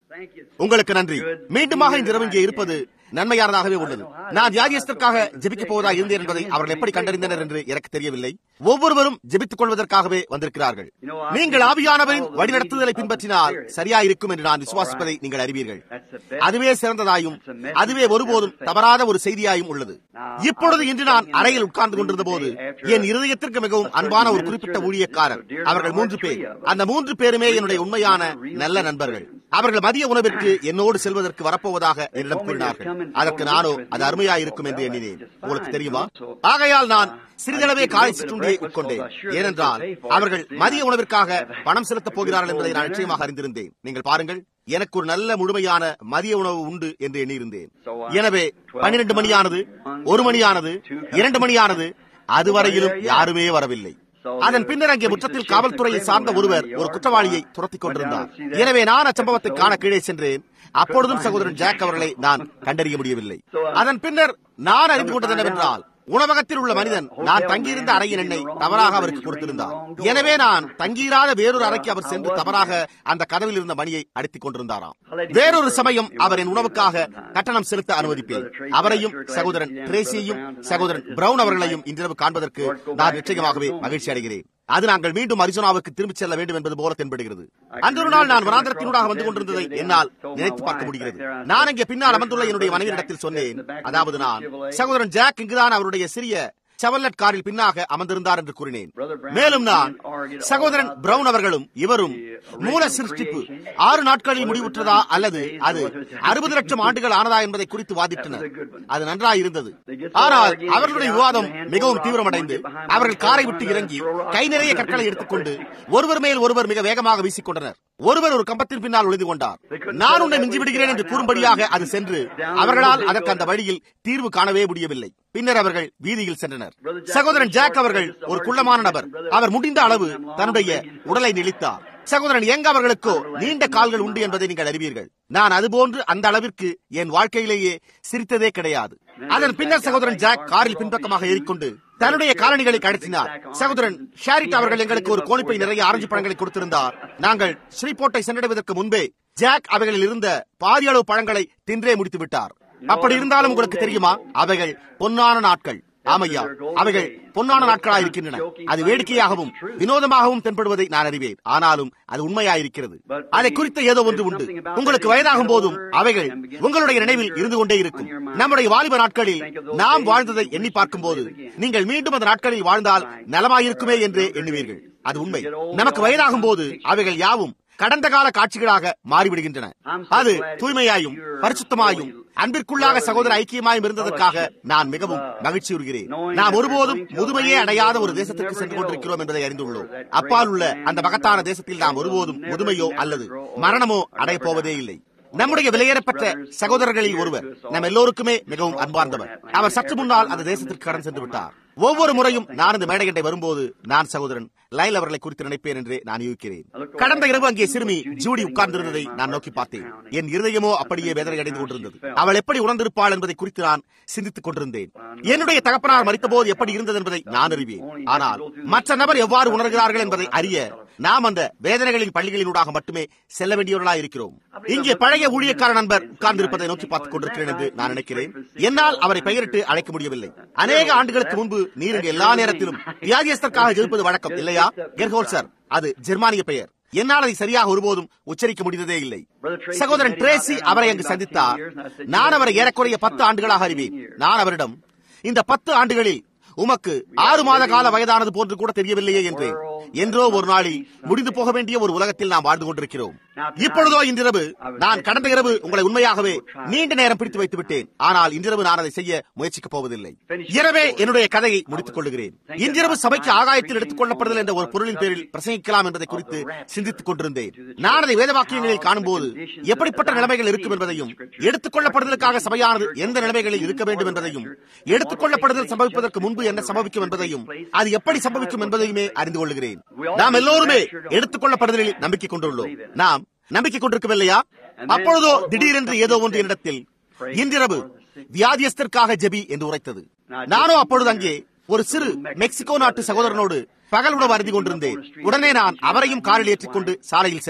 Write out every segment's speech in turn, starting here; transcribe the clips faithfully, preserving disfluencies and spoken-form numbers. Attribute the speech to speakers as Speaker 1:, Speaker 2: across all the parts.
Speaker 1: உங்களுக்கு நன்றி. மீண்டுமாக இந்த இரவு இங்கே இருப்பது நன்மையானதாகவே உள்ளது. நான் வியாதியஸ்தற்காக ஜெபிக்கப் போவதா இருந்தேன் என்பதை அவர்கள் எப்படி கண்டறிந்தனர் என்று எனக்கு தெரியவில்லை. ஒவ்வொருவரும் ஜெபித்துக் கொள்வதற்காகவே வந்திருக்கிறார்கள். நீங்கள் ஆவியானவரின் வழிநடத்துதலை பின்பற்றினால் சரியாயிருக்கும் என்று நான் விசுவாசிப்பதை நீங்கள் அறிவீர்கள். அதுவே சிறந்ததாயும் அதுவே ஒருபோதும் தவறாத ஒரு செய்தியாயும் உள்ளது. இப்பொழுது இன்று நான் அறையில் உட்கார்ந்து கொண்டிருந்த போது என் இருதயத்திற்கு மிகவும் அன்பான ஒரு குறிப்பிட்ட ஊழியக்காரர், அவர்கள் மூன்று பேர், அந்த மூன்று பேருமே என்னுடைய உண்மையான நல்ல நண்பர்கள். அவர்கள் மதிய உணவிற்கு என்னோடு செல்வதற்கு வரப்போவதாக என்னிடம் கூறினார்கள். அதற்கு நானோ அது அருமையாயிருக்கும் என்று எண்ணினேன். உங்களுக்கு தெரியுமா? ஆகையால் நான் சிறிதளவே காலை சிற்றுண்டியை உட்கொண்டேன். ஏனென்றால் அவர்கள் மதிய உணவிற்காக பணம் செலுத்தப் போகிறார்கள் என்பதை நான் நிச்சயமாக அறிந்திருந்தேன். நீங்கள் பாருங்கள், எனக்கு ஒரு நல்ல முழுமையான மதிய உணவு உண்டு என்று எண்ணியிருந்தேன். எனவே பன்னிரண்டு மணியானது, ஒரு மணியானது, இரண்டு மணியானது, அதுவரையிலும் யாருமே வரவில்லை. அதன் பின்னர் அங்கே முற்றத்தில் காவல்துறையை சார்ந்த ஒருவர் ஒரு குற்றவாளியை துரத்திக் கொண்டிருந்தார். எனவே நான் அச்சம்பவத்தை காண கீழே சென்றேன். அப்பொழுதும் சகோதரன் ஜாக் அவர்களை நான் கண்டறிய முடியவில்லை. அதன் பின்னர் நான் அறிந்து கொண்டது என்னவென்றால், உணவகத்தில் உள்ள மனிதன் நான் தங்கியிருந்த அறையின் எண்ணை தவறாக அவருக்கு கொடுத்திருந்தார். எனவே நான் தங்கியிராத வேறொரு அறைக்கு அவர் சென்று தவறாக அந்த கதவில் இருந்த மணியை அடித்துக் கொண்டிருந்தாராம். வேறொரு சமயம் அவர் என் உணவுக்காக கட்டணம் செலுத்த அனுமதிப்பேன். அவரையும் சகோதரன் ட்ரேசியையும் சகோதரன் பிரவுன் அவர்களையும் இன்றிரவு காண்பதற்கு நான் நிச்சயமாகவே மகிழ்ச்சி அடைகிறேன். அது நாங்கள் மீண்டும் அரிசோனாவுக்கு திரும்பிச் செல்ல வேண்டும் என்பது போல தென்படுகிறது. அன்றொரு நாள் நான் வனாந்திரத்தினூடாக வந்து கொண்டிருந்ததை என்னால் நினைத்து பார்க்க முடிகிறது. நான் இங்கே பின்னால் அமர்ந்துள்ள என்னுடைய மனைவியிடத்தில் சொன்னேன், அதாவது நான் சகோதரன் ஜாக் இங்குதான் அவருடைய சிறிய செவர்லெட் காரில் பின்னாக அமர்ந்திருந்தார் என்று கூறினேன். மேலும் நான் சகோதரன் பிரவுன் அவர்களும் இவரும் மூல சிருஷ்டிப்பு ஆறு நாட்களில் முடிவுற்றதா அல்லது அது அறுபது லட்சம் ஆண்டுகள் ஆனதா என்பதை குறித்து வாதிட்டனர். அது நன்றாயிருந்தது. ஆனால் அவர்களுடைய விவாதம் மிகவும் தீவிரமடைந்து அவர்கள் காரை விட்டு இறங்கி கை நிறைய கற்களை எடுத்துக்கொண்டு ஒருவர் மேல் ஒருவர் மிக வேகமாக வீசிக் கொண்டனர். ஒருவர் ஒரு கம்பத்தின் பின்னால் ஒளிந்து கொண்டார். நான் உன்னை மிஞ்சி விடுகிறேன் என்று கூறும்படியாக அது சென்று அவர்களால் அதற்கு அந்த வழியில் தீர்வு காணவே முடியவில்லை. பின்னர் அவர்கள் வீதியில் சென்றனர். சகோதரன் ஜாக் அவர்கள் ஒரு குள்ளமான நபர். அவர் முடிந்த அளவு தன்னுடைய உடலை நெளித்தார். சகோதரன் யங் அவர்களுக்கோ நீண்ட கால்கள் உண்டு என்பதை நீங்கள் அறிவீர்கள். நான் அதுபோன்று அந்த அளவிற்கு என் வாழ்க்கையிலேயே சிரித்ததே கிடையாது. அதன் பின்னர் சகோதரன் ஜாக் காரில் பின்பக்கமாக ஏறிக்கொண்டு தன்னுடைய காலணிகளை கடத்தினார். சகோதரன் ஷாரிட் அவர்கள் எங்களுக்கு ஒரு கோணிப்பை நிறைய ஆரஞ்சு பழங்களை கொடுத்திருந்தார். நாங்கள் ஸ்ரீபோர்ட்டை சென்றடைவதற்கு முன்பே ஜாக் அவைகளில் இருந்த பாதி அளவு பழங்களை தின்றே முடித்து விட்டார். அப்படி இருந்தாலும் உங்களுக்கு தெரியுமா, அவைகள் பொன்னான நாட்கள். ஆமையா, அவைகள் பொன்னான நாட்களாக இருக்கின்றன. அது வேடிக்கையாகவும் வினோதமாகவும் தென்படுவதை நான் அறிவேன். ஆனாலும் அது உண்மையாயிருக்கிறது. அதை குறித்த ஏதோ ஒன்று உண்டு. உங்களுக்கு வயதாகும் போதும் அவைகள் உங்களுடைய நினைவில் இருந்து கொண்டே இருக்கும். நம்முடைய வாலிப நாட்களில் நாம் வாழ்ந்ததை எண்ணி பார்க்கும் போது நீங்கள் மீண்டும் அந்த நாட்களில் வாழ்ந்தால் நலமாயிருக்குமே என்றே எண்ணுவீர்கள். அது உண்மை. நமக்கு வயதாகும் போது அவைகள் யாவும் கடந்த கால காட்சிகளாக மாறிவிடுகின்றன. அது தூய்மையாயும் பரிசுத்தமாயும் அன்பிற்குள்ளாக சகோதர ஐக்கியமாயும் இருந்ததற்காக நான் மிகவும் மகிழ்ச்சியுறுகிறேன். நாம் ஒருபோதும் முதுமையே அடையாத ஒரு தேசத்திற்கு சென்று கொண்டிருக்கிறோம் என்பதை அறிந்துள்ளோம். அப்பால் உள்ள அந்த மகத்தான தேசத்தில் நாம் ஒருபோதும் முதுமையோ அல்லது மரணமோ அடைய போவதே இல்லை. நம்முடைய விலையேறப்பட்ட சகோதரர்களில் ஒருவர் நம் எல்லோருக்குமே மிகவும் அன்பார்ந்தவர். அவர் சற்று முன்னால் அந்த தேசத்திற்கு கடன் சென்று விட்டார். ஒவ்வொரு முறையும் நான் இந்த மேடைகண்டை வரும்போது நான் சகோதரன் லைல் அவர்களை குறித்து நினைப்பேன் என்று நான் யூகிக்கிறேன். கடந்த இரவு அங்கே சிறுமி ஜூடி உட்கார்ந்திருந்ததை நான் நோக்கி பார்த்தேன். என் இருதயமோ அப்படியே வேதனை அடைந்து கொண்டிருந்தது. அவள் எப்படி உணர்ந்திருப்பாள் என்பதை குறித்து நான் சிந்தித்துக் கொண்டிருந்தேன். என்னுடைய தகப்பனார் மரித்த போது எப்படி இருந்தது என்பதை நான் அறிவேன். ஆனால் மற்ற நபர் எவ்வாறு உணர்கிறார்கள் என்பதை அறிய நாம் அந்த வேதனைகளின் பள்ளிகளினூடாக மட்டுமே செல்ல வேண்டியவர்களாக இருக்கிறோம். இங்கே பழைய ஊழியக்கார நண்பர் உட்கார்ந்திருப்பதை நோக்கி பார்த்துக் கொண்டிருக்கிறேன் என்று நான் நினைக்கிறேன். என்னால் அவரை பெயரிட்டு அழைக்க முடியவில்லை. அநேக ஆண்டுகளுக்கு முன்பு நீர் இங்கு எல்லா நேரத்திலும் வியாதியஸ்தற்காக இருப்பது வழக்கம் இல்லையா? கெர்ஹோல்சர், அது ஜெர்மானிய பெயர். என்னால் அதை சரியாக ஒருபோதும் உச்சரிக்க முடிந்ததே இல்லை. சகோதரன் ட்ரேசி அவரை அங்கு சந்தித்தார். நான் அவரை ஏறக்குறைய பத்து ஆண்டுகளாக அறிவேன். நான் அவரிடம், இந்த பத்து ஆண்டுகளில் உமக்கு ஆறு மாத கால வயதானது போன்று கூட தெரியவில்லையே என்று. என்றோ ஒரு நாளில் முடிந்து போக வேண்டிய ஒரு உலகத்தில் நாம் வாழ்ந்து கொண்டிருக்கிறோம். இப்பொழுதோ இன்றிரவு நான் கடந்த இரவு உங்களை உண்மையாகவே நீண்ட நேரம் பிடித்து வைத்து விட்டேன். ஆனால் இன்றிரவு நான் அதை செய்ய முயற்சிக்கப் போவதில்லை. இரவே என்னுடைய கதையை முடித்துக் கொள்ளுகிறேன். இன்றிரவு சபைக்கு ஆகாயத்தில் எடுத்துக் கொள்ளப்படுதல் என்ற ஒரு பொருளின் பேரில் பிரசங்கிக்கலாம் என்பதை குறித்து சிந்தித்துக் கொண்டிருந்தேன். நான் அதை வேத வாக்கியங்களில் காணும்போது எப்படிப்பட்ட நிலைமைகள் இருக்கும் என்பதையும், எடுத்துக் கொள்ளப்படுதலுக்காக சபையானது எந்த நிலைமைகளில் இருக்க வேண்டும் என்பதையும், எடுத்துக் கொள்ளப்படுதல் சம்பவிப்பதற்கு முன்பு என்ன சம்பவிக்கும் என்பதையும், அது எப்படி சம்பவிக்கும் என்பதையுமே அறிந்து கொள்கிறேன். நாம் எல்லோருமே எடுத்துக் கொள்ளப்படுதலில் நம்பிக்கை கொண்டுள்ளோம். நாம் நம்பிக்கை கொண்டிருக்கவில்லையா? அப்பொழுதோ திடீரென்று ஏதோ ஒன்று என்னிடத்தில் இன்றிரவு வியாதியஸ்தற்காக ஜெபி என்று உரைத்தது. நானோ அப்பொழுது அங்கே ஒரு சிறு மெக்சிகோ நாட்டு சகோதரனோடு பகல் உணவு அருந்தி கொண்டிருந்தேன். உடனே நான் அவரையும் காரில் ஏற்றிக்கொண்டு சாலையில் சென்றேன்.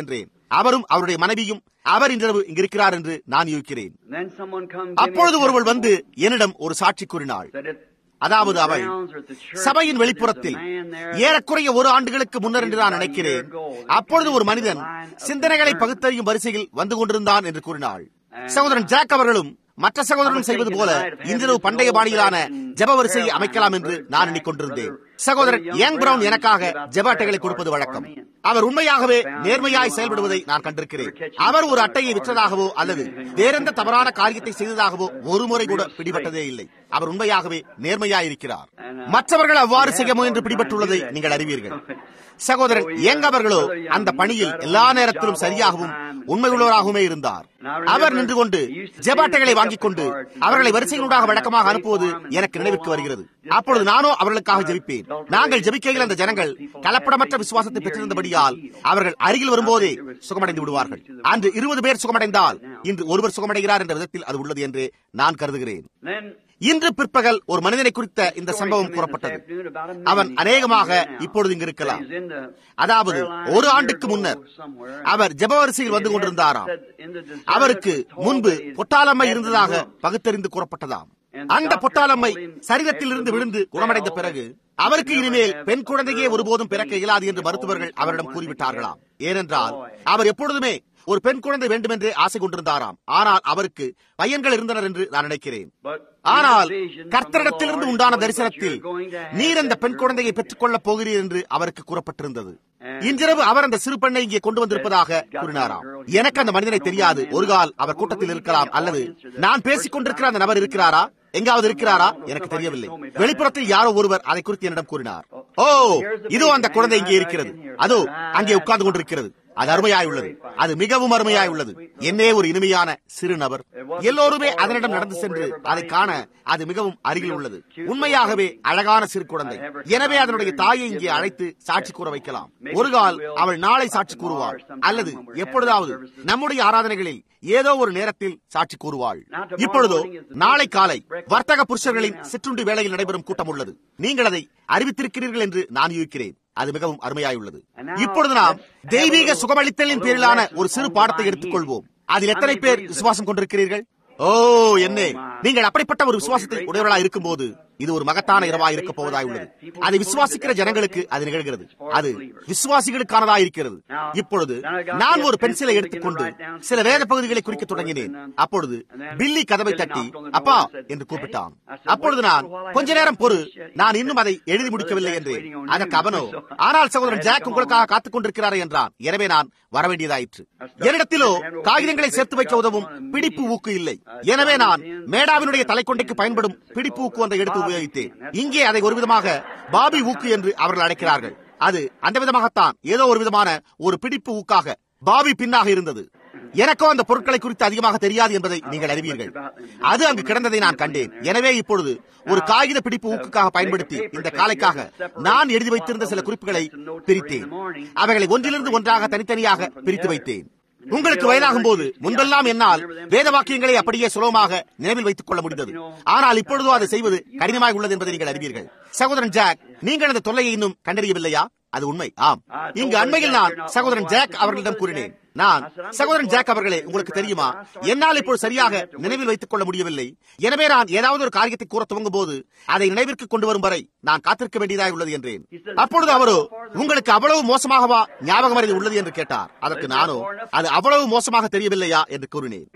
Speaker 1: அவரும் அவருடைய மனைவியும் அவர் இன்றிரவு இங்கிருக்கிறார் என்று நான் யூகிக்கிறேன். அப்பொழுது ஒருவள் வந்து என்னிடம் ஒரு சாட்சி கூறினாள். அதாவது அவள் சபையின் வெளிப்புறத்தில் ஏறக்குறைய ஒரு ஆண்டுகளுக்கு முன்னர் என்று நான் நினைக்கிறேன், அப்பொழுது ஒரு மனிதன் சிந்தனைகளை பகுத்தறியும் வரிசையில் வந்து கொண்டிருந்தான் என்று கூறினாள். சகோதரன் ஜாக் அவர்களும் மற்ற சகோதரனும் செய்வது போல இன்றிரவு பண்டைய பாணியிலான ஜெப வரிசையை அமைக்கலாம் என்று நான் எண்ணிக்கொண்டிருந்தேன். சகோதரன் யங் பிரவுன் எனக்காக ஜெப அட்டைகளை கொடுப்பது வழக்கம். அவர் உண்மையாகவே நேர்மையாய் செயல்படுவதை நான் கண்டிருக்கிறேன். அவர் ஒரு அட்டையை விற்றதாகவோ அல்லது வேறெந்த தவறான காரியத்தை செய்ததாகவோ ஒரு முறை கூட பிடிபட்டதே இல்லை. அவர் உண்மையாகவே நேர்மையாய் இருக்கிறார். மற்றவர்கள் அவ்வாறு செய்ய முயன்று பிடிபட்டுள்ளதை நீங்கள் அறிவீர்கள். சகோதரன் யங் அவர்களோ அந்த பணியில் எல்லா நேரத்திலும் சரியாகவும் உண்மையுள்ளவராகவுமே இருந்தார். அவர் நின்று கொண்டு ஜெபாட்டைகளை வாங்கிக் கொண்டு அவர்களை வரிசைகளூடாக வழக்கமாக அனுப்புவது எனக்கு நினைவுக்கு வருகிறது. அப்பொழுது நானோ அவர்களுக்காக ஜெபிப்பேன். நாங்கள் ஜெபிக்கையில் அந்த ஜனங்கள் கலப்படமற்ற விசுவாசத்தை பெற்றிருந்தபடியால் அவர்கள் அருகில் வரும்போதே சுகமடைந்து விடுவார்கள். அன்று இருபது பேர் சுகமடைந்தால் இன்று ஒருவர் சுகமடைகிறார் என்ற விதத்தில் அது உள்ளது என்று நான் கருதுகிறேன். இன்று பிற்பகல் ஒரு மனிதனை குறித்த இந்த சம்பவம் கூறப்பட்டது. அவன் அநேகமாக இப்பொழுது இங்கு இருக்கலாம். அதாவது ஒரு ஆண்டுக்கு முன்னர் அவர் ஜெபவரிசையில் வந்து கொண்டிருந்தாராம். அவருக்கு முன்பு பொட்டாளம்மை இருந்ததாக பகுத்தறிந்து கூறப்பட்டதாம். அந்த பொட்டாளம்மை சரீரத்தில் இருந்து விழுந்து குணமடைந்த பிறகு அவருக்கு இனிமேல் பெண் குழந்தையே ஒருபோதும் பிறக்க இயலாது என்று மருத்துவர்கள் அவரிடம் கூறிவிட்டார்களாம். ஏனென்றால் அவர் எப்பொழுதுமே ஒரு பெண் குழந்தை வேண்டும் என்று ஆசை கொண்டிருந்தாராம். ஆனால் அவருக்கு பையன்கள் இருந்தனர் என்று நான் நினைக்கிறேன். ஆனால் கர்த்தரிடத்திலிருந்து உண்டான தரிசனத்தில் நீர் அந்த பெண் குழந்தையை பெற்றுக் கொள்ளப் போகிறீர் என்று அவருக்கு கூறப்பட்டிருந்தது. இன்றிரவு அவர் அந்த சிறு பெண்ணை இங்கே கொண்டு வந்திருப்பதாக கூறினாராம். எனக்கு அந்த மனிதனை தெரியாது. ஒரு கால் அவர் கூட்டத்தில் இருக்கலாம், அல்லது நான் பேசிக் கொண்டிருக்கிற அந்த நபர் இருக்கிறாரா, எங்காவது இருக்கிறாரா, எனக்கு தெரியவில்லை. வெளிப்புறத்தில் யாரோ ஒருவர் அதை குறித்து என்னிடம் கூறினார். ஓ, இதோ அந்த குழந்தை இங்கே இருக்கிறது, அதோ அங்கே உட்கார்ந்து கொண்டிருக்கிறது. அது அருமையாய் உள்ளது. அது மிகவும் அருமையாய் உள்ளது. என்னே ஒரு இனிமையான சிறு நபர். எல்லோருமே அதனிடம் நடந்து சென்று அதை காண அது மிகவும் அருகில் உள்ளது. உண்மையாகவே அழகான சிறு குழந்தை. எனவே அதனுடைய தாயை இங்கே அழைத்து சாட்சி கூற வைக்கலாம். ஒரு கால் அவள் நாளை சாட்சி கூறுவாள், அல்லது எப்பொழுதாவது நம்முடைய ஆராதனைகளில் ஏதோ ஒரு நேரத்தில் சாட்சி கூறுவாள். இப்பொழுதோ நாளை காலை வர்த்தக புருஷர்களின் சிற்றுண்டி வேளையில் நடைபெறும் கூட்டம் உள்ளது. நீங்கள் அதை அறிவித்திருக்கிறீர்கள் என்று நான் யூகிக்கிறேன். அது மிகவும் அருமையாய் உள்ளது. இப்பொழுது நாம் தெய்வீக சுகமளித்தலின் பேரிலான ஒரு சிறு பாடத்தை எடுத்துக் கொள்வோம். அதில் எத்தனை பேர் விசுவாசம் கொண்டிருக்கிறீர்கள்? ஓ, என்ன நீங்கள் அப்படிப்பட்ட ஒரு விசுவாசத்தை உடையவர்களாக இருக்கும் போது இது ஒரு மகத்தான இரவாய் இருக்க போவதாய் உள்ளது. அதை விசுவாசிக்கிற ஜனங்களுக்கு அது நிகழ்கிறது. அது விசுவாசிகளுக்கானதாய் இருக்கிறது. இப்பொழுது நான் ஒரு பென்சிலை எடுத்துக்கொண்டு சில வேத பகுதிகளை குறிக்க தொடங்கினேன். அப்பொழுது பில்லி கதவை தட்டி அப்பா என்று கூப்பிட்டான். அப்பொழுது நான் கொஞ்ச நேரம் பொறு, நான் இன்னும் அதை எழுதி முடிக்கவில்லை என்று. அதற்கு அவனோ, ஆனால் சகோதரன் ஜாக் உங்களுக்காக காத்துக் கொண்டிருக்கிறாரே என்றான். எனவே நான் வரவேண்டியதாயிற்று. என்னிடத்திலோ காகிதங்களை சேர்த்து வைக்க உதவும் பிடிப்பு ஊக்கு இல்லை. எனவே நான் மேடாவினுடைய தலைக்கொண்டைக்கு பயன்படும் பிடிப்பு ஊக்கு ஒன்றை எடுத்து உபயோகித்தேன். இங்கே அதை ஒரு விதமாக பாபி ஊக்கு என்று அவர்கள் அழைக்கிறார்கள். அது அந்த விதமாகத்தான் ஏதோ ஒரு விதமான ஒரு பிடிப்பு ஊக்காக பாபி பின்னாக இருந்தது. எனக்கோ அந்த பொருட்களை குறித்து அதிகமாக தெரியாது என்பதை நீங்கள் அறிவீர்கள். அது அங்கு கிடந்ததை நான் கண்டேன். எனவே இப்பொழுது ஒரு காகித பிடிப்பு ஊக்குக்காக பயன்படுத்தி இந்த காலைக்காக நான் எழுதி வைத்திருந்த சில குறிப்புகளை பிரித்தேன். அவைகளை ஒன்றிலிருந்து ஒன்றாக தனித்தனியாக பிரித்து வைத்தேன். உங்களுக்கு வயதாகும் போது முன்பெல்லாம் என்னால் வேத வாக்கியங்களை அப்படியே சுலபமாக நினைவில் வைத்துக் கொள்ள முடிந்தது. ஆனால் இப்பொழுதோ அதை செய்வது கடினமாக உள்ளது என்பதை நீங்கள் அறிவீர்கள். சகோதரன் ஜாக், நீங்கள் அந்த தொல்லையை இன்னும் கண்டறியவில்லையா? அது உண்மை. ஆம், இங்கு அண்மையில் நான் சகோதரன் ஜாக் அவர்களிடம் கூறினேன். நான் சகோதரன் ஜாக் அவர்களே, உங்களுக்கு தெரியுமா, என்னால் இப்போது சரியாக நினைவில் வைத்துக் கொள்ள முடியவில்லை. எனவே நான் ஏதாவது ஒரு காரியத்தை கூற துவங்கும் போது அதை நினைவிற்கு கொண்டு வரும் வரை நான் காத்திருக்க வேண்டியதாக உள்ளது என்றேன். அப்பொழுது அவரோ, உங்களுக்கு அவ்வளவு மோசமாகவா ஞாபகம் அறிவு உள்ளது என்று கேட்டார். அதற்கு நானோ, அது அவ்வளவு மோசமாக தெரியவில்லையா என்று கூறினேன்.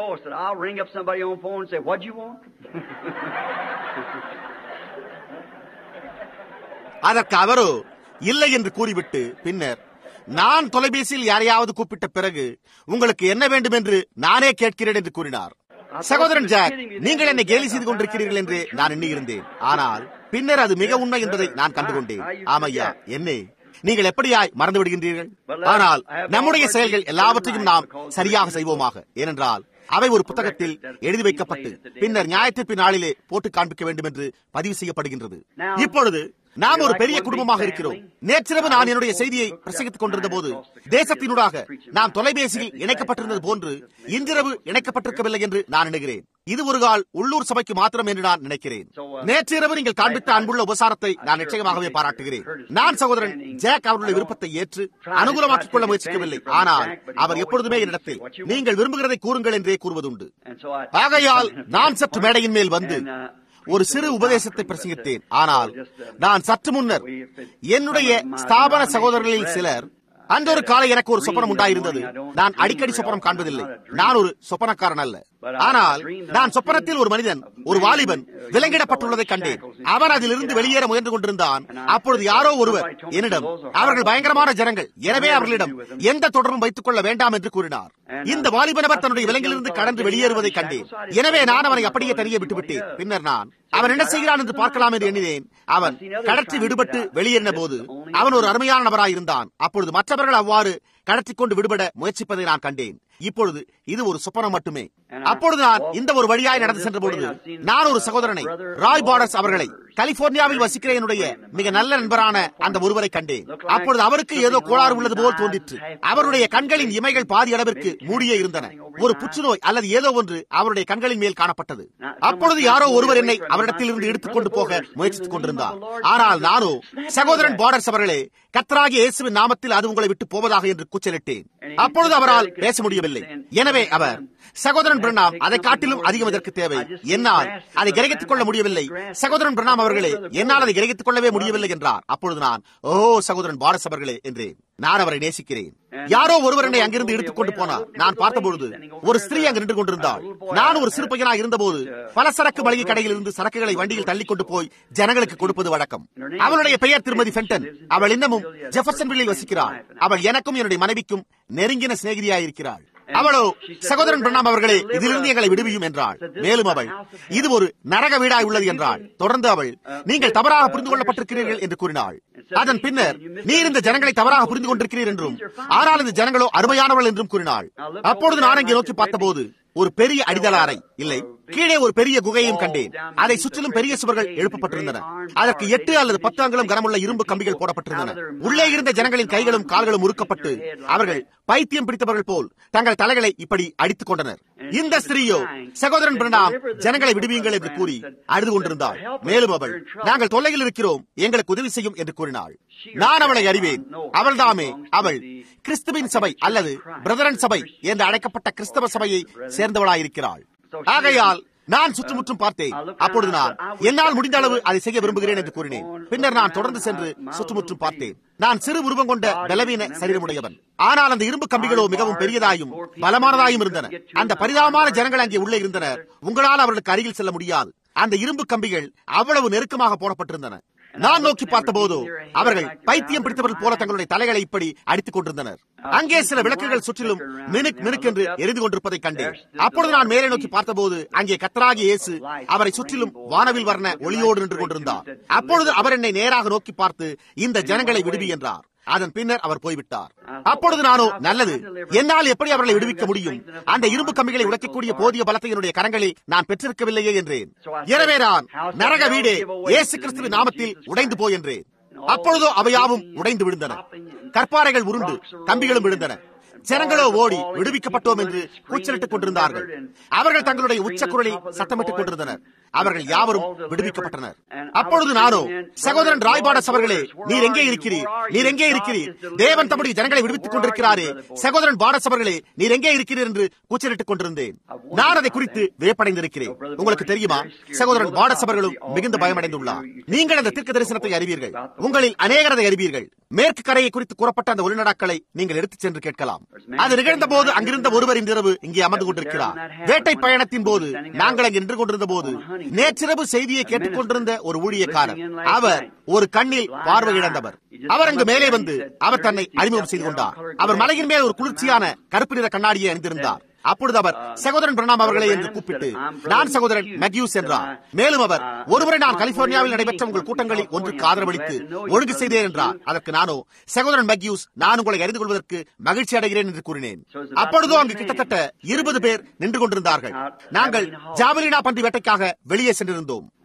Speaker 1: அதற்கு அவரோ இல்லை என்று கூறிவிட்டு பின்னர் நான் தொலைபேசியில் யாரையாவது கூப்பிட்ட பிறகு உங்களுக்கு என்ன வேண்டும் என்று நானே கேட்கிறேன் என்று கூறினார். சகோதரன் ஜாக், நீங்கள் என்னை கேலி செய்து கொண்டிருக்கிறீர்கள் என்று நான் எண்ணியிருந்தேன். ஆனால் பின்னர் அது மிக உண்மை என்பதை நான் கண்டுகொண்டேன். ஆமையா, என்னே நீங்கள் எப்படியாய் மறந்து விடுகின்றீர்கள்? ஆனால் நம்முடைய செயல்கள் எல்லாவற்றையும் நாம் சரியாக செய்வோமாக. ஏனென்றால் அவை ஒரு புத்தகத்தில் எழுதி வைக்கப்பட்டு பின்னர் நியாயத்தீர்ப்பு நாளிலே போட்டு காண்பிக்க வேண்டும் என்று பதிவு செய்யப்படுகின்றது. இப்பொழுது நாம் ஒரு பெரிய குடும்பமாக இருக்கிறோம். நேற்றிரவு நான் என்னுடைய செய்தியை பிரசங்கித்துக் கொண்டிருந்த போது தேசத்தினூடாக நாம் தொலைபேசியில் இணைக்கப்பட்டிருந்தது போன்று இன்றிரவு இணைக்கப்பட்டிருக்கவில்லை என்று நான் நினைக்கிறேன். இது ஒரு கால் உள்ளூர் சபைக்கு மாத்திரம் என்று நான் நினைக்கிறேன். நேற்றிரவு நீங்கள் காண்பித்த அன்புள்ள உபசாரத்தை நான் நிச்சயமாகவே பாராட்டுகிறேன். நான் சகோதரன் ஜாக் அவருடைய விருப்பத்தை ஏற்று அனுகூலமாக்கிக் கொள்ள முயற்சிக்கவில்லை. ஆனால் அவர் எப்பொழுதுமே என்னிடத்தில் நீங்கள் விரும்புகிறதை கூறுங்கள் என்றே கூறுவதுண்டு. ஆகையால் நான் சற்று மேடையின் மேல் வந்து ஒரு சிறு உபதேசத்தை பிரசங்கித்தேன். ஆனால் நான் சற்று முன்னர் என்னுடைய ஸ்தாபன சகோதரர்களில் சிலர் அன்றொரு காலை எனக்கு ஒரு சொப்பனம் உண்டாயிருந்தது. நான் அடிக்கடி சொப்பனம் காண்பதில்லை. நான் ஒரு சொப்பனக்காரன் அல்ல. ஆனால் நான் சொப்பனத்தில் ஒரு மனிதன், ஒரு வாலிபன் விலங்கிடப்பட்டுள்ளதை கண்டேன். அவன் அதிலிருந்து வெளியேற முயன்று கொண்டிருந்தான். அப்பொழுது யாரோ ஒருவர் என்னிடம், அவர்கள் பயங்கரமான ஜனங்கள், எனவே அவர்களிடம் எந்த தொடர்பும் வைத்துக் கொள்ள வேண்டாம் என்று கூறினார். இந்த வாலிப நபர் தன்னுடைய விலங்கிலிருந்து கடந்து வெளியேறுவதை கண்டேன். எனவே நான் அவனை அப்படியே தனியே விட்டுவிட்டேன். பின்னர் நான் அவன் என்ன செய்கிறான் என்று பார்க்கலாம் என்று எண்ணினேன். அவன் கடற்றி விடுபட்டு வெளியேறின போது அவன் ஒரு அருமையான நபராயிருந்தான். அப்பொழுது மற்றவர்கள் அவ்வாறு கடத்திக் கொண்டு விடுபட முயற்சிப்பதை நான் கண்டேன். இப்பொழுது இது ஒரு சொப்பனம் மட்டுமே. அப்பொழுது நான் இந்த ஒரு வழியாய் நடந்து சென்ற பொழுது நான் ஒரு சகோதரனை, ராய் பார்டர்ஸ் அவர்களை, கலிபோர்னியாவில் வசிக்கிற என்னுடைய மிக நல்ல நண்பரான அந்த ஒருவரை கண்டேன். அப்பொழுது அவருக்கு ஏதோ கோளாறு உள்ளது போல் தோன்றிற்று. அவருடைய கண்களின் இமைகள் பாதி அளவிற்கு மூடியே இருந்தன. ஒரு புற்றுநோய் அல்லது ஏதோ ஒன்று அவருடைய கண்களின் மேல் காணப்பட்டது. அப்பொழுது யாரோ ஒருவர் என்னை அவரிடத்தில் இருந்து எடுத்துக்கொண்டு போக முயற்சித்துக் கொண்டிருந்தார். ஆனால் நானோ, சகோதரன் பார்டர்ஸ் அவர்களே, கர்த்தராகிய இயேசுவின் நாமத்தில் அது உங்களை விட்டு போவதாக என்று கூச்சலிட்டேன். அப்பொழுது அவரால் பேச முடியவில்லை. எனவே அவர், சகோதரன் பிரணாம், அதை காட்டிலும் அதிகம் இதற்கு தேவை. என்னால் அதை கிரகித்துக் கொள்ள முடியவில்லை. சகோதரன் பிரணாம் அவர்களே, என்னால் அதை கிரகித்துக் கொள்ளவே முடியவில்லை என்றார். அப்பொழுது நான், ஓ சகோதரன் பார்டர்ஸ் அவர்களே என்றேன். நான் அவரை நேசிக்கிறேன். யாரோ ஒருவர் என்னை அங்கிருந்து எடுத்துக் கொண்டு போனார். நான் பார்த்தபொழுது ஒரு ஸ்திரீ அங்கு நின்று கொண்டிருந்தாள். நான் ஒரு சிறு பையனாக இருந்தபோது பல சரக்கு மளிகை கடையில் இருந்து சரக்குகளை வண்டியில் தள்ளிக் கொண்டு போய் ஜனங்களுக்கு கொடுப்பது வழக்கம். அவளுடைய பெயர் திருமதி ஃபென்டன். அவள் இன்னமும் ஜெஃபர்சன்வில்லில் வசிக்கிறாள். அவள் எனக்கும் என்னுடைய மனைவிக்கும் நெருங்கின சிநேகிதியாயிருக்கிறாள். அவளோ, சகோதரன் பிரணாம் அவர்களே, இதிலிருந்து எங்களை விடுவியும் என்றாள். மேலும் அவள், இது ஒரு நரக வீடாய் உள்ளது என்றாள். தொடர்ந்து அவள், நீங்கள் தவறாக புரிந்து கொள்ளப்பட்டிருக்கிறீர்கள் என்று கூறினாள். அதன் பின்னர், நீர் இந்த ஜனங்களை தவறாக புரிந்து கொண்டிருக்கிறீர் என்றும், ஆனால் இந்த ஜனங்களோ அருமையானவர்கள் என்றும் கூறினாள். அப்பொழுது நான் அங்கே நோக்கி பார்த்தபோது ஒரு பெரிய அடித்தள அறை இல்லை, கீழே ஒரு பெரிய குகையும் கண்டேன். அதை சுற்றிலும் பெரிய சுவர்கள் எழுப்பப்பட்டிருந்தன. அதற்கு எட்டு அல்லது பத்து அங்குலம் கனமுள்ள இரும்பு கம்பிகள் போடப்பட்டிருந்தன. உள்ளே இருந்த ஜனங்களின் கைகளும் கால்களும் உருக்கப்பட்டு அவர்கள் பைத்தியம் பிடித்தவர்கள் போல் தங்கள் தலைகளை இப்படி அடித்துக் கொண்டனர். இந்த ஸ்திரீயோ, சகோதரன் பிரணாம், ஜனங்களை விடுவியுங்கள் என்று கூறி அழுது கொண்டிருந்தாள். மேலும் அவள், நாங்கள் தொல்லையில் இருக்கிறோம், எங்களுக்கு உதவி செய்யும் என்று கூறினாள். நான் அவளை அறிவேன். அவள்தாமே அவள் கிறிஸ்துவின் சபை அல்லது பிரதரன் சபை என்று அழைக்கப்பட்ட கிறிஸ்தவ சபையை சேர்ந்தவளாயிருக்கிறாள். ஆகையால் நான் சுற்றுமுற்றும் பார்த்தேன். அப்பொழுது நான், என்னால் முடிந்த அளவு அதை செய்ய விரும்புகிறேன் என்று கூறினேன். பின்னர் நான் தொடர்ந்து சென்று சுற்றுமுற்றும் பார்த்தேன். நான் சிறு உருவம் கொண்ட பலவீன சரீரமுடையவன். ஆனால் அந்த இரும்பு கம்பிகளோ மிகவும் பெரியதாயும் பலமானதாயும் இருந்தன. அந்த பரிதாபமான ஜனங்கள் அங்கே உள்ளே இருந்தனர். உங்களால் அவர்களுக்கு அருகில் செல்ல முடியாது. அந்த இரும்பு கம்பிகள் அவ்வளவு நெருக்கமாக போடப்பட்டிருந்தன. நான் நோக்கி பார்த்த போதோ அவர்கள் பைத்தியம் பிடித்தவர்கள் போல தங்களுடைய தலைகளை இப்படி அடித்துக் கொண்டிருந்தனர். அங்கே சில விளக்குகள் சுற்றிலும் மினுக் மினுக் என்று எரிந்து கொண்டிருப்பதை கண்டேன். அப்பொழுது நான் மேலே நோக்கி பார்த்தபோது அங்கே கர்த்தராகிய இயேசு அவரை சுற்றிலும் வானவில் வர்ண ஒளியோடு நின்று கொண்டிருந்தார். அப்பொழுது அவர் என்னை நேராக நோக்கி பார்த்து, இந்த ஜனங்களை விடுவி என்றார். அதன் பின்னர் அவர் போய்விட்டார். அப்பொழுது நானோ, நல்லது, என்னால் எப்படி அவர்களை விடுவிக்க முடியும்? அந்த இரும்பு கம்பிகளை உடைக்கக்கூடிய போதிய பலத்தை என்னுடைய கரங்களில் நான் பெற்றிருக்கவில்லையே என்றேன். எனவே நான், நரக வீடே, இயேசு கிறிஸ்துவின் நாமத்தில் உடைந்து போய் என்றேன். அப்பொழுதோ அவையாவும் உடைந்து விழுந்தன. கற்பாறைகள் உருண்டு கம்பிகளும் விழுந்தன. ஜனங்களோ ஓடி விடுவிக்கப்பட்டோம் என்று கூச்சலிட்டுக் கொண்டிருந்தார்கள். அவர்கள் தங்களுடைய உச்சக்குரலில் சத்தமிட்டுக் கொண்டிருந்தனர். அவர்கள் யாவரும் விடுவிக்கப்பட்டனர். அப்பொழுது நானோ, சகோதரன் ராய்பாடஸ் அவர்களே, நீர் எங்கே இருக்கிறீர்? நீர் எங்கே இருக்கிறீர்? தேவன் தம்முடைய ஜனங்களை விடுவித்துக் கொண்டிருக்கிறாரே, சகோதரன் பாடஸ் அவர்களே, நீர் எங்கே இருக்கிறீர் என்று கூச்சலிட்டுக் கொண்டிருந்தேன். நான் அதை குறித்து வியப்படைந்திருக்கிறேன். உங்களுக்கு தெரியுமா, சகோதரன் பாடஸ் அவர்களும் மிகுந்த பயமடைந்துள்ளார். நீங்கள் அந்த தீர்க்க தரிசனத்தை அறிவீர்கள். உங்களில் அநேகரதை அறிவீர்கள். மேற்கு கரையை குறித்து கூறப்பட்ட அந்த ஒளிநடாக்களை நீங்கள் எடுத்துச் சென்று கேட்கலாம். அது நிகழ்ந்த போது அங்கிருந்த ஒருவர் இன்றிரவு இங்கே அமர்ந்து கொண்டிருக்கிறார். வேட்டை பயணத்தின் போது நாங்கள் அங்கு நின்று கொண்டிருந்த போது நேற்றிரவு செய்தியை கேட்டுக் கொண்டிருந்த ஒரு ஊழியக்காரர், அவர் ஒரு கண்ணில் பார்வை இழந்தவர். அவர் அங்கு மேலே வந்து அவர் தன்னை அறிமுகம் செய்து கொண்டார். அவர் மலையின் மேல் ஒரு குளிர்ச்சியான கருப்பு நிற கண்ணாடியை அணிந்திருந்தார். அப்பொழுது அவர், சகோதரன் பிரணாம் அவர்களே என்று கூப்பிட்டு, நான் சகோதரன் மெக்யூஸ் என்றார். மேலும் அவர், ஒருமுறை நான் கலிபோர்னியாவில் நடைபெற்ற உங்கள் கூட்டங்களில் ஒன்றுக்கு ஆதரவளித்து ஒழுங்கு செய்தேன் என்றார். அதற்கு நானோ, சகோதரன் மெக்யூஸ், நான் உங்களை அறிந்து கொள்வதற்கு மகிழ்ச்சி அடைகிறேன் என்று கூறினேன். அப்பொழுதோ அங்கு கிட்டத்தட்ட இருபது பேர் நின்று கொண்டிருந்தார்கள். நாங்கள் ஜாவலினா பன்றி வேட்டைக்காக வெளியே சென்றிருந்தோம்.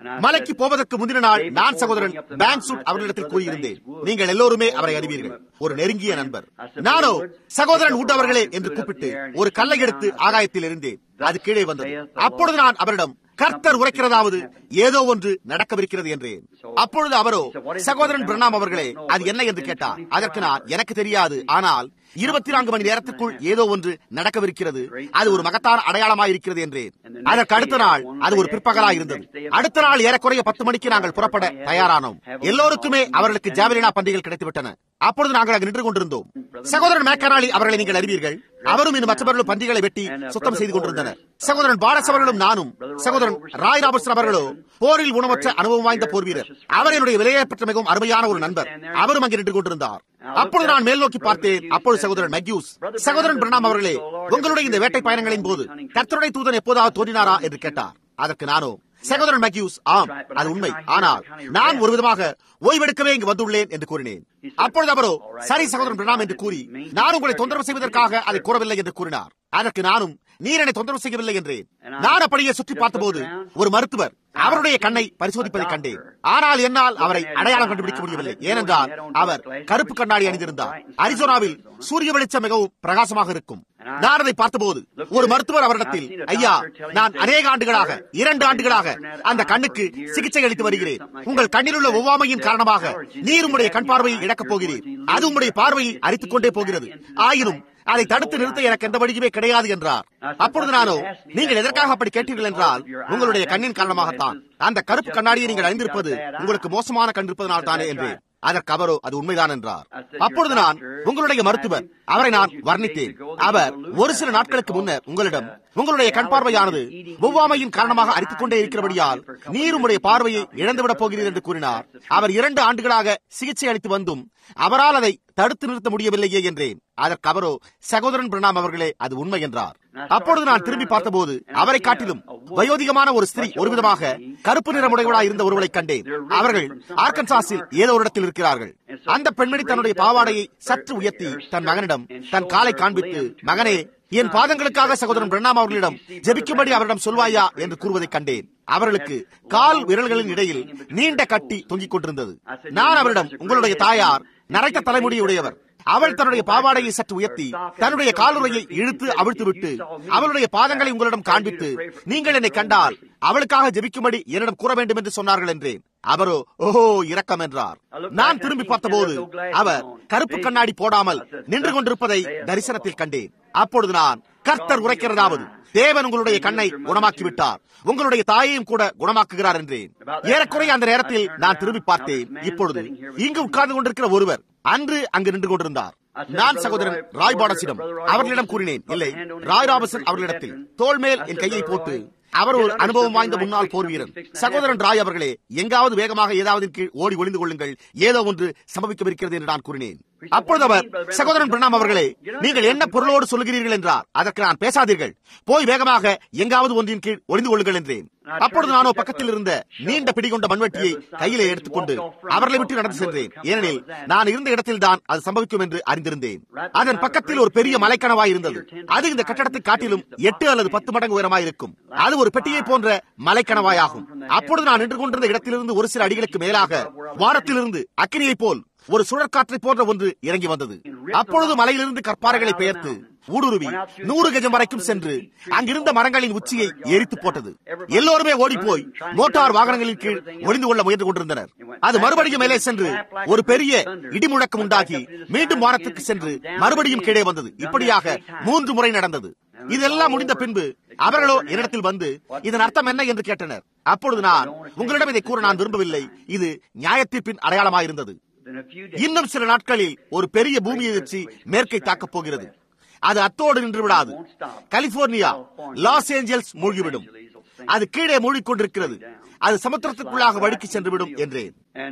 Speaker 1: மலைக்கு போவதற்கு முந்தின நாள் நான் சகோதரன் பேன்சூட் அவர்களிடத்தில் கூறியிருந்தேன். நீங்கள் எல்லோருமே அவரை அறிவீர்கள், ஒரு நெருங்கிய நண்பர். நானோ சகோதரன் உட் அவர்களே என்று கூப்பிட்டு ஒரு கல்லை எடுத்து ஆகாயத்தில் இருந்தேன். அது கீழே வந்தது. அப்பொழுது நான் அவரிடம், கர்த்தர் உரைக்கிறதாவது ஏதோ ஒன்று நடக்கவிருக்கிறது என்றேன். அப்பொழுது அவரோ, சகோதரன் பிரணாம் அவர்களே அது என்ன என்று கேட்டார். அதற்கு நான், எனக்கு தெரியாது, ஆனால் இருபத்தி நான்கு மணி நேரத்துக்குள் ஏதோ ஒன்று நடக்கவிருக்கிறது, அது ஒரு மகத்தான அடையாளமாயிருக்கிறது என்றேன். அதற்கு அடுத்த நாள் அது ஒரு பிற்பகலாக இருந்தது. அடுத்த நாள் ஏறக்குறைய பத்து மணிக்கு நாங்கள் புறப்பட தயாரானோம். எல்லோருக்குமே அவர்களுக்கு ஜாவலினா பண்டிகைகள் கிடைத்துவிட்டன. அப்பொழுது நாங்கள் அங்கு நின்று கொண்டிருந்தோம். சகோதரன் மேக்கனாலி அவர்களை நீங்கள் அறிவீர்கள். அவரும் இன்னும் மற்றவர்களும் பண்டிகளை வெட்டி சுத்தம் செய்து கொண்டிருந்தனர். சகோதரன் பாரஸ் அவர்களும் நானும். சகோதரன் ராய் ராபர்ட்சன் அவர்களோ போரில் உணவற்ற அனுபவம் வாய்ந்த போர் வீரர். அவர் என்னுடைய விலையேற்பட்ட மிகவும் அருமையான ஒரு நண்பர். அவரும் அங்கே நின்று கொண்டிருந்தார். அப்பொழுது நான் மேல் நோக்கி பார்த்தேன். அப்பொழுது சகோதரன் மெக்யூஸ், சகோதரன் பிரணாம் அவர்களே, உங்களுடைய இந்த வேட்டை பயணங்களின் போது கர்த்தருடைய தூதன் எப்போதாவது தோன்றினாரா என்று கேட்டார். அதற்கு நானோ, சகோதரன் மெக்யூஸ், ஆம் அது உண்மை, ஆனால் நான் ஒரு விதமாக ஓய்வெடுக்கவே இங்கு வந்துள்ளேன் என்று கூறினேன். அப்பொழுது அவரோ, சரி சகோதரன் பிரணாம் என்று கூறி, நான் உங்களை தொந்தரவு செய்வதற்காக அதை கூறவில்லை என்று கூறினார். அதற்கு நானும், நீர் என்னை தொந்தரவு செய்யவில்லை என்றேன். நான் அப்படியே சுற்றி பார்த்தபோது ஒரு மருத்துவர் அவருடைய கண்ணை பரிசோதிப்பதை கண்டேன். ஆனால் என்னால் அவரை அடையாளம் கண்டுபிடிக்க முடியவில்லை. ஏனென்றால் அவர் கருப்பு கண்ணாடி அணிந்திருந்தார். அரிசோனாவில் சூரிய வெளிச்சம் மிகவும் பிரகாசமாக இருக்கும். நான் அதை பார்த்தபோது ஒரு மருத்துவர் அவரிடத்தில், ஐயா, நான் அநேக ஆண்டுகளாக இரண்டு ஆண்டுகளாக அந்த கண்ணுக்கு சிகிச்சை அளித்து வருகிறேன். உங்கள் கண்ணில் உள்ள ஒவ்வாமையின் காரணமாக நீர் உங்களுடைய கண் பார்வையை இழக்கப் போகிறீர். அது உங்களுடைய பார்வையை அரித்துக் கொண்டே போகிறது. ஆயினும் அதை தடுத்து நிறுத்த எனக்கு எந்த வழியுமே கிடையாது என்றார். அப்பொழுது நானோ, நீங்கள் எதற்காக அப்படி கேட்டீர்கள் என்றால், உங்களுடைய கண்ணின் காரணமாகத்தான். அந்த கருப்பு கண்ணாடியை நீங்கள் அணிந்திருப்பது உங்களுக்கு மோசமான கண் இருப்பதனால் தானே என்றேன். அதற்கு அவரோ, அது உண்மைதான் என்றார். அப்பொழுது நான், உங்களுடைய மருத்துவர், அவரை நான் வர்ணித்தேன். அவர் ஒரு சில நாட்களுக்கு முன்னர் உங்களிடம், உங்களுடைய கண் பார்வையானது ஒவ்வாமையின் காரணமாக அரித்துக் கொண்டே இருக்கிறபடியால் நீர் உங்களுடைய பார்வையை இழந்துவிடப் போகிறீர் என்று கூறினார். அவர் இரண்டு ஆண்டுகளாக சிகிச்சை அளித்து வந்தும் அவரால் அதை தடுத்து நிறுத்த முடியவில்லையே என்றேன். அதற்கு அவரோ, சகோதரன் பிரணாம் அவர்களே அது உண்மை என்றார். அப்பொழுது நான் திரும்பி பார்த்தபோது அவரை காட்டிலும் வயோதிகமான ஒரு ஸ்திரீ ஒருவிதமாக கருப்பு நிறமுடையவளாய் இருந்த ஒருவரை கண்டேன். அவர்கள் ஆர்கன்சாஸில் ஏதோ ஒரு இடத்தில் இருக்கிறார்கள். அந்த பெண்மணி தன்னுடைய பாவாடையை சற்று உயர்த்தி தன் மகனிடம் தன் காலை காண்பித்து, மகனே, என் பாதங்களுக்காக சகோதரன் பிரணாம் அவர்களிடம் ஜெபிக்கும்படி அவரிடம் சொல்வாயா என்று கூறுவதை கண்டேன். அவர்களுக்கு கால் விரல்களின் இடையில் நீண்ட கட்டி தொங்கிக் கொண்டிருந்தது. நான் அவரிடம், உங்களுடைய தாயார் நரைத்த தலைமுடியுடையவர். அவள் தன்னுடைய பாவாடையை சற்று உயர்த்தி தன்னுடைய காலுறையை இழுத்து அவிழ்த்துவிட்டு அவளுடைய பாதங்களை உங்களிடம் காண்பித்து, நீங்கள் என்னை கண்டால் அவளுக்காக ஜெபிக்கும்படி என்னிடம் கூற வேண்டும் என்று சொன்னார்கள் என்றேன். அவரோ, ஓஹோ இரக்கம் என்றார். நான் திரும்பி பார்த்தபோது அவர் கருப்பு கண்ணாடி போடாமல் நின்று கொண்டிருப்பதை தரிசனத்தில் கண்டேன். அப்பொழுது நான், கர்த்தர் உரைக்கிறதாவது, தேவன் உங்களுடைய கண்ணை குணமாக்கிவிட்டார், உங்களுடைய தாயையும் கூட குணமாக்குகிறார் என்றேன். ஏறக்குறைய அந்த நேரத்தில் நான் திரும்பி பார்த்தேன். இப்பொழுது இங்கு உட்கார்ந்து கொண்டிருக்கிற ஒருவர் அன்று அங்கு நின்று கொண்டிருந்தார். நான் சகோதரன் ராய் பாடஸிடம் அவர்களிடம் கூறினேன், இல்லை, ராய் ராபர்ட்சன் அவர்களிடத்தில் தோள் மேல் என் கையை போட்டு, அவர் ஒரு அனுபவம் வாய்ந்த முன்னாள் போர் வீரர். சகோதரன் ராய் அவர்களே, எங்காவது வேகமாக ஏதாவது கீழ் ஓடி ஒளிந்து கொள்ளுங்கள், ஏதோ ஒன்று சம்பவிக்கவிருக்கிறது என்று நான் கூறினேன். அப்பொழுது அவர், சகோதரன் பிரணாம் அவர்களே, நீங்கள் என்ன பொருளோடு சொல்லுகிறீர்கள் என்றார். அதற்கு நான், பேசாதீர்கள், போய் வேகமாக எங்காவது ஒன்றின் கீழ் ஒளிந்து கொள்ளுங்கள் என்றேன். அப்பொழுது நானோ பக்கத்தில் இருந்த நீண்ட பிடிகொண்ட மண்வெட்டியை கையிலே எடுத்துக்கொண்டு அவர்களை விட்டு நடந்து சென்றேன். ஏனெனில் நான் இருந்த இடத்தில் தான் அது சம்பவிக்கும் என்று அறிந்திருந்தேன். அதன் பக்கத்தில் ஒரு பெரிய மலைக்கணவாய் இருந்தது. அது இந்த கட்டடத்தை காட்டிலும் எட்டு அல்லது பத்து மடங்கு உயரமாய் இருக்கும். அது ஒரு பெட்டியை போன்ற மலைக்கணவாயாகும். அப்பொழுது நான் நின்று கொண்டிருந்த இடத்திலிருந்து ஒரு சில அடிகளுக்கு மேலாக வானத்திலிருந்து அக்கினியை போல் ஒரு சுழற்காற்றை போன்ற ஒன்று இறங்கி வந்தது. அப்பொழுது மலையிலிருந்து கற்பாறைகளை பெயர்த்து ஊடுருவி நூறு கஜம் வரைக்கும் சென்று அங்கிருந்த மரங்களின் உச்சியை எரித்து போட்டது. எல்லோருமே ஓடிப்போய் மோட்டார் வாகனங்களின் கீழ் ஒளிந்து கொள்ள முயன்று கொண்டிருந்தனர். அது மறுபடியும் மேலே சென்று ஒரு பெரிய இடிமுழக்கம் உண்டாகி மீண்டும் வானத்துக்கு சென்று மறுபடியும் கீழே வந்தது. இப்படியாக மூன்று முறை நடந்தது. இதெல்லாம் முடிந்த பின்பு அவர்களோ என்னிடத்தில் வந்து இதன் அர்த்தம் என்ன என்று கேட்டனர். அப்பொழுது நான், உங்களிடம் இதை கூற நான் விரும்பவில்லை, இது நியாயத்தீர்ப்பின் அடையாளமாயிருந்தது. இன்னும் சில நாட்களில் ஒரு பெரிய பூமி எதிர்ச்சி மேற்கை தாக்கப் போகிறது. அது அத்தோடு நின்று விடாது. கலிபோர்னியா, லாஸ் ஏஞ்சல்ஸ் மூழ்கிவிடும். அது கீழே மூழ்கிக்கொண்டிருக்கிறது. அது சமுத்திரத்துக்குள்ளாக வழுக்கி சென்றுவிடும் என்றேன்.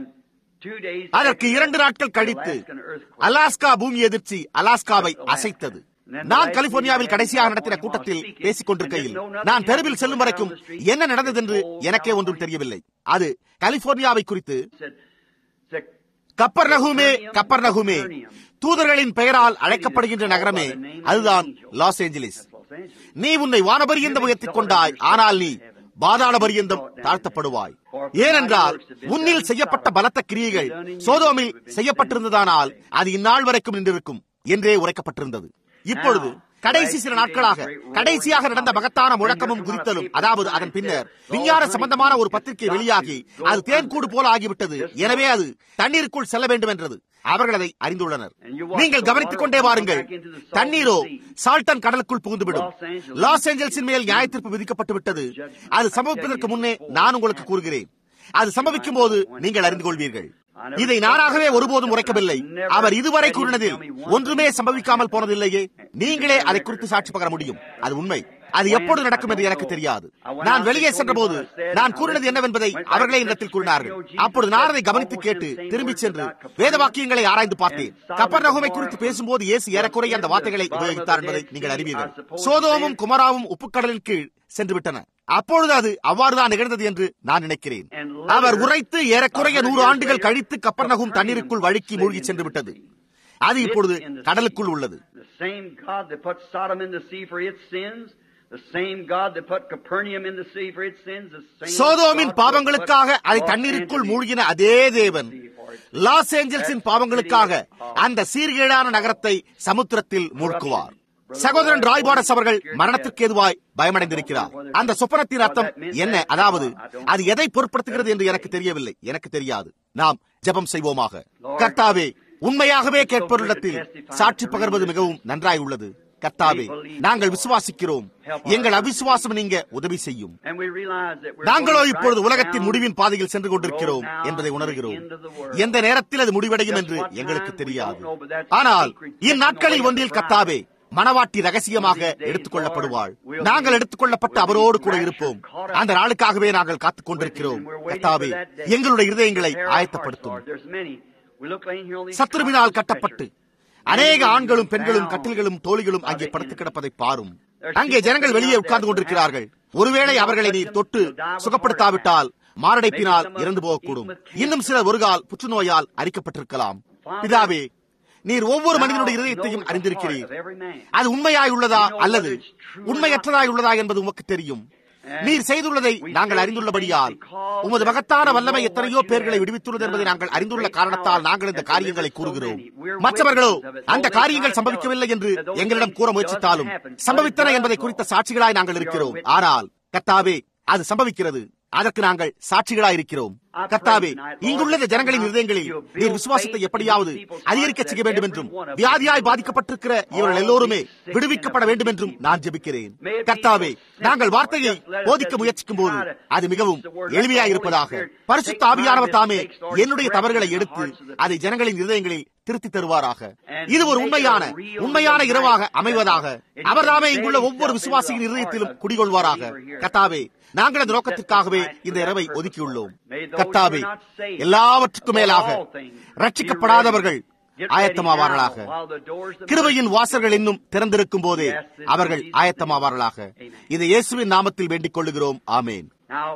Speaker 1: அதற்கு இரண்டு நாட்கள் கழித்து அலாஸ்கா பூமி எதிர்ச்சி அலாஸ்காவை அசைத்தது. நான் கலிபோர்னியாவில் கடைசியாக நடத்தின கூட்டத்தில் பேசிக் கொண்டிருக்கையில் நான் தெருவில் செல்லும் வரைக்கும் என்ன நடந்தது என்று எனக்கே ஒன்றும் தெரியவில்லை. அது கலிபோர்னியாவை குறித்து, கப்பர்நகூமே, கப்பர்நகூமே, தூதர்களின் பெயரால் அழைக்கப்படுகின்ற நகரமே, அதுதான் லாஸ் ஏஞ்சலிஸ். நீ உன்னை வானபரியந்த உயர்த்திக் கொண்டாய், ஆனால் நீ பாதாள பரியந்தம் தாழ்த்தப்படுவாய். ஏனென்றால் உன்னில் செய்யப்பட்ட பலத்த கிரியைகள் சோதோமில் செய்யப்பட்டிருந்ததானால் அது இந்நாள் வரைக்கும் நின்றிருக்கும் என்றே உரைக்கப்பட்டிருந்தது. இப்பொழுது கடைசி சில நாட்களாக கடைசியாக நடந்த மகத்தான முழக்கமும் குறித்தலும், அதாவது அதன் பின்னர் விஞ்ஞான சம்பந்தமான ஒரு பத்திரிகை வெளியாகி அது தேன்கூடு போல ஆகிவிட்டது, எனவே அது தண்ணீருக்குள் செல்ல வேண்டும் என்றது. அவர்கள் அதை அறிந்துள்ளனர். நீங்கள் கவனித்துக் கொண்டே வாருங்கள். தண்ணீரோ சால்டன் கடலுக்குள் புகுந்துவிடும். லாஸ் ஏஞ்சல்ஸின் மேல் நியாய தீர்ப்பு விதிக்கப்பட்டு விட்டது. அது சம்பவிப்பதற்கு முன்னே நான் உங்களுக்கு கூறுகிறேன், அது சம்பவிக்கும் போது நீங்கள் அறிந்து கொள்வீர்கள். இதை நானாகவே ஒருபோதும் உரைக்கவில்லை. அவர் இதுவரை கூறினதில் ஒன்றுமே சம்பவிக்காமல் போனதில்லையே. நீங்களே அதை குறித்து சாட்சி பகர முடியும். அது உண்மை. அது எப்பொழுது நடக்கும் என்று எனக்கு தெரியாது. நான் வெளியே சென்ற போது நான் கூறினது என்னவென்பதை அவர்களே இடத்தில் கூறினார்கள். அப்பொழுது நான் அதை கவனித்து கேட்டு திரும்பி சென்று வேத வாக்கியங்களை ஆராய்ந்து பார்த்தேன். கப்பர்நகூமை குறித்து பேசும்போது இயேசு ஏறக்குறைய அந்த வார்த்தைகளை உபயோகித்தார் என்பதை நீங்கள் அறிவீர்கள். சோதோமும் குமராவும் உப்புக்கடலின் கீழ் சென்று விட்டன. அப்பொழுது அது அவ்வாறுதான் நிகழ்ந்தது என்று நான் நினைக்கிறேன். அவர் உரைத்து ஏறக்குறைய நூறு ஆண்டுகள் கழித்து கப்பர்நகூம் தண்ணீருக்குள் வழுக்கி மூழ்கி சென்று விட்டது. அது இப்பொழுது கடலுக்குள் உள்ளது. சோதோமின் பாவங்களுக்காக அதை தண்ணீருக்குள் மூழ்கின அதே தேவன் லாஸ் ஏஞ்சல்ஸின் பாவங்களுக்காக அந்த சீர்கேடான நகரத்தை சமுத்திரத்தில் மூழ்குவார். சகோதரன் ராய்பாடஸ் அவர்கள் மரணத்திற்கு ஏதுவாய் பயமடைந்திருக்கிறார். அந்த சொப்பனத்தின் அர்த்தம் என்ன, அதாவது அது எதை பொருட்படுத்துகிறது என்று எனக்கு தெரியவில்லை. எனக்கு தெரியாது. நாம் ஜெபம் செய்வோமாக. கர்த்தாவே, உண்மையாகவே கேட்பவரிடத்தில் சாட்சி பகர்வது மிகவும் நன்றாய் உள்ளது. கர்த்தாவே, நாங்கள் விசுவாசிக்கிறோம். எங்கள் அவிசுவாசம் நீங்க உதவி செய்யும். நாங்களோ இப்பொழுது உலகத்தின் முடிவின் பாதையில் சென்று கொண்டிருக்கிறோம் என்பதை உணர்கிறோம். எந்த நேரத்தில் அது முடிவடையும் என்று எங்களுக்கு தெரியாது. ஆனால் இந்நாட்களில் ஒன்றில் கர்த்தாவே, மணவாட்டி ரகசியமாக எடுத்துக் கொள்ளப்படுவாள். நாங்கள் எடுத்துக் கொள்ளப்பட்டு அவரோடு கூட இருப்போம். அந்த நாளுக்காகவே நாங்கள் காத்துக் கொண்டிருக்கிறோம். கர்த்தாவே, எங்களுடைய இருதயங்களை ஆயத்தப்படுத்தும். சத்துருவினால் கட்டப்பட்டு அநேக ஆண்களும் பெண்களும் கட்டில்களும் தோழிகளும் அங்கே படுத்து கிடப்பதை பாரும். அங்கே ஜனங்கள் வெளியே உட்கார்ந்து கொண்டிருக்கிறார்கள். ஒருவேளை அவர்களை நீர் தொட்டு சுகப்படுத்தாவிட்டால் மாரடைப்பினால் இறந்து போகக்கூடும். இன்னும் சிலர் ஒரு கால் புற்றுநோயால் அரிக்கப்பட்டிருக்கலாம். பிதாவே, நீர் ஒவ்வொரு மனிதனுடைய இதயத்தையும் அறிந்திருக்கிறீர். அது உண்மையாய் உள்ளதா அல்லது உண்மையற்றதாய் உள்ளதா என்பது உமக்கு தெரியும். நீர் செய்துள்ளதை நாங்கள் அறிந்துள்ளபடியால் உமது மகத்தான வல்லமை எத்தனையோ பேர்களை விடுவித்துள்ளது என்பதை நாங்கள் அறிந்துள்ள காரணத்தால் நாங்கள் இந்த காரியங்களை கூறுகிறோம். மற்றவர்களோ அந்த காரியங்கள் சம்பவிக்கவில்லை என்று எங்களிடம் கூற முயற்சித்தாலும் சம்பவித்தன என்பதை குறித்த சாட்சிகளாய் நாங்கள் இருக்கிறோம். ஆனால் கர்த்தாவே, அது சம்பவிக்கிறது. அதற்கு நாங்கள் சாட்சிகளாய் இருக்கிறோம். கர்த்தாவே, இங்குள்ள ஜனங்களின் இதயங்களில் நீர் விசுவாசத்தை எப்படியாவது அதிகரிக்க செய்ய வேண்டும் என்றும் வியாதியாய் பாதிக்கப்பட்டிருக்கிற இவர்கள் எல்லோருமே விடுவிக்கப்பட வேண்டும் என்றும் நான் ஜெபிக்கிறேன். கர்த்தாவே, நாங்கள் வார்த்தையை போதிக்க முயற்சிக்கும் போது அது மிகவும் எளிமையாய் இருப்பதாக. பரிசுத்த ஆவியானவர் தாமே என்னுடைய தவறுகளை எடுத்து அதை ஜனங்களின் இதயங்களில் திருத்தி தருவாராக. இது ஒரு உண்மையான உண்மையான இரவாக அமைவதாக. அவர் தாமே இங்குள்ள ஒவ்வொரு விசுவாசியின் இதயத்திலும் குடிகொள்வாராக. கர்த்தாவே, நாங்கள் அந்த நோக்கத்திற்காகவே இந்த இரவை ஒதுக்கியுள்ளோம். கர்த்தாவே, எல்லாவற்றுக்கும் மேலாக ரட்சிக்கப்படாதவர்கள் ஆயத்தமாவார்களாக. கிருபையின் வாசல்கள் இன்னும் திறந்திருக்கும் போதே அவர்கள் ஆயத்தமாவார்களாக. இதை இயேசுவின் நாமத்தில் வேண்டிக் கொள்ளுகிறோம். ஆமேன்.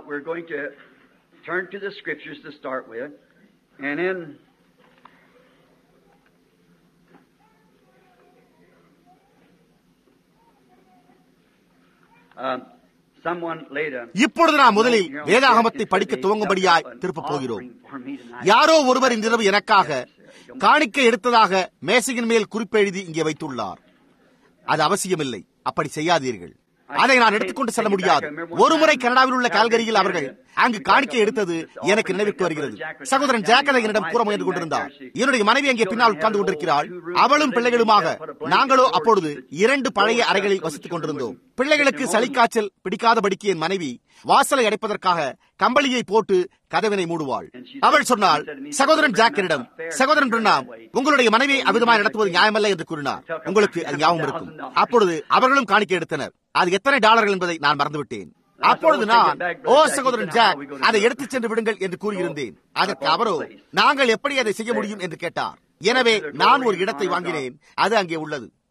Speaker 1: இப்பொழுது நாம் முதலில் வேதாகமத்தை படிக்க துவங்கும்படியாய் திருப்பப் போகிறோம். யாரோ ஒருவர் இன்றிரவு எனக்காக காணிக்கை எடுத்ததாக மேசையின் மேல் குறிப்பெழுதி இங்கே வைத்துள்ளார். அது அவசியமில்லை. அப்படி செய்யாதீர்கள். அதை நான் எடுத்துக்கொண்டு செல்ல முடியாது. ஒருமுறை கனடாவில் உள்ள கால்கரியில் அவர்கள் அங்கு காணிக்கை எடுத்தது எனக்கு நினைவுக்கு வருகிறது. சகோதரன் ஜாக்கதை என்னிடம் கூற முயன்று கொண்டிருந்தார். என்னுடைய மனைவி அங்கே பின்னால் உட்கார்ந்து கொண்டிருக்கிறாள். அவளும் பிள்ளைகளுமாக. நாங்களோ அப்பொழுது இரண்டு பழைய அறைகளில் வசித்துக் கொண்டிருந்தோம். பிள்ளைகளுக்கு சளிக்காய்ச்சல் பிடிக்காதபடிக்கு என் மனைவி வாசலை அடைப்பதற்காக கம்பளியை போட்டு கதவினை மூடுவாள். அவள் சொன்னாள், சகோதரன் ஜாக்கரிடம், சகோதரன் பிரணாம், உங்களுடைய மனைவியை அவிதமாய் நடத்துவது நியாயமல்ல என்று கூறினார். உங்களுக்கு அது ஞாபகம் இருக்கும். அப்பொழுது அவர்களும் காணிக்கை எடுத்தனர். அது எத்தனை டாலர்கள் என்பதை நான் மறந்துவிட்டேன். அப்பொழுது நான், ஓ சகோதரன் ஜாக், அதை எடுத்துச் சென்று விடுங்கள் என்று கூறியிருந்தேன். அதற்கு அவரோ, நாங்கள் எப்படி அதை செய்ய முடியும் என்று கேட்டார். எனவே நான் ஒரு இடத்தை வாங்கினேன். அது அங்கே உள்ளது.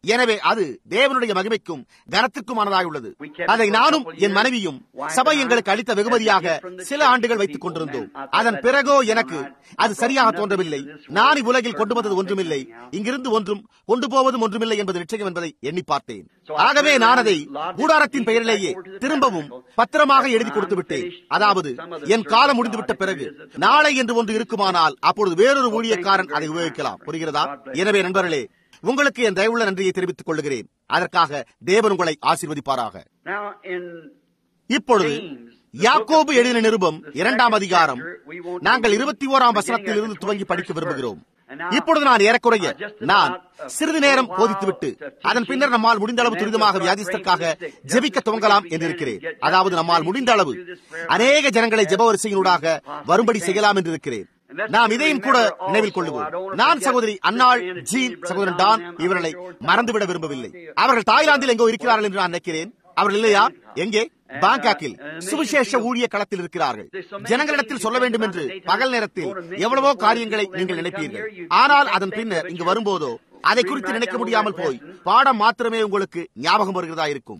Speaker 1: எனவே அது தேவனுடைய மகிமைக்கும் கனத்திற்குமானதாய் உள்ளது. அதை நானும் என் மனைவியும் சபை எங்களுக்கு அளித்த வெகுமதியாக சில ஆண்டுகள் வைத்துக் கொண்டிருந்தோம். அதன் பிறகோ எனக்கு அது சரியாக தோன்றவில்லை. நான் இவ்வுலகில் கொண்டு வந்தது ஒன்றுமில்லை, இங்கிருந்து ஒன்றும் கொண்டு போவதும் ஒன்றுமில்லை என்பது நிச்சயம் என்பதை எண்ணி பார்த்தேன். ஆகவே நான் அதை கூடாரத்தின் பெயரிலேயே திரும்பவும் பத்திரமாக எழுதி கொடுத்து விட்டேன். அதாவது என் காலம் முடிந்துவிட்ட பிறகு நாளை என்று ஒன்று இருக்குமானால் அப்பொழுது வேறொரு ஊழியக்காரன் அதை உபயோகிக்கலாம். புரிகிறதா? எனவே நண்பர்களே, உங்களுக்கு என் தயவுள்ள நன்றியை தெரிவித்துக் கொள்கிறேன். அதற்காக தேவன் உங்களை ஆசீர்வதிப்பாராக. இப்பொழுது யாக்கோபு எழுதின நிருபம் இரண்டாம் அதிகாரம் நாங்கள் இருபத்தி ஓராம் வசனத்தில் இருந்து துவங்கி படிக்க விரும்புகிறோம். இப்பொழுது நான் ஏறக்குறைய நான் சிறிது நேரம் போதித்துவிட்டு அதன் பின்னர் நம்மால் முடிந்த அளவு துரிதமாக வியாதிஸ்தற்காக ஜெபிக்க துவங்கலாம் என்றிருக்கிறேன். அதாவது நம்மால் முடிந்த அளவு அநேக ஜனங்களை ஜெப வரிசையினூடாக வரும்படி செய்யலாம் என்றிருக்கிறேன். நாம் இதையும் கூட நினைவில் கொள்ளுவோம். நான் சகோதரி அன்னாள், ஜீன், சகோதரன் டான் இவர்களை மறந்துவிட விரும்பவில்லை. அவர்கள் தாய்லாந்தில் எங்கோ இருக்கிறார்கள் என்று நான் நினைக்கிறேன். அவர்கள் இல்லையா? எங்கே? பாங்காக்கில் சுவிசேஷ ஊழிய களத்தில் இருக்கிறார்கள். ஜனங்களிடத்தில் சொல்ல வேண்டும் என்று பகல் நேரத்தில் எவ்வளவோ காரியங்களை நீங்கள் நினைப்பீர்கள். ஆனால் அதன் பின்னர் இங்கு வரும்போதோ அதை குறித்து நினைக்க முடியாமல் போய் பாடம் மாத்திரமே உங்களுக்கு ஞாபகம் வருகிறதா இருக்கும்.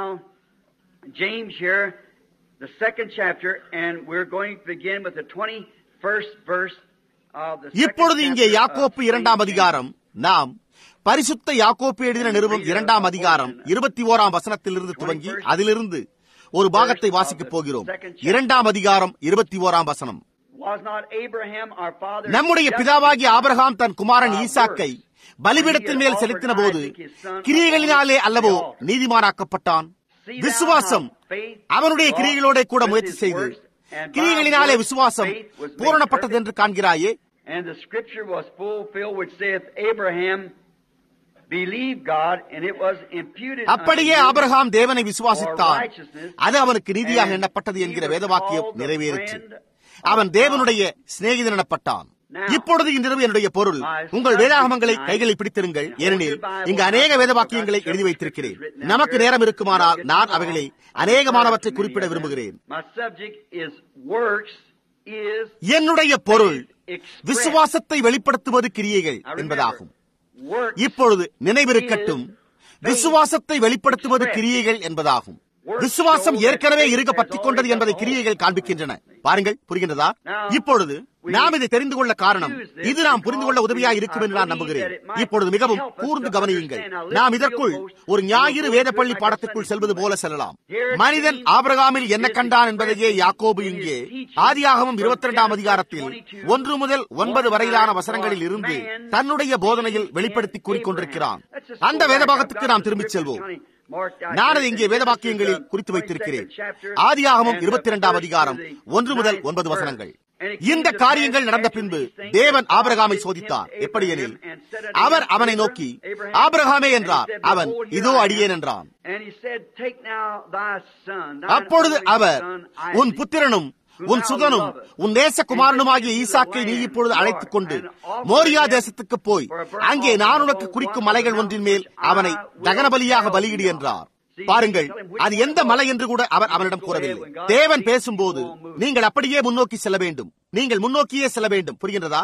Speaker 1: இப்பொழுது இங்கே யாக்கோப்பு இரண்டாம் அதிகாரம் நாம் பரிசுத்த யாக்கோப்பு எழுதின நிருபம் இரண்டாம் அதிகாரம் இருபத்தி ஓராம் வசனத்திலிருந்து துவங்கி அதிலிருந்து ஒரு பாகத்தை வாசிக்கப் போகிறோம். இரண்டாம் அதிகாரம் இருபத்தி ஓராம் வசனம். நம்முடைய பிதாவாகிய ஆபிரகாம் தன் குமாரன் ஈசாக்கை பலிபீடத்தின் மேல் செலுத்தின போது கிரியைகளினாலே அல்லவோ நீதிமானாக்கப்பட்டான். விசுவாசம் அவனுடைய கிரியைகளோட கூட முயற்சி செய்து கிரியைகளினாலே விசுவாசம் பூரணப்பட்டது என்று காண்கிறாயே. அப்படியே ஆபிரகாம் தேவனை விசுவாசித்தான், அது அவனுக்கு நீதியாக எண்ணப்பட்டது என்கிற வேதவாக்கியம் நிறைவேறிற்று. அவன் தேவனுடைய சிநேகிதன் எனப்பட்டான். இப்பொழுது இன்றிரவு என்னுடைய பொருள், உங்கள் வேதாகமங்களை கைகளில் பிடித்திருங்கள், ஏனெனில் இங்கு அநேக வேத வாக்கியங்களை எழுதி வைத்திருக்கிறேன். நமக்கு நேரம் இருக்குமானால் நான் அவைகளை அநேகமானவற்றை குறிப்பிட விரும்புகிறேன். என்னுடைய பொருள் விசுவாசத்தை வெளிப்படுத்துவது கிரியைகள் என்பதாகும். இப்பொழுது நினைவிருக்கட்டும், விசுவாசத்தை வெளிப்படுத்துவது கிரியைகள் என்பதாகும். விசுவாசம் ஏற்கனவே இருக்க பற்றிக் கொண்டது என்பதை கிரியைகள் காண்பிக்கின்றன. பாருங்கள், புரிகின்றதா? இப்பொழுது நாம் இதை தெரிந்து கொள்ள காரணம் இது நாம் புரிந்து கொள்ள உதவியாக இருக்கும் என்று நான் நம்புகிறேன். இப்பொழுது மிகவும் கூர்ந்து கவனியுங்கள். நாம் இதற்குள் ஒரு ஞாயிறு வேத பள்ளி பாடத்திற்குள் செல்வது போல செல்லலாம். மனிதன் ஆபிரகாமில் என்ன கண்டான் என்பதையே யாக்கோபு இங்கே ஆதியாகமம் இருபத்தி இரண்டாம் அதிகாரத்தில் ஒன்று முதல் ஒன்பது வரையிலான வசனங்களில் இருந்து தன்னுடைய போதனையில் வெளிப்படுத்தி கூறிக்கொண்டிருக்கிறான். அந்த வேதபாகத்துக்கு நாம் திரும்பிச் செல்வோம். நான் அதை இங்கே வேதவாக்கியங்களில் குறித்து வைத்திருக்கிறேன். ஆதியாகமம் இருபத்தி இரண்டாம் அதிகாரம் ஒன்று முதல் ஒன்பது வசனங்கள். இந்த காரியங்கள் நடந்த பின்பு தேவன் ஆபிரகாமை சோதித்தார். எப்படியெனில் அவர் அவனை நோக்கி ஆபிரகாமே என்றார். அவன் இதோ அடியேன் என்றான். அப்பொழுது அவர் உன் புத்திரனும் உன் சுதனும் உன் நேசகுமாரனுமாகிய ஈசாக்கை நீ இப்பொழுது அழைத்துக் கொண்டு மோரியா தேசத்துக்கு போய் அங்கே நான் உனக்கு குறிக்கும் மலைகள் ஒன்றின் மேல் அவனை தகனபலியாக பலியிடு என்றார். பாருங்கள், அது எந்த மலை என்று கூட அவர் அவனிடம் கூறவில்லை. தேவன் பேசும்போது நீங்கள் அப்படியே முன்னோக்கி செல்ல வேண்டும். நீங்கள் முன்னோக்கியே செல்ல வேண்டும். புரிகின்றதா?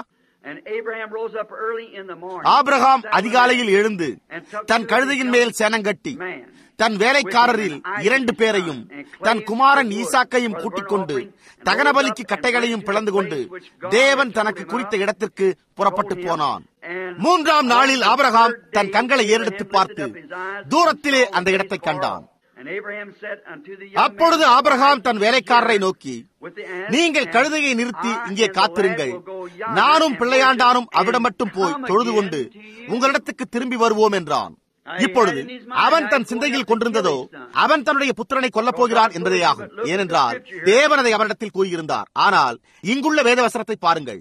Speaker 1: ஆபிரகாம் அதிகாலையில் எழுந்து தன் கழுதையின் மேல் சேனங்கட்டி தன் வேலைக்காரரில் இரண்டு பேரையும் தன் குமாரன் ஈசாக்கையும் கூட்டிக் கொண்டு தகனபலிக்கு கட்டைகளையும் பிளந்து கொண்டு தேவன் தனக்கு குறித்த இடத்திற்கு புறப்பட்டு போனான். மூன்றாம் நாளில் ஆபிரகாம் தன் கண்களை ஏறெடுத்து பார்த்து தூரத்திலே அந்த இடத்தை கண்டான். அப்பொழுது ஆபிரகாம் தன் வேலைக்காரரை நோக்கி, நீங்கள் கழுதையை நிறுத்தி இங்கே காத்திருங்கள், நானும் பிள்ளையாண்டானும் அவிடம் மட்டும் போய் தொழுது கொண்டு உங்களிடத்துக்கு திரும்பி வருவோம் என்றான். இப்பொழுது அவன் தன் சிந்தையில் கொண்டிருந்ததோ அவன் தன்னுடைய புத்திரனை கொல்லப் போகிறான் என்பதே ஆகும். ஏனென்றால் தேவன் அதை அவனிடத்தில் கூறியிருந்தார். ஆனால் இங்குள்ள வேதவசனத்தை பாருங்கள்.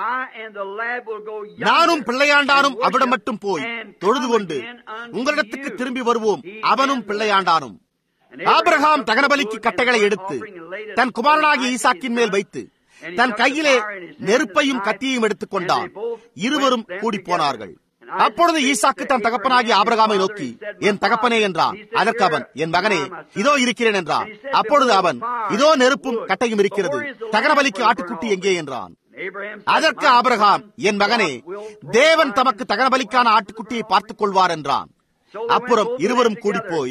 Speaker 1: நானும் பிள்ளையாண்டானும் அவிடம் மட்டும் போய் தொழுது கொண்டு உங்களிடத்துக்கு திரும்பி வருவோம், அவனும் பிள்ளையாண்டானும். ஆபிரகாம் தகனபலிக்கு கட்டைகளை எடுத்து தன் குமாரனாகிய ஈசாக்கின் மேல் வைத்து தன் கையிலே நெருப்பையும் கத்தியையும் எடுத்துக் கொண்டான். இருவரும் கூடி போனார்கள். அப்பொழுது ஈசாக்கு தன் தகப்பனாகிய ஆபிரகாமை நோக்கி, என் தகப்பனே என்றான். அதற்கு அவன், என் மகனே, இதோ இருக்கிறேன் என்றான். அப்பொழுது அவன், இதோ நெருப்பும் கட்டையும் இருக்கிறது, தகனபலிக்கு ஆட்டுக்குட்டி எங்கே என்றான். அதற்கு ஆபிரகாம், என் மகனே, தேவன் தமக்கு தகனபலிக்கான ஆட்டுக்குட்டியை பார்த்துக் கொள்வார் என்றான். அப்புறம் இருவரும் கூடி போய்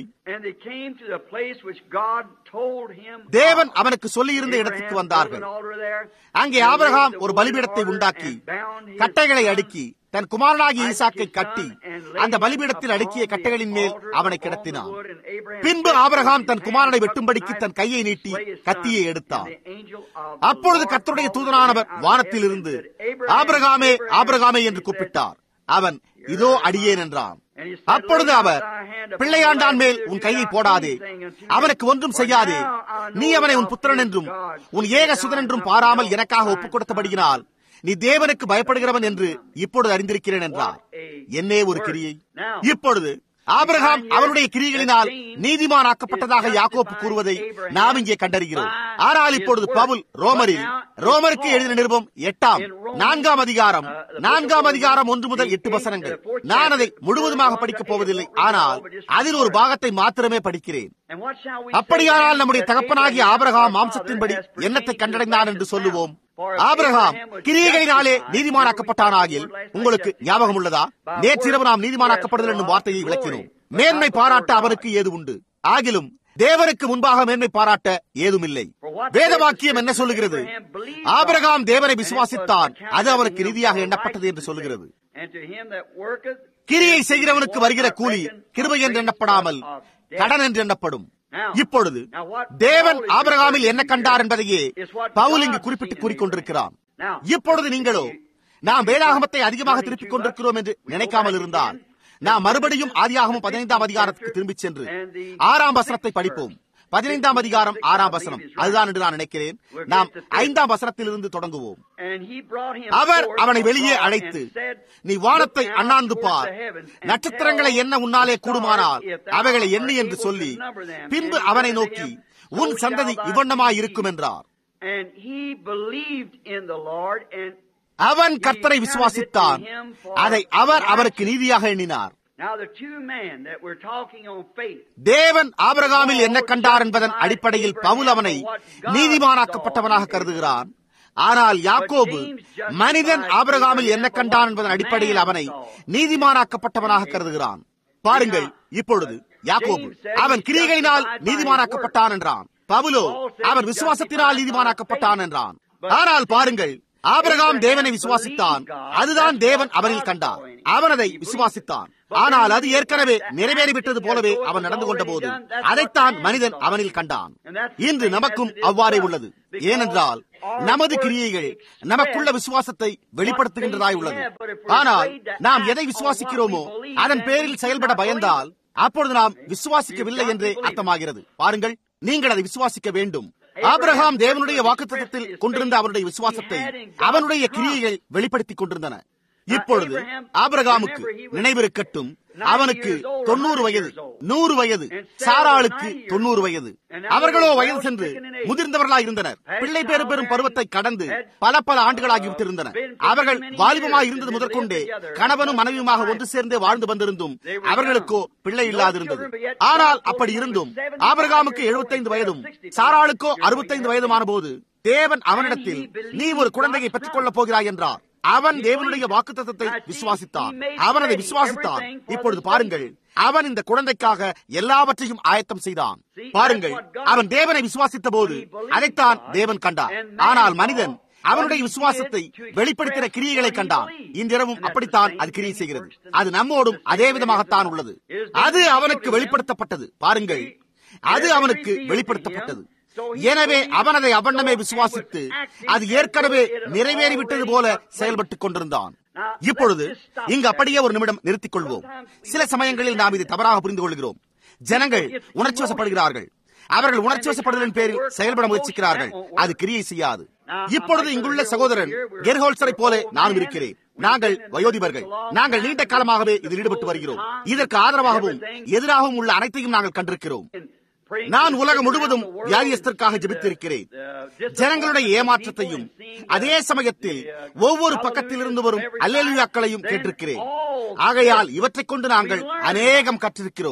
Speaker 1: தேவன் அவனுக்கு சொல்லியிருந்த இடத்துக்கு வந்தார்கள். அங்கே ஆபிரகாம் ஒரு பலிபீடத்தை உண்டாக்கி கட்டைகளை அடுக்கி தன் குமாரனாகிய ஈசாக்கை கட்டி அந்த பலிபீடத்தில் அடுக்கிய கட்டைகளின் மேல் அவனை கிடத்தினான். பின்பு ஆபிரகாம் தன் குமாரனை வெட்டும்படிக்கு தன் கையை நீட்டி கத்தியை எடுத்தான். அப்பொழுது கர்த்தருடைய தூதனானவர் வானத்தில் இருந்து ஆபிரகாமே ஆபிரகாமே என்று கூப்பிட்டார். அவன் இதோ அடியேன் என்றான். அப்பொழுது அவர், பிள்ளையாண்டான் மேல் உன் கையை போடாதே, அவனுக்கு ஒன்றும் செய்யாதே, நீ அவனை உன் புத்திரன் என்றும் உன் ஏக சுதன் என்றும் பாராமல் எனக்காக ஒப்புக் கொடுத்தபடியினால் நீ தேவனுக்கு பயப்படுகிறவன் என்று இப்பொழுது அறிந்திருக்கிறேன் என்றார். என்னே ஒரு கிரியை! இப்பொழுது ஆபிரகாம் அவனுடைய கிரியைகளினால் நீதிமானாக்கப்பட்டதாக யாக்கோப்பு கூறுவதை நாம் இங்கே கண்டறிகிறோம். ஆனால் இப்பொழுது பவுல் ரோமரில் ரோமருக்கு எழுதின நிருபம் எட்டாம் நான்காம் அதிகாரம் நான்காம் அதிகாரம் ஒன்று முதல் எட்டு வசனங்கள். நான் அதை முழுவதுமாக படிக்கப் போவதில்லை, ஆனால் அதில் ஒரு பாகத்தை மாத்திரமே படிக்கிறேன். அப்படியானால் நம்முடைய தகப்பனாகிய ஆபிரகாம் மாம்சத்தின்படி என்னத்தை கண்டடைந்தான் என்று சொல்லுவோம். ஆபிரகாம் கிரியைகளினாலே நீதிமானாக்கப்பட்டானாகில் உங்களுக்கு ஞாபகம் உள்ளதா? நேற்றிரவு நாம் நீதிமானாக்கப்படுதல் என்னும் வார்த்தையை விளக்கினோம். மேன்மை பாராட்ட அவனுக்கு ஏது உண்டு, ஆகிலும் தேவனுக்கு முன்பாக மேன்மை பாராட்ட ஏதும் இல்லை. வேத வாக்கியம் என்ன சொல்லுகிறது? ஆபிரகாம் தேவனை விசுவாசித்தான், அது அவனுக்கு நீதியாக எண்ணப்பட்டது என்று சொல்லுகிறது. கிரியை செய்கிறவனுக்கு வருகிற கூலி கிருபை என்று எண்ணப்படாமல் கடன் என்று எண்ணப்படும். இப்பொழுது தேவன் ஆபிரகாமில் என்ன கண்டார் என்பதையே பவுல் இங்கு குறிப்பிட்டு கூறிக்கொண்டிருக்கிறான். இப்பொழுது நீங்களோ நாம் வேதாகமத்தை அதிகமாக திருப்பிக் கொண்டிருக்கிறோம் என்று நினைக்காமல் இருந்தால் நாம் மறுபடியும் ஆதியாகமம் பதினைந்தாம் அதிகாரத்துக்கு திரும்பிச் சென்று ஆறாம் வசனத்தை படிப்போம். பதினைந்தாம் அதிகாரம் ஆறாம் வசனம் அதுதான் என்று நான் நினைக்கிறேன். நாம் ஐந்தாம் வசனத்தில் இருந்து தொடங்குவோம். அவர் அவனை வெளியே அழைத்து, நீ வானத்தை அண்ணாந்து பார், நட்சத்திரங்களை எண்ண உன்னாலே கூடுமானால் அவைகளை எண்ணு என்று சொல்லி, பின்பு அவனை நோக்கி, உன் சந்ததி இவ்வண்ணமாய் இருக்கும் என்றார். அவன் கர்த்தரை விசுவாசித்தான், அதை அவர் அவருக்கு நீதியாக எண்ணினார். தேவன் ஆபிரகாமில் என்ன கண்டார் என்பதன் அடிப்படையில் பவுல் அவனை நீதிமானாக்கப்பட்டவனாக கருதுகிறான். ஆனால் யாக்கோபு மனிதன் ஆபிரகாமில் என்ன கண்டான் என்பதன் அடிப்படையில் அவனை நீதிமானாக்கப்பட்டவனாக கருதுகிறான். பாருங்கள், இப்பொழுது யாக்கோபு அவன் கிரியைகளினால் நீதிமானாக்கப்பட்டான் என்றான். பவுலோ அவன் விசுவாசத்தினால் நீதிமானாக்கப்பட்டான் என்றான். ஆனால் பாருங்கள், ஆபிரகாம் தேவனை விசுவாசித்தான், அதுதான் தேவன் அவனில் கண்டார். அவன் அதை விசுவாசித்தான், ஆனால் அது ஏற்கனவே நிறைவேறிவிட்டது போலவே அவன் நடந்து கொண்ட போது அதைத்தான் மனிதன் அவனில் கண்டான். இன்று நமக்கும் அவ்வாறே உள்ளது. ஏனென்றால் நமது கிரியைகள் நமக்குள்ள விசுவாசத்தை வெளிப்படுத்துகின்றதாய் உள்ளது. ஆனால் நாம் எதை விசுவாசிக்கிறோமோ அதன் பேரில் செயல்பட பயந்தால் அப்பொழுது நாம் விசுவாசிக்கவில்லை என்றே அர்த்தமாகிறது. பாருங்கள், நீங்கள் அதை விசுவாசிக்க வேண்டும். ஆபிரகாம் தேவனுடைய வாக்குத்தத்தத்தில் கொண்டிருந்த அவனுடைய விசுவாசத்தை அவனுடைய கிரியைகள் வெளிப்படுத்திக் கொண்டிருந்தன. இப்பொழுது ஆபிரகாமுக்கு நினைவிருக்கட்டும், அவனுக்கு தொண்ணூறு வயது, நூறு வயது, சாராளுக்கு தொண்ணூறு வயது. அவர்களோ வயது சென்று முதிர்ந்தவர்களாய் இருந்தனர். பிள்ளை பேறு பெறும் பருவத்தை கடந்து பல பல ஆண்டுகளாகிவிட்டிருந்தனர். அவர்கள் வாலிபமாய் இருந்தது முதற்கொண்டே கணவனும் மனைவியுமாக ஒன்று சேர்ந்தே வாழ்ந்து வந்திருந்தும் அவர்களுக்கோ பிள்ளை இல்லாதிருந்தது. ஆனால் அப்படி இருந்தும் ஆபிரகாமுக்கு எழுபத்தைந்து வயதும் சாராளுக்கோ அறுபத்தைந்து வயதுமான போது தேவன் அவனிடத்தில், நீ ஒரு குழந்தையை பெற்றுக் கொள்ளப் போகிறாய் என்றார். அவன் தேவனுடைய வாக்குத்தத்தத்தை விசுவாசித்தான், அவன் அதை விசுவாசித்தான். இப்பொழுது பாருங்கள், அவன் இந்த குழந்தைக்காக எல்லாவற்றையும் ஆயத்தம் செய்தான். பாருங்கள், அவன் தேவனை விசுவாசித்த போது அதைத்தான் தேவன் கண்டார். ஆனால் மனிதன் அவனுடைய விசுவாசத்தை வெளிப்படுத்தின கிரியைகளை கண்டான். இன்றிரவும் அப்படித்தான் அது கிரியை செய்கிறது. அது நம்மோடும் அதே விதமாகத்தான் உள்ளது. அது அவனுக்கு வெளிப்படுத்தப்பட்டது. பாருங்கள், அது அவனுக்கு வெளிப்படுத்தப்பட்டது. எனவே அவன் அதை அவண்ணமே விசுவாசித்து அது ஏற்கனவே நிறைவேறிவிட்டது போல செயல்பட்டுக் கொண்டிருந்தான். இப்பொழுது இங்கு அப்படியே ஒரு நிமிடம் நிறுத்திக் கொள்வோம். சில சமயங்களில் நாம் இதை தவறாக புரிந்து கொள்கிறோம். ஜனங்கள் உணர்ச்சி வசப்படுகிறார்கள். அவர்கள் உணர்ச்சி வசப்படுதலின் பேரில் செயல்பட முயற்சிக்கிறார்கள். அது கிரியை செய்யாது. இப்பொழுது இங்குள்ள சகோதரன் கெர்ஹோல்சரை போல நானும் இருக்கிறேன். நாங்கள் வயோதிபர்கள். நாங்கள் நீண்ட காலமாகவே இதில் ஈடுபட்டு வருகிறோம். இதற்கு ஆதரவாகவும் எதிராகவும் உள்ள அனைத்தையும் நாங்கள் கண்டிருக்கிறோம். நான் உலகம் முழுவதும் வியாதியஸ்தருக்காக ஜெபித்திருக்கிறேன். ஜனங்களுடைய ஏமாற்றத்தையும் அதே சமயத்தில் ஒவ்வொரு பக்கத்தில் இருந்து வரும் அல்லேலூயாக்களையும் கேட்டிருக்கிறேன். ஆகையால் இவற்றைக் கொண்டு நாங்கள் அநேகம் கற்றிருக்கிறோம்.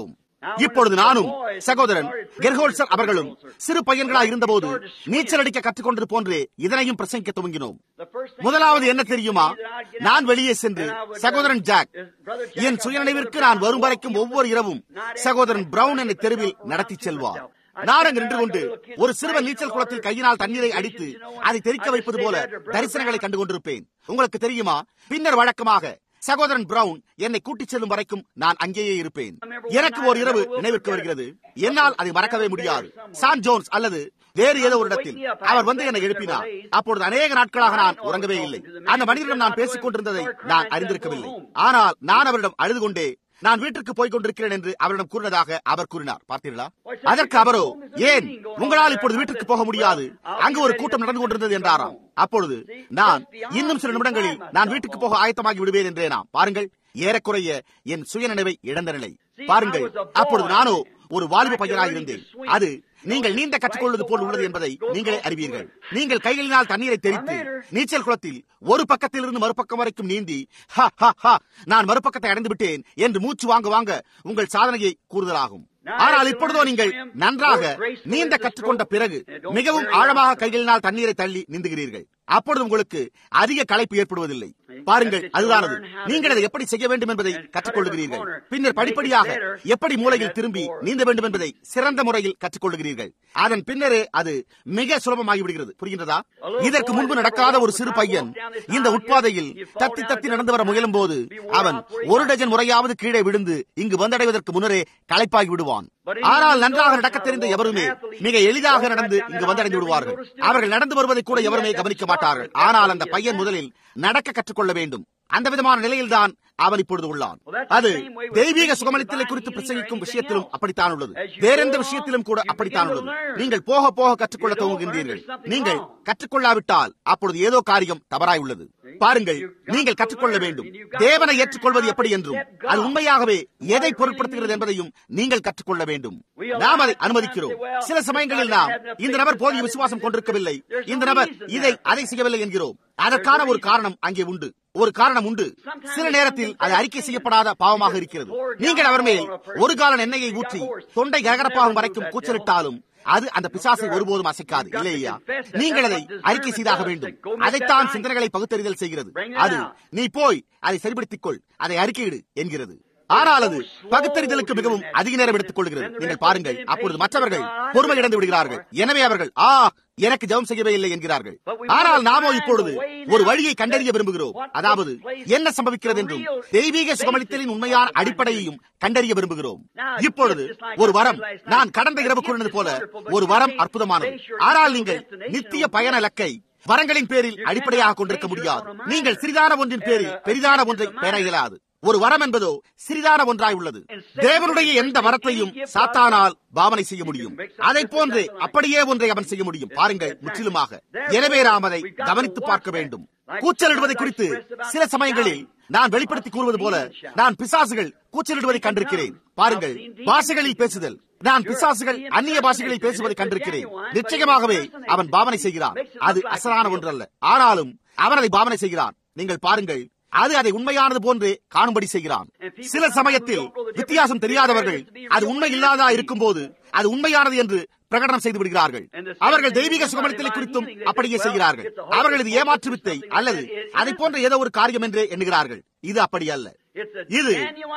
Speaker 1: இப்பொழுது நானும் சகோதரன் கெர்ஹோல்சர் அவர்களும் சிறு பையன்களாக இருந்தபோது நீச்சல் அடிக்க கற்றுக்கொண்டது போன்றே இதனையும் பிரசங்கிக்க துவங்கினோம். முதலாவது என்ன தெரியுமா? நான் வெளியே சென்று சகோதரன் ஜாக் என் சுயநினைவிற்கு நான் வரும் வரைக்கும் ஒவ்வொரு இரவும் சகோதரன் பிரவுன் என்னை தெருவில் நடத்தி செல்வார். நான் அங்கு நின்று கொண்டு ஒரு சிறுவன் நீச்சல் குளத்தில் கையினால் தண்ணீரை அடித்து அதை தெறிக்க வைப்பது போல தரிசனங்களை கண்டு கொண்டிருப்பேன். உங்களுக்கு தெரியுமா, பின்னர் வழக்கமாக சகோதரன் பிரவுன் என்னை கூட்டிச் செல்லும் வரைக்கும் நான் அங்கேயே இருப்பேன். எனக்கு ஒரு இரவு நினைவிற்கு வருகிறது, என்னால் அதை மறக்கவே முடியாது. சான் ஜோன்ஸ் அல்லது வேறு ஏதோ ஒரு இடத்தில் அவர் வந்து என்னை எழுப்பினார். அப்பொழுது அநேக நாட்களாக நான் உறங்கவே இல்லை. அந்த மனிதனிடம் நான் பேசிக் கொண்டிருந்ததை நான் அறிந்திருக்கவில்லை. ஆனால் நான் அவரிடம் அழுது கொண்டே நான் வீட்டிற்கு போய் கொண்டிருக்கிறேன் என்று அவரிடம் கூறினதாக அவர் கூறினார். பார்த்தீர்களா? அதற்கு அவரோ, ஏன் உங்களால் இப்பொழுது வீட்டிற்கு போக முடியாது, அங்கு ஒரு கூட்டம் நடந்து கொண்டிருந்தது என்றாராம். அப்பொழுது நான் இன்னும் சில நிமிடங்களில் நான் வீட்டுக்கு போக ஆயத்தமாகி விடுவேன் என்றேனாம். பாருங்கள், ஏறக்குறைய என் சுயநினைவை இழந்த நிலை. பாருங்கள், அப்பொழுது நானோ ஒரு வாலிப பையனாக இருந்தேன். அது நீங்கள் நீந்த கற்றுக்கொள்வது போல் உள்ளது என்பதை நீங்களே அறிவீர்கள். நீங்கள் கைகளினால் தண்ணீரை தெரித்து நீச்சல் குளத்தில் ஒரு பக்கத்தில் இருந்து மறுபக்கம் வரைக்கும் நீந்தி ஹா ஹா ஹா நான் மறுபக்கத்தை அடைந்து விட்டேன் என்று மூச்சு வாங்க வாங்க உங்கள் சாதனையை கூறுதலாகும். ஆனால் இப்பொழுதோ நீங்கள் நன்றாக நீந்த கற்றுக்கொண்ட பிறகு மிகவும் ஆழமாக கைகளினால் தண்ணீரை தள்ளி நீந்துகிறீர்கள். அப்பொழுது உங்களுக்கு அதிக களைப்பு ஏற்படுவதில்லை. பாருங்கள், அதுதானது. நீங்கள் அதை எப்படி செய்ய வேண்டும் என்பதை கற்றுக்கொள்ளுகிறீர்கள். பின்னர் படிப்படியாக எப்படி மூலையில் திரும்பி நீந்த வேண்டும் என்பதை சிறந்த முறையில் கற்றுக்கொள்ளுகிறீர்கள். அதன் பின்னரே அது மிக சுலபமாகி விடுகிறது. புரிகின்றதா? இதற்கு முன்பு நடக்காத ஒரு சிறு பையன் இந்த உட்பாதையில் தத்தி தத்தி நடந்து வர முயலும் போது அவன் ஒரு டஜன் முறையாவது கீழே விழுந்து இங்கு வந்தடைவதற்கு முன்னரே களைப்பாகி விடுவான். ஆனால் நன்றாக நடக்க தெரிந்த எவருமே மிக எளிதாக நடந்து இங்கு வந்தடைந்து விடுவார்கள். அவர்கள் நடந்து வருவதை கூட எவருமே கவனிக்க மாட்டார்கள். ஆனால் அந்த பையன் முதலில் நடக்க கற்றுக்கொள்ள வேண்டும். அந்த விதமான நிலையில்தான் அவன் இப்பொழுது உள்ளான். அது தெய்வீக சுகமளித்தலை குறித்து பிரசங்கிக்கும் விஷயத்திலும் அப்படித்தான் உள்ளது. வேறெந்த விஷயத்திலும் கூட அப்படித்தான் உள்ளது. நீங்கள் போக போக கற்றுக்கொள்ள துவங்குகின்றீர்கள். நீங்கள் கற்றுக்கொள்ளாவிட்டால் அப்பொழுது ஏதோ காரியம் தவறாய் உள்ளது. பாருங்கள், நீங்கள் கற்றுக்கொள்ள வேண்டும். தேவனை ஏற்றுக்கொள்வது எப்படி என்றும் அது உண்மையாகவே எதை பொருட்படுத்துகிறது என்பதையும் நீங்கள் கற்றுக்கொள்ள வேண்டும். நாம் அதை அனுமதிக்கிறோம். சில சமயங்களில் நாம் இந்த நபர் போதிய விசுவாசம் கொண்டிருக்கவில்லை, இந்த நபர் இதை அதை செய்யவில்லை என்கிறோம். அதற்கான ஒரு காரணம் அங்கே உண்டு. ஒரு காரணம் உண்டு. சில நேரத்தில் அது அறிக்கை செய்யப்படாத பாவமாக இருக்கிறது. நீங்கள் அவர் மேல் ஒரு கால எண்ணெயை ஊற்றி தொண்டை கரகரப்பாகும் வரைக்கும் கூச்சலிட்டாலும் அது அந்த பிசாசை ஒருபோதும் அசைக்காது. இல்லையா? நீங்கள் அதை அறிக்கை செய்தாக வேண்டும். அதைத்தான் சிந்தனைகளை பகுத்தறிதல் செய்கிறது. அது நீ போய் அதை சரிபடுத்திக் கொள், அதை அறிக்கையிடு என்கிறது. ஆனால் அது பகுத்தறிதலுக்கு மிகவும் அதிக நேரம் எடுத்துக் கொள்கிறது. நீங்கள் பாருங்கள், அப்பொழுது மற்றவர்கள் பொறுமை இழந்து விடுகிறார்கள். எனவே அவர்கள் ஆ எனக்கு ஜெபம் செய்யவே இல்லை என்கிறார்கள். ஆனால் நாமோ இப்பொழுது ஒரு வழியை கண்டறிய விரும்புகிறோம். அதாவது என்ன சம்பவிக்கிறது என்றும் தெய்வீக சுகமளித்தலின் உண்மையான அடிப்படையையும் கண்டறிய விரும்புகிறோம். இப்பொழுது ஒரு வரம், நான் கடந்த இரவு கூறினது போல ஒரு வரம் அற்புதமானது. ஆனால் நீங்கள் நித்திய பயன இலக்கை வரங்களின் பேரில் அடிப்படையாக கொண்டிருக்க முடியாது. நீங்கள் சிறிதான ஒன்றின் பேரில் பெரிதான ஒன்றை பெற இயலாது. ஒரு வரம் என்பதோ சிறிதான ஒன்றாய் உள்ளது. தேவனுடைய எந்த வரத்தையும் சாத்தானால் பாவனை செய்ய முடியும். அதை போன்று அப்படியே ஒன்றை அவன் செய்ய முடியும். பாருங்கள், முற்றிலுமாக. எனவே நாம் அதை கவனித்து பார்க்க வேண்டும். கூச்சலிடுவதை குறித்து சில சமயங்களில் நான் வெளிப்படுத்தி கூறுவது போல நான் பிசாசுகள் கூச்சலிடுவதை கண்டிருக்கிறேன். பாருங்கள், பாஷைகளில் பேசுதல், நான் பிசாசுகள் அந்நிய பாஷைகளில் பேசுவதை கண்டிருக்கிறேன். நிச்சயமாகவே அவன் பாவனை செய்கிறான். அது அசலான ஒன்றல்ல, ஆனாலும் அவன் அதை பாவனை செய்கிறான். நீங்கள் பாருங்கள், அது அதை உண்மையானது போன்று காணும்படி செய்கிறான். சில சமயத்தில் வித்தியாசம் தெரியாதவர்கள் அது உண்மை இல்லாதா இருக்கும் போது அது உண்மையானது என்று பிரகடனம் செய்து விடுகிறார்கள். அவர்கள் தெய்வீக சுகமளித்தலை குறித்தும் அப்படியே செய்கிறார்கள். அவர்கள் இது ஏமாற்று வித்தை அல்லது அதை போன்ற ஏதோ ஒரு காரியம் என்றே எண்ணுகிறார்கள். இது அப்படி அல்ல. இது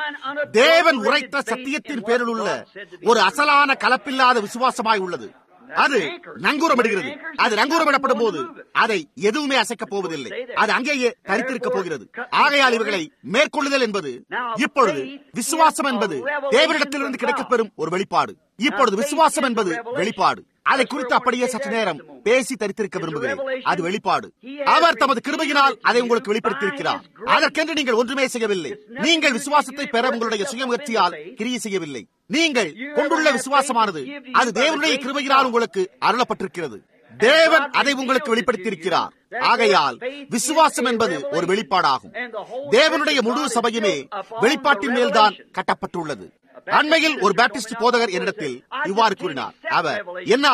Speaker 1: தேவன் உரைத்த சத்தியத்தின் பேரில் உள்ள ஒரு அசலான கலப்பில்லாத விசுவாசமாய் உள்ளது. அது நங்கூரமிடுகிறது. அது நங்கூரமிடப்படும் போது அதை எதுவுமே அசைக்கப் போவதில்லை. அது அங்கேயே தரித்திருக்க போகிறது. ஆகையால் இவர்களை மேற்கொள்ளுதல் என்பது இப்பொழுது விசுவாசம் என்பது தேவனிடத்திலிருந்து கிடைக்கப்பெறும் ஒரு வெளிப்பாடு. இப்பொழுது விசுவாசம் என்பது வெளிப்பாடு. அதை குறித்து அப்படியே சற்று நேரம் பேசி தரித்திருக்க விரும்புகிறேன். அது வெளிப்பாடு. அவர் தமது கிருபையினால் அதை உங்களுக்கு வெளிப்படுத்தியிருக்கிறார். அதற்கென்று நீங்கள் ஒன்றுமே செய்யவில்லை. நீங்கள் விசுவாசத்தை பெற உங்களுடைய சுயமுயற்சியால் கிரியை செய்யவில்லை. நீங்கள் கொண்டுள்ள விசுவாசமானது அது தேவனுடைய கிருபையினால் உங்களுக்கு அருளப்பட்டிருக்கிறது. தேவன் அதை உங்களுக்கு வெளிப்படுத்தியிருக்கிறார். ஆகையால் விசுவாசம் என்பது ஒரு வெளிப்பாடாகும். தேவனுடைய முழு சபையுமே வெளிப்பாட்டின் மேல்தான் கட்டப்பட்டுள்ளது. அண்மையில் ஒரு பாப்டிஸ்ட் போதகர் என்னிடத்தில் இவ்வாறு கூறினார். அவர், என்னால்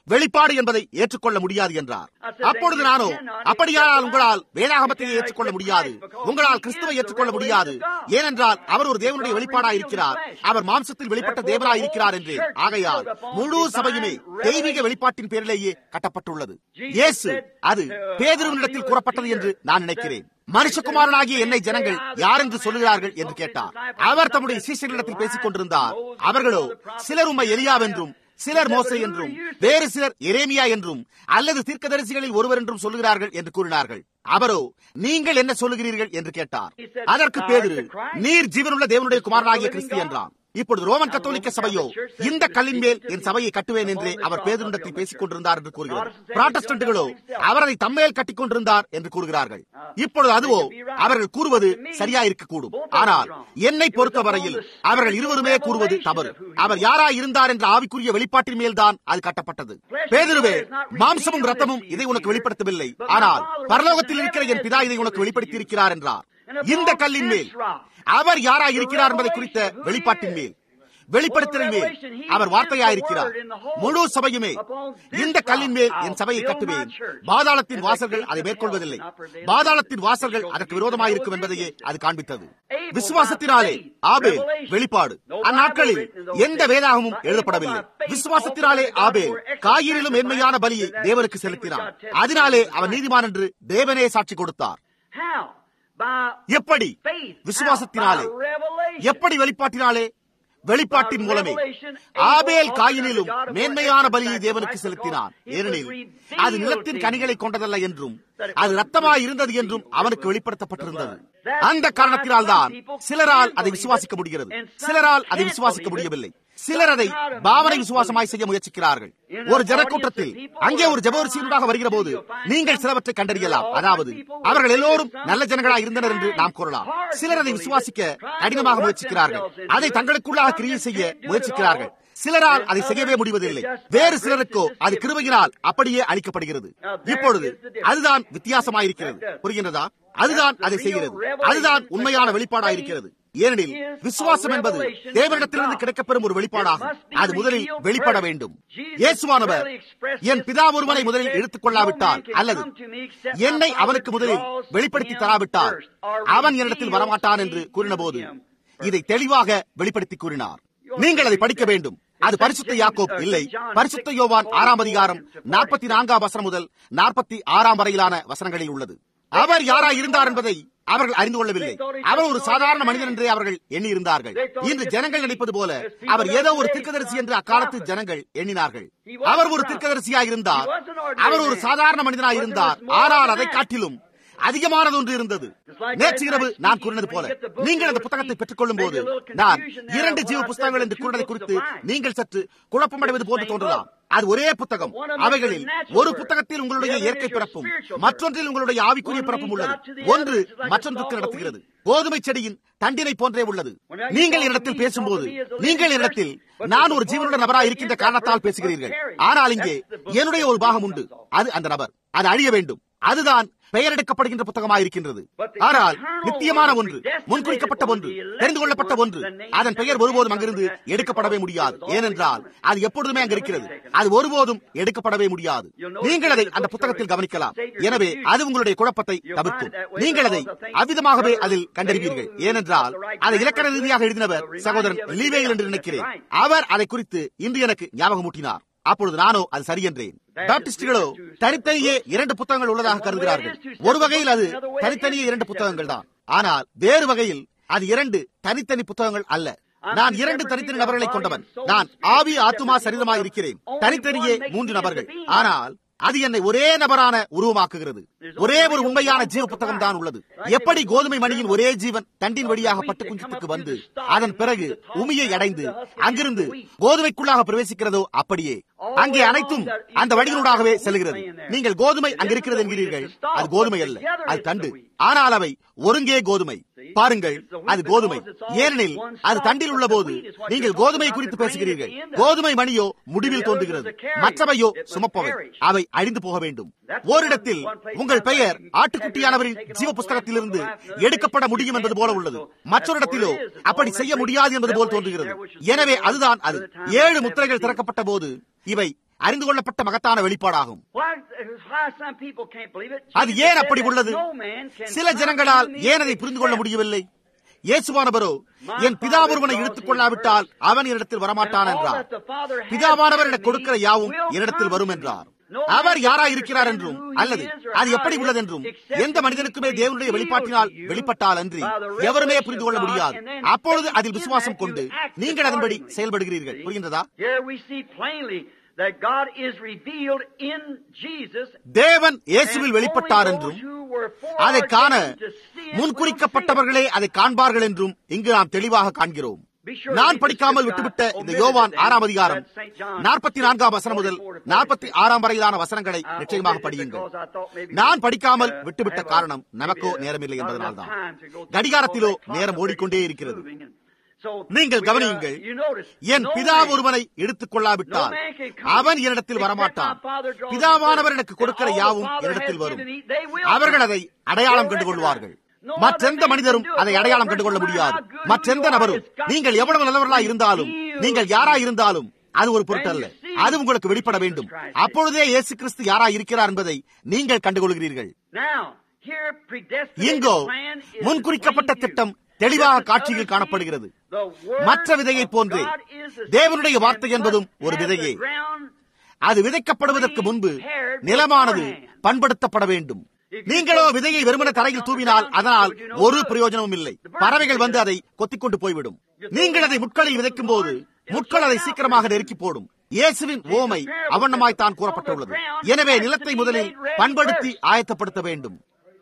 Speaker 1: வெளிப்பாடு என்பதை ஏற்றுக்கொள்ள முடியாது என்றார். அப்பொழுது நானோ, அப்படியானால் உங்களால் வேதாகமத்தை ஏற்றுக்கொள்ள முடியாது, உங்களால் கிறிஸ்துவை ஏற்றுக்கொள்ள முடியாது, ஏனென்றால் அவர் ஒரு தேவனுடைய வெளிப்பாடாய் இருக்கிறார், அவர் மாம்சத்தில் வெளிப்பட்ட தேவனாய் இருக்கிறார் என்று. ஆகையால் முழு சபையுமே தெய்வீக வெளிப்பாட்டின் பேரிலேயே கட்டப்பட்டுள்ளது. இயேசு அது பேதுருவினிடத்தில் கூறப்பட்டது என்று நான் நினைக்கிறேன். மனுஷகுமாரனாகிய என்னை ஜனங்கள் யார் என்று சொல்லுகிறார்கள் என்று கேட்டார். அவர் தம்முடைய சீஷர்களிடத்தில் பேசிக் கொண்டிருந்தார். அவர்களோ சிலர் உம்மை எலியாவென்றும், சிலர் மோசே என்றும், வேறு சிலர் எரேமியா என்றும், அல்லது தீர்க்கதரிசிகளில் ஒருவர் என்றும் சொல்லுகிறார்கள் என்று கூறினார்கள். அவரோ, நீங்கள் என்ன சொல்லுகிறீர்கள் என்று கேட்டார். அதற்கு பேதுரு, நீர் ஜீவனுள்ள தேவனுடைய குமாரனாகிய கிறிஸ்து என்றான். இப்பொழுது ரோமன் கத்தோலிக்க சபையோ, இந்த கல்லின் மேல் என் சபையை கட்டுவேன் என்றே அவர் பேதுருவிடத்தில் பேசிக் கொண்டிருந்தார் என்று கூறுகிறார். புராட்டஸ்டன்ட்களோ அவர் அதை தம்மேல் கட்டிக் கொண்டிருந்தார் என்று கூறுகிறார்கள். இப்பொழுது அதுவோ அவர்கள் கூறுவது சரியா இருக்கக்கூடும். ஆனால் என்னை பொறுத்தவரையில் அவர்கள் இருவருமே கூறுவது தவறு. அவர் யாராய் இருந்தார் என்ற ஆவிக்குரிய வெளிப்பாட்டின் மேல் தான் அது கட்டப்பட்டது. பேதுருவே, மாம்சமும் இரத்தமும் இதை உனக்கு வெளிப்படுத்தவில்லை, ஆனால் பரலோகத்தில் இருக்கிற என் பிதா இதை உனக்கு வெளிப்படுத்தி இருக்கிறார் என்றார். இந்த கல்லின் மேல் அவர் யாராய் இருக்கிறார் என்பதை குறித்த வெளிப்பாட்டின் மேல், வெளிப்படுத்தலின் மேல் அவர் வார்த்தையாயிருக்கிறார். முழு சபையுமே இந்த கல்லின் மேல் என் சபையை கட்டுவேன், பாதாளத்தின் வாசல்கள் அதை மேற்கொள்வதில்லை, பாதாளத்தின் வாசல்கள் அதற்கு விரோதமாயிருக்கும் என்பதையே அது காண்பித்தது. விசுவாசத்தினாலே ஆபேல், வெளிப்பாடு. அந்நாட்களில் எந்த வேதாகமும் எழுதப்படவில்லை. விசுவாசத்தினாலே ஆபேல் காயினிலும் மேன்மையான பலியை தேவனுக்கு செலுத்தினார். அதனாலே அவன் நீதிமான் என்று தேவனே சாட்சி கொடுத்தார். எப்படி? விசுவாசத்தினாலே. எப்படி? வெளிப்பாட்டினாலே. வெளிப்பாட்டின் மூலமே ஆபேல் காயினிலும் மேன்மையான பலியை தேவனுக்கு செலுத்தினான். ஏனெனில் அது நிலத்தின் கனிகளை கொண்டதல்ல என்றும் அது ரத்தமாய் இருந்தது என்றும் அவனுக்கு வெளிப்படுத்தப்பட்டிருந்தது. அந்த காரணத்தினால் தான் சிலரால் அதை விசுவாசிக்க முடிகிறது, சிலரால் அதை விசுவாசிக்க முடியவில்லை. சிலர் அதை பாவனை விசுவாசமாய் செய்ய முயற்சிக்கிறார்கள். ஒரு ஜனக்கூட்டத்தில் அங்கே ஒரு ஜெபவரிசையூடாக வருகிற போது நீங்கள் சிலவற்றை கண்டறியலாம். அதாவது அவர்கள் எல்லோரும் நல்ல ஜனங்களாக இருந்தனர் என்று நாம் கூறலாம். சிலர் அதை விசுவாசிக்க கடினமாக முயற்சிக்கிறார்கள், அதை தங்களுக்குள்ளாக கிரியை செய்ய முயற்சிக்கிறார்கள். சிலரால் அதை செய்யவே முடிவதில்லை. வேறு சிலருக்கோ அது கிருபையினால் அப்படியே அளிக்கப்படுகிறது. இப்பொழுது அதுதான் வித்தியாசமாயிருக்கிறது. புரிகின்றதா? அதுதான் அதை செய்கிறது. அதுதான் உண்மையான வெளிப்பாடாயிருக்கிறது. ஏனெனில் விசுவாசம் என்பது தேவனிடத்திலிருந்து கிடைக்கப்பெறும் ஒரு வெளிப்பாடாகும். அது முதலில் வெளிப்பட வேண்டும். இயேசுவானவர் என் பிதா ஒருவனை முதலில் எடுத்துக் கொள்ளாவிட்டால், அல்லது என்னை அவனுக்கு முதலில் வெளிப்படுத்தி தராவிட்டால் அவன் என்னிடத்தில் வரமாட்டான் என்று கூறின போது இதை தெளிவாக வெளிப்படுத்தி கூறினார். நீங்கள் அதை படிக்க வேண்டும். அது பரிசுத்த யாக்கோப் இல்லை, பரிசுத்த யோவான் ஆறாம் அதிகாரம் நாற்பத்தி நான்காம் வசனம் முதல் நாற்பத்தி ஆறாம் வரையிலான வசனங்களில் உள்ளது. அவர் யாராய் இருந்தார் என்பதை அவர்கள் அறிந்து கொள்ளவில்லை. அவர் ஒரு சாதாரண மனிதன் என்றே அவர்கள் எண்ணி இருந்தார்கள். இன்று ஜனங்கள் நினைப்பது போல அவர் ஏதோ ஒரு தீர்க்கதரிசி என்று அக்காலத்து ஜனங்கள் எண்ணினார்கள். அவர் ஒரு தீர்க்கதரிசியாக இருந்தார், அவர் ஒரு சாதாரண மனிதனாக இருந்தார். ஆனால் அதை காட்டிலும் அதிகமானது ஒன்று இருந்தது. நேற்று இரவு நான் கூறினது போல, நீங்கள் அந்த புத்தகத்தை பெற்றுக் கொள்ளும் போது நான் இரண்டு ஜீவ புத்தகங்கள் என்று கூறினதை குறித்து நீங்கள் சற்று குழப்பமடைவது போன்று தோன்றலாம். அது ஒரே புத்தகம். அவைகளில் ஒரு புத்தகத்தில் உங்களுடைய இயற்கை பிறப்பும் மற்றொன்றில் உங்களுடைய ஆவிக்குரிய பிறப்பும் உள்ளது. ஒன்று மற்றொன்றுக்கு நடத்துகிறது. கோதுமை செடியின் தண்டினை போன்றே உள்ளது. நீங்கள் என்னிடத்தில் பேசும்போது நீங்கள் என்னிடத்தில் நான் ஒரு ஜீவனுள்ள நபராக இருக்கின்ற காரணத்தால் பேசுகிறீர்கள். ஆனால் இங்கே என்னுடைய ஒரு பாகம் உண்டு. அது அந்த நபர். அது அழிய வேண்டும். அதுதான் பெயரெடுக்கப்படுகின்ற புத்தகமாக இருக்கின்றது. ஆனால் நித்தியமான ஒன்று, முன்குறிக்கப்பட்ட ஒன்று, தெரிந்து கொள்ளப்பட்ட ஒன்று, அதன் பெயர் ஒருபோதும் அங்கிருந்து எடுக்கப்படவே முடியாது. ஏனென்றால் அது எப்பொழுதுமே அங்கு இருக்கிறது. அது ஒருபோதும் எடுக்கப்படவே முடியாது. நீங்கள் அதை அந்த புத்தகத்தில் கவனிக்கலாம். எனவே அது உங்களுடைய குழப்பத்தை தவிர்க்கும். நீங்கள் அதை அவ்விதமாகவே அதில் கண்டறிவீர்கள். ஏனென்றால் அதை இலக்கண ரீதியாக எழுதினவர் சகோதரன் லீவேயில் என்று நினைக்கிறேன். அவர் அதை குறித்து இன்று எனக்கு ஞாபகமூட்டினார். அப்பொழுது நானோ அது சரி என்றேன். பாப்டிஸ்டுகளோ தனித்தனியே இரண்டு புத்தகங்கள் உள்ளதாக கருதுகிறார்கள். ஒரு வகையில் அது தனித்தனியே இரண்டு புத்தகங்கள் தான். ஆனால் வேறு வகையில் அது இரண்டு தனித்தனி புத்தகங்கள் அல்ல. நான் இரண்டு தனித்தனி நபர்களை கொண்டவன். நான் ஆவி, ஆத்துமா, சரீரமாக இருக்கிறேன். தனித்தனியே மூன்று நபர்கள். ஆனால் அது என்னை ஒரே நபரான உருவமாக்குகிறது. ஒரே ஒரு உண்மையான ஜீவ புத்தகம் தான் உள்ளது. எப்படி கோதுமை மணியின் ஒரே ஜீவன் தண்டின் வழியாக பட்டு குஞ்சத்துக்கு வந்து அதன் பிறகு உமியை அடைந்து அங்கிருந்து கோதுமைக்குள்ளாக பிரவேசிக்கிறதோ அப்படியே அங்கே அனைத்தும் அந்த வழிகளூடாகவே செல்கிறது. நீங்கள் கோதுமை அங்கிருக்கிறது என்கிறீர்கள். அது கோதுமை அல்ல, அது தண்டு. ஆனால் அவை ஒருங்கே கோதுமை. பாருங்கள், அது கோதுமை. ஏனெனில் அது தண்டில் உள்ள போது நீங்கள் கோதுமை குறித்து பேசுகிறீர்கள். கோதுமை மணியோ முடிவில் தோன்றுகிறது, மற்றவையோ சுமப்பவை. அவை அழிந்து போக வேண்டும். ஓரிடத்தில் உங்கள் பெயர் ஆட்டுக்குட்டியானவரின் ஜீவ புஸ்தகத்திலிருந்து எடுக்கப்பட முடியும் என்பது போல உள்ளது. மற்றொரு இடத்திலோ அப்படி செய்ய முடியாது என்பது போல் தோன்றுகிறது. எனவே அதுதான் அது. ஏழு முத்திரைகள் திறக்கப்பட்ட போது இவை அறிந்து கொள்ளப்பட்ட மகத்தான வெளிப்பாடாகும். அது ஏன் அப்படி உள்ளது? சில ஜனங்களால் ஏன் அதை புரிந்து கொள்ள முடியவில்லை? இயேசுவானவரோ, என் பிதா ஒருவனை இழுத்துக் கொள்ளாவிட்டால் அவன் என்னிடத்தில் வரமாட்டான் என்றார். பிதாவானவர் எனக்கு கொடுக்கிற யாவும் என்னிடத்தில் வரும் என்றார். அவர் யாராய் இருக்கிறார் என்றும், அல்லது அது எப்படி உள்ளது என்றும் எந்த மனிதனுக்குமே தேவனுடைய வெளிப்பாட்டினால் வெளிப்பட்டால் அன்றி எவருமே புரிந்து கொள்ள முடியாது. அப்பொழுது அதில் விசுவாசம் கொண்டு நீங்கள் அதன்படி செயல்படுகிறீர்கள். புரிகின்றதா? தேவன் இயேசுவில் வெளிப்பட்டார் என்றும் அதை காண முன்குறிக்கப்பட்டவர்களே அதை காண்பார்கள் என்றும் இங்கு நாம் தெளிவாக காண்கிறோம். நான் படிக்காமல் விட்டுவிட்ட இந்த யோவான் ஆறாம் அதிகாரம் நாற்பத்தி நான்காம் வசனம் முதல் நாற்பத்தி ஆறாம் வரையிலான வசனங்களை நிச்சயமாக படியுங்கள். நான் படிக்காமல் விட்டுவிட்ட காரணம் நமக்கோ நேரமில்லை என்பதனால்தான். கடிகாரத்திலோ நேரம் ஓடிக்கொண்டே இருக்கிறது. நீங்கள் கவனியுங்கள். என் பிதா ஒருவனை எடுத்துக் கொள்ளாவிட்டால் அவன் என்னிடத்தில் வரமாட்டான். பிதாவானவர் எனக்கு கொடுக்கிற யாவும் என்னிடத்தில் வரும். அவர்கள் அதை அடையாளம் கண்டு கொள்வார்கள். மற்றெந்த மனிதரும் அதை அடையாளம் கண்டு கொள்ள முடியாது. மற்றெந்த நபரும், நீங்கள் எவ்வளவு நல்லவர்களாக இருந்தாலும், நீங்கள் யாராய் இருந்தாலும், அது ஒரு பொருட்டல்ல. அது உங்களுக்கு வெளிப்பட வேண்டும். அப்பொழுதே இயேசு கிறிஸ்து யாராய் இருக்கிறார் என்பதை நீங்கள் கண்டுகொள்கிறீர்கள். இங்கோ முன்குறிக்கப்பட்ட திட்டம் தெளிவாக காட்சியில் காணப்படுகிறது. மற்ற விதையை போன்று தேவனுடைய வார்த்தை என்பதும் ஒரு விதையே. அது விதைக்கப்படுவதற்கு முன்பு நிலமானது பண்படுத்தப்பட வேண்டும். நீங்களோ விதையை வெறுமன தரையில் தூவினால் அதனால் ஒரு பிரயோஜனமும் இல்லை. பறவைகள் வந்து அதை கொத்திக்கொண்டு போய்விடும். நீங்கள் அதை முட்களில் விதைக்கும் போது முட்கள் அதை சீக்கிரமாக நெருக்கி போடும். இயேசுவின் ஓமை அவண்ணமாய் தான் கூறப்பட்டுள்ளது. எனவே நிலத்தை முதலில் பண்படுத்தி ஆயத்தப்படுத்த வேண்டும்.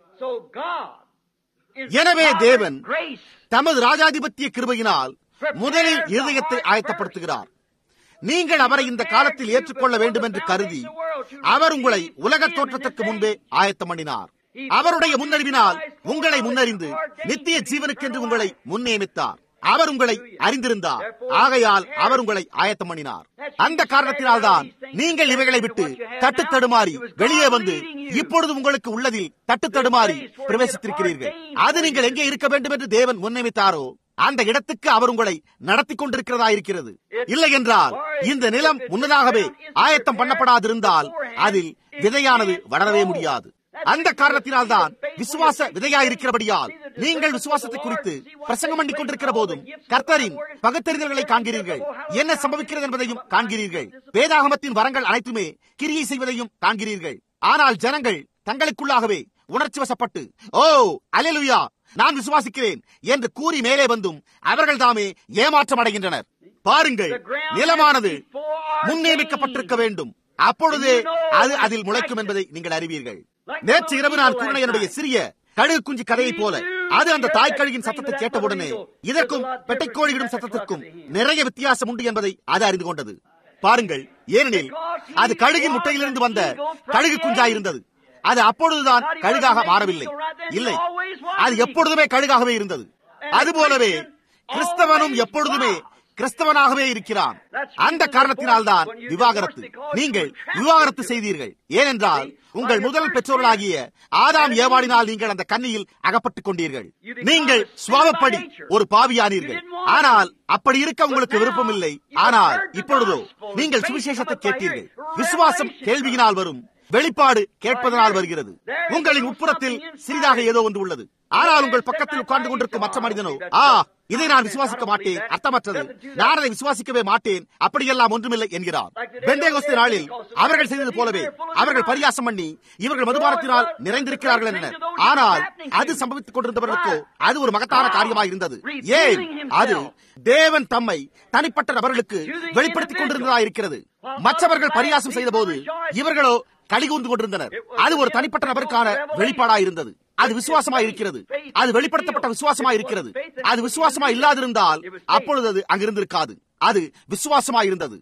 Speaker 1: எனவே தேவன் தமது ராஜாதிபத்திய கிருபையினால் முதலில் இருதயத்தை ஆயத்தப்படுத்துகிறார். நீங்கள் அவரை இந்த காலத்தில் ஏற்றுக்கொள்ள வேண்டும் என்று கருதி அவர் உங்களை உலக தோற்றத்திற்கு முன்பே ஆயத்தம் பண்ணினார். அவருடைய முன்னறிவினால் உங்களை முன்னறிந்து நித்திய ஜீவனுக்கென்று உங்களை முன்னியமித்தார். அவர் உங்களை அறிந்திருந்தார். ஆகையால் அவர் உங்களை ஆயத்தம் பண்ணினார். அந்த காரணத்தினால்தான் நீங்கள் இவைகளை விட்டு தட்டு தடுமாறி வெளியே வந்து இப்பொழுது உங்களுக்கு உள்ளதில் தட்டு தடுமாறி பிரவேசித்திருக்கிறீர்கள். அது நீங்கள் எங்கே இருக்க வேண்டும் என்று தேவன் முன்னியமித்தாரோ அந்த இடத்துக்கு அவர் உங்களை நடத்தி கொண்டிருக்கிறதா இருக்கிறது. இல்லை என்றால் இந்த நிலம் முன்னதாகவே ஆயத்தம் பண்ணப்படாதிருந்தால் அதில் விதையானது வளரவே முடியாது. அந்த காரணத்தினால்தான் விசுவாச விதையாயிருக்கிறபடியால் நீங்கள் விசுவாசத்தை குறித்து பிரசங்கம் பண்ணிக் கொண்டிருக்கிற போதும் கர்த்தரின் பகுத்தறிதல்களை காண்கிறீர்கள். என்ன சம்பவிக்கிறது என்பதையும் காண்கிறீர்கள். வேதாகமத்தின் வரங்கள் அனைத்துமே கிரியை செய்வதையும் காண்கிறீர்கள். ஆனால் ஜனங்கள் தங்களுக்குள்ளாகவே உணர்ச்சி வசப்பட்டு, ஓ அல்லேலூயா, நான் விசுவாசிக்கிறேன் என்று கூறி மேலே வந்தும் அவர்கள் தாமே ஏமாற்றம் அடைகின்றனர். பாருங்கள், நிலமானது முன்னியமிக்கப்பட்டிருக்க வேண்டும். அப்பொழுதே அது அதில் முளைக்கும் என்பதை நீங்கள் அறிவீர்கள். நேற்று இரவு நான் கூறின என்னுடைய சிறிய கழுகு குஞ்சு கதையை போல அது அந்த தாய்க்கழுகின் சத்தத்தை கேட்டவுடனே இதற்கும் பெட்டைக்கோழியிடும் சத்தத்திற்கும் நிறைய வித்தியாசம் உண்டு என்பதை அது அறிந்து கொண்டது. பாருங்கள், ஏனெனில் அது கழுகின் முட்டையிலிருந்து வந்த கழுகு குஞ்சாயிருந்தது. அது அப்பொழுதுதான் கழுகாக மாறவில்லை. இல்லை, அது எப்பொழுதுமே கழுகாகவே இருந்தது. அதுபோலவே கிறிஸ்தவனும் எப்பொழுதுமே கிறிஸ்தவனாகவே இருக்கிறான். அந்த காரணத்தினால்தான் விவாகரத்து. நீங்கள் விவாகரத்து செய்தீர்கள். ஏனென்றால் உங்கள் முதல் பெற்றோர்களாகிய ஆதாம் ஏவாளினால் நீங்கள் அந்த கன்னியில் அகப்பட்டுக் கொண்டீர்கள். நீங்கள் சுவாபப்படி ஒரு பாவியானீர்கள். ஆனால் அப்படி இருக்க உங்களுக்கு விருப்பம் இல்லை. ஆனால் இப்பொழுதோ நீங்கள் சுவிசேஷத்தை கேட்டீர்கள். விசுவாசம் கேள்வியினால் வரும், வெளிப்பாடு கேட்பதனால் வருகிறது. உங்களின் உட்புறத்தில் சிறிதாக ஏதோ ஒன்று உள்ளது. ஆனால் உங்கள் பக்கத்தில் உட்கார்ந்து கொண்டிருக்கும் மற்ற மனிதனோ, ஆ இதை நான் விசுவாசிக்க மாட்டேன், அர்த்தமற்றது, நான் அதை விசுவாசிக்கவே மாட்டேன், அப்படியெல்லாம் ஒன்றுமில்லை என்கிறார். பெந்தேகோஸ்தே நாளில் அவர்கள் செய்தது போலவே அவர்கள் பரியாசம் பண்ணி இவர்கள் மதுபானத்தினால் நிறைந்திருக்கிறார்கள் என்றனர். ஆனால் அது சம்பவித்துக் கொண்டிருந்தவர்களுக்கோ அது ஒரு மகத்தான காரியமாக இருந்தது. ஏன்? அது தேவன் தம்மை தனிப்பட்ட நபர்களுக்கு வெளிப்படுத்திக் கொண்டிருந்ததா இருக்கிறது. மற்றவர்கள் பரியாசம் செய்த போது இவர்களோ கலிகூர்ந்து கொண்டிருந்தனர். அது ஒரு தனிப்பட்ட நபருக்கான வெளிப்பாடாக இருந்தது. அது விசுவாசமா இருக்கிறது. அது வெளிப்படுத்தப்பட்ட விசுவாசமா இருக்கிறது. அது விசுவாசமா இல்லாதிருந்தால் அப்பொழுது அது அங்கிருந்திருக்காது. அது விசுவாசமா இருந்தது.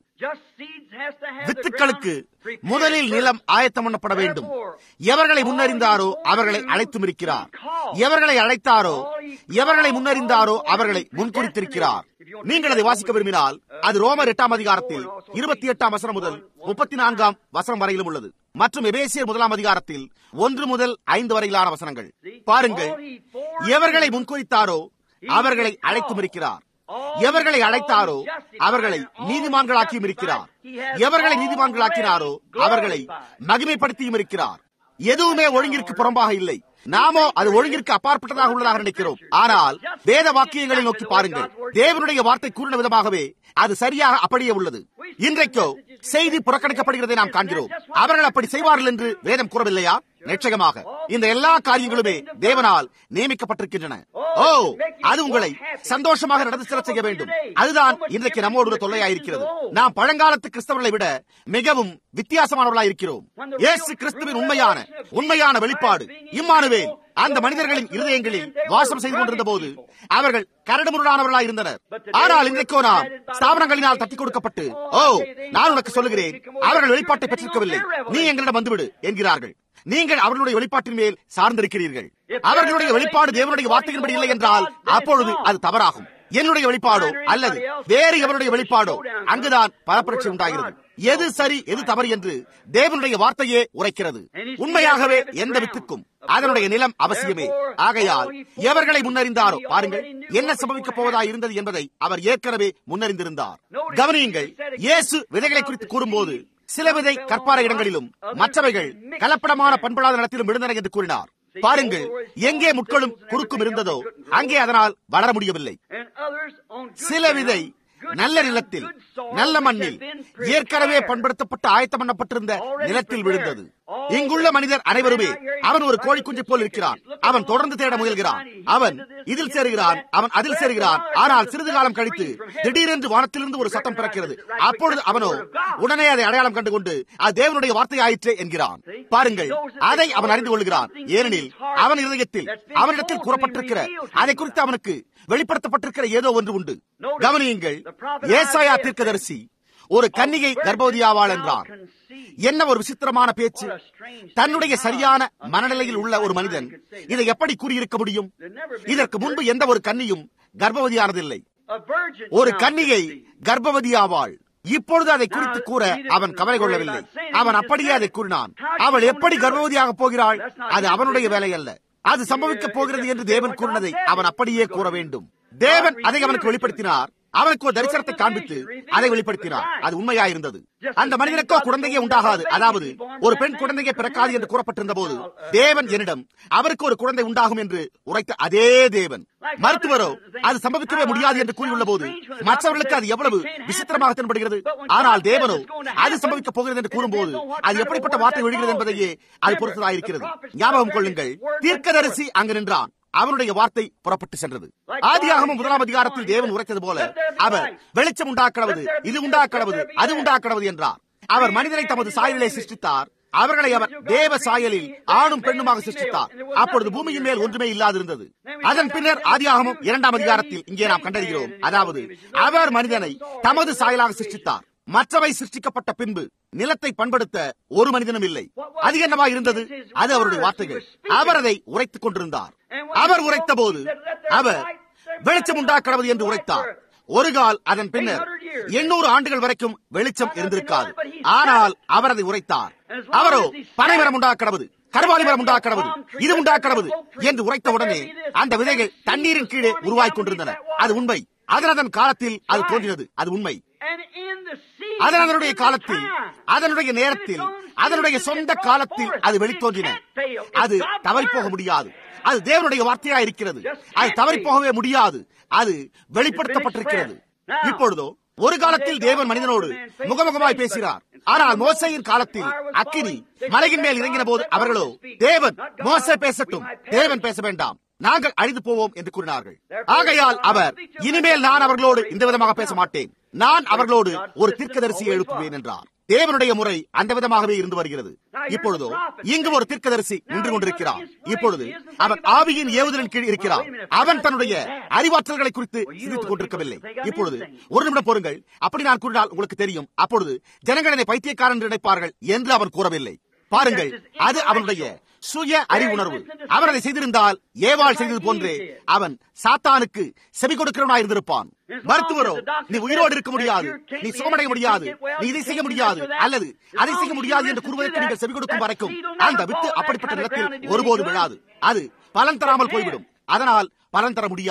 Speaker 1: வித்துக்களுக்கு முதலில் நிலம் ஆயத்தம் பண்ணப்பட வேண்டும். எவர்களை முன்னறிந்தாரோ அவர்களை அழைத்தும் இருக்கிறார். எவர்களை அழைத்தாரோ எவர்களை முன்னறிந்தாரோ அவர்களை முன்குறித்திருக்கிறார். நீங்கள் அதை வாசிக்க விரும்பினால் அது ரோமர் எட்டாம் அதிகாரத்தில் இருபத்தி எட்டாம் வசனம் முதல் முப்பத்தி நான்காம் வசனம் வரையிலும் உள்ளது. மற்றும் எபேசியர் முதலாம் அதிகாரத்தில் ஒன்று முதல் ஐந்து வரையிலான வசனங்கள். பாருங்கள், எவர்களை முன்குறித்தாரோ அவர்களை அழைத்தும் இருக்கிறார். எவர்களை அழைத்தாரோ அவர்களை நீதிமான்களாக்கியும் இருக்கிறார். எவர்களை நீதிமான்களாக்கினாரோ அவர்களை மகிமைப்படுத்தியும் இருக்கிறார். எதுவுமே ஒழுங்கிற்கு புறம்பாக இல்லை. நாமோ அது ஒழுங்கிற்கு அப்பாற்பட்டதாக உள்ளதாக நினைக்கிறோம். ஆனால் வேத வாக்கியங்களை நோக்கி பாருங்கள். தேவனுடைய வார்த்தை கூறின விதமாகவே அது சரியாக அப்படியே உள்ளது. இன்றைக்கோ செய்தி புறக்கணிக்கப்படுகிறதை நாம் காண்கிறோம். அவர்கள் அப்படி செய்வார்கள் என்று வேதம் கூறவில்லையா? நிச்சயமாக இந்த எல்லா காரியங்களுமே தேவனால் நியமிக்கப்பட்டிருக்கின்றன. ஓ, அது உங்களை சந்தோஷமாக நடந்து செல்ல செய்ய வேண்டும். அதுதான் இன்றைக்கு நம்மோடு தொல்லையாயிருக்கிறது. நாம் பழங்காலத்து கிறிஸ்தவர்களை விட மிகவும் வித்தியாசமானவர்களாக இருக்கிறோம். இயேசு கிறிஸ்துவின் உண்மையான உண்மையான வெளிப்பாடு இம்மானுவேல் அந்த மனிதர்களின் இருதயங்களில் வாசம் செய்து கொண்டிருந்த போது அவர்கள் கரடுமுரடானவர்களாக இருந்தனர். ஆனால் இன்றைக்கோ நாம் ஸ்தாபனங்களினால் தட்டி கொடுக்கப்பட்டு, ஓ, நான் உனக்கு சொல்லுகிறேன், அவர்கள் வெளிப்பாட்டை பெற்றிருக்கவில்லை, நீ எங்களிடம் வந்துவிடு என்கிறார்கள். நீங்கள் அவர்களுடைய வெளிப்பாட்டின் மேல் சார்ந்திருக்கிறீர்கள். அவர்களுடைய வெளிப்பாடு தேவனுடைய வார்த்தையின்படி இல்லை என்றால் அப்பொழுது அது தவறாகும். என்னுடைய வெளிப்பாடோ அல்லது வேறு எவருடைய வெளிப்பாடோ அங்குதான் பரப்புரட்சி உண்டாகிறது. எது சரி எது தவறு என்று தேவனுடைய வார்த்தையே உரைக்கிறது. உண்மையாகவே எந்த வித்துக்கும் அதனுடைய நிலம் அவசியமே. ஆகையால் எவர்களை முன்னறிந்தாரோ பாருங்கள், என்ன சம்பவிக்கப் போவதாக இருந்தது என்பதை அவர் ஏற்கனவே முன்னறிந்திருந்தார். கவனியுங்கள், இயேசு விதைகளை குறித்து கூறும்போது சில விதை கற்பார இடங்களிலும் மற்றவைகள் கலப்படமான பண்படாத நிலத்திலும் விழுந்தன என்று கூறினார். பாருங்கள், எங்கே முட்களும் குறுக்கும் இருந்ததோ அங்கே அதனால் வளர முடியவில்லை. சில விதை நல்ல நிலத்தில், நல்ல மண்ணில், ஏற்கனவே பண்படுத்தப்பட்டு ஆயத்தம் பண்ணப்பட்டிருந்த நிலத்தில் விழுந்தது. இங்குள்ள மனிதர் அனைவருமே அவன் ஒரு கோழி குஞ்சு போல் இருக்கிறான். அவன் தொடர்ந்து தேட முயல்கிறான். அவன் இதில் சேருகிறான், அவன் அதில் சேருகிறான். ஆனால் சிறிது காலம் கழித்து திடீரென்று வானத்திலிருந்து ஒரு சத்தம் பிறக்கிறது. அப்பொழுது அவனோ உடனே அதை அடையாளம் கண்டுகொண்டு அது தேவனுடைய வார்த்தை ஆயிற்றே என்கிறான். பாருங்கள், அதை அவன் அறிந்து கொள்கிறான். ஏனெனில் அவன் இருதயத்தில் அவனிடத்தில் கூறப்பட்டிருக்கிற அதை குறித்து அவனுக்கு வெளிப்படுத்தப்பட்டிருக்கிற ஏதோ ஒன்று உண்டு. கவனியுங்கள், ஏசாயா தீர்க்கதரிசி ஒரு கன்னிகை கர்ப்பவதியாவாள் என்றார். என்ன ஒரு விசித்திரமான பேச்சு! தன்னுடைய சரியான மனநிலையில் உள்ள ஒரு மனிதன் இதை எப்படி கூறியிருக்க முடியும்? இதற்கு முன்பு எந்த ஒரு கன்னியும் கர்ப்பவதியானதில்லை. ஒரு கன்னிகை கர்ப்பவதியாவாள். இப்பொழுது அதை குறித்து கூற அவன் கவலை கொள்ளவில்லை. அவன் அப்படியே அதை கூறினான். அவள் எப்படி கர்ப்பவதியாக போகிறாள்? அது அவனுடைய வேலை அல்ல. அது சம்பவிக்கப் போகிறது என்று தேவன் கூறினதை அவன் அப்படியே கூற வேண்டும். தேவன் அதை அவனுக்கு வெளிப்படுத்தினார். அவனுக்கு ஒரு தரிசனத்தை காண்பித்து அதை வெளிப்படுத்தினார். அது உண்மையாயிருந்தது. அந்த மனிதனுக்கோ குழந்தையே உண்டாகாது, அதாவது ஒரு பெண் குழந்தையே பிறக்காது என்று கூறப்பட்டிருந்த போது தேவன் என்னிடம் அவருக்கு ஒரு குழந்தை உண்டாகும் என்று உரைத்த அதே தேவன் மருத்துவரோ அது சம்பவிக்கவே முடியாது என்று கூறியுள்ள போது மற்றவர்களுக்கு அது எவ்வளவு விசித்திரமாக தென்படுகிறது. ஆனால் தேவனோ அது சம்பவிக்கப் போகிறது என்று கூறும்போது அது எப்படிப்பட்ட வார்த்தை விழுகிறது என்பதையே அது பொறுத்ததாயிருக்கிறது. ஞாபகம் கொள்ளுங்கள், தீர்க்கதரிசி அங்கு நின்றான். அவனுடைய வார்த்தை புறப்பட்டு சென்றது. ஆதியாகமம் முதலாம் அதிகாரத்தில் தேவன் உரைத்தது போல அவர் வெளிச்சம் உண்டாக்கடவது, இது உண்டாக்கடவது, அது உண்டாக்கடவது என்றார். அவர் மனிதனை தமது சாயலிலே சிருஷ்டித்தார். அவர்களை அவர் தேவ சாயலில் ஆணும் பெண்ணுமாக சிருஷ்டித்தார். அப்பொழுது பூமியின் மேல் ஒன்றுமே இல்லாதிருந்தது. அதன் பின்னர் ஆதியாகமம் இரண்டாம் அதிகாரத்தில் இங்கே நாம் கண்டறிகிறோம், அதாவது அவர் மனிதனை தமது சாயலாக சிருஷ்டித்தார். மற்றவை சிருஷ்டிக்கப்பட்ட பின்பு நிலத்தை பண்படுத்த ஒரு மனிதனும் இல்லை. அது என்னவா இருந்தது? அது அவருடைய வார்த்தைகள். அவர் அதை உரைத்துக் கொண்டிருந்தார். அவர் உரைத்த போது அவர் வெளிச்சம் உண்டாக்கடவது என்று உரைத்தார். ஒரு கால் அதன் பின்னர் எண்ணூறு ஆண்டுகள் வரைக்கும் வெளிச்சம் இருந்திருக்காது. ஆனால் அவர் அதை உரைத்தார். அவரோ பனைமரம் உண்டாக்கடவது, கருவாலி மரம் உண்டாக்கடவது, இது உண்டாக்கடவது என்று உரைத்த உடனே அந்த விதைகள் தண்ணீரின் கீழே உருவாய் கொண்டிருந்தன. அது உண்மை. அதன் காலத்தில் அது தோன்றினது. அது உண்மை. அதனுடைய காலத்தில், அதனுடைய நேரத்தில், அதனுடைய சொந்த காலத்தில் அது வெளித்தோன்றின. அது தவறி போக முடியாது. அது தேவனுடைய வார்த்தையா இருக்கிறது. அது தவறி போகவே முடியாது. அது வெளிப்படுத்தப்பட்டிருக்கிறது. இப்பொழுதோ ஒரு காலத்தில் தேவன் மனிதனோடு முகமுகமாய் பேசுகிறார். ஆனால் மோசேயின் காலத்தில் அக்கினி மலையின் மேல் இறங்கின போது அவர்களோ தேவன் மோசே பேசட்டும், தேவன் பேச வேண்டாம், நாங்கள் அழிந்து போவோம் என்று கூறினார்கள். ஆகையால் அவர் இனிமேல் நான் அவர்களோடு இந்த விதமாக பேச மாட்டேன், நான் அவர்களோடு ஒரு தீர்க்கதரிசியை எழுப்புவேன் என்றார். தேவனுடைய முறை அந்த விதமாகவே இருந்து வருகிறது. இப்பொழுதோ இங்கு ஒரு தீர்க்கதரிசி நின்று கொண்டிருக்கிறார். இப்பொழுது அவன் ஆவியின் ஏவுதலின் கீழ் இருக்கிறார். அவன் தன்னுடைய அறிவாற்றல்களை குறித்து சிந்தித்துக் கொண்டிருக்கவில்லை. இப்பொழுது ஒரு நிமிடம் பொறுங்கள். அப்படி நான் கூறினால் உங்களுக்கு தெரியும், அப்பொழுது ஜனங்கள் என்னை பைத்தியக்காரன் என்று நினைப்பார்கள் என்று அவன் கூறவில்லை. பாருங்கள், அது அவனுடைய சுய அறிவுணர்வு. அவன் அதை செய்திருந்தால் ஏவாள் செய்தது போன்றே அவன் சாத்தானுக்கு செவி கொடுக்கிறவனாய் இருந்திருப்பான். மருத்துவரோ நீ உயிரோடு இருக்க முடியாது, நீ சுகமடைய முடியாது, நீ இதை செய்ய முடியாது அல்லது அதை செய்ய முடியாது என்று கூறுவதற்கு நீங்கள் செவி கொடுக்கும் வரைக்கும் அந்த வித்து அப்படிப்பட்ட நிலத்தில் ஒருபோது விழாது. அது பலன் தராமல் போய்விடும். அதனால் பலன் தர முடியாது.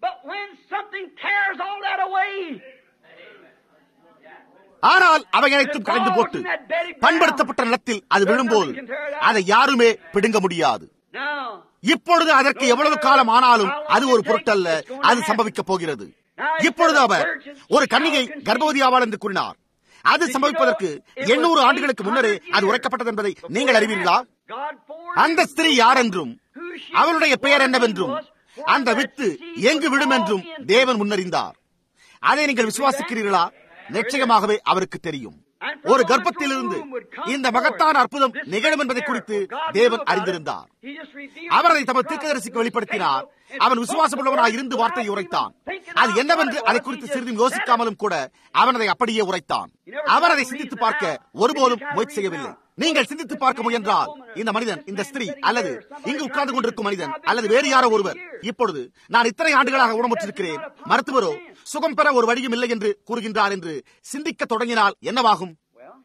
Speaker 1: ஆனால் அவை அனைத்தும் கலைந்து போட்டு பண்படுத்தப்பட்ட நிலத்தில் அது விழும்போது அதை யாருமே பிடுங்க முடியாது. இப்பொழுது அதற்கு எவ்வளவு காலம் ஆனாலும் அது ஒரு பொருட்டல்ல, அது சம்பவிக்கப் போகிறது. இப்பொழுது அவர் ஒரு கன்னிகை கர்ப்பவதி ஆவாள் என்று கூறினார். அது சம்பவிப்பதற்கு எண்ணூறு ஆண்டுகளுக்கு முன்னரே அது உரைக்கப்பட்டது என்பதை நீங்கள் அறிவீர்களா? அந்த ஸ்திரீ யார் என்றும் அவளுடைய பெயர் என்னவென்றும் அந்த வித்து எங்கு விடும் என்றும் தேவன் முன்னறிந்தார். அதை நீங்கள் விசுவாசிக்கிறீர்களா? நிச்சயமாகவே அவருக்கு தெரியும். ஒரு கர்ப்பத்திலிருந்து இந்த மகத்தான அற்புதம் நிகழும் என்பதை குறித்து தேவன் அறிந்திருந்தார். அவர் அதை தமது தீர்க்கதரிசிக்கு வெளிப்படுத்தினார். அவன் விசுவாசமுள்ளவனாய் இருந்து வார்த்தையை உரைத்தான். அது என்னவென்று அதை குறித்து சிறிதும் யோசிக்காமலும் கூட அவன் அதை அப்படியே உரைத்தான். அவர் அதை சிந்தித்து பார்க்க ஒருபோதும் முயற்சி செய்யவில்லை. நீங்கள் சிந்தித்து பார்க்க முயன்றால் இந்த மனிதன், இந்த ஸ்திரீ, அல்லது இங்கு உட்கார்ந்து கொண்டிருக்கும் மனிதன், அல்லது வேறு யாரோ ஒருவர் இப்பொழுது நான் இத்தனை ஆண்டுகளாக உணமுற்றிருக்கிறேன், மருத்துவரோ சுகம் பெற ஒரு வழியும் இல்லை என்று கூறுகின்றார் என்று சிந்திக்க தொடங்கினால் என்னவாகும்?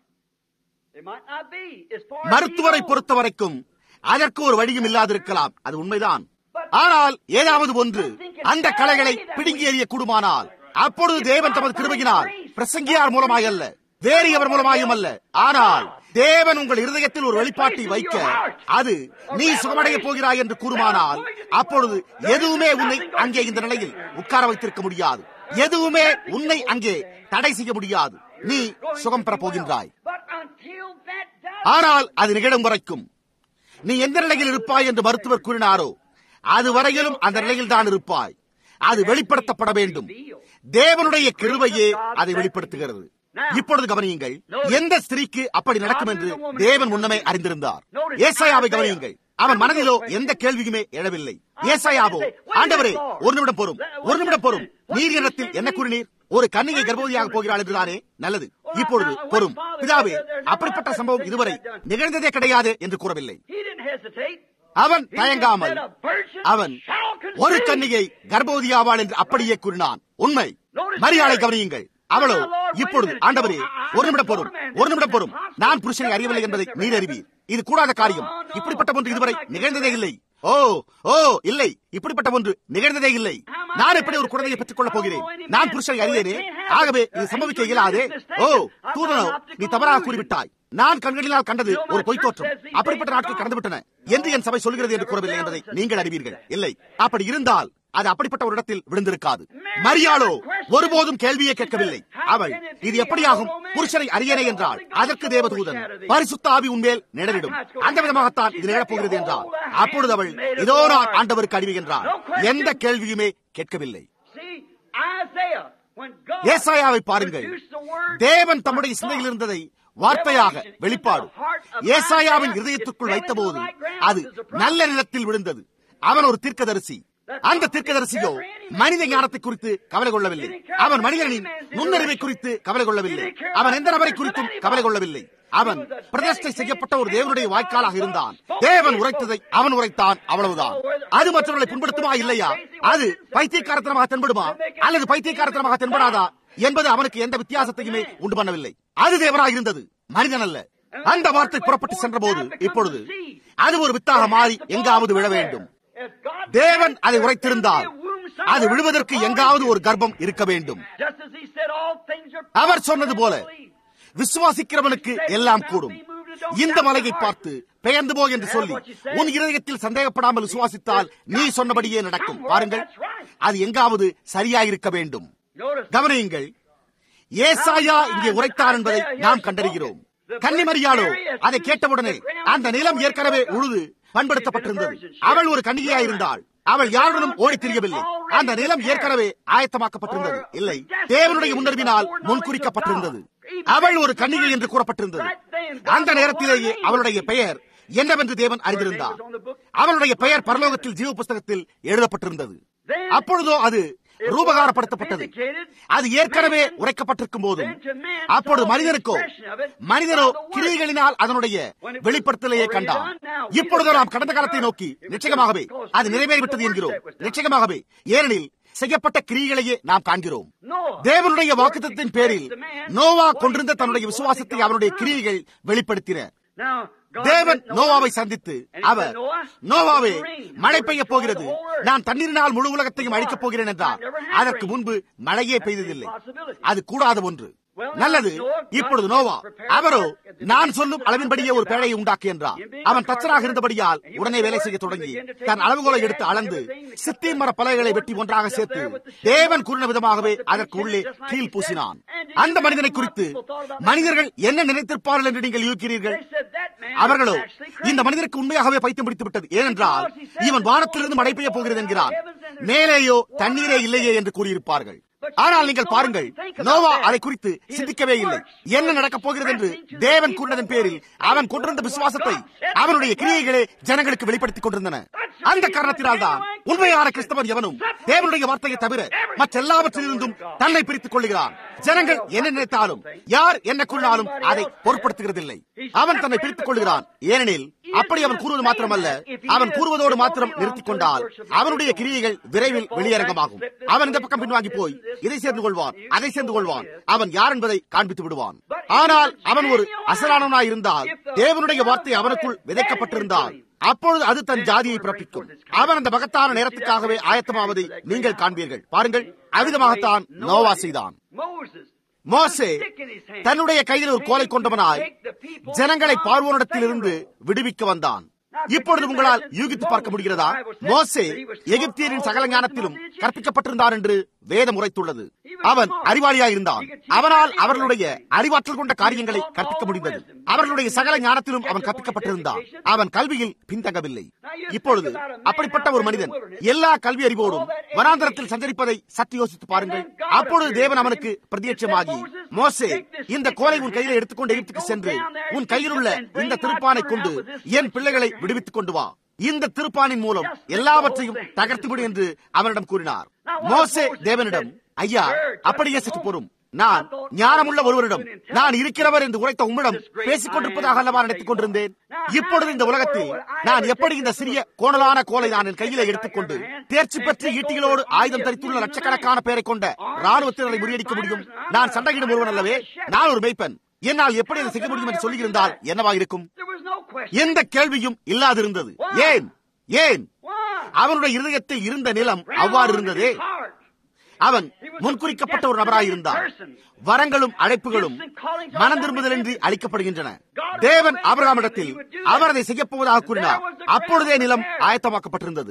Speaker 1: மருத்துவரை பொறுத்த வரைக்கும் அதற்கு ஒரு வழியும் இல்லாதிருக்கலாம், அது உண்மைதான். ஆனால் ஏதாவது ஒன்று அந்த கலைகளை பிடுங்கி எறிய கூடுமானால் அப்பொழுது தேவன் தமது கிருபையினால் பிரசங்கியார் மூலமாய் அல்ல, வேறு எவர் மூலமாயும் அல்ல, ஆனால் தேவன் உங்கள் இருதயத்தில் ஒரு வெளிப்பாட்டை வைக்க அது நீ சுகமடைய போகிறாய் என்று கூறுமானால் அப்பொழுது எதுவுமே உன்னை அங்கே இந்த நிலையில் உட்கார வைத்திருக்க முடியாது. எதுவுமே உன்னை அங்கே தடை செய்ய முடியாது. நீ சுகம் பெற போகின்றாய். ஆனால் அது நிகழும் வரைக்கும் நீ எந்த நிலையில் இருப்பாய் என்று மருத்துவர் கூறினாரோ அது வரையிலும் அந்த நிலையில் தான் இருப்பாய். அது வெளிப்படுத்தப்பட வேண்டும். தேவனுடைய கிருபையே அதை வெளிப்படுத்துகிறது. இப்பொழுது கவனியுங்கள், எந்த ஸ்திரீக்கு அப்படி நடக்கும் என்று தேவன் முன்னமே அறிந்திருந்தார். ஏசாயாவை கவனியுங்கள். அவன் மனதிலோ எந்த கேள்வியுமே எழவில்லை. ஏசாயாவோ, ஆண்டவரே ஒரு நிமிடம் பொறும், ஒரு நிமிடம் பொறும், நீர் இடத்தில் என்ன கூறினீர்? ஒரு கன்னிகை கர்ப்பவதியாக போகிறாள் என்றுதானே? நல்லது, இப்பொழுது பொறும் பிதாவே, அப்படிப்பட்ட சம்பவம் இதுவரை நிகழ்ந்ததே கிடையாது என்று கூறவில்லை. அவன் தயங்காமல் அவன் ஒரு கன்னிகை கர்ப்பவதியாவாள் என்று அப்படியே கூறினான். உண்மை. மரியாளை கவனியுங்கள். அவளோ இப்பொழுது, ஆண்டவரே ஒரு நிமிடம் பொறும், ஒரு நிமிடம் பொறும், நான் புருஷனை அறியவில்லை என்பதை நீர் அறிவீர். இது கூடாத காரியம். இப்படிப்பட்ட ஒன்று இதுவரை நிகழ்ந்ததே இல்லை. ஓ ஓ இல்லை, இப்படிப்பட்ட ஒன்று நிகழ்ந்ததே இல்லை. நான் எப்படி ஒரு குழந்தையை பெற்றுக் கொள்ளப் போகிறேன்? நான் புருஷனை அறியேனே, ஆகவே இது சம்பவிக்க இயலாதே. ஓ தூதனோ, நீ தவறாக கூறிவிட்டாய். நான் கண்களினால் கண்டது ஒரு பொய் தோற்றம். அப்படிப்பட்ட நாட்கள் கடந்துவிட்டன என்று என் சபை சொல்கிறது என்று கூறவில்லை என்பதை நீங்கள் அறிவீர்கள். இல்லை, அப்படி இருந்தால் அது அப்படிப்பட்ட ஒரு இடத்தில் விழுந்திருக்காது. மரியாளோ ஒருபோதும் கேள்வியை கேட்கவில்லை. அவள் இது எப்படியாகும், புருஷனை அறியனே என்றாள். அதற்கு தேவதூதன், பரிசுத்த ஆவி உன்மேல் நிழலிடும், அந்த விதமாகத்தான் இது நிகழப்போகிறது என்றாள். அப்பொழுது அவள், இதோ நான் ஆண்டவருக்கு அடிமை என்றாள். எந்த கேள்வியுமே கேட்கவில்லை. ஏசாயாவை பாருங்கள். தேவன் தம்முடைய சிந்தையில் இருந்ததை வார்த்தையாக வெளிப்பாடு ஏசாயாவின் இருதயத்துக்குள் வைத்தபோது அது நல்ல நிலத்தில் விழுந்தது. அவன் ஒரு தீர்க்கதரிசி. அந்த தீர்க்கதரிசியோ மனித ஞானத்தை குறித்து கவலை கொள்ளவில்லை. அவன் மனிதனின் நுண்ணறிவை குறித்து கவலை கொள்ளவில்லை. அவன் எந்த நபரை குறித்தும் கவலை கொள்ளவில்லை. அவன் பிரதிஷ்டை செய்யப்பட்ட ஒரு தேவனுடைய வாய்க்காலாக இருந்தான். தேவன் உரைத்ததை அவன் உரைத்தான், அவ்வளவுதான். அது மற்றவர்களை புண்படுத்துமா இல்லையா, அது பைத்தியக்காரத்தனமாக தென்படுமா அல்லது பைத்தியக்காரத்தனமாக தென்படாதா என்பது அவனுக்கு எந்த வித்தியாசத்தையுமே உண்டு பண்ணவில்லை. அது தேவனாக இருந்தது, மனிதன் அல்ல. அந்த வார்த்தை புறப்பட்டு சென்ற போது இப்பொழுது அது ஒரு வித்தாக மாறி எங்காவது விழ வேண்டும். தேவன் அதை உரைத்திருந்தால் அது விழுவதற்கு எங்காவது ஒரு கர்ப்பம் இருக்க வேண்டும். அவர் சொன்னது போல விசுவாசிக்கிறவனுக்கு எல்லாம் கூடும். இந்த மலையை பார்த்து பெயர்ந்து போ என்று சொல்லி உன் இருதயத்தில் சந்தேகப்படாமல் விசுவாசித்தால் நீ சொன்னபடியே நடக்கும். பாருங்கள், அது எங்காவது சரியாயிருக்க வேண்டும். கவனியுங்கள், ஏசாயா இங்கே உரைத்தார் என்பதை நாம் கண்டறிகிறோம். கன்னிமரியாளோ அதை கேட்டவுடனே அந்த நிலம் ஏற்கனவே உழுது பண்படுத்தப்பட்டிருந்தது. அவள் ஒரு கன்னிகையாயிருந்தாள். அவள் யாருடனும் ஓடி திரியவில்லை. அந்த நிலம் ஏற்கனவே ஆயத்தமாக்கப்பட்டிருந்தது. இல்லை, தேவனுடைய முன்னறிவினால் முன்குறிக்கப்பட்டிருந்தது. அவள் ஒரு கன்னிகை என்று கூறப்பட்டிருந்தது. அந்த நேரத்திலேயே அவளுடைய பெயர் என்னவென்று தேவன் அறிந்திருந்தார். அவளுடைய பெயர் பரலோகத்தில் ஜீவ புஸ்தகத்தில் எழுதப்பட்டிருந்தது. அப்பொழுதோ அது ரூபகாரப்படுத்தப்பட்டது. அது ஏற்கனவே உரைக்கப்பட்டிருக்கும் போதும் அப்பொழுது மனிதனுக்கோ மனிதனோ கிரியைகளினால் அதனுடைய வெளிப்படுத்தலையே கண்டான். இப்பொழுதோ நாம் கடந்த காலத்தை நோக்கி நிச்சயமாகவே அது நிறைவேறிவிட்டது என்கிறோம். நிச்சயமாகவே, ஏனெனில் செய்யப்பட்ட கிரியைகளையே நாம் காண்கிறோம். தேவனுடைய வாக்குத்தத்தின் பேரில் நோவா கொண்டிருந்த தன்னுடைய விசுவாசத்தை அவனுடைய கிரியைகள் வெளிப்படுத்தின. தேவன் நோவாவை சந்தித்து அவர், நோவாவே, மழை பெய்ய போகிறது, நான் தண்ணீரினால் முழு உலகத்தையும் அழிக்கப் போகிறேன் என்றார். அதற்கு முன்பு மழையே பெய்ததில்லை. அது கூடாத ஒன்று. நல்லது. இப்பொழுது நோவா அவரோ நான் சொல்லும் அளவின்படியே ஒரு பேழையை உண்டாக்கு என்றார். அவன் தச்சனாக இருந்தபடியால் உடனே வேலை செய்ய தொடங்கி தன் அளவுகோலை எடுத்து அளந்து சித்தீன் மர பலகைகளை வெட்டி ஒன்றாக சேர்த்து தேவன் கூறின விதமாகவே அதற்கு உள்ளே கீழ் பூசினான். அந்த மனிதனை குறித்து மனிதர்கள் என்ன நினைத்திருப்பார்கள் என்று நீங்கள் யூகிக்கிறீர்கள்? அவர்களோ இந்த மனிதருக்கு உண்மையாகவே பைத்தியம் பிடித்து விட்டது. ஏனென்றால் இவன் வானத்திலிருந்து மழை பெய்ய போகிறது என்கிறான், மேலேயோ தண்ணீரே இல்லையே என்று கூறியிருப்பார்கள். ஆனால் நீங்கள் பாருங்கள், நோவா அதை குறித்து சிந்திக்கவே இல்லை. என்ன நடக்கப் போகிறது என்று தேவன் கூறினதன் பேரில் அவன் கொண்டிருந்த விசுவாசத்தை அவனுடைய கிரியைகளே ஜனங்களுக்கு வெளிப்படுத்திக் கொண்டிருந்தன. அந்த காரணத்தினால் தான் உண்மையான கிறிஸ்தவன் எவனும் தேவனுடைய வார்த்தையை தவிர மற்ற எல்லாவற்றிலிருந்தும் தன்னை பிரித்துக் கொள்கிறான். ஜனங்கள் என்ன நினைத்தாலும், யார் என்ன கூறினாலும் அதை பொருட்படுத்துகிறதில்லை. அவன் தன்னை பிரித்துக் கொள்கிறான். ஏனெனில் அப்படி அவன் கூறுவது மாத்திரமல்ல, அவன் கூறுவதோடு மாத்திரம் நிறுத்திக் கொண்டால் அவனுடைய கிரியைகள் விரைவில் வெளியரங்கமாகும். அவன் இந்த பக்கம் பின்வாங்கி போய் இதை சேர்ந்து கொள்வான், அதை சேர்ந்து கொள்வான். அவன் யார் என்பதை காண்பித்து விடுவான். ஆனால் அவன் ஒரு அசலானவனாய் இருந்தால், தேவனுடைய வார்த்தை அவனுக்குள் விதைக்கப்பட்டிருந்தால், அப்பொழுது அது தன் ஜாதியை பிறப்பிக்கும். அவன் அந்த மகத்தான நேரத்துக்காகவே ஆயத்தமாவதை நீங்கள் காண்பீர்கள். பாருங்கள், அவ்விதமாகத்தான் நோவா செய்தான். மோசே தன்னுடைய கையில் ஒரு கோலை கொண்டவனாய் ஜனங்களை பார்வோனிடத்தில் இருந்து விடுவிக்க வந்தான். இப்பொழுது உங்களால் யூகித்து பார்க்க முடிகிறதா? மோசே எகிப்தியரின் சகல ஞானத்திலும் கற்பிக்கப்பட்டிருந்தான் என்று வேதம் உரைத்துள்ளது. அவன் அறிவாளியாய் இருந்தான். அவனால் அவர்களுடைய அறிவாற்றல் கொண்ட காரியங்களை கற்பிக்க முடிந்தது. அவர்களுடைய சகல ஞானத்திலும் அவன் கற்பிக்கப்பட்டிருந்தான். அவன் கல்வியில் பின்தங்கவில்லை. இப்பொழுது அப்படிப்பட்ட ஒரு மனிதன் எல்லா கல்வி அறிவோடும் வனாந்தரத்தில் சஞ்சரிப்பதை சற்று யோசித்து பாருங்கள். அப்பொழுது தேவன் அவனுக்கு பிரத்யட்சமாகி, மோசே, இந்த கோலை உன் கையில எடுத்துக்கொண்டு எகிப்துக்கு சென்று உன் கையில் உள்ள இந்த திருப்பானை கொண்டு என் பிள்ளைகளை விடுவித்துக் கொண்டு வா. இந்த திருப்பானின் மூலம் எல்லாவற்றையும் தகர்த்துவிடு என்று அவனிடம் கூறினார். மோசே தேவனிடம், ஐயா, அப்படியே சற்று பொறும். நான் ஞானமுள்ள ஒருவரிடம் நான் இருக்கிறவர் என்று உரைத்த உம்மிடம் பேசிக் கொண்டிருப்பதாக அல்லவா நினைத்துக் கொண்டிருந்தேன். இப்பொழுது இந்த உலகத்தில் நான் எப்படி இந்த சிறிய கோணலான கோலை நான் என் கையில எடுத்துக்கொண்டு தேர்ச்சி பெற்று ஈட்டிகளோடு ஆயுதம் தரித்துள்ள லட்சக்கணக்கான பேரை கொண்ட ராணுவத்தினரை முறியடிக்க முடியும்? நான் சண்டையிடும் ஒருவன் அல்லவே. நான் ஒரு மேய்ப்பன். என்னால் எப்படி அதை செய்ய முடியும் என்று சொல்லியிருந்தால் என்னவா இருக்கும்? எந்த கேள்வியும் இல்லாதிருந்தது. ஏன் ஏன் அவனுடைய இருதயத்தில் இருந்த நிலம் அவ்வாறு இருந்ததே. அவன் முன்குறிக்கப்பட்ட ஒரு நபராயிருந்தான். வரங்களும் அழைப்புகளும் மனம் திரும்புதலின்றி அளிக்கப்படுகின்றன. தேவன் ஆபிரகாமிடத்தில் அவர் அதை செய்யப் போவதாக கூறினார். அப்பொழுதே நிலம் ஆயத்தமாக்கப்பட்டிருந்தது.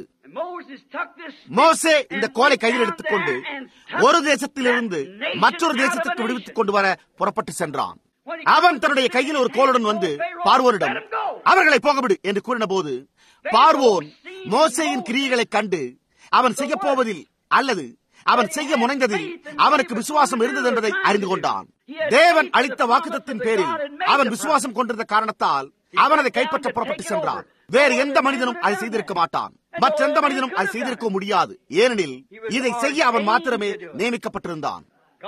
Speaker 1: மோசே இந்த கோலை கையில் எடுத்துக்கொண்டு ஒரு தேசத்திலிருந்து மற்றொரு தேசத்திற்கு விடுவித்துக் கொண்டு வர புறப்பட்டு சென்றான். அவன் தன்னுடைய கையில் ஒரு கோலுடன் வந்து பார்வோனிடம் அவர்களை போகவிடு என்று கூறின போது, பார்வோன் மோசேயின் கிரியைகளை கண்டு அவன் செய்ய போவதில் அல்லது அவன் செய்ய முனைந்ததில் அவனுக்கு விசுவாசம் இருந்தது என்பதை அறிந்து கொண்டான். தேவன் அளித்த வாக்குத்தத்தின் பேரில் அவன் விசுவாசம் கொண்டிருந்த காரணத்தால் அவன் அதை கைப்பற்ற புறப்பட்டு சென்றான். வேறு எந்த மனிதனும் அதை செய்திருக்க மாட்டான். மற்றெந்த மனிதனும் அதை செய்திருக்க முடியாது. ஏனெனில் இதை செய்ய அவன் மாத்திரமே நியமிக்கப்பட்டிருந்தான்.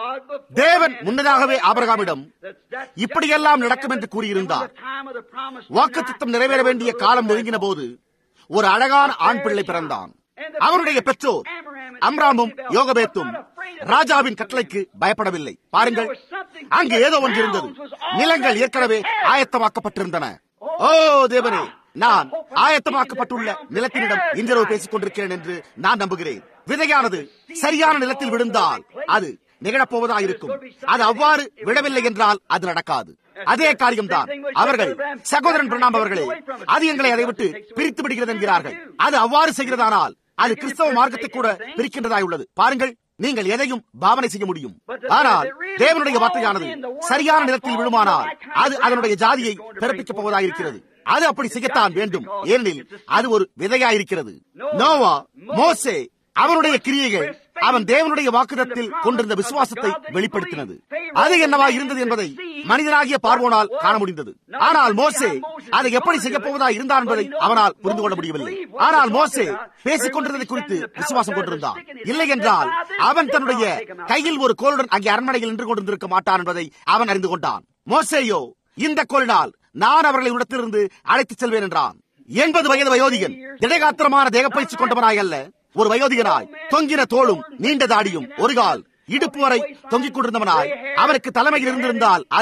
Speaker 1: தேவன் முன்னதாகவே ஆபிரகாமிடம் இப்படியெல்லாம் நடக்கும் என்று கூறியிருந்தார். வாக்குத்தத்தம் நிறைவேற வேண்டிய காலம் நெருங்கின போது ஒரு அழகான ஆண் பிள்ளை பிறந்தான். அவருடைய பெற்றோர் அம்ராமும் யோகபேத்தும் ராஜாவின் கட்டளைக்கு பயப்படவில்லை. பாருங்கள், அங்கு ஏதோ ஒன்று இருந்தது. நிலங்கள் ஏற்கனவே ஆயத்தமாக்கப்பட்டிருந்தன. ஓ தேவனே, நான் ஆயத்தமாக்கப்பட்டுள்ள நிலத்தினிடம் இன்றிரவு பேசிக் கொண்டிருக்கிறேன் என்று நான் நம்புகிறேன். விதையானது சரியான நிலத்தில் விழுந்தால் அது நிகழப்போவதாயிருக்கும். அது அவ்வாறு விடவில்லை என்றால் அது நடக்காது. அதே காரியம்தான் அவர்கள் சகோதரன் பிரணாம் அவர்களே, அது எங்களை அதை விட்டு பிரித்து விடுகிறது என்கிறார்கள். அது அவ்வாறு செய்கிறதானால் அது கிறிஸ்தவ மார்க்கத்தை கூட பிரிக்கின்றதாய் உள்ளது. பாருங்கள், நீங்கள் எதையும் பாவனை செய்ய முடியும். ஆனால் தேவனுடைய வார்த்தையானது சரியான நிலத்தில் விழுமானால் அது அதனுடைய ஜாதியை பிறப்பிக்கப் போவதாயிருக்கிறது. அது அப்படி செய்யத்தான் வேண்டும். ஏனெனில் அது ஒரு விதையாயிருக்கிறது. நோவா, மோசே, அவனுடைய கிரியைகள் அவன் தேவனுடைய வாக்குத்தத்தில் கொண்டிருந்த விசுவாசத்தை வெளிப்படுத்தினது. அது என்னவா இருந்தது என்பதை மனிதனாகிய பார்வோனால் காண முடிந்தது. ஆனால் மோசே அதை எப்படி செய்ய போவதா இருந்தான் என்பதை அவனால் புரிந்து கொள்ள முடியவில்லை. ஆனால் மோசே பேசிக் கொண்டிருந்ததை குறித்து விசுவாசம் கொண்டிருந்தான். இல்லை என்றால் அவன் தன்னுடைய கையில் ஒரு கோலுடன் அங்கே அரண்மனையில் நின்று கொண்டிருந்திருக்க மாட்டான் என்பதை அவன் அறிந்து கொண்டான். மோசேயோ இந்த கோலினால் நான் அவர்களை இடத்திலிருந்து அழைத்துச் செல்வேன் என்றான். எண்பது வயது வயோதிகன், திடகாத்திரமான தேகப்பயிற்சி கொண்டவனாய் அல்ல, ஒரு வயோதிகனாய், தொங்கின தோளும் நீண்ட தாடியும் ஒரு கால் இடுப்பு வரை தொங்கிக் கொண்டிருந்தவனாய் அவனுக்கு தலைமையில் இருந்திருந்தால் அது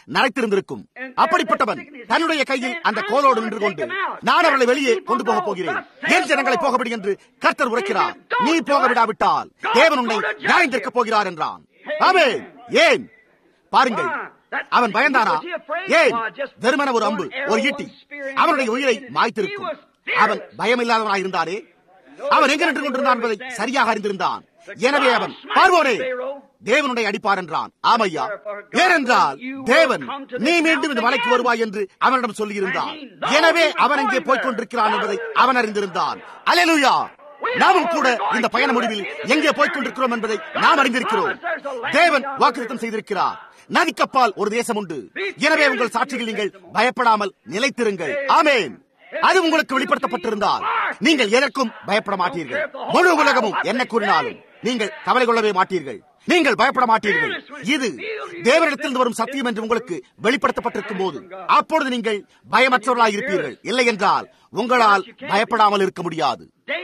Speaker 1: நரைத்திருந்திருக்கும். அப்படிப்பட்டவன் தன்னுடைய கையில் அந்த கோலோடு நின்று கொண்டு, நான் அவர்களை வெளியே கொண்டு போக போகிறேன், என் ஜனங்களை போகவிடு என்று கர்த்தர் உரைக்கிறார். நீ போக விடாவிட்டால் தேவன் உன்னை நியாயந்திருக்கப் போகிறார் என்றான். ஆமென். ஏன் பாருங்கள், அவன் பயந்தானா? ஏன்? வெறுமன ஒரு அம்பு, ஒரு ஈட்டி அவனுடைய உயிரை மாய்த்திருக்கும். அவன் பயமில்லாதவனாய் இருந்தானே. அவன் எங்க நின்று கொண்டிருந்தான் என்பதை சரியாக அறிந்திருந்தான். எனவே அவன், பார்வோனே, தேவனுடைய அடிப்பார் என்றான். ஆமையா, ஏனென்றால் தேவன் நீ மீண்டும் இந்த மலைக்கு வருவாய் என்று அவனிடம் சொல்லியிருந்தான். எனவே அவன் எங்கே போய்கொண்டிருக்கிறான் என்பதை அவன் அறிந்திருந்தான். அல்லேலூயா. நாமும் கூட இந்த பயண முடிவில் எங்கே போய்கொண்டிருக்கிறோம் என்பதை நாம் அறிந்திருக்கிறோம். தேவன் வாக்குத்தத்தம் செய்திருக்கிறார். நதிக்கப்பால் ஒரு தேசம் உண்டு. எனவே உங்கள் சாட்சிகள் நீங்கள் பயப்படாமல் நிலைத்திருங்கள். ஆமென். அது உங்களுக்கு வெளிப்படுத்தப்பட்டிருந்தால் நீங்கள் எதற்கும் பயப்பட மாட்டீர்கள். முழு உலகமும் என்ன கூறினாலும் நீங்கள் கவலை கொள்ளவே மாட்டீர்கள். நீங்கள் பயப்பட மாட்டீர்கள். இது தேவனிடத்தில் வரும் சத்தியம் என்று உங்களுக்கு வெளிப்படுத்தப்பட்டிருக்கும் போது அப்பொழுது நீங்கள் பயமற்றவர்களாக இருப்பீர்கள். இல்லை என்றால் உங்களால் பயப்படாமல் இருக்க முடியாது.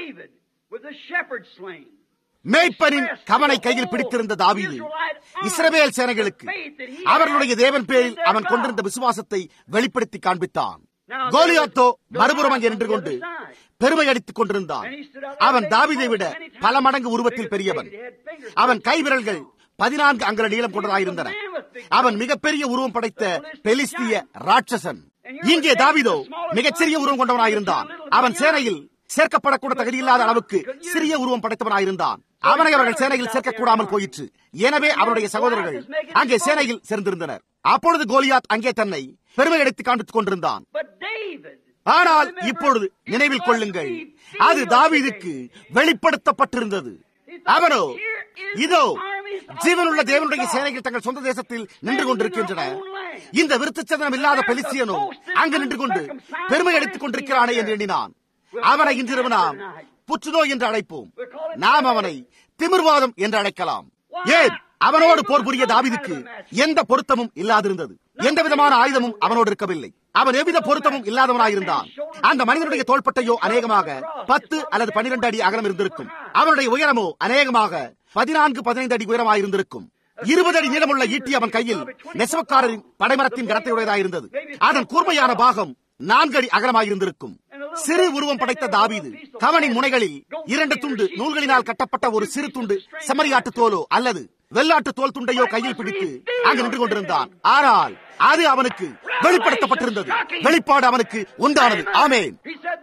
Speaker 1: மேய்ப்பனின் கவனை கையில் பிடித்திருந்த தாவீது இஸ்ரவேல் சேனைகளுக்கு அவர்களுடைய தேவன் பேரில் அவன் கொண்டிருந்த விசுவாசத்தை வெளிப்படுத்தி காண்பித்தான். கோலியாத்தோ மறுபுறம் அங்கே நின்று கொண்டு பெருமை அடித்துக் கொண்டிருந்தான். அவன் தாவீதை விட பல மடங்கு உருவத்தில் பெரியவன். அவன் கைவிரல்கள் பதினான்கு அங்குல நீளம் கொண்டதாயிருந்தன. அவன் மிகப்பெரிய உருவம் படைத்த பெலிஸ்திய ராட்சசன். இங்கே தாவீதோ மிகச்சிறிய உருவம் கொண்டவனாயிருந்தான். அவன் சேனையில் சேர்க்கப்படக்கூட தகுதியில்லாத அளவுக்கு சிறிய உருவம் படைத்தவனாயிருந்தான். அவனை அவர்கள் சேனையில் சேர்க்கக்கூடாமல் போயிற்று. எனவே அவருடைய சகோதரர்கள் அங்கே சேனையில் சேர்ந்திருந்தனர். அப்பொழுது கோலியாத் அங்கே தன்னை பெருமை அடித்து காண்பித்துக் கொண்டிருந்தான். ஆனால் இப்பொழுது நினைவில் கொள்ளுங்கள், அது தாவீதுக்கு வெளிப்படுத்தப்பட்டிருந்தது. அவனோ, இதோ ஜீவனுள்ள தேவனுடைய சேனைகள் தங்கள் சொந்த தேசத்தில் நின்று கொண்டிருக்கின்றன. இந்த விருத்தச்சதனம் இல்லாத பெலிஸ்தியனோ அங்கு நின்று கொண்டு பெருமை அடித்துக் கொண்டிருக்கிறானே என்று எண்ணினான். அவனை இன்றிரவு நாம் புற்றுநோய் என்று அழைப்போம். நாம் அவனை திமிர்வாதம் என்று அழைக்கலாம். ஏன்? அவனோடு போர் புரிய தாவீதுக்கு எந்த பொருத்தமும் இல்லாதிருந்தது. எந்த விதமான ஆயுதமும் அவனோடு இருக்கவில்லை. அவன் எவ்வித பொருத்தமும் இல்லாதவனாயிருந்தான். அந்த மனிதனுடைய தோள்பட்டையோ அநேகமாக பத்து அல்லது பன்னிரண்டு அடி அகலம் இருந்திருக்கும். அவனுடைய உயரமோ அநேகமாக பதினான்கு பதினைந்து அடி உயரமாயிருந்திருக்கும். இருபது அடி நீளமுள்ள ஈட்டி அவன் கையில் நெசவக்காரரின் படைமரத்தின் கரத்தையுடையதாயிருந்தது. அதன் கூர்மையான பாகம் நான்கு அடி அகலமாயிருந்திருக்கும். சிறு உருவம் படைத்த தாவீது கவனின் முனைகளில் இரண்டு துண்டு நூல்களினால் கட்டப்பட்ட ஒரு சிறு துண்டு செம்மறியாட்டு தோலோ அல்லது வெள்ளாட்டு தோல் துண்டையோ கையில் பிடித்து அங்கு நின்று கொண்டிருந்தான். ஆனால் அது அவனுக்கு வெளிப்படுத்தப்பட்டிருந்தது. வெளிப்பாடு அவனுக்கு உண்டானது. ஆமென்.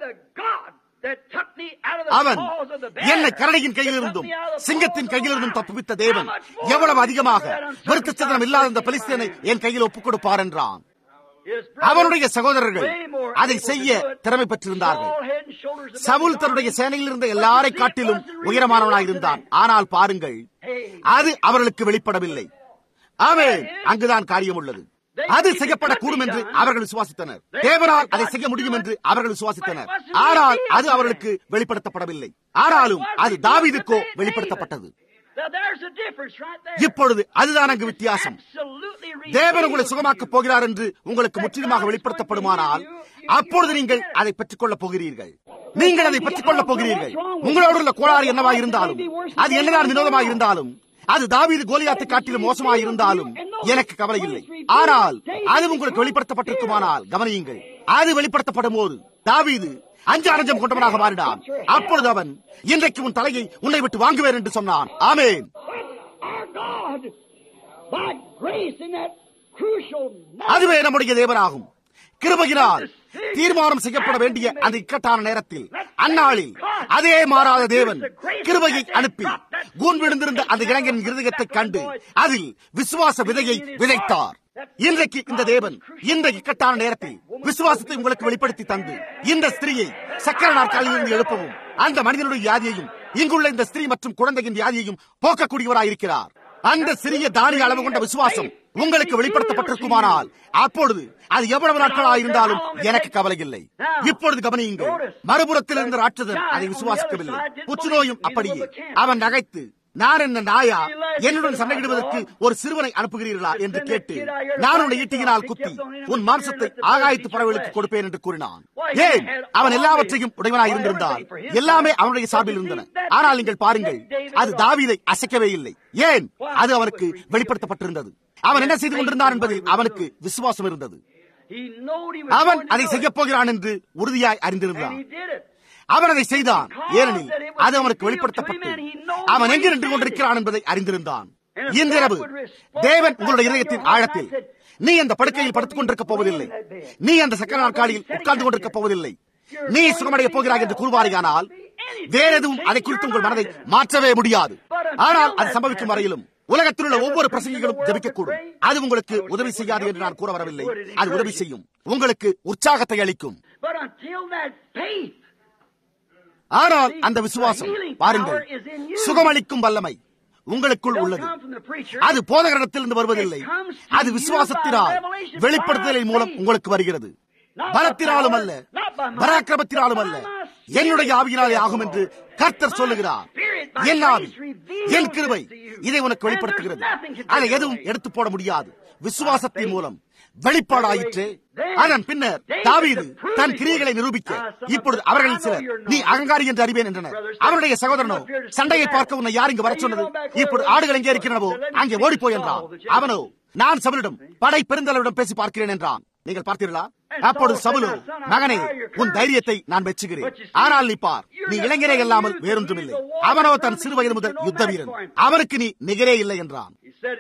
Speaker 1: அவன் என்னை கரடியின் கையிலிருந்தும் சிங்கத்தின் கையிலிருந்தும் தப்புவித்த தேவன் எவ்வளவு அதிகமாக விருத்தச்சதனம் இல்லாத இந்த பெலிஸ்தியனை என் கையில் ஒப்புக் கொடுப்பார் என்றான். அவனுடைய சகோதரர்கள் அதை செய்ய திறமை பெற்றிருந்தார்கள். சவுல் தன்னுடைய சேனையில் இருந்த எல்லாரை காட்டிலும் உயரமானவனாயிருந்தான். ஆனால் பாருங்கள், அது அவர்களுக்கு வெளிப்படவில்லை. ஆமென். அங்குதான் காரியம் உள்ளது. அது செய்யப்படக்கூடும் என்று அவர்கள் விசுவாசித்தனர். தேவனால் அதை செய்ய முடியும் என்று அவர்கள் விசுவாசித்தனர். ஆனால் அது அவர்களுக்கு வெளிப்படுத்தப்படவில்லை. ஆனாலும் அது தாவீதுக்கோ வெளிப்படுத்தப்பட்டது. இப்பொழுது அதுதான் அங்கு வித்தியாசம். தேவன் உங்களை சுகமாக்கப் போகிறார் என்று உங்களுக்கு முற்றிலுமாக வெளிப்படுத்தப்படுமானால் அப்பொழுது நீங்கள் அதை பெற்றுக் கொள்ளப் போகிறீர்கள். நீங்கள் அதை பெற்றுக் கொள்ளப் போகிறீர்கள். உங்களோடு உள்ள கோளாறு என்னவாக இருந்தாலும், அது என்னதான் வினோதமாக இருந்தாலும், அது தாவீது கோலியாத்தை காட்டிலும் மோசமாக இருந்தாலும் எனக்கு கவலை இல்லை. ஆனால் அது உங்களுக்கு வெளிப்படுத்தப்பட்டிருக்குமானால் கவனியுங்கள். அது வெளிப்படுத்தப்படும் போது தாவீது அஞ்சு அரஞ்சம் கொண்டவனாக மாறினான். அப்பொழுது அவன், இன்றைக்கு உன் தலையை உன்னை விட்டு வாங்குவேன் என்று சொன்னான். ஆமென். அதுவே நம்முடைய தேவனாகும். கிருபையினால் தீர்மானம் செய்யப்பட வேண்டிய அந்த இக்கட்டான நேரத்தில் அந்நாளில் அதே மாறாத தேவன் கிருபையை அனுப்பி கூன் விழுந்திருந்த அந்த இளைஞனின் இருதயத்தை கண்டு அதில் விசுவாச விதையை விதைத்தார். இன்றைக்கு இந்த தேவன் இந்த இக்கட்டான நேரத்தில் விசுவாசத்தை உங்களுக்கு வெளிப்படுத்தி தந்து இந்த ஸ்திரீயை சக்கர நாற்காலியிலிருந்து எழுப்பவும் அந்த மனிதனுடைய வியாதியையும் இங்குள்ள இந்த ஸ்திரீ மற்றும் குழந்தையின் வியாதியையும் போக்கக்கூடியவராயிருக்கிறார். அந்த சிறிய தானிய அளவு கொண்ட விசுவாசம் உங்களுக்கு வெளிப்படுத்தப்பட்டிருக்குமானால் அப்பொழுது அது எவ்வளவு நாட்களாக இருந்தாலும் எனக்கு கவலை இல்லை. இப்பொழுது கவனியுங்கள், மறுபுறத்தில் இருந்த ராட்சதன் அதை விசுவாசிக்கவில்லை. புற்றுநோயும் அப்படியே. அவன் நகைத்து, நான் என்ன நாயா, என்னுடன் சண்டையிடுவதற்கு ஒரு சிறுவனை அனுப்புகிறீர்களா என்று கேட்டு, நான் உன்னை ஈட்டியினால் குத்தி உன் மாம்சத்தை ஆகாயத்து பறவைகளுக்கு கொடுப்பேன் என்று கூறினான். ஏன்? அவன் எல்லாவற்றையும் உடையவனாய் இருந்திருந்தால் எல்லாமே அவனுடைய சார்பில் இருந்தன. ஆனால் நீங்கள் பாருங்கள், அது தாவீதை அசைக்கவே இல்லை. ஏன்? அது அவனுக்கு வெளிப்படுத்தப்பட்டிருந்தது. அவன் என்ன செய்து கொண்டிருந்தான் என்பதில் அவனுக்கு விசுவாசம் இருந்தது. அவன் அதை செய்யப் போகிறான் என்று உறுதியாய் அறிந்திருந்தான். அவன் அதை செய்தான், ஏனெனில் அது அவனுக்கு வெளிப்படுத்தப்பட்டு அவன் எங்கு நின்று கொண்டிருக்கிறான் என்பதை அறிந்திருந்தான். இன்றிரவு தேவன் உங்களுடைய இதயத்தின் ஆழத்தில், நீ அந்த படுக்கையில் படுத்துக் கொண்டிருக்கப் போவதில்லை, நீ அந்த சக்கர நாற்காலியில் உட்கார்ந்து கொண்டிருக்கப் போவதில்லை, நீ சுகமடைய போகிறாய் என்று கூறுவாரியானால் வேற எதுவும் அதை குறித்து உங்கள் மனதை மாற்றவே முடியாது. ஆனால் அது சம்பவிக்கும் வரையிலும் உலகத்தில் உள்ள ஒவ்வொரு பிரசங்கிகளும் ஜெபிக்கக்கூடும். அது உங்களுக்கு உதவி செய்யாது என்று நான் கூற வரவில்லை. அது உதவி செய்யும், உங்களுக்கு உற்சாகத்தை அளிக்கும். ஆனால் அந்த விசுவாசம், பாருங்கள், சுகமளிக்கும் வல்லமை உங்களுக்குள் உள்ளது. அது போதகரிடத்திலிருந்து வருவதில்லை, அது விசுவாசத்தினால் வெளிப்படுத்துதலின் மூலம் உங்களுக்கு வருகிறது. பலத்தினாலும் அல்ல, பராக்கிரமத்தினாலும் அல்ல, என்னுடைய ஆவியினாலே ஆகும் என்று கர்த்தர் சொல்லுகிறார். என் ஆவி, என் கிருபை இதை உனக்கு வெளிப்படுத்துகிறது. அதை எதுவும் எடுத்து போட முடியாது. விசுவாசத்தின் மூலம் வெளிப்பாடாயிற்று. அதன் பின்னர் தாவீது தன் கிரியைகளை நிரூபிக்க, இப்பொழுது அவர்களில் சிலர் நீ அகங்காரி என்று அறிவேன் என்றனர். அவருடைய சகோதரனோ, சண்டையை பார்க்க உன்னை யார் இங்கு வர சொன்னது? இப்பொழுது ஆடுகள் எங்கே இருக்கிறனவோ அங்கே ஓடிப்போய் என்றான். அவனோ, நான் சவுலிடம் படை பெருந்தலைவரிடம் பேசி பார்க்கிறேன் என்றான். நீங்கள் பார்த்தீர்களா? அப்பொழுது சவுலோ, மகனே, உன் தைரியத்தை நான் மெச்சுகிறேன். ஆனால் நீ பார், நீ இளைஞரே இல்லாமல் வேறொன்றும் இல்லை. அவனோ தன் சிறு வயது முதல் யுத்த வீரன், அவனுக்கு நீ நிகரே இல்லை என்றான்.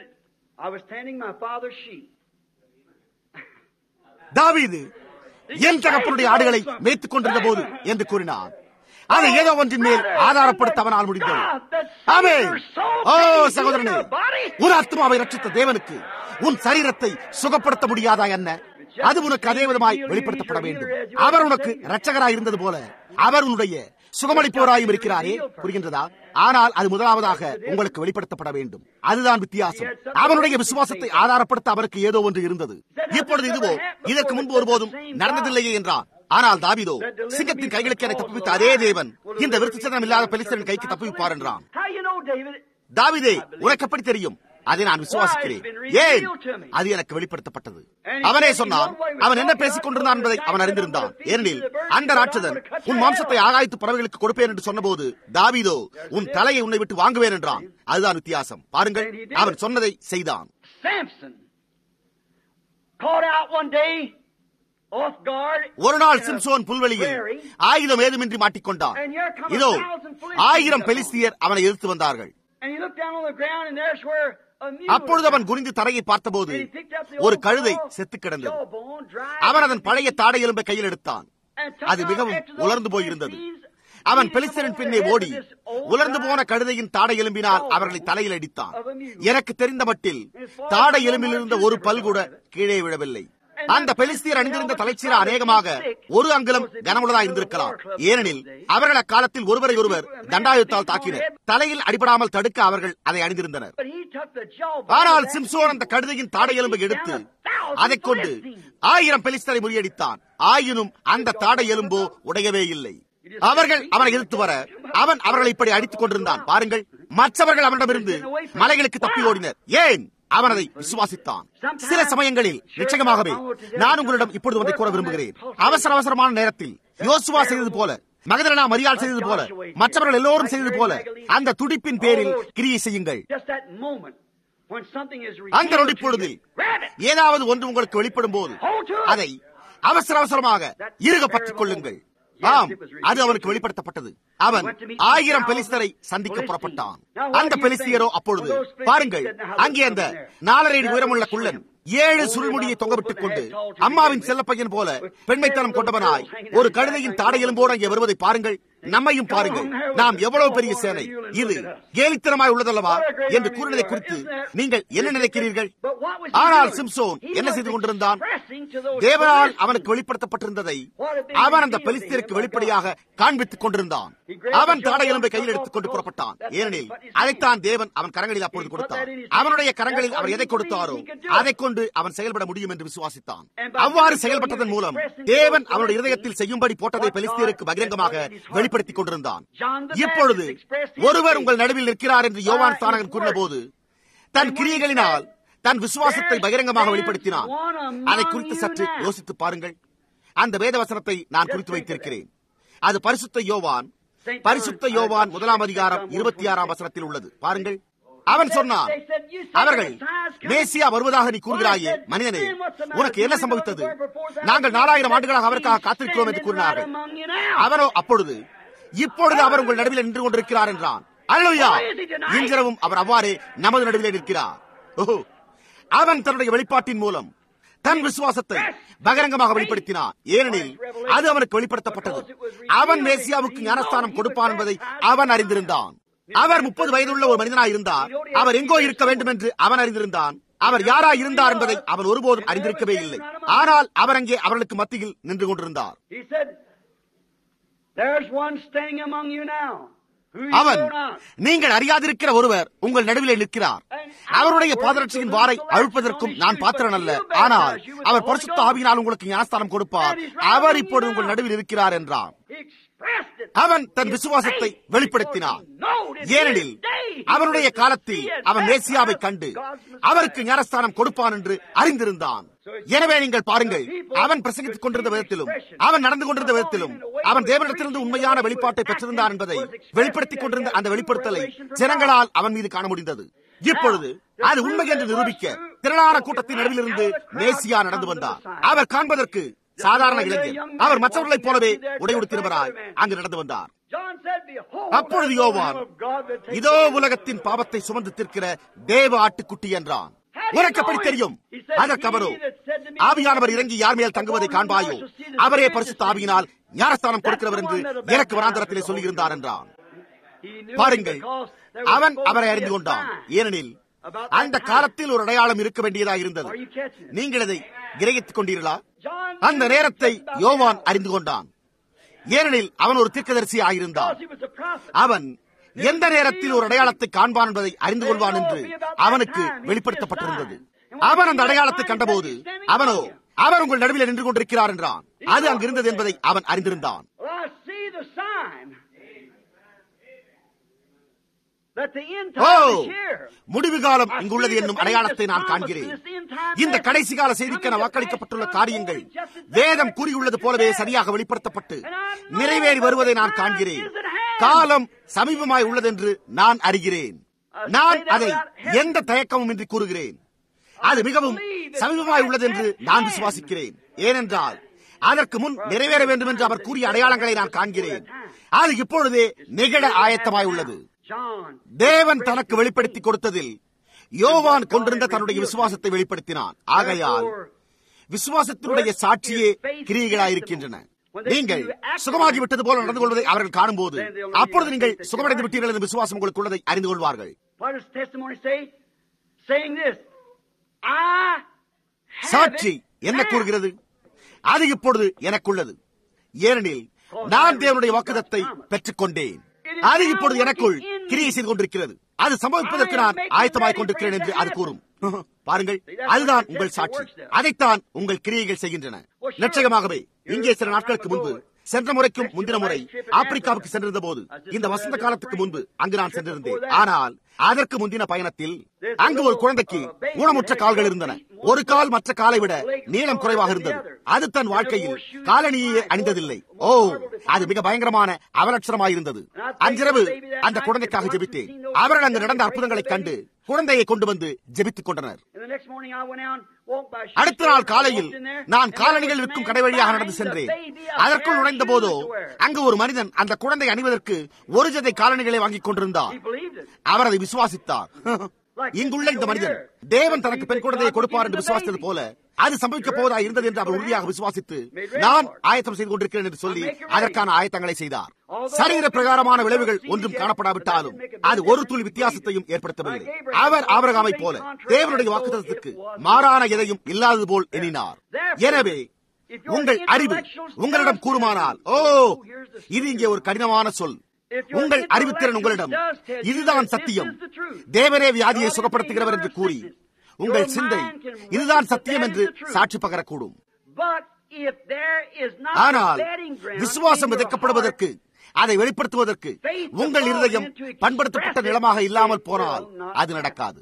Speaker 1: தாவீது என் தகப்பனுடைய ஆடுகளை மேய்த்துக் கொண்டிருந்த போது என்று கூறினான். அதை ஏதோ ஒன்றின் மேல் ஆதாரப்படுத்த அவனால் முடிந்தது. ஆமென். ஓ சகோதரனே, ஒரு ஆத்மாவை ரட்சித்த தேவனுக்கு உன் சரீரத்தை சுகப்படுத்த முடியாதா என்ன? அது உனக்கு அதே விதமாய் வெளிப்படுத்தப்பட வேண்டும். அவர் உனக்கு இரட்சகராய் இருந்தது போல அவர் உன்னுடைய சுகமளிப்போராயும் இருக்கிறாரே, புரிகின்றதா? ஆனால் அது முதலாவதாக உங்களுக்கு வெளிப்படுத்தப்பட வேண்டும். அதுதான் வித்தியாசம். அவனுடைய விசுவாசத்தை ஆதாரப்படுத்த அவருக்கு ஏதோ ஒன்று இருந்தது. இப்பொழுது இதுவோ இதற்கு முன்பு ஒருபோதும் நடந்ததில்லையே என்றான். ஆனால் தாவீதோ, சிங்கத்தின் கைகளுக்கு என்னை தப்புவித்த அதே தேவன் இந்த விருத்தச்சதனம் இல்லாத பெலிஸ்தரின் கைக்கு தப்புவிப்பார் என்றான். தாவீதே, உனக்கு எப்படி தெரியும்? அதை நான் விசுவாசிக்கிறேன். ஏன்? அது எனக்கு வெளிப்படுத்தப்பட்டது. அவனே சொன்னான். அவன் என்ன பேசிக் கொண்டிருந்தான் என்பதை அவன் அறிந்திருந்தான். ஏனெனில் அந்த ராட்சதன் உன் மாம்சத்தை ஆகாயத்து பறவைகளுக்கு கொடுப்பேன் என்று சொன்னபோது தாவீதோ, உன் தலையை உன்னை விட்டு வாங்குவேன் என்றான். அதுதான் வித்தியாசம். பாருங்கள், அவன் சொன்னதை செய்தான். ஒரு நாள் சிம்சோன் புல்வெளியில் ஆயுதம் ஏதுமின்றி மாட்டிக்கொண்டான். இதோ ஆயிரம் பெலிஸ்தியர் அவனை எதிர்த்து வந்தார்கள். அப்பொழுது அவன் குனிந்து தரையை பார்த்தபோது ஒரு கழுதை செத்து கிடந்தது. அவன் அதன் பழைய தாடை எலும்பை கையில் எடுத்தான். அது மிகவும் உலர்ந்து போயிருந்தது. அவன் பெலிஸ்தரின் பின்னே ஓடி உலர்ந்து போன கழுதையின் தாடை எலும்பினால் அவர்களை தலையில் அடித்தான். எனக்கு தெரிந்த மட்டில் தாடை எலும்பில் இருந்த ஒரு பல் கூட கீழே விழவில்லை. அந்த பெலிஸ்தியர் அணிந்திருந்த தலைச்சீரா அநேகமாக ஒரு அங்குலம் கனமுள்ளதா இருந்திருக்கலாம். ஏனெனில் அவர்கள் அக்காலத்தில் ஒருவரை ஒருவர் தண்டாயுத்தால் தாக்கினர். தலையில் அடிபடாமல் தடுக்க அவர்கள் அதை அணிந்திருந்தனர். ஆனால் சிம்சோன் அந்த கழுதையின் தாடை எலும்பை எடுத்து அதைக் கொண்டு ஆயிரம் பெலிஸ்தரை முறியடித்தான். ஆயினும் அந்த தாடை எலும்போ உடையவே இல்லை. அவர்கள் அவனை எதிர்த்து வர அவன் அவர்களை இப்படி அடித்துக் கொண்டிருந்தான். பாருங்கள், மற்றவர்கள் அவனிடமிருந்து மலைகளுக்கு தப்பி ஓடினர். ஏன்? அவன் அதை விசுவாசித்தான். சில சமயங்களில் நிச்சயமாகவே நான் உங்களிடம் இப்பொழுது ஒன்றை கூற விரும்புகிறேன். அவசர அவசரமான நேரத்தில் யோசுவா செய்தது போல, மகதலேனா மரியாள் செய்தது போல, மற்றவர்கள் எல்லோரும் செய்தது போல அந்த துடிப்பின் பேரில் கிரியை செய்யுங்கள். அந்த நொடிப்பொழுதில் ஏதாவது ஒன்று உங்களுக்கு வெளிப்படும் போது அதை அவசர அவசரமாக இறுக பற்றிக் கொள்ளுங்கள். ஆம், அது அவனுக்கு வெளிப்படுத்தப்பட்டது. அவன் ஆயிரம் பெலிஸ்தரை சந்திக்க புறப்பட்டான். அந்த பெலிஸ்தியரோ அப்பொழுது, பாருங்கள், அங்கே அந்த நாலரை உயரமுள்ள குள்ளன் ஏழு சுருள்முடியை தொங்கவிட்டுக் கொண்டு அம்மாவின் செல்லப்பையன் போல பெண்மைத்தனம் கொண்டவனாய் ஒரு கழுதையின் தாடை எலும்போடு அங்கே வருவதை பாருங்கள். நம்மையும் பாருங்கள், நாம் எவ்வளவு பெரிய சேனை, இது கேலித்தனமாய் உள்ளதல்லவா என்று கூறினதை குறித்து நீங்கள் என்ன நினைக்கிறீர்கள்? ஆனால் சிம்சோன் என்ன செய்து கொண்டிருந்தான்? தேவனால் அவனுக்கு வெளிப்படுத்தப்பட்டிருந்ததை அவன் அந்த பெலிஸ்தியருக்கு வெளிப்படையாக காண்பித்துக் கொண்டிருந்தான். அவன் தாடை எலும்பை கையில் எடுத்துக் கொண்டு புறப்பட்டான். ஏனெனில் அதைத்தான் தேவன் அவன் கரங்களில் அப்பொழுது கொடுத்தார். அவனுடைய கரங்களில் அவர் எதை கொடுத்தாரோ அதை கொண்டு அவன் செயல்பட முடியும் என்று விசுவாசித்தான். அவ்வாறு செயல்பட்டதன் மூலம் தேவன் அவனுடைய இதயத்தில் செய்யும்படி போட்டதை பெலிஸ்தியருக்கு பகிரங்கமாக வெளிப்படுத்திக் கொண்டிருந்தான். இப்பொழுது ஒருவர் உங்கள் நடுவில் நிற்கிறார் என்று யோவான் ஸ்நானகன் கூறினபோது தன் கிரியைகளினால் தன் விசுவாசத்தை பகிரங்கமாக வெளிப்படுத்தினான். அதை குறித்து சற்று யோசித்து பாருங்கள். அந்த வேதவசனத்தை நான் குறித்து வைத்திருக்கிறேன். அது பரிசுத்த யோவான் பரிசுத்த யோவான் முதலாம் அதிகாரம் இருபத்தி ஆறாம் வசனத்தில் உள்ளது. பாருங்கள், அவன் சொன்னான், அவர்கள் மேசியா வருவதாக நீ கூறுகிறாயே மனிதனே, உனக்கு என்ன சம்பவித்தது? நாங்கள் நாலாயிரம் ஆண்டுகளாக அவருக்காக காத்திருக்கிறோம் என்று கூறினார்கள். அவரோ அப்பொழுது, இப்பொழுது அவர் உங்கள் நடுவில் நின்று கொண்டிருக்கிறார் என்றான். அல்லேலூயா! இன்றிரவும் அவர் அவ்வாறே நமது நடுவிலே நிற்கிறார். ஓஹோ! அவன் தன்னுடைய வெளிப்பாட்டின் மூலம் தன் விசுவாசத்தை பகிரங்கமாக வெளிப்படுத்தினான். ஏனெனில் அது அவனுக்கு வெளிப்படுத்தப்பட்டது. அவன் மேசியாவுக்கு ஞானஸ்தானம் கொடுப்பான் என்பதை அவன் அறிந்திருந்தான். அவர் முப்பது வயதுள்ள ஒரு மனிதனாய் இருந்தார். அவர் எங்கோ இருக்க வேண்டும் என்று அவன் அறிந்திருந்தான். அவர் யாராய் இருந்தார் என்பதை அவன் ஒருபோதும் அறிந்திருக்கவே இல்லை. ஆனால் அவர் அங்கே அவர்களுக்கு மத்தியில் நின்று கொண்டிருந்தார். அவன், நீங்கள் அறியாதிருக்கிற ஒருவர் உங்கள் நடுவிலே நிற்கிறார். அவருடைய பாதரட்சியின் வாரை அழுப்பதற்கும் நான் பாத்திரன் அல்ல. ஆனால் அவர் பரிசுத்த ஆவியினால் உங்களுக்கு ஞானஸ்தானம் கொடுப்பார். அவர் இப்பொழுது உங்கள் நடுவில் இருக்கிறார் என்றான். அவன் தன் விசுவாசத்தை வெளிப்படுத்தினான். ஏனெனில் அவனுடைய காலத்தில் அவன் மேசியாவை கண்டு அவருக்கு ஞானஸ்தானம் கொடுப்பான் என்று அறிந்திருந்தான். எனவே நீங்கள் பாருங்கள், அவன் பிரசங்கித்துக் கொண்டிருந்த விதத்திலும் அவன் நடந்து கொண்டிருந்த விதத்திலும் அவன் தேவனிடத்திலிருந்து உண்மையான வெளிப்பாட்டை பெற்றிருந்தான் என்பதை வெளிப்படுத்திக் கொண்டிருந்த அந்த வெளிப்படுத்தலை ஜனங்களால் அவன் மீது காண முடிந்தது. இப்பொழுது அது உண்மை என்று நிரூபிக்க திரளான கூட்டத்தின் நடுவில் இருந்து மேசியா நடந்து வந்தார். அவர் காண்பதற்கு சாதாரண இளைஞர். அவர் மற்றவர்களைப் போலவே உடையுடுத்தினவராய் அங்கு நடந்து வந்தார். அப்பொழுது யோவான், இதோ உலகத்தின் பாவத்தை சுமந்து தீர்க்கிற தேவ ஆட்டுக்குட்டி என்றான். உனக்கு எப்படி தெரியும்? அதற்கு அவரோ, ஆவியானவர் இறங்கி யார் மேல் தங்குவதை காண்பாயோ அவரே பரிசுத்த ஆவியினால் ஞானஸ்தானம் கொடுக்கிறவர் என்று எனக்கு வராந்தரத்திலே சொல்லியிருந்தார் என்றான். பாருங்கள், அவன் அவரை அறிந்து கொண்டான். ஏனெனில் அந்த காலத்தில் ஒரு அடையாளம் இருக்க வேண்டியதாக இருந்தது. நீங்கள் இதை கிரகித்துக் கொண்டீர்களா? அந்த நேரத்தை யோவான் அறிந்து கொண்டான். ஏனெனில் அவன் ஒரு தீர்க்கதரிசி ஆயிருந்தான். அவன் எந்த நேரத்தில் ஒரு அடையாளத்தை காண்பான் என்பதை அறிந்து கொள்வான் என்று அவனுக்கு வெளிப்படுத்தப்பட்டிருந்தது. அவன் அந்த அடையாளத்தை கண்டபோது அவனோ, அவர் உங்கள் நடுவில் நின்று கொண்டிருக்கிறார் என்றான். அது அங்கிருந்தது என்பதை அவன் அறிந்திருந்தான். ஓ, முடிவு காலம் இங்குள்ளது என்னும் அடையாளத்தை நான் காண்கிறேன். இந்த கடைசி கால செய்திக்கென வாக்களிக்கப்பட்டுள்ள காரியங்கள் வேதம் கூறியுள்ளது போலவே சரியாக வெளிப்படுத்தப்பட்டு நிறைவேறி வருவதை நான் காண்கிறேன். காலம் சமீபமாய் உள்ளது என்று நான் அறிகிறேன். நான் அதை எந்த தயக்கமும் இன்றி கூறுகிறேன். அது மிகவும் சமீபமாய் உள்ளது என்று நான் விசுவாசிக்கிறேன். ஏனென்றால் அதற்கு முன் நிறைவேற வேண்டும் என்று அவர் கூறிய அடையாளங்களை நான் காண்கிறேன். அது இப்பொழுதே நிகழ ஆயத்தமாய் உள்ளது. தேவன் தனக்கு வெளிப்படுத்தி கொடுத்ததில் யோவான் கொண்டிருந்த தன்னுடைய விசுவாசத்தை வெளிப்படுத்தினான். ஆகையால் விசுவாசத்தினுடைய சாட்சியே கிரியைகளாயிருக்கின்றன. நீங்கள் சுகமாகிவிட்டது போல நடந்து கொள்வதை அவர்கள் காணும் போது அப்பொழுது நீங்கள் சுகமடைந்து விட்டீர்கள் என்ற விசுவாசம் உங்களுக்கு உள்ளதை அறிந்து கொள்வார்கள். சாட்சி என்ன கூறுகிறது? அது இப்பொழுது எனக்குள்ளது. ஏனெனில் நான் தேவனுடைய வாக்குத்தத்தை பெற்றுக் கொண்டேன். அது இப்பொழுது எனக்குள் கிரியை செய்து கொண்டிருக்கிறது. அது சம்பவிப்பதற்கு நான் ஆயத்தமாய் கொண்டிருக்கிறேன் என்று அது கூறும். பாருங்கள், அதுதான் உங்கள் சாட்சி. அதைத்தான் உங்கள் கிரியைகள் செய்கின்றன. நிச்சயமாகவே இங்கே சில நாட்களுக்கு முன்பு, சென்ற முறைக்கும் முந்தின முறை ஆப்பிரிக்காவுக்கு சென்றிருந்த போது, இந்த வசந்த காலத்துக்கு முன்பு அங்கு நான் சென்றிருந்தேன். ஆனால் அதற்கு முந்தின பயணத்தில் அங்கு ஒரு குழந்தைக்கு ஊனமுற்ற கால்கள் இருந்தன. ஒரு கால் மற்ற காலை விட நீளம் குறைவாக இருந்தது. அது தன் வாழ்க்கையில் காலணியே அணிந்ததில்லை. ஓ, அது மிக பயங்கரமான அவலட்சணமாயிருந்தது. அன்றிரவு அந்த குழந்தைக்காக ஜெபித்தேன். அவர்கள் அங்கு நடந்த அற்புதங்களை கண்டு குழந்தையை கொண்டு வந்து ஜெபித்துக் கொண்டனர். அடுத்த நாள் காலையில் நான் காலணிகள் விற்கும் கடை வழியாக நடந்து சென்றேன். அதற்குள் நுழைந்த போதோ அங்கு ஒரு மனிதன் அந்த குழந்தை அணிவதற்கு ஒரு ஜதை காலணிகளை வாங்கிக் கொண்டிருந்தார். அவர் அதை விசுவாசித்தார். இங்குள்ள இந்த மனிதன் தேவன் தனக்கு பெண் குழந்தையை கொடுப்பார் என்று விசுவாசித்தது போல அது சம்பவிக்க போவதா இருந்தது என்று அவர் உறுதியாக விசுவாசித்து, நான் ஆயத்தம் செய்து கொண்டிருக்கிறேன் என்று சொல்லி அதற்கான ஆயத்தங்களை செய்தார். சரீர பிரகாரமான விளைவுகள் ஒன்றும் காணப்படாவிட்டாலும் அது ஒரு துளி வித்தியாசத்தையும் ஏற்படுத்தவில்லை. அவர் ஆபிரகாமை போல தேவனுடைய வாக்குத்தத்தத்துக்கு மாறான எதையும் இல்லாதது போல் எண்ணினார். எனவே உங்கள் அறிவு உங்களிடம் கூறுமானால், ஓ, இது இங்கே ஒரு கடினமான சொல். உங்கள் அறிவுத்திறன் உங்களிடம் இதுதான் சத்தியம், தேவனே வியாதியை சுகப்படுத்துகிறவர் என்று கூறி உங்கள் சிந்தை இதுதான் சத்தியம் என்று சாட்சி பகரக்கூடும். ஆனால் விசுவாசம் விதைக்கப்படுவதற்கு, அதை வெளிப்படுத்துவதற்கு உங்கள் இருதயம் பண்படுத்தப்பட்ட நிலமாக இல்லாமல் போனால் அது நடக்காது.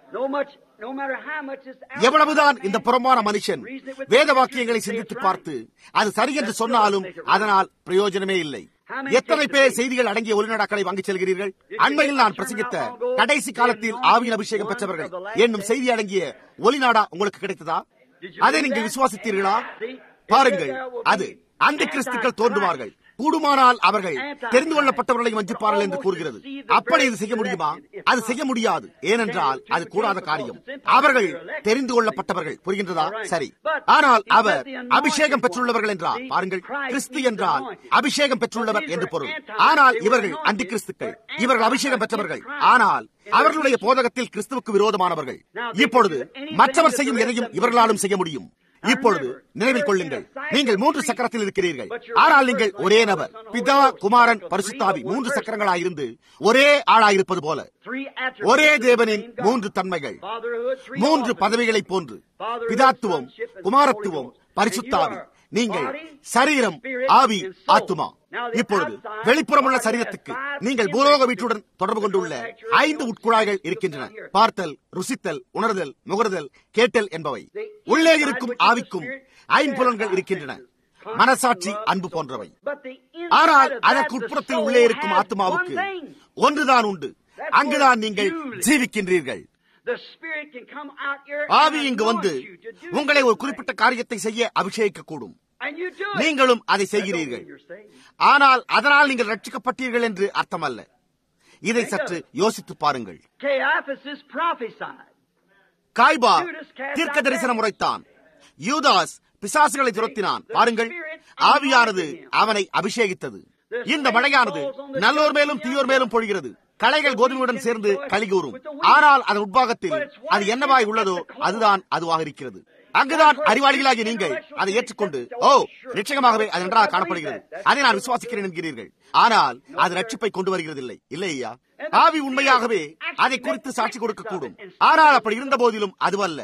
Speaker 1: எவ்வளவுதான் இந்த புறமான மனுஷன் வேத வாக்கியங்களை சிந்தித்து பார்த்து அது சரி என்று சொன்னாலும் அதனால் பிரயோஜனமே இல்லை. எத்தனை பேர் செய்திகள் அடங்கிய ஒளிநாடாக்களை வாங்கிச் செல்கிறீர்கள்? அண்மையில் நான் பிரசங்கித்த கடைசி காலத்தில் ஆவியின் அபிஷேகம் பெற்றவர்கள் என்னும் செய்தி அடங்கிய ஒளிநாடா உங்களுக்கு கிடைத்ததா? அதை நீங்கள் விசுவாசித்தீர்களா? பாருங்கள், அது அந்த கிறிஸ்துக்கள் தோன்றுவார்கள், கூடுமானால் அவர்கள் தெரிந்து கொள்ளப்பட்டவர்களை வஞ்சிப்பார்கள் என்று கூறுகிறது. அப்படி இது செய்ய முடியுமா? அது செய்ய முடியாது. ஏனென்றால் அது கூடாத காரியம். அவர்கள் தெரிந்து கொள்ளப்பட்டவர்கள், புரிகின்றதா? சரி. ஆனால் அவர் அபிஷேகம் பெற்றுள்ளவர்கள் என்றால், பாருங்கள், கிறிஸ்து என்றால் அபிஷேகம் பெற்றுள்ளவர் என்று பொருள். ஆனால் இவர்கள் அந்தி கிறிஸ்துக்கள். இவர்கள் அபிஷேகம் பெற்றவர்கள், ஆனால் அவர்களுடைய போதகத்தில் கிறிஸ்துவுக்கு விரோதமானவர்கள். இப்பொழுது மற்றவர் செய்யும் எதையும் இவர்களாலும் செய்ய முடியும். இப்பொழுது நினைவில் கொள்ளுங்கள், நீங்கள் மூன்று சக்கரத்தில் இருக்கிறீர்கள், ஆனால் நீங்கள் ஒரே நபர், பிதா, குமாரன், பரிசுத்தாவி, மூன்று சக்கரங்களாயிருந்து ஒரே ஆளாயிருப்பது போல ஒரே தேவனின் மூன்று தன்மைகள், மூன்று பதவிகளை போன்று பிதாத்துவம், குமாரத்துவம், பரிசுத்தாவி. நீங்கள் சரீரம், ஆவி, ஆத்துமா. இப்பொழுது வெளிப்புறமுள்ள சரீரத்துக்கு நீங்கள் பூலோக வீட்டுடன் தொடர்பு கொண்டுள்ள ஐந்து உட்குழாய்கள் இருக்கின்றன. பார்த்தல், ருசித்தல், உணர்தல், நுகர்தல், கேட்டல் என்பவை. உள்ளே இருக்கும் ஆவிக்கும் ஐம்புலன்கள் இருக்கின்றன, மனசாட்சி, அன்பு போன்றவை. ஆனால் அதற்கு உட்புறத்தில் உள்ளே இருக்கும் ஆத்மாவுக்கு ஒன்றுதான் உண்டு. அங்குதான் நீங்கள் ஜீவிக்கின்றீர்கள். ஆவி இங்கு வந்து உங்களை ஒரு குறிப்பிட்ட காரியத்தை செய்ய அபிஷேகிக்க கூடும். நீங்களும் அதை செய்கிறீர்கள். ஆனால் அதனால் நீங்கள் ரட்சிக்கப்பட்டீர்கள் என்று அர்த்தமல்ல. இதை சற்று யோசித்து பாருங்கள். காய்பா தீர்க்க தரிசனம் உரைத்தான். யூதாஸ் பிசாசுகளை துரத்தினான். பாருங்கள், ஆவியானது அவனை அபிஷேகித்தது. இந்த மழையானது நல்லோர் மேலும் தீயோர் மேலும் பொழிகிறது. களைகள் கோதுமையுடன் சேர்ந்து களி கூறும். ஆனால் அதன் உட்பாகத்தில் அது என்னவாய் உள்ளதோ அதுதான் அதுவாக இருக்கிறது. அங்குதான் அறிவாளிகளாகிய நீங்கள் அதை ஏற்றுக்கொண்டு, ஓ, நிச்சயமாகவே அது நன்றாக காணப்படுகிறது, அதை நான் விசுவாசிக்கிறேன் என்கிறீர்கள். ஆனால் அது ரட்சிப்பை கொண்டு வருகிறது இல்லை. இல்லையா? ஆவி உண்மையாகவே அதை குறித்து சாட்சி கொடுக்க கூடும். ஆனால் அப்படி இருந்த போதிலும் அதுவல்ல.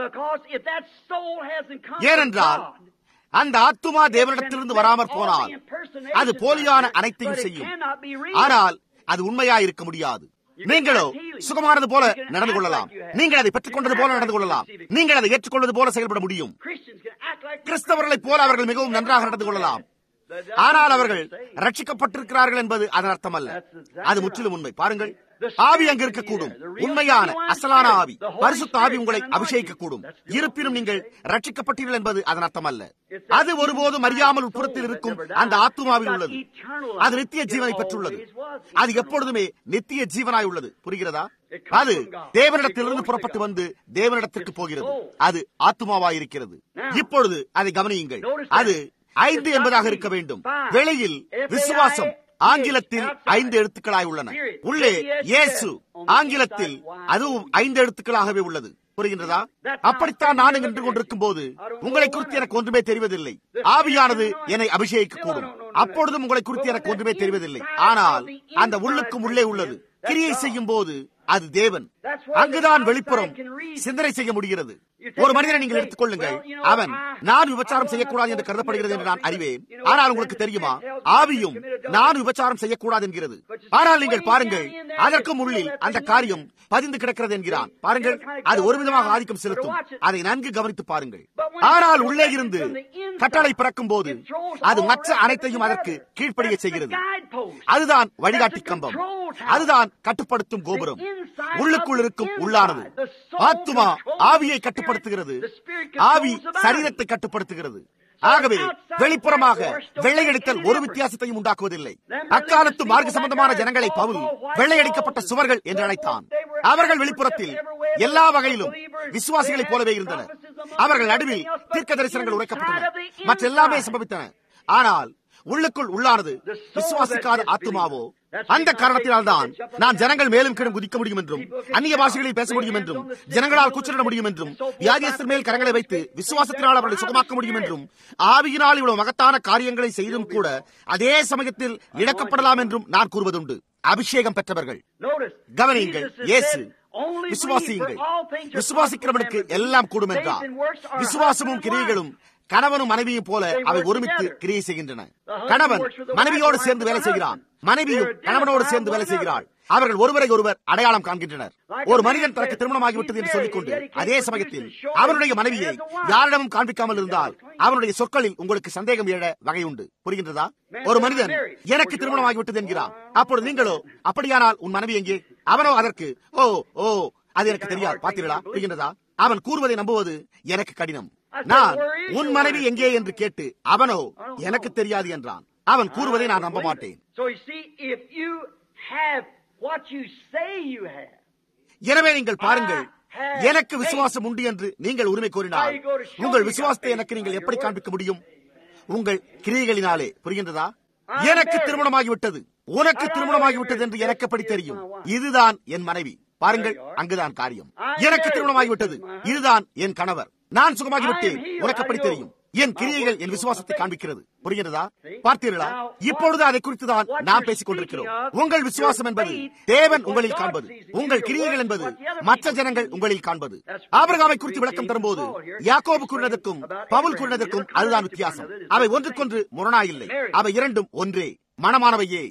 Speaker 1: ஏனென்றால் அந்த ஆத்துமா தேவனிடத்திலிருந்து வராமற் போனால் அது போலியான அனைத்தையும் செய்யும். ஆனால் அது உண்மையா இருக்க முடியாது. நீங்களோ சுகமானது போல நடந்து கொள்ளலாம், நீங்கள் அதை பெற்றுக் கொண்டது போல நடந்து கொள்ளலாம், நீங்கள் அதை ஏற்றுக்கொள்வது போல செயல்பட முடியும். கிறிஸ்தவர்களைப் போல அவர்கள் மிகவும் நன்றாக நடந்து கொள்ளலாம். ஆனால் அவர்கள் ரட்சிக்கப்பட்டிருக்கிறார்கள் என்பது அதன் அர்த்தம் அல்ல. அது முற்றிலும் உண்மை. பாருங்கள், ஆவி அங்கு இருக்கக்கூடும், உண்மையான அசலான ஆவி, பரிசுத்த ஆவி உங்களை அபிஷேகிக்க கூடும். இருப்பினும் நீங்கள் ரட்சிக்கப்பட்டீர்கள் என்பது அதன் அர்த்தம் அல்ல. அது ஒருபோதும் அறியாமல் உட்புறத்தில் இருக்கும் அந்த ஆத்துமாவில் உள்ளது. அது நித்திய ஜீவனை பெற்றுள்ளது. அது எப்பொழுதுமே நித்திய ஜீவனாய் உள்ளது. புரிகிறதா? அது தேவனிடத்திலிருந்து புறப்பட்டு வந்து தேவனிடத்திற்கு போகிறது. அது ஆத்துமாவாய் இருக்கிறது. இப்பொழுது அதை கவனியுங்கள். அது ஐந்து என்பதாக இருக்க வேண்டும். வெளியில் விசுவாசம் ஆங்கிலத்தில் ஐந்து எழுத்துக்களாய் உள்ளன. உள்ளே இயேசு ஆங்கிலத்தில் அதுவும் ஐந்து எழுத்துக்களாகவே உள்ளது. புரிகின்றதா? அப்படித்தான் நான் நின்று கொண்டிருக்கும் போது உங்களை குறித்து எனக்கு ஒன்றுமே தெரிவதில்லை. ஆவியானது என்னை அபிஷேகிக்க கூடும். அப்பொழுதும் உங்களை குறித்து எனக்கு ஒன்றுமே தெரிவதில்லை. ஆனால் அந்த உள்ளுக்கும் உள்ளே உள்ளது. கிரியை செய்யும் போது அது தேவன். அங்குதான் வெளிப்புறம் சிந்தனை செய்ய முடிகிறது. ஒரு மனிதனை நீங்கள் எடுத்துக் கொள்ளுங்கள். அவன் நான் விபச்சாரம் செய்யக்கூடாது என்று கருதப்படுகிறது என்று நான் அறிவேன். ஆனால் உங்களுக்கு தெரியுமா, ஆவியும் நான் விபச்சாரம் செய்யக்கூடாது என்கிறது. ஆனால் நீங்கள் பாருங்கள், அதற்கும் உள்ளில் அந்த காரியம் பதிந்து கிடக்கிறது என்கிறான். பாருங்கள், அது ஒரு விதமாக ஆதிக்கம் செலுத்தும். அதை நன்கு கவனித்து பாருங்கள். ஆனால் உள்ளே இருந்து கட்டளை பிறக்கும் போது அது மற்ற அனைத்தையும் அதற்கு கீழ்ப்படிய செய்கிறது. அதுதான் வழிகாட்டி கம்பம். அதுதான் கட்டுப்படுத்தும் கோபுரம். உள்ளுக்குள் இருக்கும் உள்ளானது. ஆத்துமா ஆவியை கட்டுப்படுத்துகிறது, ஆவி சரீரத்தை கட்டுப்படுத்துகிறது. ஆகவே வெளிப்புறமாக வெள்ளையடித்தல் ஒரு வித்தியாசத்தையும் உண்டாக்குவதில்லை. அக்காலத்து மார்க்க சம்பந்தமான ஜனங்களை பவுல் வெள்ளையடிக்கப்பட்ட சுவர்கள் என்று அழைத்தான். அவர்கள் வெளிப்புறத்தில் எல்லா வகையிலும் விசுவாசிகளைப் போலவே இருந்தனர். அவர்கள் நடுவில் தீர்க்க தரிசனங்கள் உரைக்கப்பட்டன, மற்ற எல்லாமே சம்பவித்தன. ஆனால் உள்ளுக்குள் உள்ளானது விசுவாசிக்காத ஆத்துமாவோ. அந்த காரணத்தினால் தான் நான் ஜனங்கள் மேலும் கீழும் குதிக்க முடியும் என்றும், அந்நிய பாஷைகளில் பேச முடியும் என்றும், ஜனங்களால் கூச்சலிட முடியும் என்றும், வியாதியஸ்தர் மேல் கரங்களை வைத்து விசுவாசத்தினால் அவர்களை சுகமாக்க முடியும் என்றும், ஆவியினால் இவ்வளவு மகத்தான காரியங்களை செய்தும் கூட அதே சமயத்தில் இழக்கப்படலாம் என்றும் நான் கூறுவதுண்டு. அபிஷேகம் பெற்றவர்கள். கவனியுங்கள், இயேசு விசுவாசியுங்கள், விசுவாசிக்கிறவனுக்கு எல்லாம் கூடும் என்றார். விசுவாசமும் கிரியைகளும் கணவனும் மனைவியும் போல அவை ஒருமித்து கிரியை செய்கின்றன. கணவன் மனைவியோடு சேர்ந்து வேலை செய்கிறான், மனைவியும் கணவனோடு சேர்ந்து வேலை செய்கிறாள். அவர்கள் ஒருவரை ஒருவர் அடையாளம் காண்கின்றனர். ஒரு மனிதன் தனக்கு திருமணமாகிவிட்டது என்று சொல்லிக்கொண்டு அதே சமயத்தில் அவனுடைய மனைவியை யாரிடமும் காண்பிக்காமல் இருந்தால் அவனுடைய சொற்களில் உங்களுக்கு சந்தேகம் எழ வகை உண்டு. புரிகின்றதா? ஒரு மனிதன் எனக்கு திருமணமாகிவிட்டது என்கிறான். அப்பொழுது நீங்களோ அப்படியானால் உன் மனைவி எங்கே? அவனோ அதற்கு ஓ ஓ அது எனக்கு தெரியாது, பார்த்தீர்களா? புரிகின்றதா? அவன் கூறுவதை நம்புவது எனக்கு கடினம். நான் உன் மனைவி எங்கே என்று கேட்டு அவனோ எனக்கு தெரியாது என்றான். அவன் கூறுவதை நான் நம்ப மாட்டேன். எனவே நீங்கள் பாருங்கள், எனக்கு விசுவாசம் உண்டு என்று நீங்கள் உரிமை கோரினால் உங்கள் விசுவாசத்தை எனக்கு நீங்கள் எப்படி காண்பிக்க முடியும்? உங்கள் கிரியைகளினாலே. புரிகின்றதா? எனக்கு திருமணமாகிவிட்டது, உனக்கு திருமணமாகிவிட்டது என்று எனக்கு எப்படி தெரியும்? இதுதான் என் மனைவி. பாருங்கள், அங்குதான் காரியம். எனக்கு திருமணமாகிவிட்டது, இதுதான் என் கணவர், நான் சுகமாகிவிட்டேன், உனக்கு எப்படி தெரியும்? என் கிரியைகள் என் விசுவாசத்தை காண்பிக்கிறது. புரிகிறதா? பார்த்தீர்களா? இப்பொழுது அதை குறித்து தான் நாம் பேசிக் கொண்டிருக்கிறோம். உங்கள் விசுவாசம் என்பது தேவன் உங்களில் காண்பது, உங்கள் கிரியைகள் என்பது மற்ற ஜனங்கள் உங்களில் காண்பது. ஆபிரகாமை குறித்து விளக்கம் தரும்போது யாக்கோபு கூறினதற்கும் பவுல் கூறினதற்கும் அதுதான் வித்தியாசம். அவை ஒன்றுக்கொன்று முரணாயில்லை, அவை இரண்டும் ஒன்றே, மனமானவையே.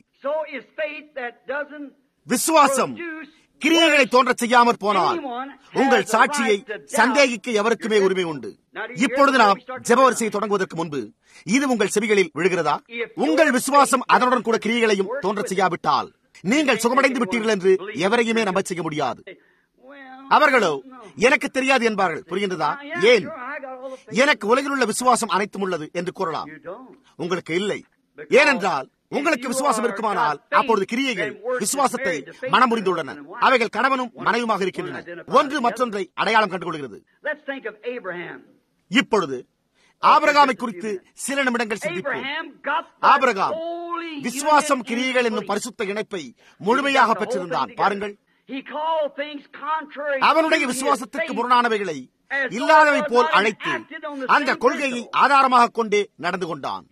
Speaker 1: விசுவாசம் கிரியைகளை தோன்ற செய்யாமற் போனால் உங்கள் சாட்சியை சந்தேகிக்க எவருக்குமே உரிமை உண்டு. இப்பொழுது நாம் ஜெப வரிசையை தொடங்குவதற்கு முன்பு இது உங்கள் செவிகளில் விழுகிறதா? உங்கள் விசுவாசம் அதனுடன் கூட கிரியைகளையும் தோன்ற செய்யாவிட்டால் நீங்கள் சுகமடைந்து விட்டீர்கள் என்று எவரையுமே நம்ப செய்ய முடியாது. அவர்களோ எனக்கு தெரியாது என்பார்கள். புரிகின்றதா? ஏன்? எனக்கு உலகில் உள்ள விசுவாசம் அனைத்தும் உள்ளது என்று கூறலாம். உங்களுக்கு இல்லை. ஏனென்றால் உங்களுக்கு விசுவாசம் இருக்குமானால் அப்பொழுது கிரியைகள் விசுவாசத்தை மனமுறிந்துள்ளன. அவைகள் கணவனும் மனைவியுமாக இருக்கின்றன. ஒன்று மற்றொன்றை அடையாளம் கண்டுகொள்கிறது. இப்பொழுது ஆபிரகாமை குறித்து சில நிமிடங்கள் சிந்திப்போம். ஆபிரகாம் விசுவாசம் கிரியைகள் என்னும் பரிசுத்த இணைப்பை முழுமையாக பெற்றிருந்தான். பாருங்கள், அவனுடைய விசுவாசத்திற்கு முரணானவைகளை இல்லாதவை போல் அழைத்து அந்த கொள்கையை ஆதாரமாக கொண்டே நடந்து கொண்டான்.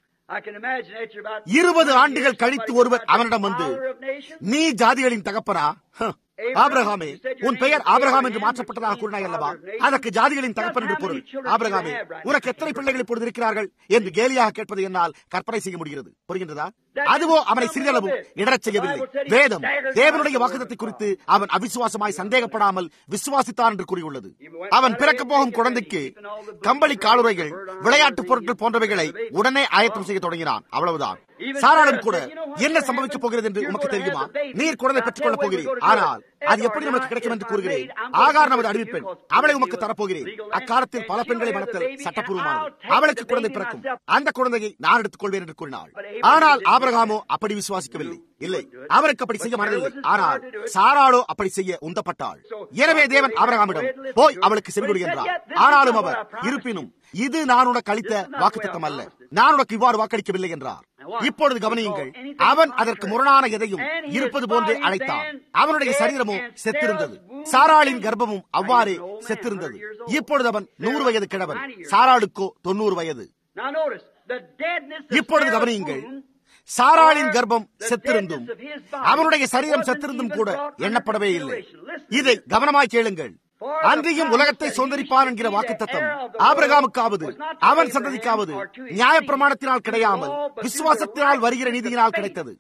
Speaker 1: இருபது ஆண்டுகள் கழித்து ஒருவர் அவனிடம் வந்து, நீ ஜாதிகளின் தகப்பனா? ஆபிரகாமே, உன் பெயர் ஆபிரகாம் என்று மாற்றப்பட்டதாக கூறினாய் அல்லவா? அதற்கு ஜாதிகளின் தகப்பன் என்று பொருள். ஆபிரகாமே, உனக்கு எத்தனை பிள்ளைகள் இப்பொழுது இருக்கிறார்கள் என்று கேலியாக கேட்பது என்னால் கற்பனை செய்ய முடிகிறது. புரிகின்றதா? அதுவோ அவனை சிறிதளவும் இடரச் செய்யவில்லை. வேதம் தேவனுடைய வாக்குத்தத்தை குறித்து அவன் அவிசுவாசமாய் சந்தேகப்படாமல் விசுவாசித்தான் என்று கூறியுள்ளது. அவன் பிறக்க போகும் குழந்தைக்கு கம்பளி காலுறைகள், விளையாட்டு பொருட்கள் போன்றவைகளை உடனே ஆயத்தம் செய்ய தொடங்கினான். அவ்வளவுதான். சாராளும் கூட என்ன சம்பவிக்கப் போகிறது என்று உமக்கு தெரியுமா? நீர் குழந்தை பெற்றுக் கொள்ளப் போகிறீர், ஆனால் அது எப்படி நமக்கு கிடைக்கும் என்று கூறுகிறேன். ஆகார் நமது அறிவிப்பெண், அவளை உமக்கு தரப்போகிறேன். அக்காலத்தில் பல பெண்களை மனத்தில் சட்டப்பூர்வமானது. அவளுக்கு குழந்தை பிறக்கும், அந்த குழந்தையை நான் எடுத்துக் கொள்வேன் என்று கூறினாள். ஆனால் ஆபிரகாமோ அப்படி விசுவாசிக்கவில்லை. இல்லை, அவருக்கு அப்படி செய்ய மனதில்லை. ஆனால் சாராளோ அப்படி செய்ய உந்தப்பட்டாள். எனவே தேவன் ஆபிரகாமிடம் போய் அவளுக்கு செவிகொடு என்றார். ஆனாலும் அவர், இருப்பினும் இது நான் உனக்கு அளித்த வாக்குத்தத்தம் அல்ல, நான் உனக்கு இவ்வாறு வாக்களிக்கவில்லை என்றார். இப்பொழுது கவனியுங்கள், அவன் அதற்கு முரணான எதையும் இருப்பது போன்றே அழைத்தான். அவனுடைய சரீரமோ செத்திருந்தது, சாராளின் கர்ப்பமும் அவ்வாறே செத்திருந்தது. இப்பொழுது அவன் நூறு வயது கிழவன், சாராளுக்கோ தொண்ணூறு வயது. இப்பொழுது கவனியுங்கள், சாராளின் கர்ப்பம் செத்திருந்தும் அவனுடைய சரீரம் செத்திருந்தும் கூட எண்ணப்படவே இல்லை. இதை கவனமாய் கேளுங்கள். அன்றியும் உலகத்தை சுதந்தரிப்பான் என்கிற வாக்குத்தத்தம் ஆபிரகாமுக்காவது அவன் சந்ததிக்காவது நியாயப்பிரமாணத்தினால் கிடையாமல் விசுவாசத்தினால் வருகிற நீதியினால் கிடைத்தது.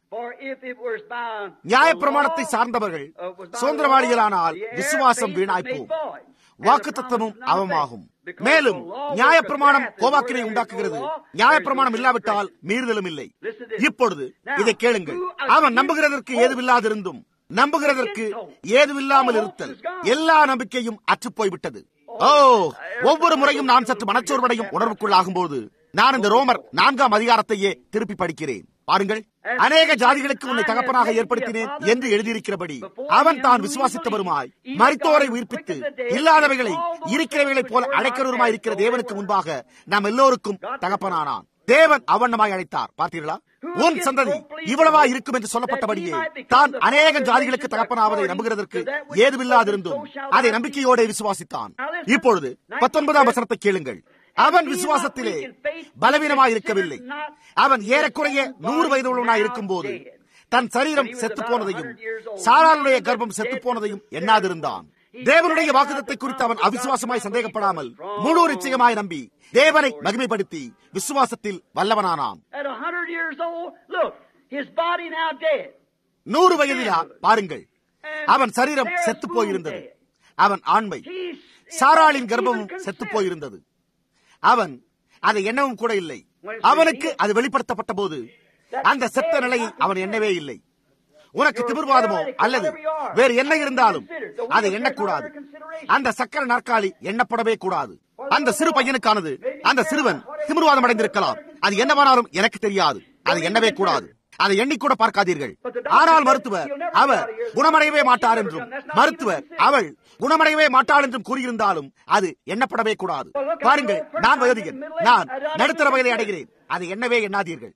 Speaker 1: நியாயப்பிரமாணத்தை சார்ந்தவர்கள் சுதந்திரவாளிகளானால் விசுவாசம் வீணாய்ப்போம், வாக்குத்தத்தமும் அவமாகும். மேலும் நியாயப்பிரமாணம் கோபாக்கினை உண்டாக்குகிறது, நியாயப்பிரமாணம் இல்லாவிட்டால் மீறுதலும் இல்லை. இப்பொழுது இதை கேளுங்கள். அவன் நம்புகிறதற்கு ஏதுவில்லாதிருந்தும் நம்புகிறதற்கு ஏதுவில்லாமல் இருத்தல், எல்லா நம்பிக்கையும் அற்றுப் போய்விட்டது. ஓ, ஒவ்வொரு முறையும் நான் சற்று மனச்சோர்வடையும் உணர்வுக்குள்ளாகும் போது நான் இந்த ரோமர் நான்காம் அதிகாரத்தையே திருப்பி படிக்கிறேன். பாருங்கள், அநேக ஜாதிகளுக்கு உன்னை தகப்பனாக ஏற்படுத்தினேன் என்று எழுதியிருக்கிறபடி அவன் தான் விசுவாசித்தவருமாய் மரித்தோரை உயிர்ப்பித்து இல்லாதவைகளை இருக்கிறவைகளைப் போல அழைக்கிறவருமாய் இருக்கிற தேவனுக்கு முன்பாக நாம் எல்லோருக்கும் தகப்பனானான். தேவன் அவண்ணமாய் அழைத்தார். பார்த்தீர்களா? உன் சந்ததி இவ்வளவா இருக்கும் என்று சொல்லப்பட்டபடியே தான் அநேக ஜாதிகளுக்கு தகப்பனாவதை நம்புகிறதற்கு ஏதுவில்லாதிருந்தும் அதை நம்பிக்கையோட விசுவாசித்தான். இப்பொழுது பத்தொன்பதாம் வசனத்தை கேளுங்கள். அவன் விசுவாசத்திலே பலவீனமாய் இருக்கவில்லை. அவன் ஏறக்குறைய நூறு வயது உள்ளவனாய் இருக்கும் போது தன் சரீரம் செத்து போனதையும் சாராளுடைய கர்ப்பம் செத்து போனதையும் எண்ணாதிருந்தான். தேவனுடைய வாக்குத்தத்தை குறித்து அவன் அவிசுவாசமாய் சந்தேகப்படாமல் முழு நிச்சயமாய் நம்பி தேவனை மகிமைப்படுத்தி விசுவாசத்தில் வல்லவனானான். நூறு வயதிலா பாருங்கள், அவன் சரீரம் செத்து போயிருந்தது. அவன் ஆண்மை, சாராளின் கர்ப்பமும் செத்து போயிருந்தது. அவன் அதை எண்ணவும் கூட இல்லை. அவனுக்கு அது வெளிப்படுத்தப்பட்ட போது அந்த செத்த நிலையை அவன் எண்ணவே இல்லை. உனக்கு திமிர்வாதமோ அல்லது வேறு என்ன இருந்தாலும் அதை எண்ணக்கூடாது. அந்த சக்கர நாற்காலி எண்ணப்படவே கூடாது. அந்த சிறு பையனுக்கானது. அந்த சிறுவன் திமிர்வாதம் அடைந்திருக்கலாம். அது என்னவானாலும் எனக்கு தெரியாது. அதை எண்ணவே கூடாது. அதை எண்ணிக்கூட பார்க்காதீர்கள். ஆனால் மருத்துவர் அவர் குணமடையவே மாட்டார் என்றும், மருத்துவர் அவள் குணமடையவே மாட்டாள் என்றும் கூறியிருந்தாலும் அது எண்ணப்படவே கூடாது. பாருங்கள், நான் வயதிகன், நான் நடுத்தர வயதை அடைகிறேன். அதை எண்ணவே எண்ணாதீர்கள்.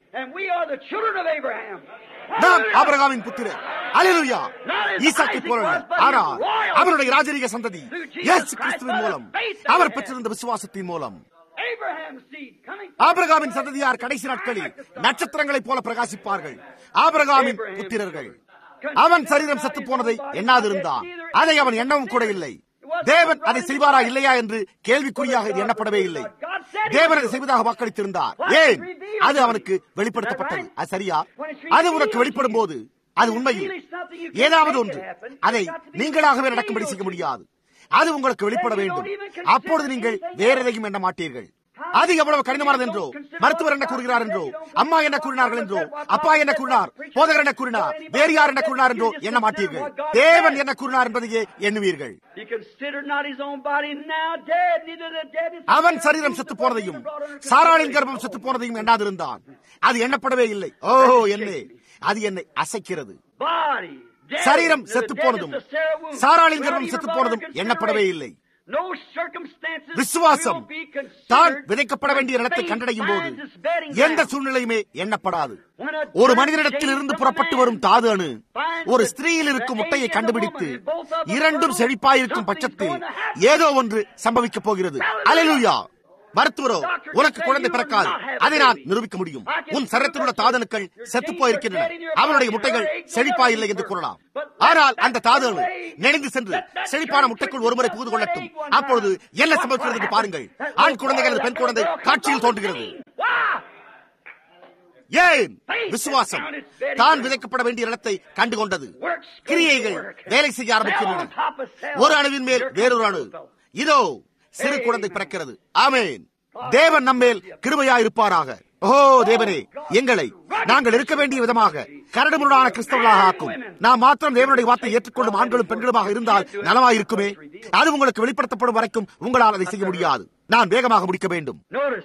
Speaker 1: நாம் ஆபிரகாமின் புத்திரர். அல்லேலூயா. ஈசாக்கை போல, ஆனால் அவருடைய ராஜரீக சந்ததி இயேசு கிறிஸ்துவின் மூலம், அவர் பெற்றிருந்த விசுவாசத்தின் மூலம். ஆபிரகாமின் சந்ததியார் கடைசி நாட்களில் நட்சத்திரங்களைப் போல பிரகாசிப்பார்கள். ஆபிரகாமின் புத்திரர்கள். அவன் சரீரம் செத்து போனதை எண்ணாதிருந்தான். அதை அவன் எண்ணவும் கூட இல்லை. தேவன் அதை செய்வாரா இல்லையா என்று கேள்விக்குறியாக இது எண்ணப்படவே இல்லை. தேவன் அதை செய்வதாக வாக்களித்திருந்தார். ஏன்? அது அவனுக்கு வெளிப்படுத்தப்பட்டது. அது சரியா? அது உனக்கு வெளிப்படும் போது அது உண்மையில் ஏதாவது ஒன்று அதை நீங்களாகவே நடக்கும்படி செய்ய முடியாது. அது உங்களுக்கு வெளிப்பட வேண்டும். அப்பொழுது நீங்கள் வேற எதையும் எண்ண மாட்டீர்கள். அது எவ்வளவு கடினமானது என்றோ, மருத்துவர் என்ன கூறுகிறார் என்றோ, அம்மா என்ன கூறினார்கள் என்றோ, அப்பா என்ன கூறினார், போதகர் என்ன கூறினார், வேறு யார் என்ன கூறினார் என்றோ எண்ண மாட்டீர்கள். தேவன் என்ன கூறினார் என்பதையே எண்ணுவீர்கள். அவன் சரீரம் செத்து போனதையும் சாராளின் கர்ப்பம் செத்து போனதையும் எண்ணாதிருந்தான். அது எண்ணப்படவே இல்லை. ஓ என்னே, அது என்னை அசைக்கிறது. சரீரம் செத்து போனதும் சாராளின் கர்ப்பம் செத்து போனதும் எண்ணப்படவே இல்லை. விசுவாசம் தான் விதைக்கப்பட வேண்டிய இடத்தை கண்டடையும் போது எந்த சூழ்நிலையுமே எண்ணப்படாது. ஒரு மனிதனிடத்தில் இருந்து புறப்பட்டு வரும் தாது அணு ஒரு ஸ்திரீயில் இருக்கும் முட்டையை கண்டுபிடித்து இரண்டும் செழிப்பாயிருக்கும் பட்சத்தில் ஏதோ ஒன்று சம்பவிக்கப் போகிறது. அல்லேலூயா. மருத்துவரோ, உனக்கு குழந்தை பிறக்காது, அதை நான் நிரூபிக்க முடியும். உன் சரத்தில் உள்ள தாதனுக்கள் செத்து போயிருக்கின்றன, அவனுடைய முட்டைகள் செழிப்பா இல்லை என்று கூறலாம். ஆனால் அந்த தாது அணு நெளிந்து சென்று செழிப்பான முட்டைக்குள் ஒருமுறை புகுந்து கொள்ளட்டும். அப்பொழுது என்ன சம்பவிக்கிறது என்று பாருங்கள். ஆண் குழந்தைகள், பெண் குழந்தை காட்சியில் தோன்றுகிறது. ஏன்? விசுவாசம் தான் விதைக்கப்பட வேண்டிய இடத்தை கண்டுகொண்டது. கிரியைகள் வேலை செய்ய ஆரம்பிக்கின்றன. ஒரு அணுவின் மேல் வேறொரு அணு. இதோ சிறு குழந்தை பிறக்கிறது. ஆமென். தேவன் நம்மேல் கிருபையாயிருப்பாராக. ஓ தேவனே, எங்களை நாங்கள் இருக்க வேண்டிய விதமாக கரடுமுரடான கிறிஸ்தவர்களாக ஆக்கும். நாம் மாத்திரம் தேவனுடைய வார்த்தை ஏற்றுக்கொள்ளும் ஆண்களும் பெண்களுமாக இருந்தால் நலமாயிருக்குமே. அது உங்களுக்கு வெளிப்படுத்தப்படும் வரைக்கும் உங்களால் அதை செய்ய முடியாது. நான் வேகமாக முடிக்க வேண்டும்.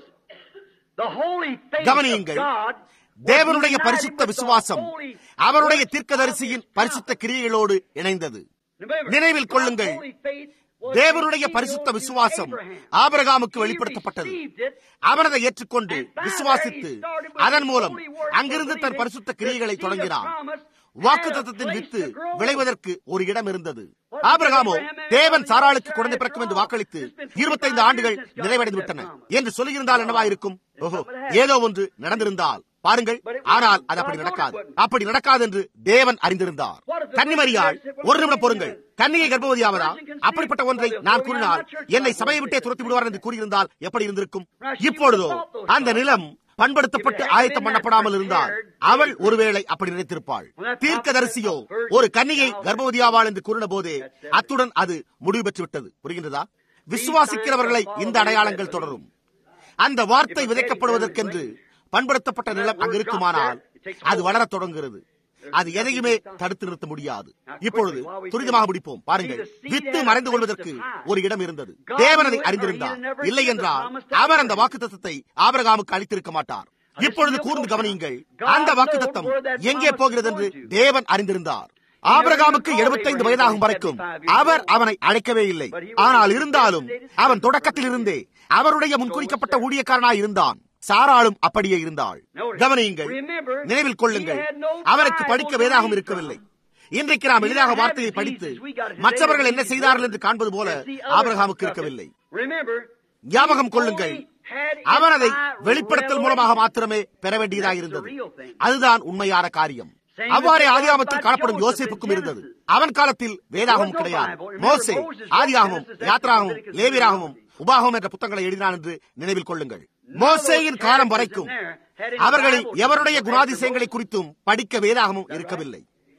Speaker 1: கவனியுங்கள், தேவனுடைய பரிசுத்த விசுவாசம் அவருடைய தீர்க்கதரிசியின் பரிசுத்த கிரியைகளோடு இணைந்தது. நினைவில் கொள்ளுங்கள், தேவனுடைய பரிசுத்த விசுவாசம் ஆபிரகாமுக்கு வெளிப்படுத்தப்பட்டது. அவன் அதை ஏற்றுக்கொண்டு விசுவாசித்து அதன் மூலம் அங்கிருந்து தன் பரிசுத்த கிரியைகளை தொடங்கினான். வாக்குத்தத்தத்தின் வித்து விளைவதற்கு ஒரு இடம் இருந்தது. ஆபிரகாமோ தேவன் சாராளுக்கு குழந்தை பிறக்கும் என்று வாக்களித்து இருபத்தைந்து ஆண்டுகள் நிறைவடைந்து விட்டன என்று சொல்லியிருந்தால் என்னவாயிருக்கும்? ஓஹோ, ஏதோ ஒன்று நடந்திருந்தால் பாருங்கள். ஆனால் அது அப்படி நடக்காது. அப்படி நடக்காது என்று தேவன் அறிந்திருந்தார். கன்னிமரியாள், ஒரு நிமிடம் பொறுங்கள், கன்னியை கர்ப்பவதியாவதா? அப்படிப்பட்ட ஒன்றை நான் கூறினால் என்னை சபையை விட்டே துரத்தி விடுவார் என்று கூறியிருந்தால் எப்படி இருந்திருக்கும்? இப்பொழுதோ அந்த நிலம் பண்படுத்தப்பட்டு ஆயத்தம் பண்ணப்படாமல் இருந்தால் அவள் ஒருவேளை அப்படி நினைத்திருப்பாள். தீர்க்கதரிசியோ ஒரு கன்னியை கர்ப்பவதியாவாள் என்று கூறின போதே அத்துடன் அது முடிவு பெற்று விட்டது. புரிகின்றதா? விசுவாசிக்கிறவர்களை இந்த அடையாளங்கள் தொடரும். அந்த வார்த்தை விதைக்கப்படுவதற்கென்று பண்படுத்தப்பட்ட நிலம் அங்கு இருக்குமானால் அது வளரத் தொடங்குகிறது. அது எதையுமே தடுத்து நிறுத்த முடியாது. இப்பொழுது துரிதமாக முடிப்போம். பாருங்கள், வித்து மறைந்து கொள்வதற்கு ஒரு இடம் இருந்தது. தேவன் அதை அறிந்திருந்தார். இல்லை என்றால் அவர் அந்த வாக்குத்தத்தத்தை ஆபிரகாமுக்கு அளித்திருக்க மாட்டார். இப்பொழுது கூர்ந்து கவனியுங்கள், அந்த வாக்குத்தத்தம் எங்கே போகிறது என்று தேவன் அறிந்திருந்தார். ஆபிரகாமுக்கு எழுபத்தைந்து வயதாகும் வரைக்கும் அவர் அவனை அழைக்கவே இல்லை. ஆனால் இருந்தாலும் அவன் தொடக்கத்தில் இருந்தே அவருடைய முன்குறிக்கப்பட்ட ஊழியக்காரனாய் இருந்தான். சாராளும் அப்படியே இருந்தாள். கவனியுங்கள், நினைவில் கொள்ளுங்கள், அவருக்கு படிக்க வேதாகம் இருக்கவில்லை. இன்றைக்கு நாம் எளிதாக வார்த்தையை படித்து மற்றவர்கள் என்ன செய்தார்கள் என்று காண்பது போல ஆபிரகாமுக்கு இருக்கவில்லை. ஞாபகம் கொள்ளுங்கள், அவன் அதை வெளிப்படுத்தல் மூலமாக மாத்திரமே பெற வேண்டியதாக இருந்தது. அதுதான் உண்மையான காரியம். அவ்வாறே ஆதியாகமத்தில் காணப்படும் யோசேப்புக்கும் இருந்தது. அவன் காலத்தில் வேதாகமும் கிடையாது. மோசே ஆதியாகமும், யாத்ராகமும், லேவியராகமும், உபாகமும் என்ற புத்தகங்களை எழுதினான் என்று நினைவில் கொள்ளுங்கள். மோசேயின் காலம் வரைக்கும் அவர்களில் எவருடைய குணாதிசயங்களை குறித்தும் படிக்க வேதாகமும் இருக்கவில்லை.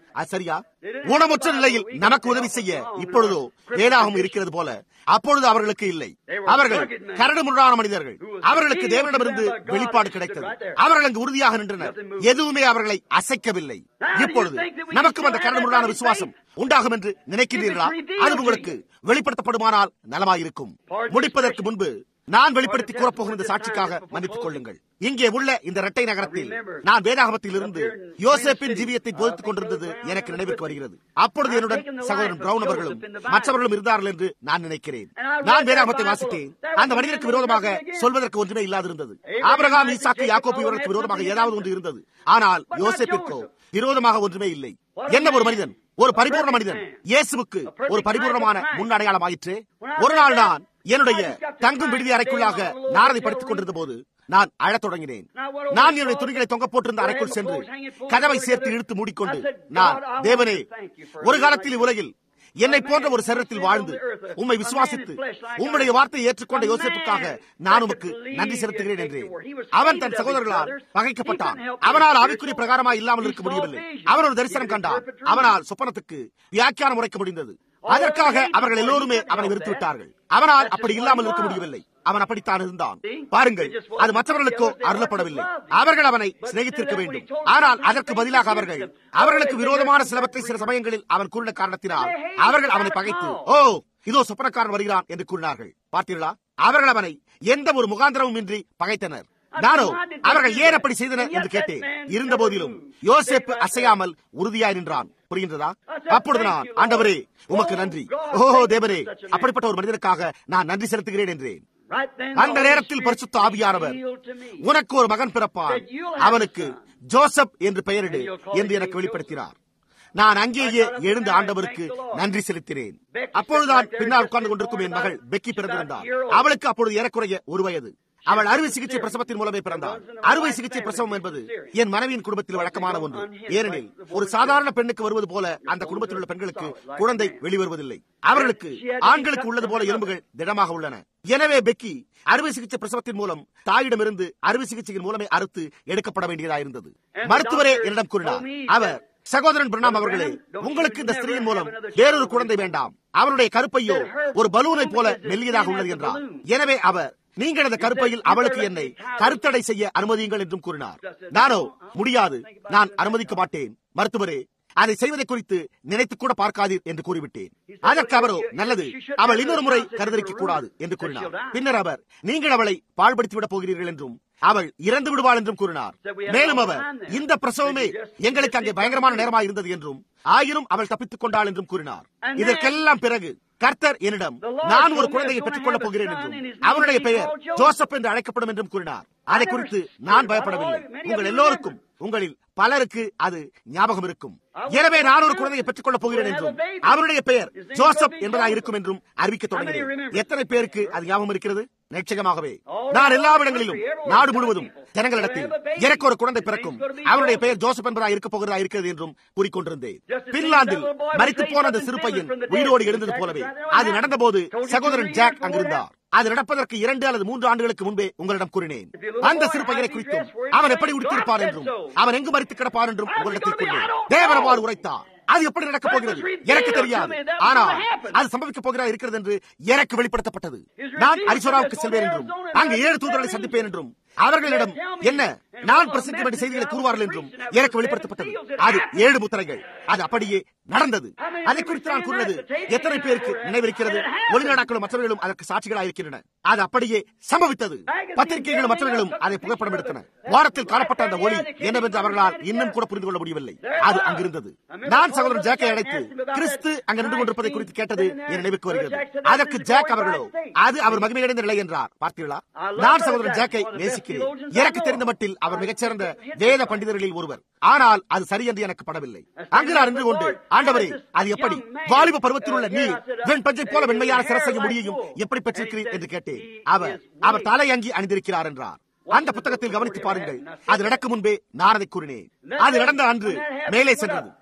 Speaker 1: அது சரியா? ஊனமுற்ற நிலையில் நமக்கு உதவி செய்ய இப்பொழுதோ வேதாகம் இருக்கிறது போல அப்பொழுது அவர்களுக்கு இல்லை. அவர்கள் கரடு முரடான மனிதர்கள். அவர்களுக்கு தேவனிடமிருந்து வெளிப்பாடு கிடைத்தது. அவர்கள் அங்கு உறுதியாக நின்றனர். எதுவுமே அவர்களை அசைக்கவில்லை. இப்பொழுது நமக்கும் அந்த கரடு முரடான விசுவாசம் உண்டாகும் என்று நினைக்கிறீர்களா? அது உங்களுக்கு வெளிப்படுத்தப்படுமானால் நலமாயிருக்கும். முடிப்பதற்கு முன்பு நான் வெளிப்படுத்தி கூறப்போகிற இந்த சாட்சிக்காக மன்னித்துக் கொள்ளுங்கள். இங்கே உள்ள இந்த இரட்டை நகரத்தில் நான் வேதாகமத்தில் இருந்து யோசேப்பின் ஜீவியத்தை போதித்துக் கொண்டிருந்தது எனக்கு நினைவிற்கு வருகிறது. அப்பொழுது என்னுடன் சகோதரன் பிரவுன் அவர்களும் மற்றவர்களும் இருந்தார்கள் என்று நான் நினைக்கிறேன். நான் வேதாகமத்தை வாசித்தேன். அந்த மனிதனுக்கு விரோதமாக சொல்வதற்கு ஒன்றுமே இல்லாதிருந்தது. ஆபிரகாம், ஈசாக்கு, யாக்கோபு இவர்களுக்கு விரோதமாக ஏதாவது ஒன்று இருந்தது. ஆனால் யோசேப்பிற்கோ விரோதமாக ஒன்றுமே இல்லை. என்ன ஒரு மனிதன், ஒரு பரிபூர்ண மனிதன். இயேசுவுக்கு ஒரு பரிபூர்ணமான முன் அடையாளம் ஆயிற்று. ஒரு நாள் நான் என்னுடைய தங்கும் விடுதி அறைக்குள்ளாக நாரதை படித்துக் கொண்டிருந்த போது நான் அழத் தொடங்கினேன். நான் என்னுடைய துணிகளை தொங்க போட்டிருந்த அறைக்குள் சென்று கதவை சேர்த்து இழுத்து மூடிக்கொண்டு, நான் தேவனே, ஒரு காலத்தில் உலகில் என்னை போன்ற ஒரு சரீரத்தில் வாழ்ந்து உம்மை விசுவாசித்து உம்முடைய வார்த்தையை ஏற்றுக்கொண்ட யோசேப்புக்காக நான் உமக்கு நன்றி செலுத்துகிறேன் என்றேன். அவன் தன் சகோதரர்களால் பகைக்கப்பட்டான். அவனால் ஆவிக்குரிய பிரகாரமாக இல்லாமல் இருக்க முடியவில்லை. அவன் ஒரு தரிசனம் கண்டான். அவனால் சொப்பனத்துக்கு வியாக்கியானம் உரைக்க முடிந்தது. அதற்காக அவர்கள் எல்லோருமே அவனை வெறுத்து விட்டார்கள். அவனால் அப்படி இல்லாமல் இருக்க முடியவில்லை. அவன் அப்படித்தான் இருந்தான். பாருங்கள், அது மற்றவர்களுக்கோ அருளப்படவில்லை. அவர்கள் அவனை சிநேகித்திருக்க வேண்டும். ஆனால் அதற்கு பதிலாக அவர்கள் அவர்களுக்கு விரோதமான சிலவற்றை சில சமயங்களில் அவன் கூறின காரணத்தினால் அவர்கள் அவனை பகைத்து, ஓ, இதோ சொப்பனக்காரன் வருகிறான் என்று கூறினார்கள். பார்த்தீர்களா? அவர்கள் அவனை எந்த ஒரு முகாந்திரமும் இன்றி பகைத்தனர். நானோ அவர்கள் ஏன் அப்படி செய்தனர் என்று கேட்டேன். இருந்த போதிலும் யோசேப்பு அசையாமல் உறுதியாய் நின்றான். புரிகின்றதா? அப்பொழுது நான், ஆண்டவரே உமக்கு நன்றி, ஓ தேவரே, அப்படிப்பட்ட ஒரு மனிதனுக்காக நான் நன்றி செலுத்துகிறேன் என்றேன். அந்த நேரத்தில் பரிசுத்த ஆவியானவர், உனக்கு ஒரு மகன் பிறப்பான், அவனுக்கு ஜோசப் என்று பெயரிடு என்று எனக்கு வெளிப்படுத்தினார். நான் அங்கேயே எழுந்து ஆண்டவருக்கு நன்றி செலுத்தினேன். அப்பொழுதுதான் பின்னால் உட்கார்ந்து கொண்டிருக்கும் என் மகள் பெக்கி பிறந்திருந்தார். அவளுக்கு அப்பொழுது ஏறக்குறைய ஒரு வயது. அவள் அறுவை சிகிச்சை பிரசவத்தின் மூலமே பிறந்தாள். அறுவை சிகிச்சை பிரசவம் என்பது என் மனைவியின் குடும்பத்தில் வழக்கமான ஒன்று. ஏனெனில் ஒரு சாதாரண பெண்ணுக்கு வருவது போல அந்த குடும்பத்தில் உள்ள பெண்களுக்கு குழந்தை வெளிவருவதில்லை. அவர்களுக்கு ஆண்களுக்கு உள்ளது போல எலும்புகள் திடமாக உள்ளன. எனவே பெக்கி அறுவை சிகிச்சை பிரசவத்தின் மூலம் தாயிடமிருந்து அறுவை சிகிச்சையின் மூலமே அறுத்து எடுக்கப்பட வேண்டியதாயிருந்தது. மருத்துவரே என்னிடம் கூறினார். அவர், சகோதரன் பிரணாம் அவர்களே, உங்களுக்கு இந்த ஸ்திரீயின் மூலம் வேறொரு குழந்தை வேண்டாம். அவருடைய கருப்பையோ ஒரு பலூனை போல மெல்லியதாக உள்ளது என்றார். எனவே அவர், நீங்கள் அந்த கருப்பையில் அவளுக்கு என்னை கருத்தடை செய்ய அனுமதியுங்கள் என்றும் கூறினார். நானோ, முடியாது, நான் அனுமதிக்க மாட்டேன் மருத்துவரே, அதை செய்வதை குறித்து நினைத்துக் கூட பார்க்காதீர் என்று கூறிவிட்டேன். அதற்கு அவரோ, நல்லது, அவள் இன்னொரு முறை கருதரிக்க கூடாது என்று கூறினார். பின்னர் அவர், நீங்கள் அவளை பாழ்படுத்திவிடப் போகிறீர்கள் என்றும் அவள் இறந்து விடுவாள் என்றும் கூறினார். மேலும் அவர், இந்த பிரசவமே எங்களுக்கு அங்கே பயங்கரமான நேரமாக இருந்தது என்றும் ஆயினும் அவள் தப்பித்துக் கொண்டாள் என்றும் கூறினார். இதற்கெல்லாம் பிறகு கர்த்தர் என்னிடம், நான் ஒரு குழந்தையை பெற்றுக் கொள்ளப் போகிறேன் என்றும் அவனுடைய பெயர் ஜோசப் என்று அழைக்கப்படும் என்றும் கூறினார். அதை குறித்து நான் பயப்படவில்லை. உங்கள் எல்லோருக்கும், உங்களில் பலருக்கு அது ஞாபகம் இருக்கும். எனவே நான் ஒரு குழந்தையை பெற்றுக் கொள்ளப் போகிறேன் என்றும் அவருடைய பெயர் ஜோசப் என்பதாக இருக்கும் என்றும் அறிவிக்க தொடங்கினேன். எத்தனை பேருக்கு அது ஞாபகம் இருக்கிறது? நிச்சயமாகவே நான் எல்லா இடங்களிலும், நாடு முழுவதும் ஜனங்களிடத்தில் எனக்கு ஒரு குழந்தை பிறக்கும், அவருடைய பெயர் ஜோசப் என்பதாக இருக்க போகிறதா இருக்கிறது என்றும் கூறிக்கொண்டிருந்தேன். பின்லாந்தில் மரித்து போன அந்த சிறு பையன் உயிரோடு எழுந்தது போலவே அது நடந்தபோது சகோதரன் ஜாக் அங்கிருந்தார். அது நடப்பதற்கு இரண்டு அல்லது மூன்று ஆண்டுகளுக்கு முன்பே உங்களிடம் கூறினேன். அந்த சிறு பையனை குறித்தும் அவன் எப்படி உடுத்திருப்பார் என்றும் அவன் எங்கு மரித்து கிடப்பார் என்றும் உங்களிடத்தில் கூறினேன். தேவனவாறு உரைத்தார். அது எப்படி நடக்கப் போகிறது எனக்கு தெரியாது, ஆனால் அது சம்பவிக்கப் போகிறதா இருக்கிறது என்று எனக்கு வெளிப்படுத்தப்பட்டது. நான் அரிசோராவுக்கு செல்வேன் என்றும் அங்கு ஏழு தூதர்களை சந்திப்பேன் என்றும் அவர்களிடம் என்ன நான் பிரசித்தி வேண்டிய செய்திகளை கூறுவார்கள் என்றும் எனக்கு வெளிப்படுத்தப்பட்டது. அது ஏழு முத்திரைகள். அது அப்படியே நடந்தது. அதை குறித்து நான் கூறினது எத்தனை பேருக்கு நினைவிருக்கிறது? ஒளிநாடாக்களும் மற்றவர்களும் அதற்கு சாட்சிகளாக இருக்கின்றன. அது அப்படியே சம்பவித்தது. பத்திரிகைகளும் மற்றவர்களும் அதை புகைப்படம் எடுத்தன. வாரத்தில் காணப்பட்ட அந்த ஒளி என்னவென்று அவர்களால் இன்னும் கூட புரிந்து கொள்ள முடியவில்லை. அது அங்கிருந்தது. நான் சகோதரன் ஜாக்கை அழைத்து கிறிஸ்து அங்கு நின்று கொண்டிருப்பதை குறித்து கேட்டது என் நினைவுக்கு வருகிறது. அதற்கு ஜாக் அவர்களோ, அது அவர் மகிமையடைந்த நிலை என்றார். பார்த்தீர்களா? நான் சகோதரன் ஜாக்கை நேசிக்கிறேன். எனக்கு தெரிந்த மட்டில் அவர் மிகச்சிறந்த வேத பண்டிதர்களில் ஒருவர். ஆனால் அது சரி என்று எனக்கு படவில்லை. அங்கு நான் நின்று கொண்டு, ஆண்டவரே, அது எப்படி வாலிப பருவத்தில் உள்ள நீர் வெண் பஞ்சை போல வெண்மையான சிரசையும் முடியையும் எப்படி பெற்றிருக்கிறீர் என்று கேட்டேன். அவர் அவர் தலையங்கி அணிந்திருக்கிறார் என்றார். அந்த புத்தகத்தில் கவனித்து பாருங்கள். அது நடக்கும் முன்பே நான் அதை கூறினேன். அது நடந்த அன்று மேலே சென்றது.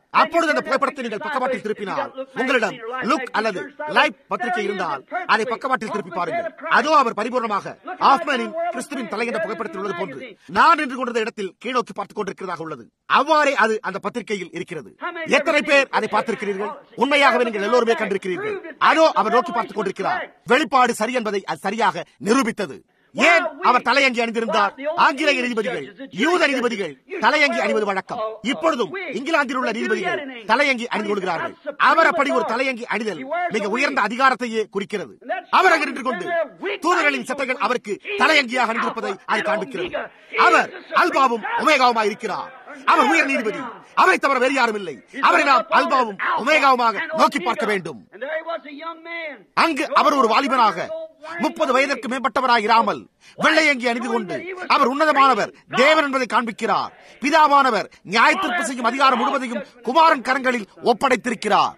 Speaker 1: அப்பொழுது அந்த புகைப்படத்தை நீங்கள் பக்கவாட்டில் திருப்பினால் உங்களிடம் லுக் அல்லது லைஃப் பத்திரிகை இருந்தால் அதை பக்கவாட்டில் திருப்பி பாருங்கள். அதோ அவர் பரிபூர்ணமாக ஆஃப்மேனின் கிறிஸ்துவின் தலை என்ற புகைப்படத்தில் உள்ளது போன்று நான் நின்று கொண்டிருந்த இடத்தில் கீழோக்கி பார்த்துக் கொண்டிருக்கிறதாக உள்ளது. அவ்வாறே அது அந்த பத்திரிகையில் இருக்கிறது. எத்தனை பேர் அதை பார்த்திருக்கிறீர்கள்? உண்மையாகவே நீங்கள் எல்லோருமே கண்டிருக்கிறீர்கள். அதோ அவர் நோக்கி பார்த்துக் கொண்டிருக்கிறார். வெளிப்பாடு சரி என்பதை அது சரியாக நிரூபித்தது. ஏன் அவர் தலையங்கி அணிந்திருந்தார்? ஆங்கிலேய நீதிபதிகள், யூத நீதிபதிகள் தலையங்கி அணிவது வழக்கம். இப்பொழுதும் இங்கிலாந்தில் உள்ள நீதிபதிகள் தலையங்கி அணிந்து கொள்கிறார்கள். அவர் அப்படி ஒரு தலையங்கி அணிதல் மிக உயர்ந்த அதிகாரத்தையே குறிக்கிறது. அவர் அங்கு நின்று கொண்டு தூதர்களின் சட்டைகள் அவருக்கு தலையங்கியாக அணிந்திருப்பதை அது காண்பிக்கிறது. அவர் அல்பாவும் ஒமேகாவுமாய் இருக்கிறார். அவர் உயர் நீதிபதி. அவரை தவிர வேறு யாரும் இல்லை. அவரை நாம் அல்பாவும் ஒமேகாவுமாக நோக்கி பார்க்க வேண்டும். அங்கு அவர் ஒரு வாலிபனாக முப்பது வயதிற்கு மேம்பட்டவராக இராமல் வெள்ளையங்கி அணிந்து கொண்டு அவர் உன்னதமானவர் தேவன் என்பதை காண்பிக்கிறார். பிதாவானவர் நியாயத்தீர்ப்பு செய்யும் அதிகாரம் முழுவதையும் குமாரன் கரங்களில் ஒப்படைத்திருக்கிறார்.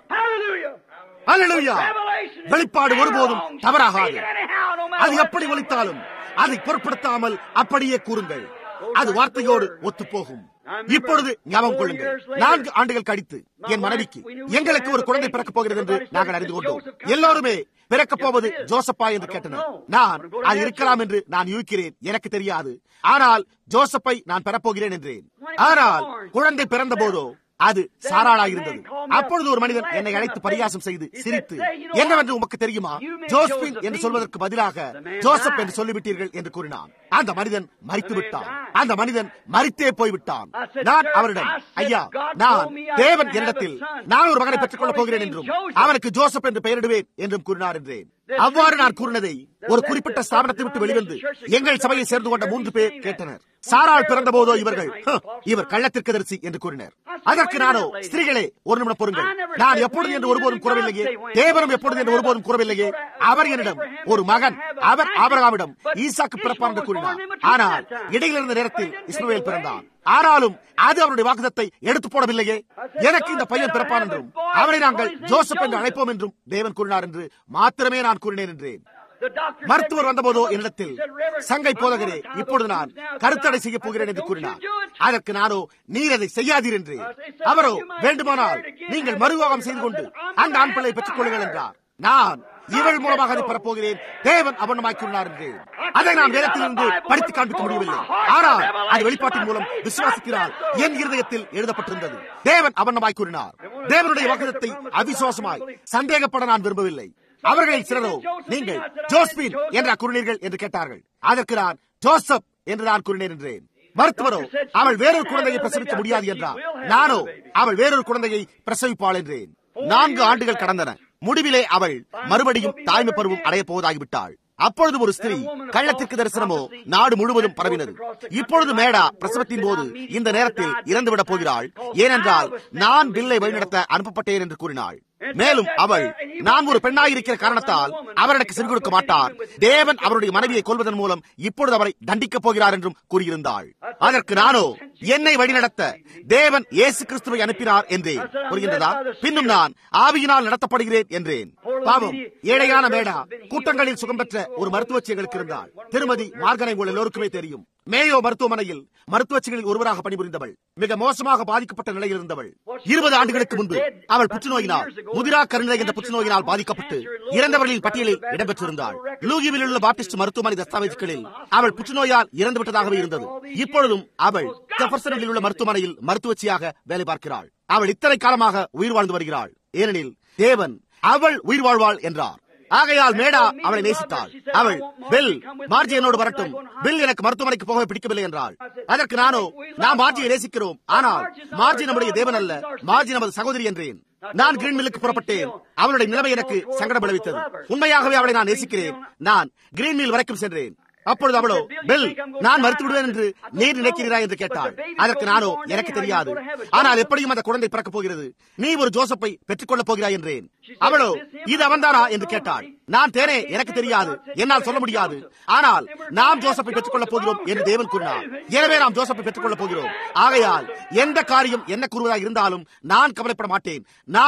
Speaker 1: அல்லேலூயா! வெளிப்பாடு ஒருபோதும் தவறாகாது. அது எப்படி ஒலித்தாலும் அதை பொருட்படுத்தாமல் அப்படியே கூறுங்கள். அது வார்த்தையோடு ஒத்துப்போகும். இப்பொழுது ஞாபகம் கொள்ளுங்கள், நான்கு ஆண்டுகள் கழித்து என் மனைவிக்கு எங்களுக்கு ஒரு குழந்தை பிறக்கப் போகிறது என்று நாங்கள் அறிந்து கொண்டோம். எல்லோருமே பிறக்கப் போவது ஜோசப்பா என்று கேட்டனர். நான் அது இருக்கலாம் என்று நான் யூகிக்கிறேன், எனக்கு தெரியாது. ஆனால் ஜோசப்பை நான் பெறப்போகிறேன் என்றேன். ஆனால் குழந்தை பிறந்த போதோ அது சாராளாயிருந்தது. அப்பொழுது ஒரு மனிதன் என்னை அழைத்து பரியாசம் செய்து சிரித்து, என்னவென்று உமக்கு தெரியுமா, ஜோஸ்பின் என்று சொல்வதற்கு பதிலாக ஜோசப் என்று சொல்லிவிட்டீர்கள் என்று கூறினான். அந்த மனிதன் மரித்து விட்டான். அந்த மனிதன் மரித்தே போய்விட்டான். நான் அவரிடம், ஐயா, நான் தேவன் என்னிடத்தில் நான் ஒரு மகனை பெற்றுக் கொள்ளப் போகிறேன் என்றும் அவனுக்கு ஜோசப் என்று பெயரிடுவேன் என்றும் கூறினார் என்றேன். அவ்வாறு நான் கூறினதை ஒரு குறிப்பிட்ட ஸ்தாபனத்தை விட்டு வெளிவந்து எங்கள் சபையை சேர்ந்து கொண்ட மூன்று பேர் கேட்டனர். சாராள் பிறந்த போதோ இவர்கள் இவர் கள்ளத்திற்கதரிசி என்று கூறினர். அதற்கு நானோ, ஸ்திரீகளே ஒரு நிமிடம் பொறுங்கள், நான் எப்பொழுது என்று ஒருபோதும் கூறவில்லையே, தேவனும் எப்பொழுது என்று ஒருபோதும் கூறவில்லையே. அவர் என்னிடம் ஒரு மகன், அவர் ஆபிரகாமிடம் ஈசாக்கு பிறப்பார் என்று கூறினார். ஆனால் இடையில் இருந்த நேரத்தில் இஸ்மவேல் பிறந்தான். ஆனாலும் அது அவருடைய வாக்குத்தத்தை எடுத்து போடவில்லையே. எனக்கு இந்த பையன் பிறப்பான் என்றும் அவனை நாங்கள் ஜோசப் என்று அழைப்போம் என்றும் தேவன் கூறினார் என்று மாத்திரமே நான் கூறினேன் என்றேன். மருத்துவர் வந்தபோதோ என்னிடத்தில், சங்கை போதகரே, இப்பொழுது நான் கருத்தடை செய்ய போகிறேன் என்று கூறினார். அதற்கு நானோ, நீர் அதை செய்யாதீர் என்று. அவரோ, வேண்டுமானால் நீங்கள் மறுவாகம் செய்து கொண்டு அந்த ஆண் பிள்ளையை பெற்றுக் கொள்ளுங்கள் என்றார். நான் இவள் மூலமாக அதை பெறப்போகிறேன், தேவன் அவனமாய் கூறினார் என்று. அதை நாம் வேதத்திலிருந்து படித்து காண்பிக்க முடியவில்லை. ஆனால் அது வெளிப்பாட்டின் மூலம் விசுவாசிக்கிறார் என் இருதயத்தில் எழுதப்பட்டிருந்தது. தேவன் அவனமாய் கூறினார். தேவனுடைய வாக்குத்தத்தை அவிசுவாசமாய் சந்தேகப்பட நான் விரும்பவில்லை. அவர்களில் சிலரோ, நீங்கள் ஜோஸ்பின் என்ற கூறினீர்கள் என்று கேட்டார்கள். அதற்கு நான் ஜோசப் என்று நான் கூறினேன் என்றேன். மருத்துவரோ, அவள் வேறொரு குழந்தையை பிரசவிக்க முடியாது என்றார். நானோ, அவள் வேறொரு குழந்தையை பிரசவிப்பாள் என்றேன். நான்கு ஆண்டுகள் கடந்தன. முடிவிலே அவள் மறுபடியும் தாய்மை பருவம் அடைய போவதாகிவிட்டாள். அப்பொழுது ஒரு ஸ்திரீ கள்ளத்திற்கு தரிசனமோ நாடு முழுவதும் பரவினது. இப்பொழுது மேடா பிரசவத்தின் போது இந்த நேரத்தில் இறந்துவிடப் போகிறாள். ஏனென்றால் நான் பில்லை வழிநடத்த அனுப்பப்பட்டேன் என்று கூறினாள். மேலும் அவள், நான் ஒரு பெண்ணாயிருக்கிற காரணத்தால் அவர் எனக்கு செவி கொடுக்க மாட்டார், தேவன் அவருடைய மனைவியை கொல்வதன் மூலம் இப்பொழுது அவரை தண்டிக்கப் போகிறார் என்றும் கூறியிருந்தாள். அதற்கு நானோ, என்னை வழிநடத்த தேவன் இயேசு கிறிஸ்துவை அனுப்பினார் என்றேன். புரிகின்றதா? பின்னும் நான் ஆவியினால் நடத்தப்படுகிறேன் என்றேன். பாவம், ஏழையான மேடா கூட்டங்களில் சுகம் பெற்ற ஒரு மருத்துவச்சிகளுக்கு இருந்தாள். திருமதி மார்கனை உங்கள் எல்லோருக்குமே தெரியும். மேயோ மருத்துவமனையில் மருத்துவச்சிகளில் ஒருவராக பணிபுரிந்தவள். மிக மோசமாக பாதிக்கப்பட்ட நிலையில் இருந்தவள். இருபது ஆண்டுகளுக்கு முன்பு அவள் புற்றுநோயினால், முதிரா கருநிலை என்ற புற்றுநோயினால் பாதிக்கப்பட்டு இறந்தவர்களின் பட்டியலில் இடம்பெற்றிருந்தாள். லூகிவில் உள்ள பாப்டிஸ்ட் மருத்துவமனை தஸ்தாவேஜுகளில் அவள் புற்றுநோயால் இறந்துவிட்டதாகவே இருந்தது. இப்பொழுதும் அவள் ஜெஃபர்சனில் உள்ள மருத்துவமனையில் மருத்துவச்சியாக வேலை பார்க்கிறாள். அவள் இத்தனை காலமாக உயிர் வாழ்ந்து வருகிறாள். ஏனெனில் தேவன் அவள் உயிர் வாழ்வாள் என்றார். ஆகையால் மேடா அவளை நேசித்தாள். அவள், பில், மார்ஜி என்னோடு வரட்டும், பில் எனக்கு மருத்துவமனைக்கு போக பிடிக்கவில்லை என்றாள். அதற்கு நானோ, நாம் மார்ஜியை நேசிக்கிறோம், ஆனால் மார்ஜி நம்முடைய தேவன் அல்ல, மார்ஜி நமது சகோதரி என்றேன். நான் கிரீன் மில்லுக்கு புறப்பட்டேன். அவளுடைய நிலைமை எனக்கு சங்கடம் விளைவித்தது. உண்மையாகவே அவளை நான் நேசிக்கிறேன். நான் கிரீன் மில் வரைக்கும் சென்றேன். அப்பொழுது அவளோ, பில், நான் மறுத்து விடுவேன் என்று நீர் நினைக்கிறீரா என்று கேட்டாள். அதற்கு நானோ, எனக்கு தெரியாது, ஆனால் எப்படியும் அந்த குழந்தை பிறக்கப் போகிறது, நீ ஒரு ஜோசப்பை பெற்றுக் கொள்ளப் போகிறாய் என்றேன். அவளோ, இது அவன்தானா என்று கேட்டாள். நான் தேனே, எனக்கு தெரியாது, என்னால் சொல்ல முடியாது, ஆனால் நாம் ஜோசப்பை பெற்றுக் கொள்ளப் போகிறோம் என்று தேவன் கூறினார். எனவே நாம் ஜோசப்பை பெற்றுக் கொள்ளப் போகிறோம். ஆகையால் எந்த காரியம் என்ன கூறுவதாக இருந்தாலும் நான் கவலைப்பட மாட்டேன். நாம்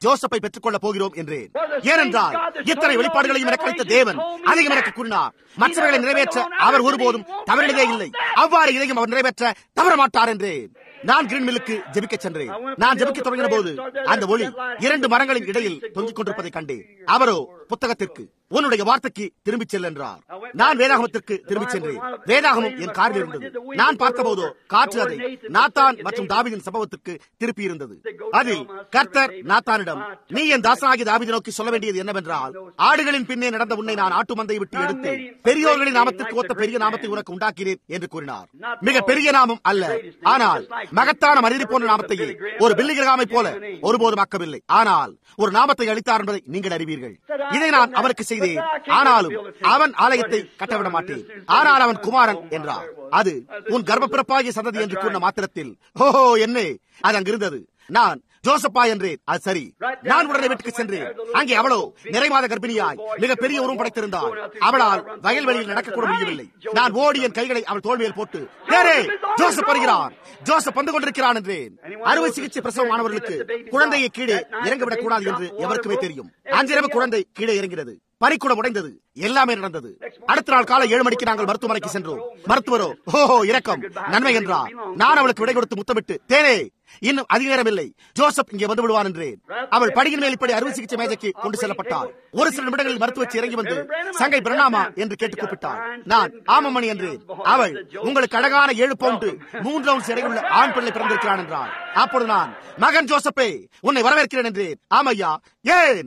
Speaker 1: ஜோசப்பை பெற்றுக் கொள்ளப் போகிறோம் என்றேன். ஏனென்றால் இத்தனை வெளிப்பாடுகளையும் எனக்கு அளித்த தேவன் அதையும் எனக்கு கூறினார். மற்றவர்களை நிறைவேற்ற அவர் ஒருபோதும் தவறினதே இல்லை. அவ்வாறு இதையும் அவர் நிறைவேற்ற தவற மாட்டார் என்றேன். நான் கிரீன் மில்லுக்கு ஜெபிக்க சென்றேன். நான் ஜெபிக்க தொடங்கின போது அந்த ஒளி இரண்டு மரங்களின் இடையில் தொங்கிக் கொண்டிருப்பதை கண்டேன். அவரோ புத்தகத்திற்கு உன்னுடைய வார்த்தைக்கு திரும்பிச் செல் என்றார். நான் வேதாகமத்திற்கு திரும்பிச் சென்றேன். வேதாகமம் என் காரில் இருந்தது. நான் பார்த்தபோதோ காற்று அதை நாத்தான் மற்றும் தாவீதின் சம்பவத்திற்கு திருப்பி இருந்தது. அதில் கர்த்தர் நாத்தானிடம், நீ என் தாசனாகிய தாவீதை நோக்கி சொல்ல வேண்டியது என்னவென்றால், ஆடுகளின் பின்னே நடந்த உன்னை நான் ஆட்டு மந்தை விட்டு எடுத்து பெரியோர்களின் நாமத்திற்கு ஒத்த பெரிய நாமத்தை உனக்கு உண்டாக்கினேன் என்று கூறினார். மிக பெரிய நாமம் அல்ல, ஆனால் மகத்தான மனிதரை போன்ற நாமத்தையே ஒரு பில்லிகிரகாமை போல ஒருபோதும் ஆக்கவில்லை. ஆனால் ஒரு நாமத்தை அளித்தார் என்பதை நீங்கள் அறிவீர்கள். இதை நான் அவருக்கு செய்தேன். ஆனாலும் அவன் ஆலயத்தை கட்டவிட மாட்டேன். ஆனால் அவன் குமாரன் என்றார். அது உன் கர்ப்ப பிறப்பாகிய சந்ததி என்று கூறின மாத்திரத்தில் ஓஹோ என்னே அது அங்கிருந்தது. நான் ஜோசப்பா என்றேன். அது சரி. நான் உடனே வீட்டுக்கு சென்றேன். அங்கே அவளோ நிறைமாத கர்ப்பிணியாய் மிக பெரிய உருவம் படைத்திருந்தாள். அவளால் வயல்வெளியில் நடக்கக்கூட முடியவில்லை. நான் ஓடி என் கைகளை அவள் தோல்வியில் போட்டு, தேரே ஜோசப் வருகிறான், ஜோசப் வந்து கொண்டிருக்கிறான் என்றேன். அறுவை சிகிச்சை பிரசவமானவர்களுக்கு குழந்தையை கீழே இறங்கிவிடக் கூடாது என்று எவருக்குமே தெரியும். அன்றிரவு குழந்தை கீழே இறங்கிறது. பனிக்கூடம் உடைந்தது. எல்லாமே நடந்தது. அடுத்த நாள் காலை ஏழு மணிக்கு நாங்கள் மருத்துவமனைக்கு சென்றோம். மருத்துவரோ ஓஹோ இரக்கம் நன்மை என்றார். நான் அவளுக்கு விடை கொடுத்து முத்தமிட்டு, தேனே இன்னும் அதிக நேரம் இல்லை, ஜோசப் இங்கே வந்து விடுவான் என்றேன். அவள் படியின் மேல் இப்படி அறுவை சிகிச்சை மேஜைக்கு கொண்டு செல்லப்பட்டாள். ஒரு சில நிமிடங்களில் மருத்துவச்சி இறங்கி வந்து சங்கை பிரணாமா என்று கேட்டு கூப்பிட்டாள். நான் ஆமமணி என்றேன். அவள், உங்களுக்கு அழகான ஏழு பவுண்டு மூன்று அவுன்ஸ் எடையுள்ள ஆண் பிள்ளை பிறந்திருக்கிறான் என்றாள். அப்பொழுது நான், மகன் ஜோசப்பே உன்னை வரவேற்கிறேன் என்றேன். ஆமையா. ஏன்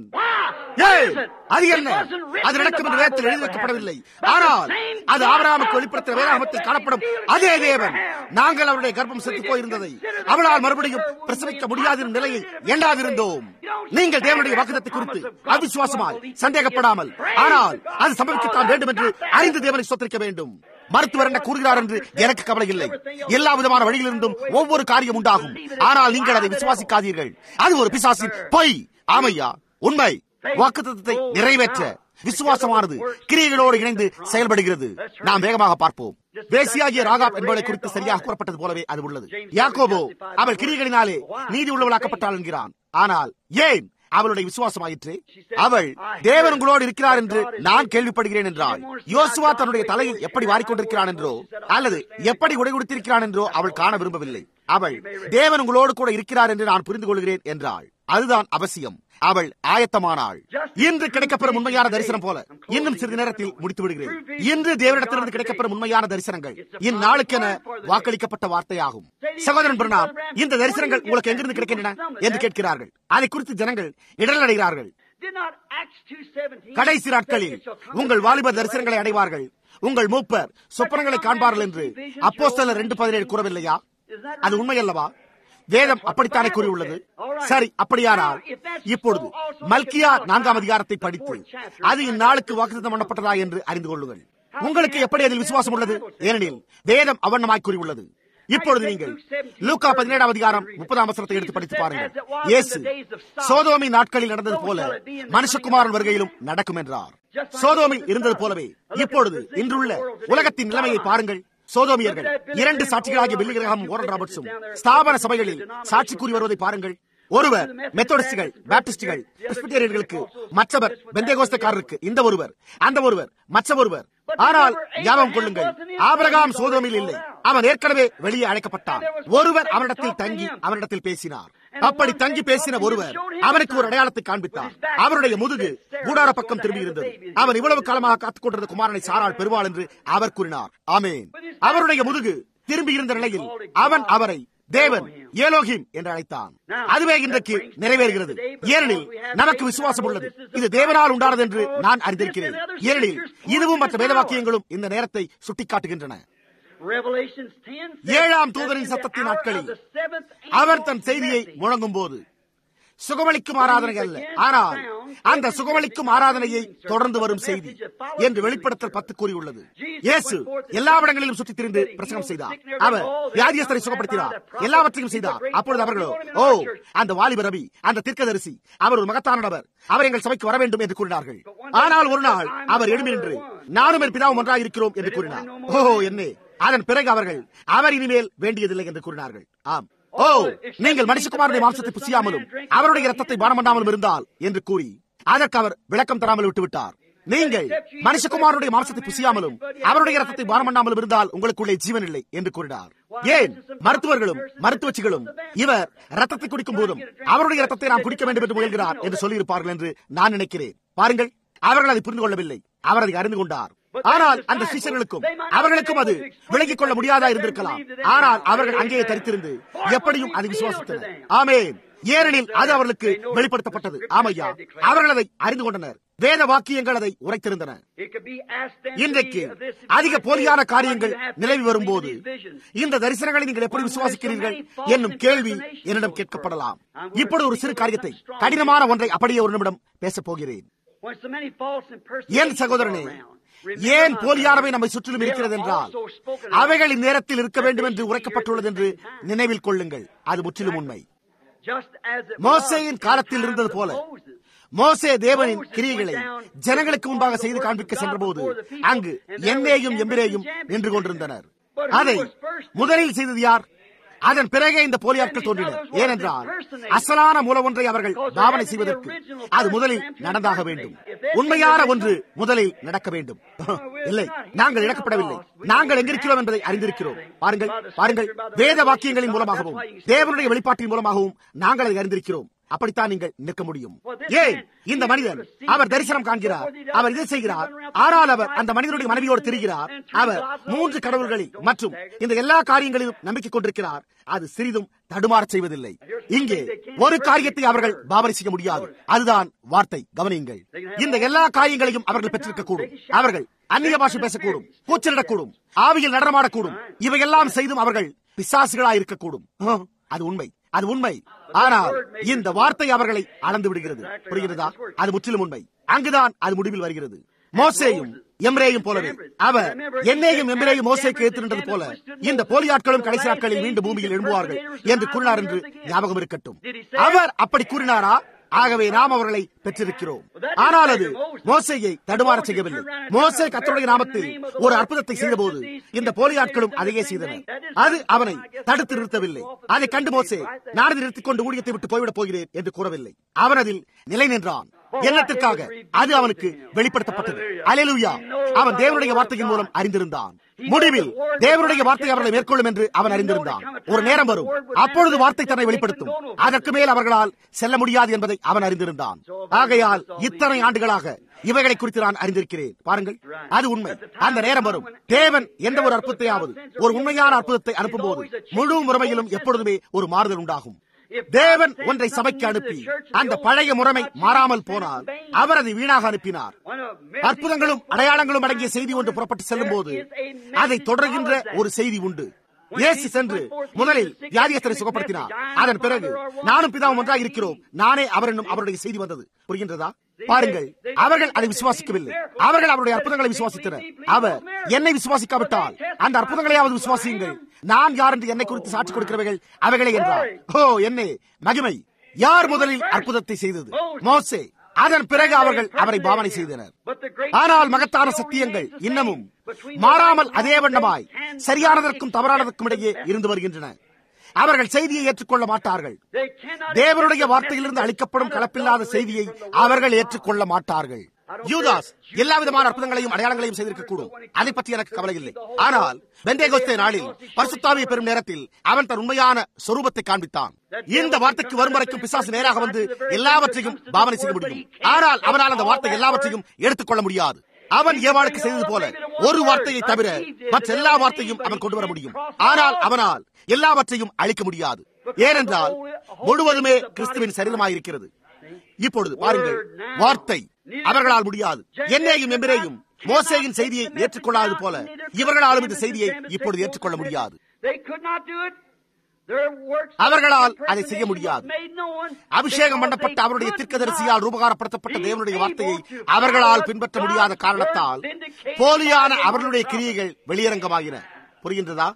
Speaker 1: ஏன் அது என்ன? அது நடக்கும் என்று வேதத்தில் எழுதி வைக்கப்படவில்லை. ஆனால் அது ஆபிரகாமுக்கு வெளிப்படுத்தின வேதாகமத்தில் காணப்படும் அதே தேவன். நாங்கள் அவருடைய கர்ப்பம் செத்து போயிருந்ததை அவளால் மறுபடியும் பிரசவிக்க முடியாத நிலையில் எண்ணாதிருந்தோம். நீங்கள் தேவனுடைய வாக்குத்தத்தை குறித்து அவிசுவாசமாய் சந்தேகப்படாமல், ஆனால் அது சம்பவிக்கத்தான் வேண்டும் என்று அறிந்து தேவனை ஸ்தோத்திரிக்க வேண்டும். மருத்துவர் என்ன கூறுகிறார் என்று எனக்கு கவலை இல்லை. எல்லா விதமான வழியிலிருந்தும் ஒவ்வொரு காரியம் உண்டாகும். ஆனால் நீங்கள் அதை விசுவாசிக்காதீர்கள். அது ஒரு பிசாசின் பொய். ஆமையா, உண்மை. வாக்குத்தத்தத்தை நிறைவேற்ற விசுவாசமானது கிரியைகளோடு இணைந்து செயல்படுகிறது. நாம் வேகமாக பார்ப்போம். வேசியாகிய ராகாப் என்பவளை குறித்து சரியாக கூறப்பட்டது போலவே அது உள்ளது. யாக்கோபோ அவள் கிரியைகளினாலே நீதி உள்ளவளாக்கப்பட்டாள் என்கிறான். ஆனால் ஏன்? அவளுடைய விசுவாசமாயிற்று. அவள் தேவன் உங்களோடு இருக்கிறார் என்று நான் கேள்விப்படுகிறேன் என்றாள். யோசுவா தன்னுடைய தலையில் எப்படி வாரிக்கொண்டிருக்கிறான் என்றோ அல்லது எப்படி உடை கொடுத்திருக்கிறான் என்றோ அவள் காண விரும்பவில்லை. அவள் தேவன் உங்களோடு கூட இருக்கிறார் என்று நான் புரிந்து கொள்கிறேன் என்றாள். அதுதான் அவசியம். அவள் ஆயத்தமானாள். இன்று கிடைக்கப்பெறும் உண்மையான தரிசனம் போல இன்னும் சிறிது நேரத்தில் முடித்து விடுகிறேன். இன்று தேவனிடத்திலிருந்து கிடைக்கப்பெறும் உண்மையான தரிசனங்கள் இந்நாளுக்கென வாக்களிக்கப்பட்ட வார்த்தையாகும். சகோதரன் பிரணாம், இந்த தரிசனங்கள் உங்களுக்கு எங்கிருந்து கிடைக்கின்றன என்று கேட்கிறார்கள். அதை குறித்து ஜனங்கள் இடரடைகிறார்கள். கடைசி நாட்களில் உங்கள் வாலிபர் தரிசனங்களை அடைவார்கள், உங்கள் மூப்பர் சொப்பனங்களை காண்பார்கள் என்று அப்போஸ்தலர் இரண்டு பதினேழு கூறவில்லையா? அது உண்மை அல்லவா? வேதம் அப்படித்தானே கூறியுள்ளது. சரி, அப்படியானால் இப்பொழுது மல்கியா நான்காம் அதிகாரத்தை படித்து அது இந்நாளுக்கு வாக்குத்தத்தம் பண்ணப்பட்டதா என்று அறிந்து கொள்ளுங்கள். உங்களுக்கு எப்படி அதில் விசுவாசம் உள்ளது? ஏனெனில் வேதம் அவண்ணமாய் கூறியுள்ளது. இப்பொழுது நீங்கள் லூக்கா பதினேழாம் அதிகாரம் முப்பதாம் வசனத்தை எடுத்து படித்து பாருங்கள். இயேசு சோதோமின் நாட்களில் நடந்தது போல மனுஷகுமாரன் வருகையிலும் நடக்கும் என்றார். சோதோமில் இருந்தது போலவே இப்பொழுது இன்றுள்ள உலகத்தின் நிலைமையை பாருங்கள். சோதோமியர்கள் இரண்டு சாட்சிகளாகிய பில்லி கிரஹாமும் ஓரல் ராபர்ட்ஸும் ஸ்தாபன சபைகளில் சாட்சி கூறி வருவதை பாருங்கள். ஒருவர் மெத்தோடிஸ்டுகள், பாப்டிஸ்டுகள், பிரெஸ்பிட்டேரியன்களுக்கு, மற்றவர் பெந்தேகோஸ்தேக்காரருக்கு, இந்த ஒருவர் அந்த ஒருவர் மற்ற ஒருவர். ஆனால் ஞாபகம் கொள்ளுங்கள், ஆபிரகாம் சோதோமில் இல்லை. அவன் ஏற்கனவே வெளியே அழைக்கப்பட்டான். ஒருவர் அவனிடத்தில் தங்கி அவனிடத்தில் பேசினார். அப்படி தங்கி பேசின ஒருவர் அவனுக்கு ஒரு அடையாளத்தை காண்பித்தார். அவருடைய முதுகு கூடார பக்கம் திரும்பி இருந்தது. அவன் இவ்வளவு காலமாக காத்துக் கொண்டிருந்த குமாரனை சாராள் பெறுவாள் என்று அவர் கூறினார். ஆமேன். அவருடைய முதுகு திரும்பி இருந்த நிலையில் அவன் அவரை தேவன் ஏலோகிம் என்று அழைத்தான். அதுவே இன்றைக்கு நிறைவேறுகிறது. ஏனெனில் நமக்கு விசுவாசம் உள்ளது. இது தேவனால் உண்டானது என்று நான் அறிந்திருக்கிறேன். ஏனெனில் இதுவும் மற்ற வேதவாக்கியங்களும் இந்த நேரத்தை சுட்டிக்காட்டுகின்றன. ஏழாம் தூதரின் சத்தத்தின் நாட்களில் அவர் தன் செய்தியை முழங்கும் போது சுகமளிக்கும் ஆராதனை அல்ல, ஆனால் அந்த சுகமளிக்கும் ஆராதனையை தொடர்ந்து வரும் செய்தி என்று வெளிப்படுத்தல் பத்து கூறியுள்ளது. இயேசு எல்லா இடங்களிலும் சுற்றித் திரிந்து பிரசங்கம் செய்தார். அவர் வியாதியஸ்தரை சுகப்படுத்தினார், எல்லாவற்றையும் செய்தார். அப்பொழுது அவர்களோ, ஓ அந்த வாலிப ரவி, அந்த தீர்க்கதரிசி, அவர் ஒரு மகத்தான நபர், அவர் எங்கள் சபைக்கு வர வேண்டும் என்று கூறினார்கள். ஆனால் ஒரு நாள் அவர் எழும்பி நின்று நானும் என் பிதாவும் ஒன்றாக இருக்கிறோம் என்று கூறினார். ஓ என்ன! அதன் பிறகு அவர்கள் அவர் இனிமேல் வேண்டியதில்லை என்று கூறினார்கள். ஆம், ஓ, நீங்கள் மனுஷகுமாரனுடைய மாம்சத்தை புசியாமலும் அவருடைய இரத்தத்தை பானம் பண்ணாமலும் இருந்தால் என்று கூறி அதற்கு அவர் விளக்கம் தராமல் விட்டுவிட்டார். நீங்கள் மனுஷகுமாரனுடைய மாம்சத்தை புசியாமலும் அவருடைய இரத்தத்தை பானம் பண்ணாமலும் இருந்தால் உங்களுக்குள்ளே ஜீவன் இல்லை என்று கூறினார். ஏன் மருத்துவர்களும் மருத்துவச்சிகளும் இவர் ரத்தத்தை குடிக்கும் போதும் அவருடைய ரத்தத்தை நாம் குடிக்க வேண்டும் என்று முயல்கிறார் என்று சொல்லியிருப்பார்கள் என்று நான் நினைக்கிறேன். பாருங்கள், அவர்கள் அதை புரிந்து கொள்ளவில்லை, அவர் அதை அறிந்து கொண்டார். ஆனால் அந்த சிஷ்யர்களுக்கும் அவர்களுக்கும் அது விலகிக் கொள்ள முடியாதா இருந்திருக்கலாம். ஆனால் அவர்கள் அங்கேயே தரித்திருந்து எப்படியும் அதை விசுவாசித்தனர். ஆமென். ஏனெனில் அது அவர்களுக்கு வெளிப்படுத்தப்பட்டது. ஆமையா, அவர்கள் அதை அறிந்து கொண்டனர். வேத வாக்கியங்கள் அதை உரைத்திருந்தன. இன்றைக்கு அதிக போலியான காரியங்கள் நிலவி வரும்போது இந்த தரிசனங்களை நீங்கள் எப்படி விசுவாசிக்கிறீர்கள் என்னும் கேள்வி என்னிடம் கேட்கப்படலாம். இப்பொழுது ஒரு சிறு காரியத்தை, கடினமான ஒன்றை அப்படியே ஒரு நிமிடம் பேசப் போகிறேன். என் சகோதரனே, ஏன் போலியானவை நம்மை சுற்றிலும் இருக்கிறது என்றால் அவைகள் இந்நேரத்தில் இருக்க வேண்டும் என்று உரைக்கப்பட்டுள்ளது என்று நினைவில் கொள்ளுங்கள். அது முற்றிலும் உண்மை. மோசேயின் காலத்தில் இருந்தது போல மோசே தேவனின் கிரியைகளை ஜனங்களுக்கு முன்பாக செய்து காண்பிக்க சென்றபோது அங்கு எண்ணேயும் எம்பிரேயும் நின்று கொண்டிருந்தனர். அதை முதலில் செய்தது யார்? அதன் பிறகே இந்த போலியாட்கள் தோன்றினர். ஏனென்றால் அசலான மூல ஒன்றை அவர்கள் பாவனை செய்வதற்கு அது முதலில் நடந்தாக வேண்டும். உண்மையான ஒன்று முதலில் நடக்க வேண்டும். இல்லை, நாங்கள் இழக்கப்படவில்லை. நாங்கள் எங்கிருக்கிறோம் என்பதை அறிந்திருக்கிறோம். பாருங்கள், பாருங்கள், வேத வாக்கியங்களின் மூலமாகவும் தேவனுடைய வெளிப்பாட்டின் மூலமாகவும் நாங்கள் அதை அறிந்திருக்கிறோம். அப்படித்தான் நீங்கள் நிற்க முடியும். ஏன் இந்த மனிதன் அவர் தரிசனம் காண்கிறார், அவர் இதை செய்கிறார், ஆனால் அவர் அந்த மனிதனுடைய மனைவியோடு திரிகிறார், அவர் மூன்று கடவுள்களில் மற்றும் இந்த எல்லா காரியங்களிலும் நம்பிக்கை கொண்டிருக்கிறார். அது சிறிதும் தடுமாற செய்வதில்லை. இங்கே ஒரு காரியத்தை அவர்கள் பாவனை செய்ய முடியாது, அதுதான் வார்த்தை. கவனியுங்கள், இந்த எல்லா காரியங்களையும் அவர்கள் பெற்றிருக்க கூடும். அவர்கள் அந்நிய பாஷை பேசக்கூடும், கூச்சலிடக்கூடும், ஆவியில் நடனமாடக்கூடும். இவையெல்லாம் செய்தும் அவர்கள் பிசாசுகளாய் இருக்கக்கூடும். அது உண்மை, அது உண்மை. ஆனால் இந்த வார்த்தை அவர்களை அளந்து விடுகிறது. புரிகிறதா? அது முற்றிலும் உண்மை. அங்குதான் அது முடிவில் வருகிறது. மோசேயும் எம்ரேயும் போலவே அவர் என்னையும் எம்ரேயும் மோசேக்கு ஏற்றிருந்தது போல இந்த போலியாட்களும் கடைசி நாட்களில் மீண்டும் பூமியில் எழும்புவார்கள் என்று கூறினார் என்று ஞாபகம் இருக்கட்டும். அவர் அப்படி கூறினாரா? ஆகவே நாம் அவர்களை பெற்றிருக்கிறோம். ஆனால் அது மோசேயை தடுமாற செய்யவில்லை. மோசே கர்த்தருடைய நாமத்தில் ஒரு அற்புதத்தை செய்தபோது இந்த போலியாட்களும் அதையே செய்தனர். அது அவனை தடுத்து நிறுத்தவில்லை. அதை கண்டு மோசே நான் அதை நிறுத்திக் கொண்டு ஊழியத்தை விட்டு போய்விடப் போகிறேன் என்று கூறவில்லை. அவன் அதில் நிலை நின்றான். எண்ணத்திற்காக அது அவனுக்கு வெளிப்படுத்தப்பட்டது. அல்லேலூயா! அவன் தேவனுடைய வார்த்தையின் மூலம் அறிந்திருந்தான். முடிவில் தேவனுடைய வார்த்தை அவர்களை மேற்கொள்ளும் என்று அவன் அறிந்திருந்தான். ஒரு நேரம் வரும், அப்பொழுது வார்த்தை தன்னை வெளிப்படுத்தும். அதற்கு மேல் அவர்களால் செல்ல முடியாது என்பதை அவன் அறிந்திருந்தான். ஆகையால் இத்தனை ஆண்டுகளாக இவைகளை குறித்து நான் அறிந்திருக்கிறேன். பாருங்கள், அது உண்மை. அந்த நேரம் வரும், தேவன் எந்த ஒரு அற்புதத்தையாவது, ஒரு உண்மையான அற்புதத்தை அனுப்பும் போது முழு முறைமையிலும் எப்பொழுதுமே ஒரு மாறுதல் உண்டாகும். தேவன் ஒன்றை சபைக்கு அனுப்பி அந்த பழைய முறைமை மாறாமல் போனால் அவர் அதை வீணாக அனுப்பினார். அற்புதங்களும் அடையாளங்களும் அடங்கிய செய்தி ஒன்று புறப்பட்டு செல்லும் போது அதை தொடர்கின்ற ஒரு செய்தி உண்டு. இயேசு சென்று முதலில் வியாதியஸ்தரை சுகப்படுத்தினார். அதன் பிறகு நானும் பிதாவும் ஒன்றாக இருக்கிறோம், நானே அவர் என்னும் அவருடைய செய்தி வந்தது. புரிகின்றதா? பாருங்கள், அவர்கள் அதை விசுவாசிக்கவில்லை. அவர்கள் அவருடைய அற்புதங்களை விசுவாசித்தனர். அவர் என்னை விசுவாசிக்காவிட்டால் அந்த அற்புதங்களையாவது விசுவாசியுங்கள். நான் யார் என்று என்னை குறித்து சாட்சி கொடுக்கிறவர்கள் அவைகளே என்றார். ஓ, என்னே மகிமை! யார் முதலில் அற்புதத்தை செய்தது? மோசே. அதன் பிறகு அவர்கள் அவரை பாவனை செய்தனர். ஆனால் மகத்தான சத்தியங்கள் இன்னமும் மாறாமல் அதே வண்ணமாய் சரியானதற்கும் தவறானதற்கும் இடையே இருந்து வருகின்றன. அவர்கள் செய்தியை ஏற்றுக்கொள்ள மாட்டார்கள். தேவனுடைய வார்த்தையிலிருந்து அளிக்கப்படும் கலப்பில்லாத செய்தியை அவர்கள் ஏற்றுக்கொள்ள மாட்டார்கள். யூதாஸ் எல்லா விதமான அற்புதங்களையும் அடையாளங்களையும் செய்திருக்கக்கூடும், அதை பற்றி எனக்கு கவலை இல்லை. ஆனால் பெந்தேகோஸ்தே நாளில் பரிசுத்தாவியை பெறும் நேரத்தில் அவன் தன் உண்மையான சொரூபத்தை காண்பித்தான். இந்த வார்த்தைக்கு வரும் வரைக்கும் பிசாசு நேராக வந்து எல்லாவற்றையும் பாவனை செய்ய முடியும். ஆனால் அவனால் அந்த வார்த்தை எல்லாவற்றையும் எடுத்துக்கொள்ள முடியாது. அவன் ஏவாளுக்கு செய்தது போல ஒரு வார்த்தையை தவிர மற்ற எல்லா வார்த்தையும் அவன் கொண்டு வர முடியும். ஆனால் அவனால் எல்லாவற்றையும் அழிக்க முடியாது. ஏனென்றால் முழுவதுமே கிறிஸ்துவின் சரீரமாயிருக்கிறது. இப்பொழுது பாருங்கள், வார்த்தை அவர்களால் முடியாது. என்னையும் எம்பிரேயும் மோசேயின் செய்தியை ஏற்றுக்கொள்ளாதது போல இவர்களாலும் இந்த செய்தியை இப்பொழுது ஏற்றுக்கொள்ள முடியாது. அவர்களால் அதை செய்ய முடியாது. அபிஷேகம் பண்ணப்பட்ட அவருடைய தீர்க்கதரிசியால் ரூபகாரப்படுத்தப்பட்ட தேவனுடைய வார்த்தையை அவர்களால் பின்பற்ற முடியாத காரணத்தால் போலியான அவர்களுடைய கிரியைகள் வெளியரங்கமாகின. புரிகின்றதா?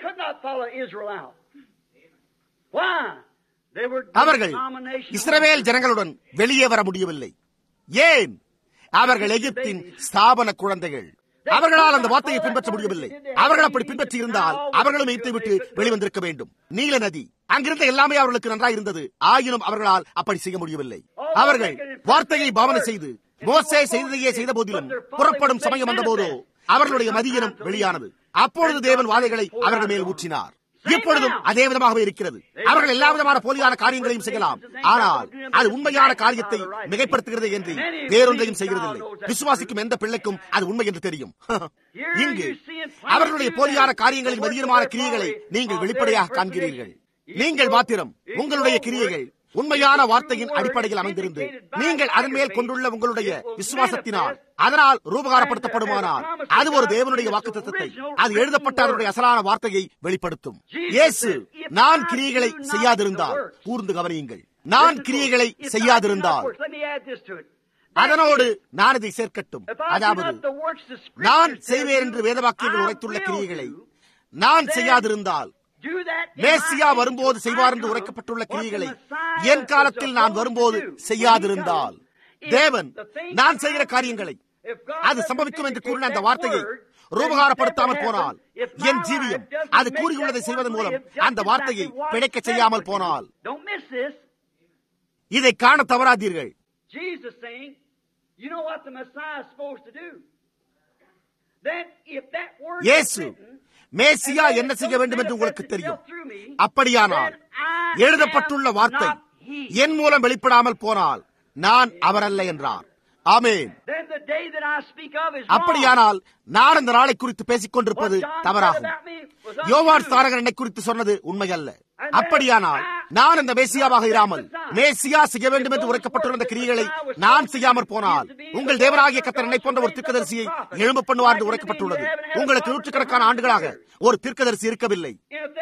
Speaker 1: அவர்கள் இஸ்ரவேல் ஜனங்களுடன் வெளியே வர முடியவில்லை. ஏன்? அவர்கள் எகிப்தின் ஸ்தாபன குழந்தைகள். அவர்களால் அந்த வார்த்தையை பின்பற்ற முடியவில்லை. அவர்கள் அப்படி பின்பற்றி இருந்தால் அவர்களும் எகிப்தை விட்டு வெளிவந்திருக்க வேண்டும். நீல நதி அங்கிருந்த எல்லாமே அவர்களுக்கு நன்றாக இருந்தது. ஆயினும் அவர்களால் அப்படி செய்ய முடியவில்லை. அவர்கள் வார்த்தையை பாவனை செய்து மோசே செய்ததையே செய்த போதிலும் புறப்படும் சமயம் வந்த போதோ அவர்களுடைய மதியினம் வெளியானது. அப்பொழுது தேவன் வாதைகளை அவர்கள் மேல் ஊற்றினார். இப்பொழுதும் அதே விதமாகவே இருக்கிறது. அவர்கள் எல்லா விதமான போலியான காரியங்களையும் செய்யலாம், ஆனால் அது உண்மையான காரியத்தை மிகைப்படுத்துகிறது என்று வேறொன்றையும் செய்கிறதில்லை. விசுவாசிக்கும் எந்த பிள்ளைக்கும் அது உண்மை என்று தெரியும். இங்கு அவர்களுடைய போலியான காரியங்களின் மதியமான கிரியைகளை நீங்கள் வெளிப்படையாக காண்கிறீர்கள். நீங்கள் மாத்திரம் உங்களுடைய கிரியைகள் உண்மையான வார்த்தையின் அடிப்படையில் அமைந்திருந்து நீங்கள் அதன் மேல் கொண்டுள்ள உங்களுடைய விசுவாசத்தினால் அதனால் ரூபகாரப்படுத்தப்படுமானால் அது ஒரு தேவனுடைய வாக்குத்தத்தத்தை, அது எழுதப்பட்ட அவருடைய அசலான வார்த்தையை வெளிப்படுத்தும். இயேசு நான் கிரியைகளை செய்யாதிருந்தால், கூர்ந்து கவனியுங்கள், நான் கிரியைகளை செய்யாதிருந்தால், அதனோடு நான் இதை சேர்க்கட்டும், அதாவது நான் செய்வேன் என்று வேதவாக்கியங்கள் உரைத்துள்ள கிரியைகளை நான் செய்யாதிருந்தால், மேசியா வரும்போது செய்வார் என்று உரைக்கப்பட்டுள்ள கிரியைகளை என் காலத்தில் நான் வரும்போது செய்யாதிருந்தால், தேவன் நான் செய்கிற காரியங்களை அது சம்பவிக்கும் என்று கூறின அந்த வார்த்தையை ரூபகாரப்படுத்தாமல் போனால், என் ஜீவியம் அது கூறியுள்ளதை செய்வதன் மூலம் அந்த வார்த்தையை பிழைக்க செய்யாமல் போனால், இதை காண தவறாதீர்கள். இயேசு மேசியா என்ன செய்ய வேண்டும் என்று உங்களுக்கு தெரியும். அப்படியானால் எழுதப்பட்டுள்ள வார்த்தை என் மூலம் வெளிப்படாமல் போனால் நான் அவர் அல்ல என்றார். ஆமென். அப்படியானால் நான் அந்த நாளை குறித்து பேசிக் கொண்டிருப்பது தவறாகும். யோவான் ஸ்நானகன் என்னை குறித்து சொன்னது உண்மை அல்ல. அப்படியானால் நான் அந்த மேசியாவாக இராமல் மேசியா செய்ய வேண்டும் என்று உரைக்கப்பட்டுள்ள கிரியைகளை நான் செய்யாமற் போனால் உங்கள் தேவனாகிய கர்த்தர் என்னை போன்ற ஒரு தீர்க்கதரிசியை எழும்ப பண்ணுவார் என்று உரைக்கப்பட்டுள்ளது. உங்களுக்கு நூற்றுக்கணக்கான ஆண்டுகளாக ஒரு தீர்க்கதரிசி இருக்கவில்லை.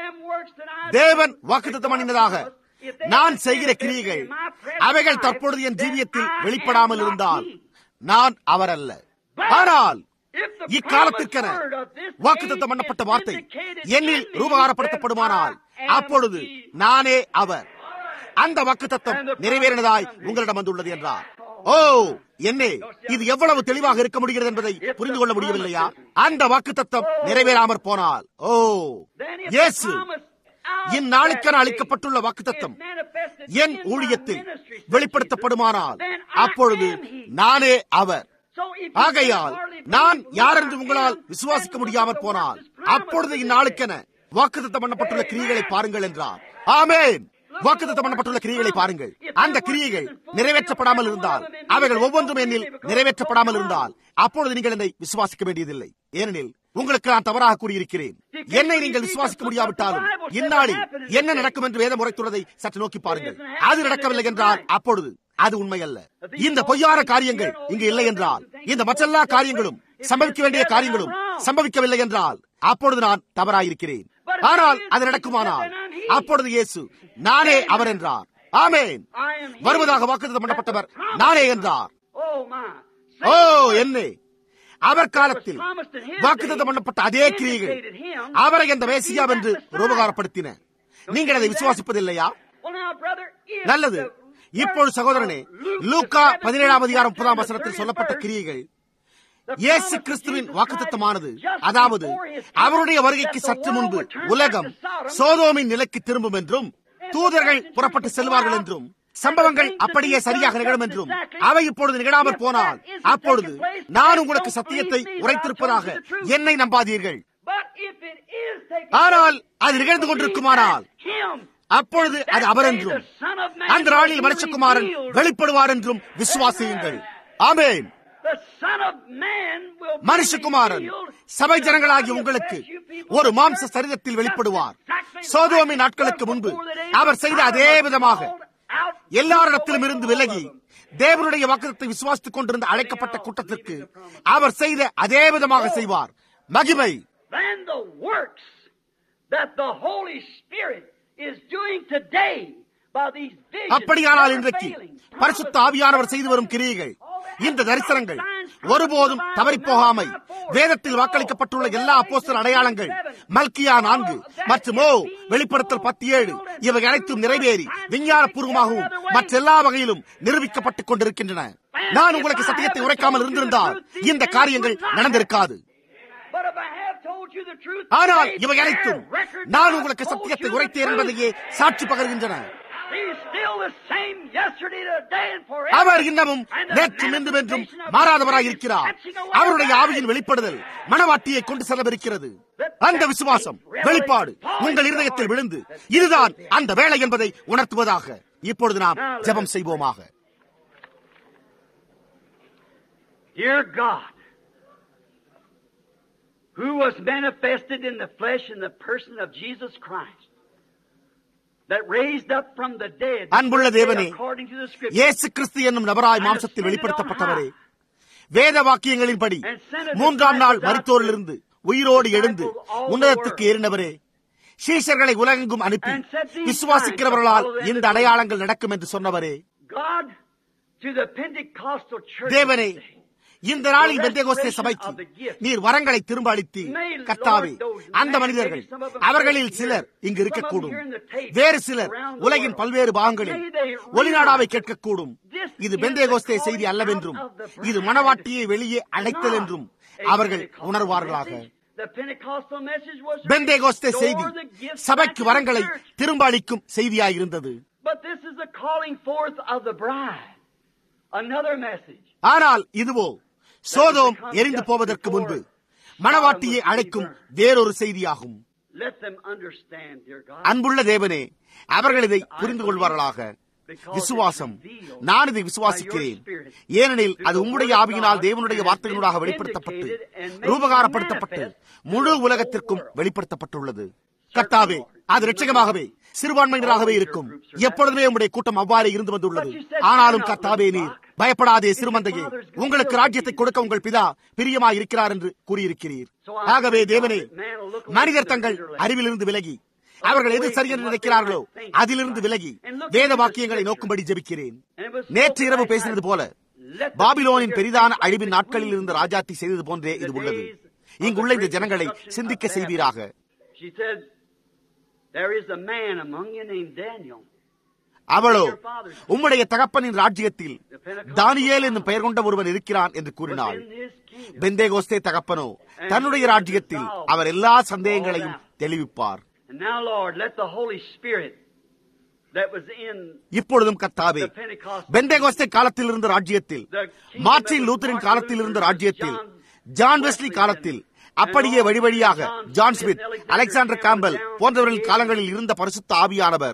Speaker 1: தேவன் வாக்குத்தத்தம் பண்ணினதாக நான் செய்கிற கிரியைகள் அவைகள் தற்பொழுது என் ஜீவியத்தில் வெளிப்படாமல் இருந்தால் நான் அவர் அல்ல. ஆனால் இக்காலத்திற்கென வாக்குத்தத்தம் பண்ணப்பட்ட வார்த்தை என்னில் ரூபகாரப்படுத்தப்படுமானால் அப்பொழுது நானே அவர். அந்த வாக்குத்தத்தம் நிறைவேறினதாய் உங்களிடம் வந்துள்ளது என்றார். ஓ என்னே, இது எவ்வளவு தெளிவாக இருக்க முடிகிறது என்பதை புரிந்து கொள்ள முடியவில்லையா? அந்த வாக்குத்தத்தம் நிறைவேறாமற் போனால், ஓ இயேசு இந்நாளுக்கென அளிக்கப்பட்டுள்ள வாக்குத்தத்தம் என் ஊழியத்தில் வெளிப்படுத்தப்படுமானால் அப்பொழுது நானே அவர். ஆகையால் நான் யார் என்று உங்களால் விசுவாசிக்க முடியாமல் போனால் அப்பொழுது இந்நாளுக்கென வாக்குத்தத்தம் பண்ணப்பட்டுள்ள கிரியைகளை பாருங்கள் என்றார். ஆமென். வாக்குத்தத்தம் பண்ணப்பட்டுள்ள கிரியைகளை பாருங்கள். அந்த கிரியைகள் நிறைவேற்றப்படாமல் இருந்தால், அவைகள் ஒவ்வொன்றும் என்னில் நிறைவேற்றப்படாமல் இருந்தால் அப்பொழுது நீங்கள் என்னை விசுவாசிக்க வேண்டியதில்லை. ஏனெனில் உங்களுக்கு நான் தவறாக கூறியிருக்கிறேன். என்னை நீங்கள் விசுவாசிக்க முடியாவிட்டாலும் இந்நாளில் என்ன நடக்கும் என்று வேதம் உரைத்துள்ளதை சற்று நோக்கி பாருங்கள். அது நடக்கவில்லை என்றால் அப்பொழுது அது உண்மை அல்ல. இந்த பொய்யான காரியங்கள் இங்கு இல்லை என்றால், இந்த மற்றெல்லா காரியங்களும் சம்பவிக்க வேண்டிய காரியங்களும் சம்பவிக்கவில்லை என்றால் அப்பொழுது நான் தவறாயிருக்கிறேன். ஆனால் அது நடக்குமானால் அப்பொழுது இயேசு நானே அவர் என்றார். ஆமென். வருவதாக வாக்குத்தத்தம் பண்ணப்பட்டவர் நானே என்றார். ஓ என்னே, அவர் காலத்தில் வாக்குத்தத்தம் பண்ணப்பட்ட அதே கிரியைகள் அவரை அந்த மேசியா என்று ரூபகாரப்படுத்தின. நீங்கள் அதை விசுவாசிப்பதில்லையா? நல்லது. இப்பொழுது சகோதரனே, லூக்கா பதினேழாம் அதிகாரம் முப்பதாம் வசனத்தில் சொல்லப்பட்ட கிரியைகள் இயேசு கிறிஸ்துவின் வாக்குத்தத்தமானது, அதாவது அவருடைய வருகைக்கு சற்று முன்பு உலகம் சோதோமின் நிலைக்கு திரும்பும் என்றும் தூதர்கள் புறப்பட்டு செல்வார்கள் என்றும் சம்பவங்கள் அப்படியே சரியாக நிகழும் என்றும் அவை இப்பொழுது நிகழாமல் போனால் அப்பொழுது நான் உங்களுக்கு சத்தியத்தை உரைத்திருப்பதாக என்னை நம்பாதீர்கள். ஆனால் அது நிகழ்ந்து கொண்டிருக்குமானால் அப்பொழுது அது அவர் என்றும் அந்த நாளில் மனுஷகுமாரன் வெளிப்படுவார் என்றும் விசுவாசியுங்கள். ஆமென். மனுஷகுமாரன் சபை ஜனங்களாகிய உங்களுக்கு ஒரு மாம்ச சரீரத்தில் வெளிப்படுவார். சோதோமின் நாட்களுக்கு முன்பு அவர் செய்த அதே விதமாக எல்லாரிடத்திலும் இருந்து விலகி தேவனுடைய வாக்குத்தத்தை விசுவாசித்துக் கொண்டிருந்த அழைக்கப்பட்ட கூட்டத்திற்கு அவர் செய்த அதே விதமாக செய்வார். மகிமை. அப்படியானால் இன்றைக்கு பரிசுத்த ஆவியானவர் செய்து வரும் கிரியைகள், இந்த தரிசனங்கள் ஒருபோதும் தவறி போகாமை வேதத்தில் வாக்களிக்கப்பட்டுள்ள எல்லா அப்போஸ்தலர் அடையாளங்கள், மல்கியா நான்கு மற்றும் வெளிப்படுத்தல் பத்து ஏழு இவை அனைத்தும் நிறைவேறி விஞ்ஞான பூர்வமாகவும் மற்ற எல்லா வகையிலும் நிரூபிக்கப்பட்டுக் கொண்டிருக்கின்றன. நான் உங்களுக்கு சத்தியத்தை உரைக்காமல் இருந்திருந்தால் இந்த காரியங்கள் நடந்திருக்காது. ஆனால் இவை அனைத்தும் நான் உங்களுக்கு சத்தியத்தை உரைத்தேன் என்பதையே சாட்சி பகர்கின்றன. அவர் இன்னமும் நேற்று இன்றும் என்றும் மாறாதவராய் இருக்கிறார். அவருடைய ஆவியின் வெளிப்படுதல் மணவாட்டியை கொண்டு செல்லவிருக்கிறது. அந்த விசுவாசம் வெளிப்பாடு உங்கள் இருதயத்தில் விழுந்து இதுதான் அந்த வேளை என்பதை உணர்த்துவதாக. இப்பொழுது நாம் ஜெபம் செய்வோமாக.
Speaker 2: Dear God, who was manifested in the flesh in the person of Jesus Christ, that raised up from the dead,
Speaker 1: அன்புள்ள தேவனே,
Speaker 2: according to the scripture,
Speaker 1: இயேசு கிறிஸ்து என்னும் நபராய் மாம்சத்தில் வெளிப்படுத்தப்பட்டவரே, வேத வாக்கியங்களின்படி மூன்றாம் நாள் மரித்தோரிலிருந்து உயிரோடு எழுந்து உன்னதத்துக்கு ஏறினவரே, சீஷர்களை உலகெங்கும் அனுப்பி விசுவாசிக்கிறவர்களால் இந்த அடையாளங்கள் நடக்கும் என்று சொன்னவரே, தேவனே, இந்த நாளில் பெந்தேகோஸ்தே சபைக்கு நீர் வரங்களை திரும்ப அளித்து கர்த்தாவே, அந்த மனிதர்கள் அவர்களில் சிலர் இங்கு இருக்கக்கூடும், வேறு சிலர் உலகின் பல்வேறு பாகங்களில் ஒலிநாடாவை கேட்கக்கூடும். இது பெந்தேகோஸ்தே செய்தி அல்லவென்றும் இது மணவாட்டியை வெளியே அழைத்தல் என்றும் அவர்கள் உணர்வார்களாக. பெந்தேகோஸ்தே செய்தி சபைக்கு வரங்களை திரும்ப அளிக்கும் செய்தியாயிருந்தது. ஆனால் இதுவோ சோதோம் எரிந்து போவதற்கு முன்பு மணவாட்டியை அழைக்கும் வேறொரு செய்தியாகும். அன்புள்ள தேவனே, அவர்கள் இதை புரிந்து கொள்வார்களாக. விசுவாசம், நான் இதை விசுவாசிக்கிறேன், ஏனெனில் அது உம்முடைய ஆவியினால் தேவனுடைய வார்த்தைகளூடாக வெளிப்படுத்தப்பட்டு ரூபகாரப்படுத்தப்பட்டு முழு உலகத்திற்கும் வெளிப்படுத்தப்பட்டுள்ளது. கர்த்தாவே, அது இரட்சகமாகவே சிறுபான்மையினராகவே இருக்கும். எப்பொழுதுமே உங்களுடைய கூட்டம் அவ்வாறே இருந்து வந்துள்ளது. ஆனாலும் கர்த்தாவே, நீர் பயப்படாதே சிறுமந்தையே, உங்களுக்கு ராஜ்யத்தை கொடுக்க உங்கள் பிதா பிரியமாய் இருக்கிறார் என்று கூறியிருக்கிறீர். ஆகவே தேவனே, மனிதர் தங்கள் அறிவிலிருந்து விலகி அவர்கள் எது சரியென்று நினைக்கிறார்களோ அதிலிருந்து விலகி வேத வாக்கியங்களை நோக்கும்படி ஜெபிக்கிறேன். நேற்று இரவு பேசினது போல பாபிலோனின் பெரிதான அழிவின் நாட்களில் இருந்த ராஜாத்தி செய்தது போன்றே இது உள்ளது. இங்குள்ள இந்த ஜனங்களை சிந்திக்க செய்வீராக. அவளோ, உம்முடைய தகப்பனின் ராஜ்யத்தில் தானியேல் என்னும் பெயர் கொண்ட ஒருவன் இருக்கிறான் என்று கூறினாள். பெந்தேகோஸ்தே தகப்பனோ தன்னுடைய ராஜ்யத்தில் அவர் எல்லா சந்தேகங்களையும் தெளிவிப்பார். இப்பொழுதும் கர்த்தாவே, பெந்தேகோஸ்தே காலத்தில் இருந்த ராஜ்யத்தில், மார்ட்டின் லூத்தரின் காலத்தில் இருந்த ராஜ்யத்தில், ஜான் வெஸ்லி காலத்தில், அப்படியே வழி வழியாக ஜான் ஸ்மித், அலெக்சாண்டர் கேம்பல் போன்றவர்களின் காலங்களில் இருந்த பரிசுத்த ஆவியானவர்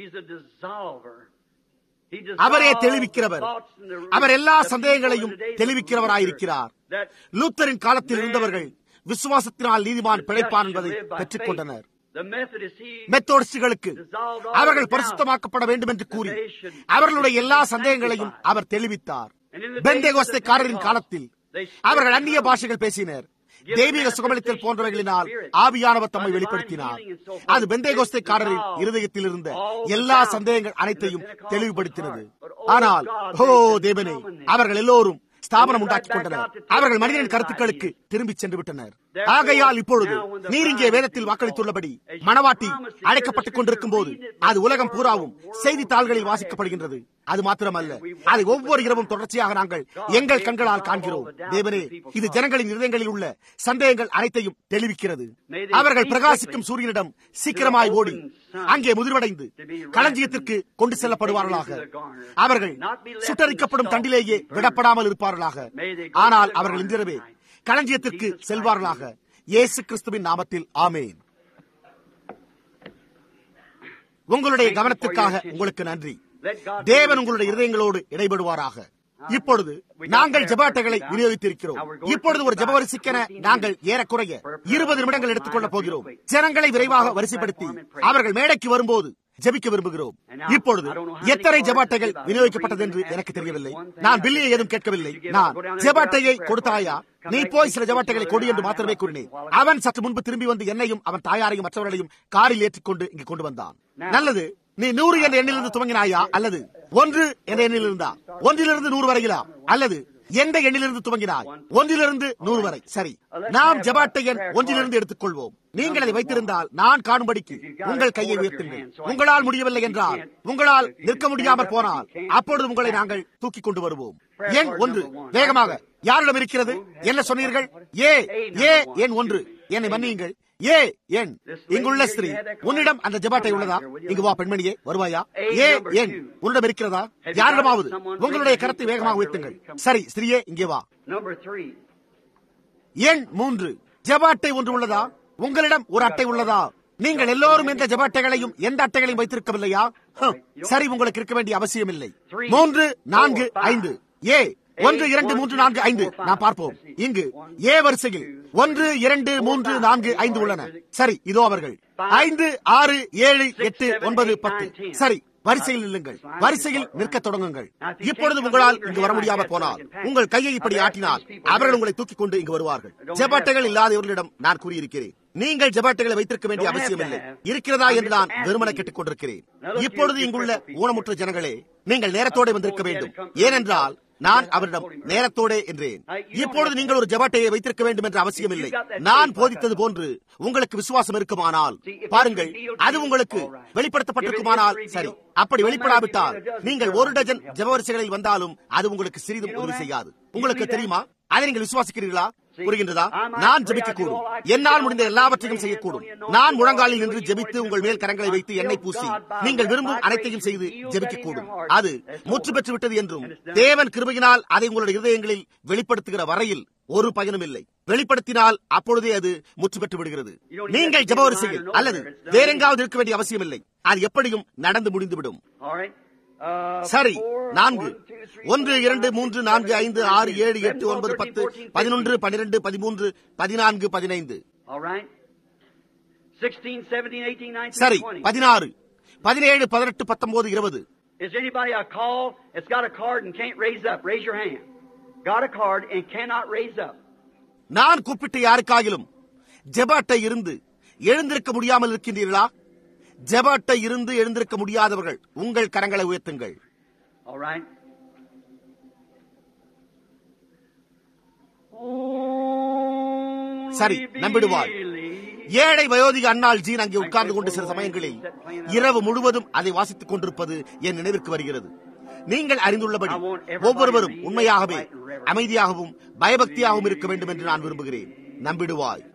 Speaker 1: அவரே தெளிவிக்கிறவர். அவர் எல்லா சந்தேகங்களையும் தெளிவிக்கிறவராயிருக்கிறார். லூத்தரின் காலத்தில் இருந்தவர்கள் விசுவாசத்தினால் நீதிமான் பிழைப்பான் என்பதை பெற்றுக் கொண்டனர். மெத்தோடிஸ்டுகளுக்கு அவர்கள் பரிசுத்தமாக்கப்பட வேண்டும் என்று கூறி அவர்களுடைய எல்லா சந்தேகங்களையும் அவர் தெளிவித்தார். பெந்தேகோஸ்தேக்காரரின் காலத்தில் அவர்கள் அந்நிய பாஷைகள் பேசினர். தெய்வீக சுகமளித்தல் போன்றவைகளினால் ஆவியானவர் தம்மை வெளிப்படுத்தினார். அது பெந்தேகோஸ்தேக்காரரின் இருதயத்தில் இருந்த எல்லா சந்தேகங்கள் அனைத்தையும் தெளிவுபடுத்தினது. ஆனால் ஓ தேவனே, அவர்கள் எல்லோரும் ஸ்தாபனம் உண்டாக்கிக் கொண்டனர். அவர்கள் மனிதனின் கருத்துக்களுக்கு திரும்பி சென்று விட்டனர். ஆகையால் இப்பொழுது நீர் இங்கே வேதத்தில் வாக்களித்துள்ளபடி மணவாட்டி அழைக்கப்பட்டுக் கொண்டிருக்கும் போது அது உலகம் பூராவும் செய்தித்தாள்களில் வாசிக்கப்படுகின்றது. அது மாத்திரமல்ல, அதை ஒவ்வொரு இரவும் தொடர்ச்சியாக நாங்கள் எங்கள் கண்களால் காண்கிறோம். தேவனே, இது ஜனங்களின் இருதயங்களில் உள்ள சந்தேகங்கள் அனைத்தையும் தெளிவிக்கிறது. அவர்கள் பிரகாசிக்கும் சூரியனிடம் சீக்கிரமாய் ஓடி அங்கே முதிர்வடைந்து களஞ்சியத்திற்கு கொண்டு செல்லப்படுவார்களாக. அவர்கள் சுட்டரிக்கப்படும் தண்டிலேயே விடப்படாமல் இருப்பார்களாக. ஆனால் அவர்கள் இன்றிரவே களஞ்சியத்திற்கு செல்வார்களாக. இயேசு கிறிஸ்துவின் நாமத்தில் ஆமேன். உங்களுடைய கவனத்திற்காக உங்களுக்கு நன்றி. தேவன் உங்களுடைய இருதயங்களோடு இடைபடுவாராக. இப்பொழுது நாங்கள் ஜெபாட்டைகளை விநியோகித்திருக்கிறோம். இப்பொழுது ஒரு ஜெப வரிசைக்கென நாங்கள் ஏறக்குறைய இருபது நிமிடங்கள் எடுத்துக் கொள்ளப் போகிறோம். ஜனங்களை விரைவாக வரிசைப்படுத்தி அவர்கள் மேடைக்கு வரும்போது ஜெபிக்க விரும்புகிறோம். இப்பொழுது எத்தனை ஜெபாட்டைகள் விநியோகிக்கப்பட்டது என்று எனக்கு தெரியவில்லை. நான் பில்லியை ஏதும் கேட்கவில்லை. நான் ஜெபாட்டையை கொடுத்தாயா, நீ போய் சில ஜெபாட்டைகளை கொடு என்று மாத்திரமே கூறினேன். அவன் சற்று முன்பு திரும்பி வந்து என்னையும் அவன் தாயாரையும் மற்றவர்களையும் காரில் ஏற்றிக்கொண்டு இங்கு கொண்டு வந்தான். நல்லது, நீ நூறு என்ற எண்ணிலிருந்து துவங்கினாயா, அல்லது ஒன்று என்ற எண்ணில் இருந்தா? ஒன்றிலிருந்து நூறு வரையிலா, அல்லது எந்த எண்ணிலிருந்து துவங்கினாய்? ஒன்றிலிருந்து நூறு வரை. சரி, நாம் ஜெப அட்டை எண் ஒன்றிலிருந்து எடுத்துக்கொள்வோம். நீங்கள் அதை வைத்திருந்தால் நான் காணும்படிக்கு உங்கள் கையை உயர்த்துங்கள். உங்களால் முடியவில்லை என்றால், உங்களால் நிற்க முடியாமல் போனால், அப்பொழுது உங்களை நாங்கள் தூக்கி கொண்டு வருவோம். எண் ஒன்று, வேகமாக. யாரிடம் இருக்கிறது? என்ன சொன்னீர்கள்? ஏ ஏ எண் ஒன்று. என்னை மன்னியுங்கள். ஏ எண். இங்குள்ள ஸ்திரீ, உன்னிடம் அந்த ஜெபாட்டை உள்ளதா? இங்கு வா பெண்மணியே, வருவாயா? ஏ எண் உன்னிடம் இருக்கிறதா? யாரிடமாவது உங்களுடைய கரத்தை வேகமாக உயர்த்துங்கள். சரி ஸ்திரீயே, இங்கே வா. எண் மூன்று, ஜெபாட்டை ஒன்று உள்ளதா? உங்களிடம் ஒரு அட்டை உள்ளதா? நீங்கள் எல்லோரும் எந்த ஜெபாட்டைகளையும் எந்த அட்டைகளையும் வைத்திருக்கவில்லையா? சரி, உங்களுக்கு இருக்க வேண்டிய அவசியம் இல்லை. மூன்று, நான்கு, ஐந்து. ஏ ஒன்று, இரண்டு, மூன்று, நான்கு, ஐந்து. நாம் பார்ப்போம். இங்கு ஏ வரிசையில் ஒன்று, இரண்டு, மூன்று, நான்கு, ஐந்து உள்ளன. சரி, இதோ அவர்கள். ஐந்து, ஆறு, ஏழு, எட்டு, ஒன்பது, பத்து. சரி, வரிசையில் நில்லுங்கள். வரிசையில் நிற்க தொடங்குங்கள். இப்பொழுது உங்களால் இங்கு வர முடியாமல் போனால், உங்கள் கையை இப்படி ஆட்டினால் அவர்கள் உங்களை தூக்கிக் கொண்டு இங்கு வருவார்கள். ஜெபாட்டைகள் இல்லாதவர்களிடம் நான் கூறியிருக்கிறேன், நீங்கள் ஜெபாட்டைகளை வைத்திருக்க வேண்டிய அவசியம் இல்லை. இருக்கிறதா என்று நான் வெறுமனை கேட்டுக் கொண்டிருக்கிறேன். இப்பொழுது இங்குள்ள ஊனமுற்ற ஜனங்களே, நீங்கள் நேரத்தோடு வந்திருக்க வேண்டும். ஏனென்றால் நான் அவரிடம் நேரத்தோடே என்றேன். இப்பொழுது நீங்கள் ஒரு ஜெபாட்டையை வைத்திருக்க வேண்டும் என்ற அவசியம் இல்லை. நான் போதித்தது போன்று உங்களுக்கு விசுவாசம் இருக்குமானால் பாருங்கள், அது உங்களுக்கு வெளிப்படுத்தப்பட்டிருக்குமானால் சரி. அப்படி வெளிப்படாவிட்டால் நீங்கள் ஒரு டஜன் ஜெபவரிசைகளில் வந்தாலும் அது உங்களுக்கு சிறிதும் உதவி செய்யாது. உங்களுக்கு தெரியுமா? அதை நீங்கள் விசுவாசிக்கிறீர்களா? புரிகின்றதா? நான் ஜெபிக்கக்கூடும், என்னால் முடிந்த எல்லாவற்றையும் செய்யக்கூடும். நான் முழங்காலில் நின்று ஜெபித்து உங்கள் மேல் கரங்களை வைத்து எண்ணெய் பூசி நீங்கள் விரும்பும் அனைத்தையும் செய்து ஜெபிக்கக்கூடும். அது முற்று பெற்று விட்டது என்றும் தேவன் கிருபையினால் அதை உங்களுடைய இதயங்களில் வெளிப்படுத்துகிற வரையில் ஒரு பயனும் இல்லை. வெளிப்படுத்தினால் அப்பொழுதே அது முற்று பெற்று விடுகிறது. நீங்கள் ஜெபவரிசையில் அல்லது வேறெங்காவது இருக்க வேண்டிய அவசியம் இல்லை. அது எப்படியும் நடந்து முடிந்துவிடும். சரி, நான்கு, ஒன்று, இரண்டு, மூன்று, நான்கு, ஐந்து, ஆறு, ஏழு, எட்டு, ஒன்பது, பத்து, பதினொன்று, பனிரெண்டு, பதிமூன்று, பதினான்கு, பதினைந்து. சரி, பதினாறு, பதினேழு, பதினெட்டு, பத்தொன்பது, இருபது.
Speaker 2: Is anybody a call that's got a card and can't raise up? Raise your hand. Got a card and cannot raise up.
Speaker 1: நான் கூப்பிட்டு யாருக்காகிலும் ஜெபாட்டை இருந்து எழுந்திருக்க முடியாமல் இருக்கின்றீர்களா? ஜெபாட்டை இருந்து எழுந்திருக்க முடியாதவர்கள் உங்கள் கரங்களை உயர்த்துங்கள்.
Speaker 2: All right.
Speaker 1: சரி, நம்பிடுவார். ஏழை வயோதிக அன்னாள் ஜீன் அங்கே உட்கார்ந்து கொண்டு சில சமயங்களில் இரவு முழுவதும் அதை வாசித்துக் கொண்டிருப்பது என் நினைவிற்கு வருகிறது. நீங்கள் அறிந்துள்ளபடி ஒவ்வொருவரும் உண்மையாகவே அமைதியாகவும் பயபக்தியாகவும் இருக்க வேண்டும் என்று நான் விரும்புகிறேன். நம்பிடுவாய்.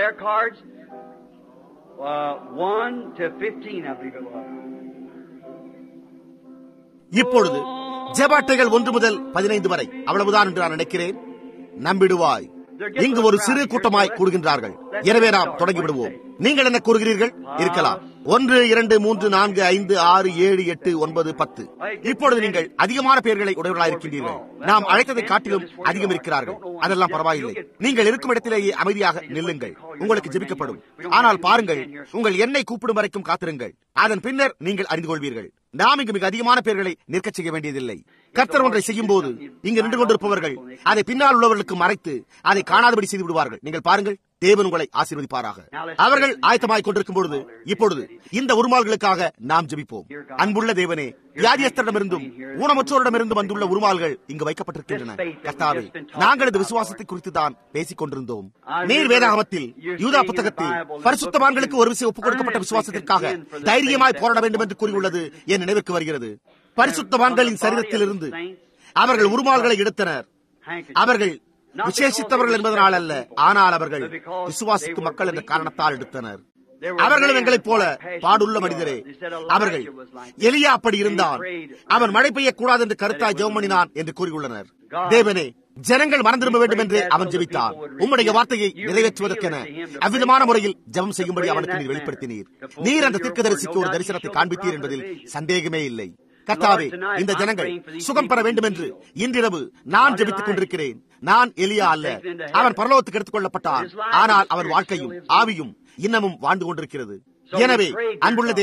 Speaker 1: இப்பொழுது ஜெபாட்டைகள் ஒன்று முதல் பதினைந்து வரை அவ்வளவுதான் என்று நான் நினைக்கிறேன். நம்பிடுவாய். இங்கு ஒரு சிறு கூட்டமாய் கூடுகின்றார்கள். எனவே நாம் தொடங்கிவிடுவோம். நீங்கள் என்ன கூறுகிறீர்கள்? இருக்கலாம். ஒன்று, இரண்டு, மூன்று, நான்கு, ஐந்து, ஆறு, ஏழு, எட்டு, ஒன்பது, பத்து. இப்பொழுது நீங்கள் அதிகமான பெயர்களை உடையவர்களாக இருக்கின்றீர்கள். நாம் அழைத்ததை காட்டிலும் அதிகம் இருக்கிறார்கள். அதெல்லாம் பரவாயில்லை. நீங்கள் இருக்கும் இடத்திலேயே அமைதியாக நில்லுங்கள். உங்களுக்கு ஜெபிக்கப்படும். ஆனால் பாருங்கள், உங்கள் எண்ணை கூப்பிடும் வரைக்கும் காத்திருங்கள். அதன் பின்னர் நீங்கள் அறிந்து கொள்வீர்கள். நாம் இங்கு மிக அதிகமான பெயர்களை நிற்க செய்ய வேண்டியதில்லை. கர்த்தர் ஒன்றை செய்யும் போது இங்கு நின்று கொண்டிருப்பவர்கள் அதை பின்னால் உள்ளவர்களுக்கு மறைத்து அதை காணாதபடி செய்து விடுவார்கள். நீங்கள் பாருங்கள், தேவன் உங்களை ஆசீர்வதிப்பாராக. அவர்கள் ஆயத்தமாய் கொண்டிருக்கும் பொழுது இப்பொழுது இந்த உருமால்களுக்காக நாம் ஜெபிப்போம். அன்புள்ள தேவனே, வியாதியஸ்தரிடமிருந்தும் ஊனமுற்றோரிடமிருந்தும் வந்துள்ள உருமால்கள் இங்கு வைக்கப்பட்டிருக்கின்றன. கர்த்தாவே, நாங்கள் இந்த விசுவாசத்தை குறித்து தான் பேசிக் கொண்டிருந்தோம். நீர் வேதாகமத்தில் யூதா புத்தகத்தில் பரிசுத்தவான்களுக்கு ஒரு விஷயம் ஒப்புக் கொடுக்கப்பட்ட விசுவாசத்திற்காக தைரியமாய் போராட வேண்டும் என்று கூறியுள்ளது என் நினைவுக்கு வருகிறது. பரிசுத்தவான்களின் சரீரத்தில் இருந்து அவர்கள் உருமால்களை எடுத்தனர். அவர்கள் விசேஷித்தவர்கள் என்பதனால் அல்ல, ஆனால் அவர்கள் விசுவாசிக்கும் மக்கள் என்ற காரணத்தால் எடுத்தனர். அவர்களும் எங்களைப் போல பாடுள்ள மனிதரே. அவர்கள் எலியா அப்படி இருந்தான், அவன் மழை பெய்யக்கூடாது என்று கருத்தாய் ஜெபம் பண்ணினான் என்று கூறியுள்ளனர். தேவனே, ஜனங்கள் மனம் திரும்ப வேண்டும் என்று அவன் ஜெபித்தான். உம்முடைய வார்த்தையை நிறைவேற்றுவதற்கென அவ்விதமான முறையில் ஜெபம் செய்யும்படி அவனுக்கு நீர் வெளிப்படுத்தினீர். நீர் அந்த தீர்க்கதரிசிக்கு ஒரு தரிசனத்தை காண்பித்தீர் என்பதில் சந்தேகமே இல்லை. கர்த்தாவே, இந்த ஜனங்கள் சுகம் பெற வேண்டும் என்று இன்றிரவு நான் ஜெபித்துக் கொண்டிருக்கிறேன். நான் எலியா அல்ல. அவன் பரலோகத்துக்கு எடுத்துக் கொள்ளப்பட்டான். ஆனால் அவன் வாழ்க்கையும் ஆவியும் இன்னமும் வாழ்ந்து கொண்டிருக்கிறது. எனவே அன்புள்ள தேவனே,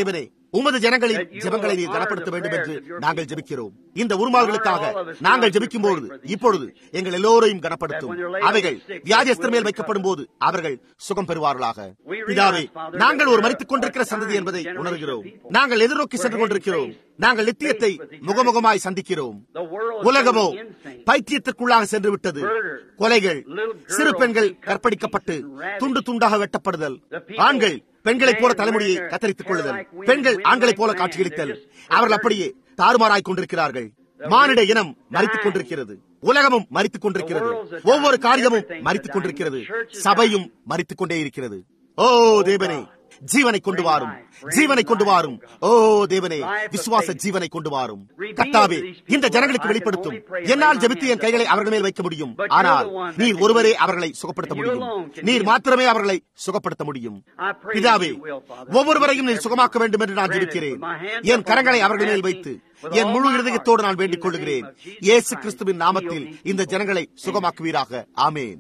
Speaker 1: உமது ஜனங்களின் ஜெபங்களை நீர் கனப்படுத்த வேண்டும் என்று நாங்கள் ஜெபிக்கிறோம். இந்த உருமால்களுக்காக நாங்கள் ஜெபிக்கும் போது இப்பொழுது எங்கள் எல்லோரையும் கனப்படுத்தும். அவைகள் வியாதியஸ்தர் மேல் வைக்கப்படும் போது அவர்கள் சுகம் பெறுவார்களாக. பிதாவே, நாங்கள் ஒரு மரித்துக் கொண்டிருக்கிற சந்ததி என்பதை உணர்கிறோம். நாங்கள் எதிர்நோக்கி சென்று கொண்டிருக்கிறோம். நாங்கள் நித்தியத்தை முகமுகமாய் சந்திக்கிறோம். உலகமோ பைத்தியத்திற்குள்ளாக சென்று விட்டது. கொலைகள், சிறு பெண்கள் கற்பழிக்கப்பட்டு துண்டு துண்டாக வெட்டப்படுதல், ஆண்கள் பெண்களைப் போல தலைமுடியை கத்தரித்துக் கொள்ளுதல், பெண்கள் ஆண்களைப் போல காட்சியளித்தல், அவர்கள் அப்படியே தாறுமாறாய் கொண்டிருக்கிறார்கள். மானிட இனம் மரித்துக் கொண்டிருக்கிறது. உலகமும் மரித்துக் கொண்டிருக்கிறது. ஒவ்வொரு காரியமும் மரித்துக் கொண்டிருக்கிறது. சபையும் மரித்துக் கொண்டே இருக்கிறது. ஓ தேவனே, ஜீவனை கொண்டு வாரும், ஜீவனை கொண்டு வாரும். ஓ தேவனே, விசுவாச ஜீவனை கொண்டு வாரும். கர்த்தாவே, இந்த ஜனங்களுக்கு வெளிப்படுத்தும். என்னால் ஜெபித்து என் கைகளை அவர்கள் மேல் வைக்க முடியும். ஆனால் நீர் ஒருவரே அவர்களை சுகப்படுத்த முடியும். நீர் மாத்திரமே அவர்களை சுகப்படுத்த முடியும். பிதாவே, ஒவ்வொருவரையும் நீர் சுகமாக்க வேண்டும் என்று நான் ஜெபிக்கிறேன். என் கரங்களை அவர்கள் மேல் வைத்து என் முழு இருதயத்தோடு நான் வேண்டிக் கொள்ளுகிறேன். இயேசு கிறிஸ்துவின் நாமத்தில் இந்த ஜனங்களை சுகமாக்குவீராக. ஆமேன்.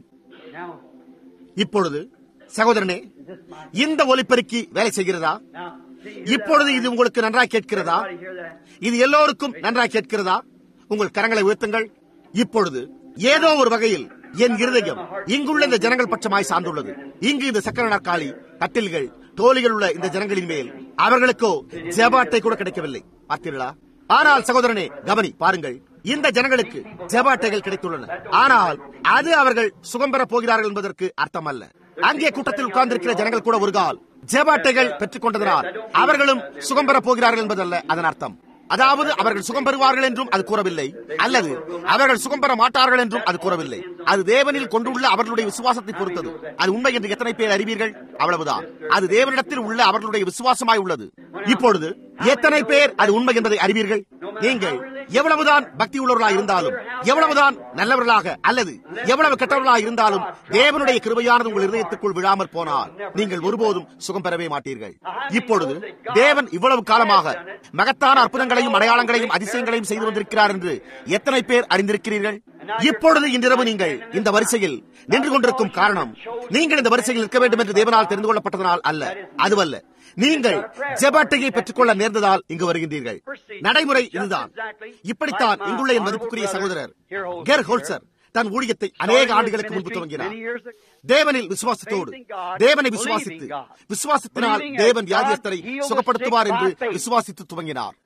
Speaker 1: இப்பொழுது சகோதரனே, இந்த ஒலிபெருக்கி வேலை செய்கிறதா? இப்பொழுது இது உங்களுக்கு நன்றாய் கேட்கிறதா? இது எல்லோருக்கும் நன்றாய் கேட்கிறதா? உங்கள் கரங்களை உயர்த்துங்கள். இப்பொழுது ஏதோ ஒரு வகையில் என் இருதயம் இங்குள்ள இந்த ஜனங்கள் பட்சமாய் சார்ந்துள்ளது. இங்கு இந்த சக்கர நாற்காலி, கட்டில்கள், தோழிகள் உள்ள இந்த ஜனங்களின் மேல் அவர்களுக்கோ ஜெபாட்டை கூட கிடைக்கவில்லை. பார்த்தீர்களா? ஆனால் சகோதரனே, கவனி, பாருங்கள். இந்த ஜனங்களுக்கு ஜெபாட்டைகள் கிடைத்துள்ளன. ஆனால் அது அவர்கள் சுகம் பெறப் போகிறார்கள் என்பதற்கு அர்த்தம் அல்ல. அங்கே கூட்டத்தில் உட்கார்ந்திருக்கிற ஜனங்கள் கூட ஒரு கால் ஜெபாட்டைகள் பெற்றுக் கொண்டதனால் அவர்களும் சுகம் பெறப் போகிறார்கள் என்பதல்ல அதன் அர்த்தம். அதாவது அவர்கள் சுகம் பெறுவார்கள் என்றும் அது கூறவில்லை, அல்லது அவர்கள் சுகம் பெற மாட்டார்கள் என்றும் அது கூறவில்லை. அது தேவனில் கொண்டுள்ள அவர்களுடைய விசுவாசத்தை பொறுத்தது. அது உண்மை என்று எத்தனை பேர் அறிவீர்கள்? அவ்வளவுதான். அது தேவனிடத்தில் உள்ள அவர்களுடைய விசுவாசமாய் உள்ளது. இப்பொழுது எத்தனை பேர் அது உண்மை என்பதை அறிவீர்கள்? நீங்கள் எவ்வளவுதான் பக்தி உள்ளவர்களாக இருந்தாலும், எவ்வளவுதான் நல்லவர்களாக அல்லது எவ்வளவு கெட்டவர்களாக இருந்தாலும், தேவனுடைய கிருபையானது உங்கள் இதயத்துக்குள் விழாமல் போனால் நீங்கள் ஒருபோதும் சுகம் பெறவே மாட்டீர்கள். இப்பொழுது தேவன் இவ்வளவு காலமாக மகத்தான அற்புதங்களையும் அடையாளங்களையும் அதிசயங்களையும் செய்து வந்திருக்கிறார் என்று எத்தனை பேர் அறிந்திருக்கிறீர்கள்? இப்பொழுது இன்றிரவு நீங்கள் இந்த வரிசையில் நின்று கொண்டிருக்கும் காரணம், நீங்கள் இந்த வரிசையில் இருக்க வேண்டும் என்று தேவனால் தெரிந்து கொள்ளப்பட்டதனால் அல்ல, அதுவல்ல. நீங்கள் ஜெபாட்டையை பெற்றுக் கொள்ள நேர்ந்ததால் இங்கு வருகின்றீர்கள். நடைமுறை இதுதான். இப்படித்தான் இங்குள்ள என் மதிப்புக்குரிய சகோதரர் கெர் ஹோல்சர் தன் ஊழியத்தை அநேக ஆண்டுகளுக்கு முன்பு துவங்கினார். தேவனில் விசுவாசத்தோடு, தேவனை விசுவாசித்து, விசுவாசத்தினால் தேவன் வியாதியஸ்தரை சுகப்படுத்துவார் என்று விசுவாசித்து துவங்கினார்.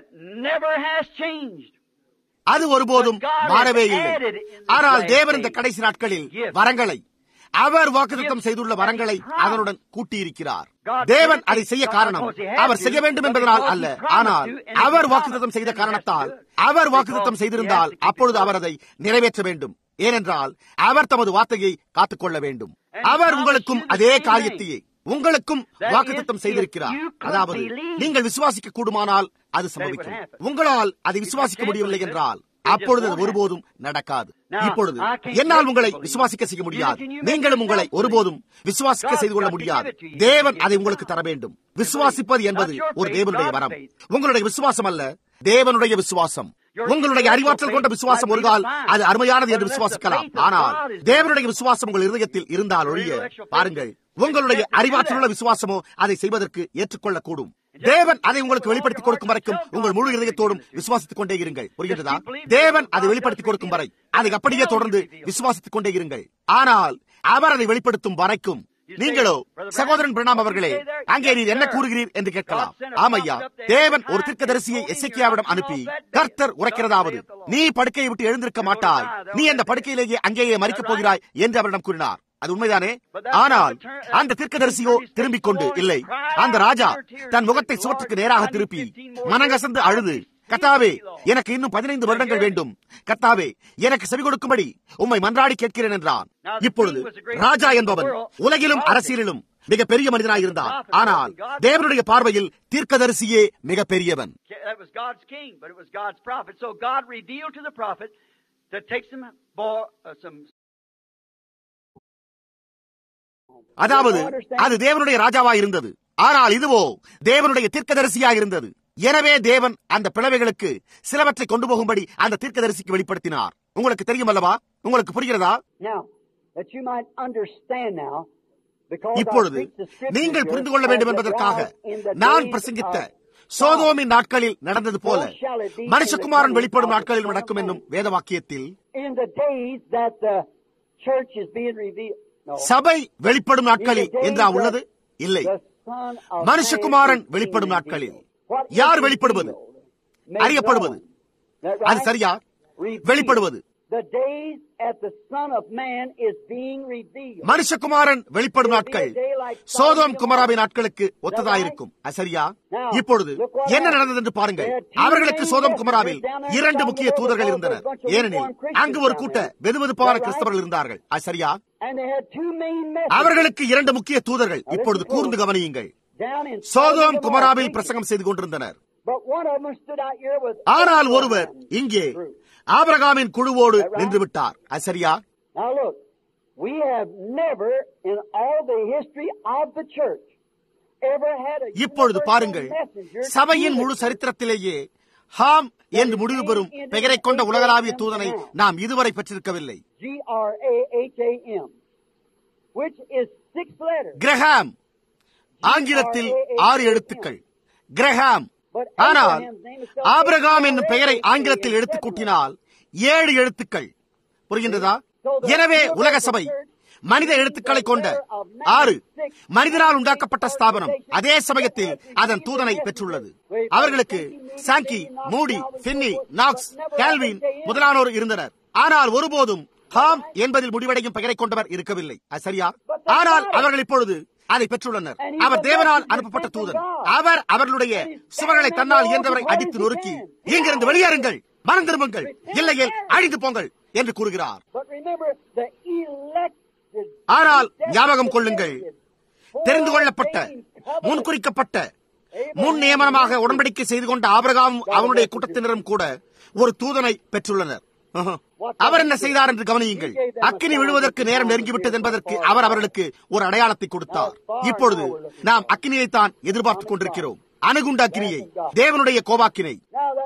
Speaker 1: அது ஒருபோதும் மாறவே இல்லை. ஆனால் தேவன் இந்த கடைசி நாட்களில் வரங்களை, அவர் வாக்குத்தத்தம் செய்துள்ள வரங்களை அதனுடன் கூட்டியிருக்கிறார். தேவன் அதை செய்ய காரணம் அவர் செய்ய வேண்டும் என்பதனால் அல்ல, ஆனால் அவர் வாக்குத்தத்தம் செய்த காரணத்தால். அவர் வாக்குத்தத்தம் செய்திருந்தால் அப்பொழுது அவர் அதை நிறைவேற்ற வேண்டும். ஏனென்றால் அவர் தமது வார்த்தையை காத்துக்கொள்ள வேண்டும். அவர் உங்களுக்கும் அதே காரியத்தையே உங்களுக்கும் வாக்குத்தத்தம் செய்திருக்கிறார். அதாவது நீங்கள் விசுவாசிக்க கூடுமானால் அது சம்பவிக்கும். உங்களால் அதை விசுவாசிக்க முடியவில்லை என்றால் அப்பொழுது அது ஒருபோதும் நடக்காது. இப்பொழுது என்னால் உங்களை விசுவாசிக்க செய்ய முடியாது. நீங்களும் உங்களை ஒருபோதும் விசுவாசிக்க செய்து கொள்ள முடியாது. தேவன் அதை உங்களுக்கு தர வேண்டும். விசுவாசிப்பது என்பது ஒரு தேவனுடைய வரம். உங்களுடைய விசுவாசம் அல்ல, தேவனுடைய விசுவாசம். உங்களுடைய அறிவாற்றல் கொண்ட விசுவாசம் ஒரு கால் அது அருமையானது என்று விசுவாசிக்கலாம். ஆனால் தேவனுடைய விசுவாசம் உங்கள் இருதயத்தில் இருந்தால் ஒழிய, பாருங்கள், உங்களுடைய அறிவாற்றலுள்ள விசுவாசமோ அதை செய்வதற்கு ஏற்றுக்கொள்ளக்கூடும். தேவன் அதை உங்களுக்கு வெளிப்படுத்திக் கொடுக்கும் வரைக்கும் உங்கள் முழு இதயத்தோடும் விசுவாசித்துக் கொண்டே இருங்கள். புரிகிறதா? தேவன் அதை வெளிப்படுத்திக் கொடுக்கும் வரை அதை அப்படியே தொடர்ந்து விசுவாசித்துக் கொண்டே இருங்கள். ஆனால் அவர் அதை வெளிப்படுத்தும் வரைக்கும் நீங்களோ, சகோதரன் பிரணாம் அவர்களே, அங்கே நீர் என்ன கூறுகிறீர் என்று கேட்கலாம். ஆமையா, தேவன் ஒரு தீர்க்கதரிசியை எசேக்கியாவிடம் அனுப்பி, கர்த்தர் உரைக்கிறதாவது, நீ படுக்கையை விட்டு எழுந்திருக்க மாட்டாய், நீ அந்த படுக்கையிலேயே அங்கேயே மரிக்கப் போகிறாய் என்று அவரிடம் கூறினார். அது உண்மைதானே? ஆனால் அந்த தீர்க்கதரிசியோ திரும்பிக் கொண்டு, இல்லை, அந்த ராஜா தன் முகத்தை சுவற்றுக்கு நேராக திருப்பி மனங்கசந்து அழுது, கர்த்தாவே, எனக்கு இன்னும் பதினைந்து வருடங்கள் வேண்டும், கர்த்தாவே, எனக்கு செவி கொடுக்கும்படி உம்மை மன்றாடி கேட்கிறேன் என்றான். இப்பொழுது ராஜா என்பவன் உலகிலும் அரசியலிலும் மிக பெரிய மனிதனாக இருந்தான். ஆனால் தேவனுடைய பார்வையில் தீர்க்கதரிசியே மிக பெரியவன். அதாவது அது தேவனுடைய ராஜாவாய் இருந்தது. ஆனால் இதுவோ தேவனுடைய தீர்க்கதரிசியாக இருந்தது. எனவே தேவன் அந்த பிளவைகளுக்கு சிலவற்றை கொண்டு போகும்படி அந்த தீர்க்கதரிசிக்கு வெளிப்படுத்தினார். உங்களுக்கு தெரியும் அல்லவா? உங்களுக்கு புரிகிறதா?
Speaker 3: இப்பொழுது நீங்கள் புரிந்து கொள்ள வேண்டும் என்பதற்காக நான் பிரசங்கித்த
Speaker 1: சோதோமின் நாட்களில் நடந்தது போல மனுஷகுமாரன் வெளிப்படும் நாட்களில் நடக்கும் என்னும் வேத வாக்கியத்தில் சபை வெளிப்படும் நாட்களில் என்றா உள்ளது? இல்லை, மனுஷகுமாரன் வெளிப்படும் நாட்களில். யார் வெளிப்படுவது? அறியப்படுவது. அது சரியா? வெளிப்படுவது. மனுஷகுமாரன் வெளிப்படும் நாட்கள் சோதோம் குமராவின் நாட்களுக்கு ஒத்ததாயிருக்கும். அது சரியா? இப்பொழுது என்ன நடந்தது என்று பாருங்கள். அவர்களுக்கு சோதோம் குமராவில் இரண்டு முக்கிய தூதர்கள் இருந்தனர். ஏனெனில் அங்கு ஒரு கூட்ட வெதுவெதுப்பான கிறிஸ்தவர்கள் இருந்தார்கள். அது சரியா? அவர்களுக்கு இரண்டு முக்கிய தூதர்கள் இப்பொழுது கூர்ந்து கவனியுங்கள். சோதோம் குமராவில் பிரசங்கம் செய்து கொண்டிருந்தனர். ஆனால் ஒருவர் இங்கே ஆபிரகாமின் குழுவோடு நின்று விட்டார். அது சரியா? இப்பொழுது பாருங்கள், சபையின் முழு சரித்திரத்திலேயே ஹாம் என்று முடிவு பெறும் பெயரை கொண்ட உலகளாவிய தூதனை நாம் இதுவரை பெற்றிருக்கவில்லை. கிரஹாம் ஆங்கிலத்தில் ஆறு எழுத்துக்கள். கிரஹாம். ஆனால் ஆபிரகாம் என்னும் பெயரை ஆங்கிலத்தில் எடுத்து கூட்டினால் ஏழு எழுத்துக்கள். புரிகின்றதா? எனவே உலக சபை மனித எழுத்துக்களை கொண்ட ஆறு மனிதனால் உண்டாக்கப்பட்ட ஸ்தாபனம். அதே சமயத்தில் அதன் தூதனை பெற்றுள்ளது. அவர்களுக்கு சாங்கி, மூடி, பின்னி, நாக்ஸ், கால்வின் முதலானோர் இருந்தனர். ஆனால் ஒருபோதும் ஹாம் என்பதில் முடிவடையும் பெயரை கொண்டவர் இருக்கவில்லை. அது சரியா? ஆனால் அவர்கள் இப்பொழுது அதை பெற்றுள்ளனர். அவர் தேவனால் அனுப்பப்பட்ட தூதன். அவர் அவர்களுடைய சுவர்களை தன்னால் இயன்றவரை அடித்து நொறுக்கி இங்கிருந்து வெளியேறுங்கள், மனம் திரும்புங்கள், இல்லையே அழிந்து போங்கள் என்று கூறுகிறார். ஆனால் ஞாபகம் கொள்ளுங்கள், தெரிந்து கொள்ளப்பட்ட, முன்குறிக்கப்பட்ட, முன் நியமனமாக உடன்படிக்கை செய்து கொண்ட ஆபிரகாம் அவனுடைய கூட்டத்தினரும் கூட ஒரு தூதனை பெற்றுள்ளனர். அவர் என்ன செய்தார் என்று கவனியுங்கள். அக்கினி விழுவதற்கு நேரம் நெருங்கிவிட்டது என்பதற்கு அவர் அவர்களுக்கு ஒரு அடையாளத்தை கொடுத்தார். இப்பொழுது நாம் அக்கினியைத்தான் எதிர்பார்த்துக் கொண்டிருக்கிறோம். அணுகுண்ட அக்கினியை, தேவனுடைய கோபாக்கினை.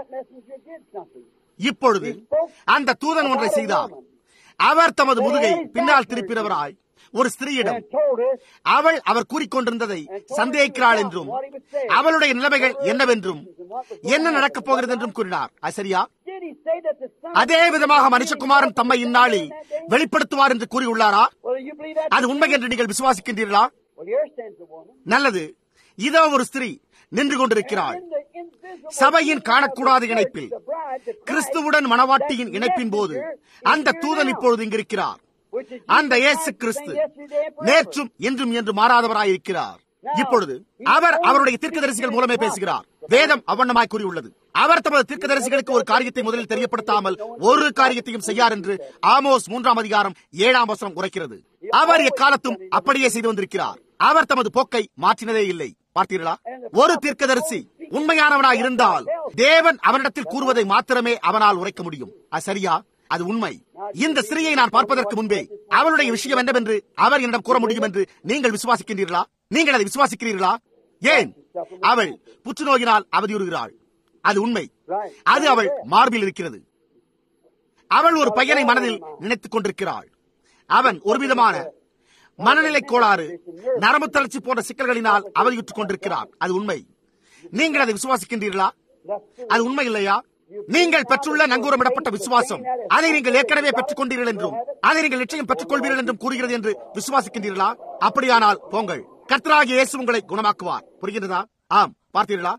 Speaker 1: இப்பொழுது அந்த தூதன் ஒன்றை செய்தார். அவர் தமது முதுகை பின்னால் திருப்பினவராய் ஒரு ஸ்திரீயிடம் அவள் அவர் கூறிக்கொண்டிருந்ததை சந்தேகிக்கிறாள் என்றும் அவளுடைய நிலைமைகள் என்னவென்றும் என்ன நடக்கப் போகிறது என்றும் கூறினார். அது சரியா? அதே விதமாக மனுஷகுமாரன் தம்மை இந்நாளில் வெளிப்படுத்துவார் என்று கூறியுள்ளாரா? அது உண்மை என்று நீங்கள் விசுவாசிக்கின்றீர்களா? நல்லது. இதோ ஒரு ஸ்திரீ நின்று கொண்டிருக்கிறாள். சபையின் காணக்கூடாத இணைப்பில், கிறிஸ்துவுடன் மணவாட்டியின் இணைப்பின் போது அந்த தூதன் இப்பொழுது இங்கிருக்கிறார். அந்த இயேசு கிறிஸ்து நேற்றும் என்றும் என்று மாறாதவராயிருக்கிறார். இப்பொழுது அவர் அவருடைய தீர்க்கதரிசிகள் மூலமே பேசுகிறார். வேதம் அவண்ணமாய் கூறியுள்ளது. அவர் தமது தீர்க்கதரிசிகளுக்கு ஒரு காரியத்தை முதலில் தெரியப்படுத்தாமல் ஒரு காரியத்தையும் செய்யார் என்று ஆமோஸ் மூன்றாம் அதிகாரம் ஏழாம் வசனம் உரைக்கிறது. அவர் எக்காலத்தும் அப்படியே செய்து வந்திருக்கிறார். அவர் தமது போக்கை மாற்றினதே இல்லை. பார்த்தீர்களா? ஒரு தீர்க்கதரிசி உண்மையானவனாய் இருந்தால் தேவன் அவனிடத்தில் கூறுவதை மாத்திரமே அவனால் உரைக்க முடியும். அது சரியா? அது உண்மை. இந்த ஸ்திரீயை நான் பார்ப்பதற்கு முன்பே அவளுடைய விஷயம் என்னவென்று அவர் என்னிடம் கூற முடியும் என்று நீங்கள் விசுவாசிக்கின்றீர்களா? நீங்கள் அதை விசுவாசிக்கிறீர்களா? ஏன்? அவள் புற்றுநோயினால் அவதியுறுகிறாள். அது உண்மை. அது அவள் மார்பில் இருக்கிறது. அவள் ஒரு பையனை மனதில் நினைத்துக் கொண்டிருக்கிறாள். அவன் ஒருவிதமான மனநிலை கோளாறு, நரம்பு தளர்ச்சி போன்ற சிக்கல்களினால் அவதியுற்றுக் கொண்டிருக்கிறார். அது உண்மை. நீங்கள் அதை விசுவாசிக்கின்றீர்களா? அது உண்மை இல்லையா? நீங்கள் பெற்றுள்ள நங்கூரமிடப்பட்ட விசுவாசம், அதை நீங்கள் ஏற்கனவே பெற்றுக் கொண்டீர்கள் என்றும் அதை நீங்கள் நிச்சயம் பெற்றுக் கொள்வீர்கள் என்றும் கூறுகிறது என்று விசுவாசிக்கின்றீர்களா? அப்படியானால் போங்கள், கர்த்தராகிய இயேசு உங்களை குணமாக்குவார். புரிகிறதா? ஆம். பார்த்தீர்களா?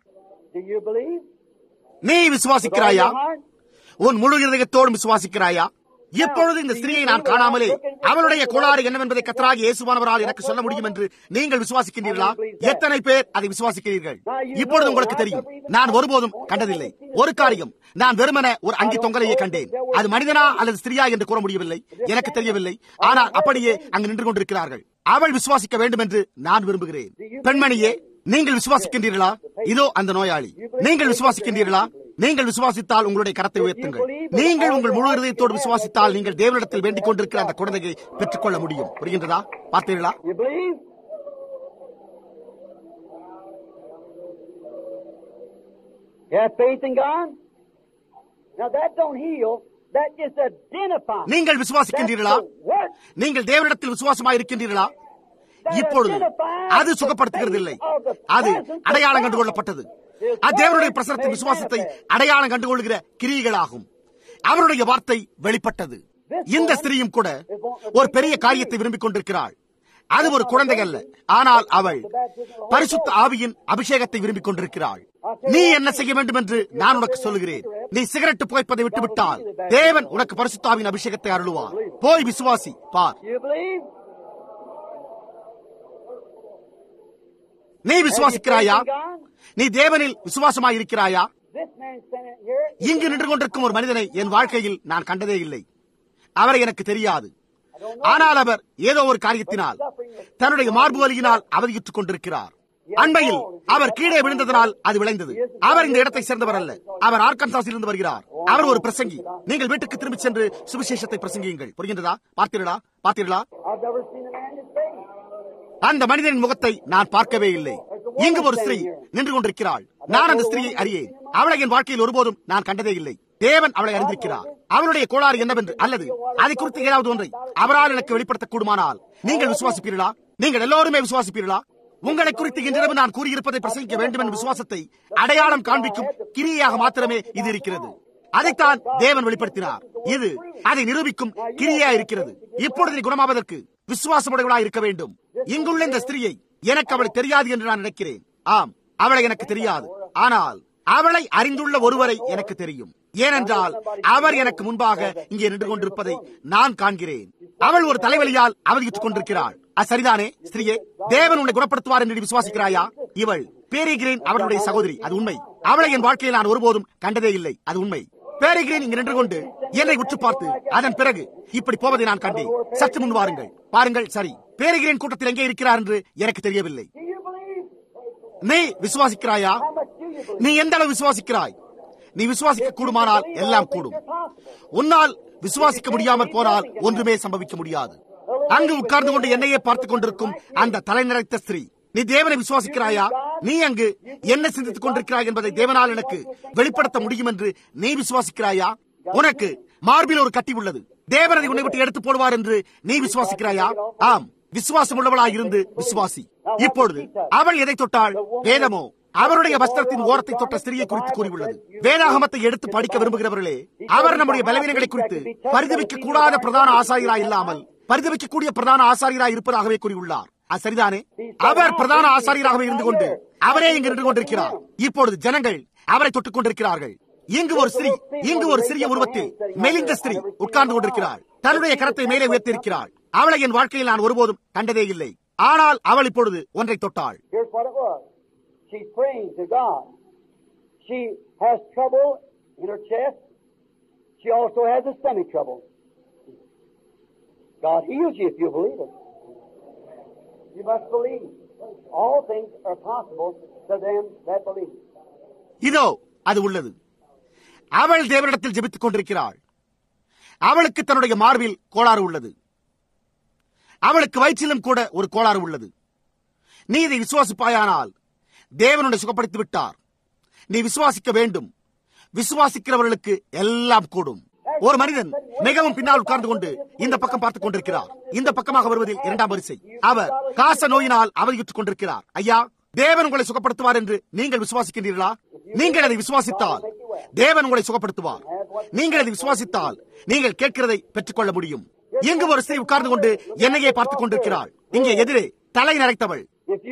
Speaker 1: நீ விசுவாசிக்கிறாயா? உன் முழு இதயத்தோடு விசுவாசிக்கிறாயா? இப்பொழுது இந்த ஸ்திரீயை நான் காணாமலே அவளுடைய கோளாறு என்னவென்பதை கர்த்தராகிய இயேசுவானவரால் எனக்கு சொல்ல முடியும் என்று நீங்கள் விசுவாசிக்கின்றீர்களா? எத்தனை பேர் அதை விசுவாசிக்கிறீர்கள்? இப்பொழுது உங்களுக்கு தெரியும், நான் ஒருபோதும் கண்டதில்லை. ஒரு காரியம், நான் வெறுமன ஒரு அங்கி தொங்கலையே கண்டேன். அது மனிதனா அல்லது ஸ்திரீயா என்று கூற முடியவில்லை. எனக்கு தெரியவில்லை. ஆனால் அப்படியே அங்கு நின்று கொண்டிருக்கிறார்கள். அவள் விசுவாசிக்க வேண்டும் என்று நான் விரும்புகிறேன். பெண்மணியே, நீங்கள் விசுவாசிக்கின்றீர்களா? இதோ அந்த நோயாளி. நீங்கள் விசுவாசிக்கின்றீர்களா? நீங்கள் விசுவாசித்தால் உங்களுடைய கரத்தை உயர்த்துங்கள். நீங்கள் உங்கள் முழு இதயத்தோடு விசுவாசித்தால் நீங்கள் தேவனிடத்தில் வேண்டிக் கொண்டிருக்கிற அந்த குழந்தையை பெற்றுக் கொள்ள முடியும். புரிகின்றதா? பார்த்தீர்களா? நீங்கள் விசுவாசிக்கின்றீர்களா? நீங்கள் தேவனிடத்தில் விசுவாசமாக இருக்கின்றீர்களா? இப்பொழுது அது சுகப்படுத்துகிறது இல்லை. அது அடையாளம் கண்டுகொள்ளப்பட்டது. அத்தேவனுடைய பிரசனத்தின் விசுவாசத்தை அடையாளம் கண்டுகொள்கிற கிரியைகளாகும். அவருடைய வார்த்தை வெளிப்பட்டது. இந்த ஸ்திரீயும் கூட ஒரு பெரிய காரியத்தை விரும்பிக் கொண்டிருக்கிறாள். அது ஒரு குழந்தை அல்ல, ஆனால் அவள் பரிசுத்த ஆவியின் அபிஷேகத்தை விரும்பிக் கொண்டிருக்கிறாள். நீ என்ன செய்ய வேண்டும் என்று நான் உனக்கு சொல்லுகிறேன். நீ சிகரெட்டு புகைப்பதை விட்டுவிட்டால் தேவன் உனக்கு பரிசுத்த ஆவியின் அபிஷேகத்தை அருளுவார். போய் விசுவாசி பார். நீ விசுவாசிக்கிறாயா? நீ தேவனில் விசுவாசமாய் இருக்கிறாயா? இங்கு நின்று கொண்டிருக்கும் ஒரு மனிதனை என் வாழ்க்கையில் நான் கண்டதே இல்லை. அவரை எனக்கு தெரியாது. ஆனால் அவர் ஏதோ ஒரு காரியத்தினால் தன்னுடைய மார்பு வலியினால் அவதியுற்றுக் கொண்டிருக்கிறார். அண்மையில் அவர் கீழே விழுந்ததனால் அது விளைந்தது. அவர் இந்த இடத்தை சேர்ந்தவர் அல்ல. அவர் ஆர்கன்சாஸில் இருந்து வருகிறார். அவர் ஒரு பிரசங்கி. நீங்கள் வீட்டுக்கு திரும்பி சென்று சுவிசேஷத்தை பிரசங்கியுங்கள். புரிகின்றதா? பார்த்தீர்களா? பார்த்தீர்களா? அந்த மனிதனின் முகத்தை நான் பார்க்கவே இல்லை. இங்கு ஒரு ஸ்திரீ நின்று கொண்டிருக்கிறாள். நான் அந்த ஸ்திரீயை அறியேன். அவளை என் வாழ்க்கையில் ஒருபோதும் நான் கண்டதே இல்லை. தேவன் அவளை அறிந்திருக்கிறார். அவளுடைய கோளாறு என்னவென்று அல்லது அதை குறித்து ஏதாவது ஒன்றை அவரால் எனக்கு வெளிப்படுத்த கூடுமானால் நீங்கள் விசுவாசிப்பீர்களா? நீங்கள் எல்லோருமே விசுவாசிப்பீர்களா? உங்களை குறித்து இன்றிரவு நான் கூறியிருப்பதை பிரசங்கிக்க வேண்டும் என்ற விசுவாசத்தை அடையாளம் காண்பிக்கும் கிரியையாக மாத்திரமே இது இருக்கிறது. அதைத்தான் தேவன் வெளிப்படுத்தினார். இது அதை நிரூபிக்கும் கிரியா இருக்கிறது. இப்பொழுது நீ குணமாவதற்கு விசுவாசமுடையவளாய் இருக்க வேண்டும். இங்குள்ள இந்த ஸ்திரீயை எனக்கு அவளை தெரியாது என்று நான் நினைக்கிறேன். ஆம், அவளை எனக்கு தெரியாது. ஆனால் அவளை அறிந்துள்ள ஒருவரை எனக்கு தெரியும். ஏனென்றால் அவர் எனக்கு முன்பாக இங்கே நின்று கொண்டிருப்பதை நான் காண்கிறேன். அவள் ஒரு தலைவலியால் அவதியுற்றுக் கொண்டிருக்கிறாள். அது சரிதானே ஸ்திரீயே? தேவன் உன்னை குணப்படுத்துவார் என்று விசுவாசிக்கிறாயா? இவள் பேரிகிரேன் அவர்களுடைய சகோதரி. அது உண்மை. அவளை என் வாழ்க்கையில் நான் ஒருபோதும் கண்டதே இல்லை. அது உண்மை. பேரிகிரேன் இங்கு நின்று கொண்டு என்னை உற்று பார்த்து அதன் பிறகு இப்படி போவதை நான் கண்டேன். சற்று முன் வாருங்கள், பாருங்கள். சரி, பேரிகிரேன் கூட்டத்தில் எங்கே இருக்கிறார் என்று எனக்கு தெரியவில்லை. நீ விசுவாசிக்கிறாயா? நீ எந்த அளவு விசுவாசிக்கிறாய்? நீ விசுவாசிக்க கூடுமானால் எல்லாம் கூடும். உன்னால் விசுவாசிக்க முடியாமல் போனால் ஒன்றுமே சம்பவிக்க முடியாது. அங்கு உட்கார்ந்து கொண்டு என்னையே பார்த்துக் கொண்டிருக்கும் அந்த தலை நிறைத்த ஸ்திரீ, நீ தேவனை விசுவாசிக்கிறாயா? நீ அங்கு என்ன சிந்தித்துக் கொண்டிருக்கிறாய் என்பதை தேவனால் எனக்கு வெளிப்படுத்த முடியும் என்று நீ விசுவாசிக்கிறாயா? உனக்கு மார்பில் ஒரு கட்டி உள்ளது. தேவன் அதை உன்னை விட்டு எடுத்து போடுவார் என்று நீ விசுவாசிக்கிறாயா? ஆம், விசுவாசம் உள்ளவளாய் இருந்து விசுவாசி. இப்பொழுது அவள் எதை தொட்டாள்? வேதமோ அவருடைய வஸ்திரத்தின் ஓரத்தை தொட்ட ஸ்திரியை குறித்து கூறியுள்ளது. வேதாகமத்தை எடுத்து படிக்க விரும்புகிறவர்களே, அவர் நம்முடைய பலவீனங்களை குறித்து பரிதவிக்க கூடாத பிரதான ஆசாரியராய் இல்லாமல் பரிதவிக்கக்கூடிய பிரதான ஆசாரியராய் இருப்பதாகவே கூறியுள்ளார். அது சரிதானே? அவர் பிரதான ஆசாரியராகவே இருந்து கொண்டு அவரே இங்கு நின்று கொண்டிருக்கிறார். இப்பொழுது ஜனங்கள் அவரை தொட்டுக் கொண்டிருக்கிறார்கள். இங்கு ஒரு ஸ்திரீ, இங்கு ஒரு சிறிய உருவத்தில் மெலிந்த ஸ்திரீ உட்கார்ந்து கொண்டிருக்கிறாள். தன்னுடைய கரத்தை மேலே உயர்த்தியிருக்கிறாள். அவளை என் வாழ்க்கையில் நான் ஒருபோதும் கண்டதே இல்லை. ஆனால் அவள் இப்பொழுது ஒன்றை தொட்டாள்.
Speaker 3: She's praying to God. She has trouble in her chest. She also has a stomach trouble. God heals you if you believe it. You must believe. All things are possible to them that believe.
Speaker 1: இதோ அது உள்ளது. அவள் தேவனிடத்தில் ஜெபித்துக் கொண்டிருக்கிறாள். அவளுக்கு தன்னுடைய மார்பில் கோளாறு உள்ளது. அவளுக்கு வயிற்றிலும் கூட ஒரு கோளாறு உள்ளது. நீ இதை விசுவாசிப்பாயானால் தேவனுடைய சுகப்படுத்தி விட்டார். நீ விசுவாசிக்க வேண்டும். விசுவாசிக்கிறவர்களுக்கு எல்லாம் கூடும். ஒரு மனிதன் மிகவும் பின்னால் உட்கார்ந்து கொண்டு இந்த பக்கம் பார்த்துக் கொண்டிருக்கிறார். இந்த பக்கமாக வருவதில் இரண்டாம் வரிசை. அவர் காச நோயினால் அவதியுற்றுக் கொண்டிருக்கிறார். ஐயா, தேவன் உங்களை சுகப்படுத்துவார் என்று நீங்கள் விசுவாசிக்கின்றீர்களா? நீங்கள் அதை விசுவாசித்தால் தேவன் உங்களை சுகப்படுத்துவார். நீங்கள் அதை விசுவாசித்தால் நீங்கள் கேட்கிறதை பெற்றுக்கொள்ள முடியும். இங்கு ஒரு ஸ்திரீ உட்கார்ந்து கொண்டு என்னையே பார்த்துக் கொண்டிருக்கிறாள். இங்கே எதிரே தலை நரைத்தவள்.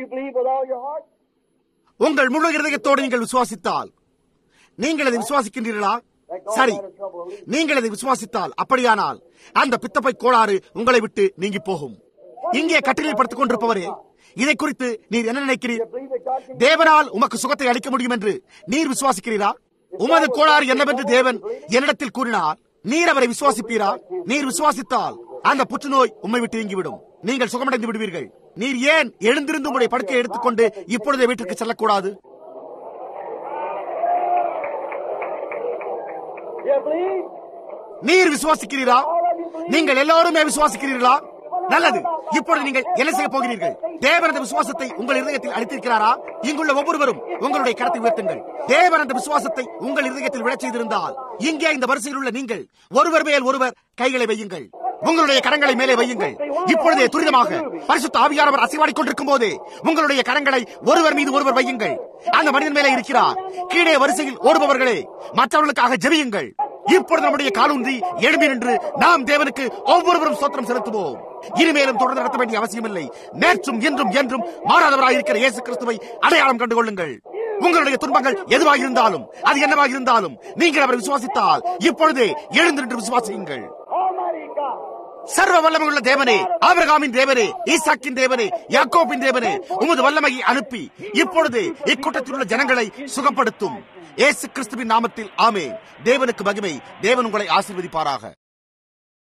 Speaker 1: உங்கள் முழு இருதயத்தோடு நீங்கள் விசுவாசித்தால் நீங்கள் அதை விசுவாசிக்கின்றீர்களா? சரி, நீங்கள் அதை விசுவாசித்தால் அப்படியானால் அந்த பித்தப்பை கோளாறு உங்களை விட்டு நீங்கி போகும். இங்கே கட்டிலில் படுத்துக் கொண்டிருப்பவரே, இதை குறித்து நீர் என்ன நினைக்கிறீர்? தேவனால் உமக்கு சுகத்தை அளிக்க முடியும் என்று நீர் விசுவாசிக்கிறீரா? உமது கோளாறு என்னவென்று தேவன் என்னிடத்தில் கூறினார். நீர் அவரை விசுவாசிப்பீரா? நீர் விசுவாசித்தால் அந்த புற்றுநோய் உம்மை விட்டு நீங்கிவிடும். நீங்கள் சுகமடைந்து விடுவீர்கள். நீர் ஏன் எழுந்திருந்து உங்களுடைய படுக்கையை எடுத்துக்கொண்டு இப்பொழுதே வீட்டுக்கு செல்லக்கூடாது? நீர் விசுவாசிக்கிறீரா? நீங்கள் எல்லோருமே விசுவாசிக்கிறீர்களா? நல்லது. இப்பொழுது நீங்கள் என்ன செய்ய போகிறீர்கள்? தேவனது விசுவாசத்தை உங்கள் இருதயத்தில் அளித்திருக்கிறாரா? இங்குள்ள ஒவ்வொருவரும் உங்களுடைய கரத்தை உயர்த்துங்கள். தேவனது விசுவாசத்தை உங்கள் இருதயத்தில் விழச் செய்திருந்தால் இங்கே இந்த வரிசையில் உள்ள நீங்கள் ஒருவர் மேல் ஒருவர் கைகளை வையுங்கள். உங்களுடைய கரங்களை மேலே வையுங்கள். இப்பொழுதே துரிதமாக பரிசுத்த ஆவியானவர் அசைவாடிக் கொண்டிருக்கும் போதே உங்களுடைய கரங்களை ஒருவர் மீது ஒருவர் வையுங்கள். அந்த மனிதன் மேலே இருக்கிறார். கீழே வரிசையில் ஓடுபவர்களே, மற்றவர்களுக்காக ஜெபியுங்கள். இப்பொழுது நம்முடைய காலூன்றி எழும்பி நின்று நாம் தேவனுக்கு ஒவ்வொருவரும் ஸ்தோத்திரம் செலுத்துவோம். இனிமேலும் தொடர்ந்து நடத்த வேண்டிய அவசியமில்லை. நேற்றும் இன்றும் என்றும் மாறாதவராக இருக்கிற இயேசு கிறிஸ்துவை அடையாளம் கண்டுகொள்ளுங்கள். உங்களுடைய துன்பங்கள் எதுவாக இருந்தாலும், அது என்னவாக இருந்தாலும், நீங்கள் அவரை விசுவாசித்தால் இப்பொழுதே எழுந்து நின்று விசுவாசியுங்கள். சர்வ வல்லமையுள்ள தேவனே, ஆபிரகாமின் தேவனே, ஈசாக்கின் தேவனே, யாக்கோபின் தேவனே, உமது வல்லமையை அனுப்பி இப்பொழுது இக்கூட்டத்தில் உள்ள ஜனங்களை சுகப்படுத்தும். இயேசு கிறிஸ்துவின் நாமத்தில் ஆமென். தேவனுக்கு மகிமை. தேவன் உங்களை ஆசீர்வதிப்பாராக.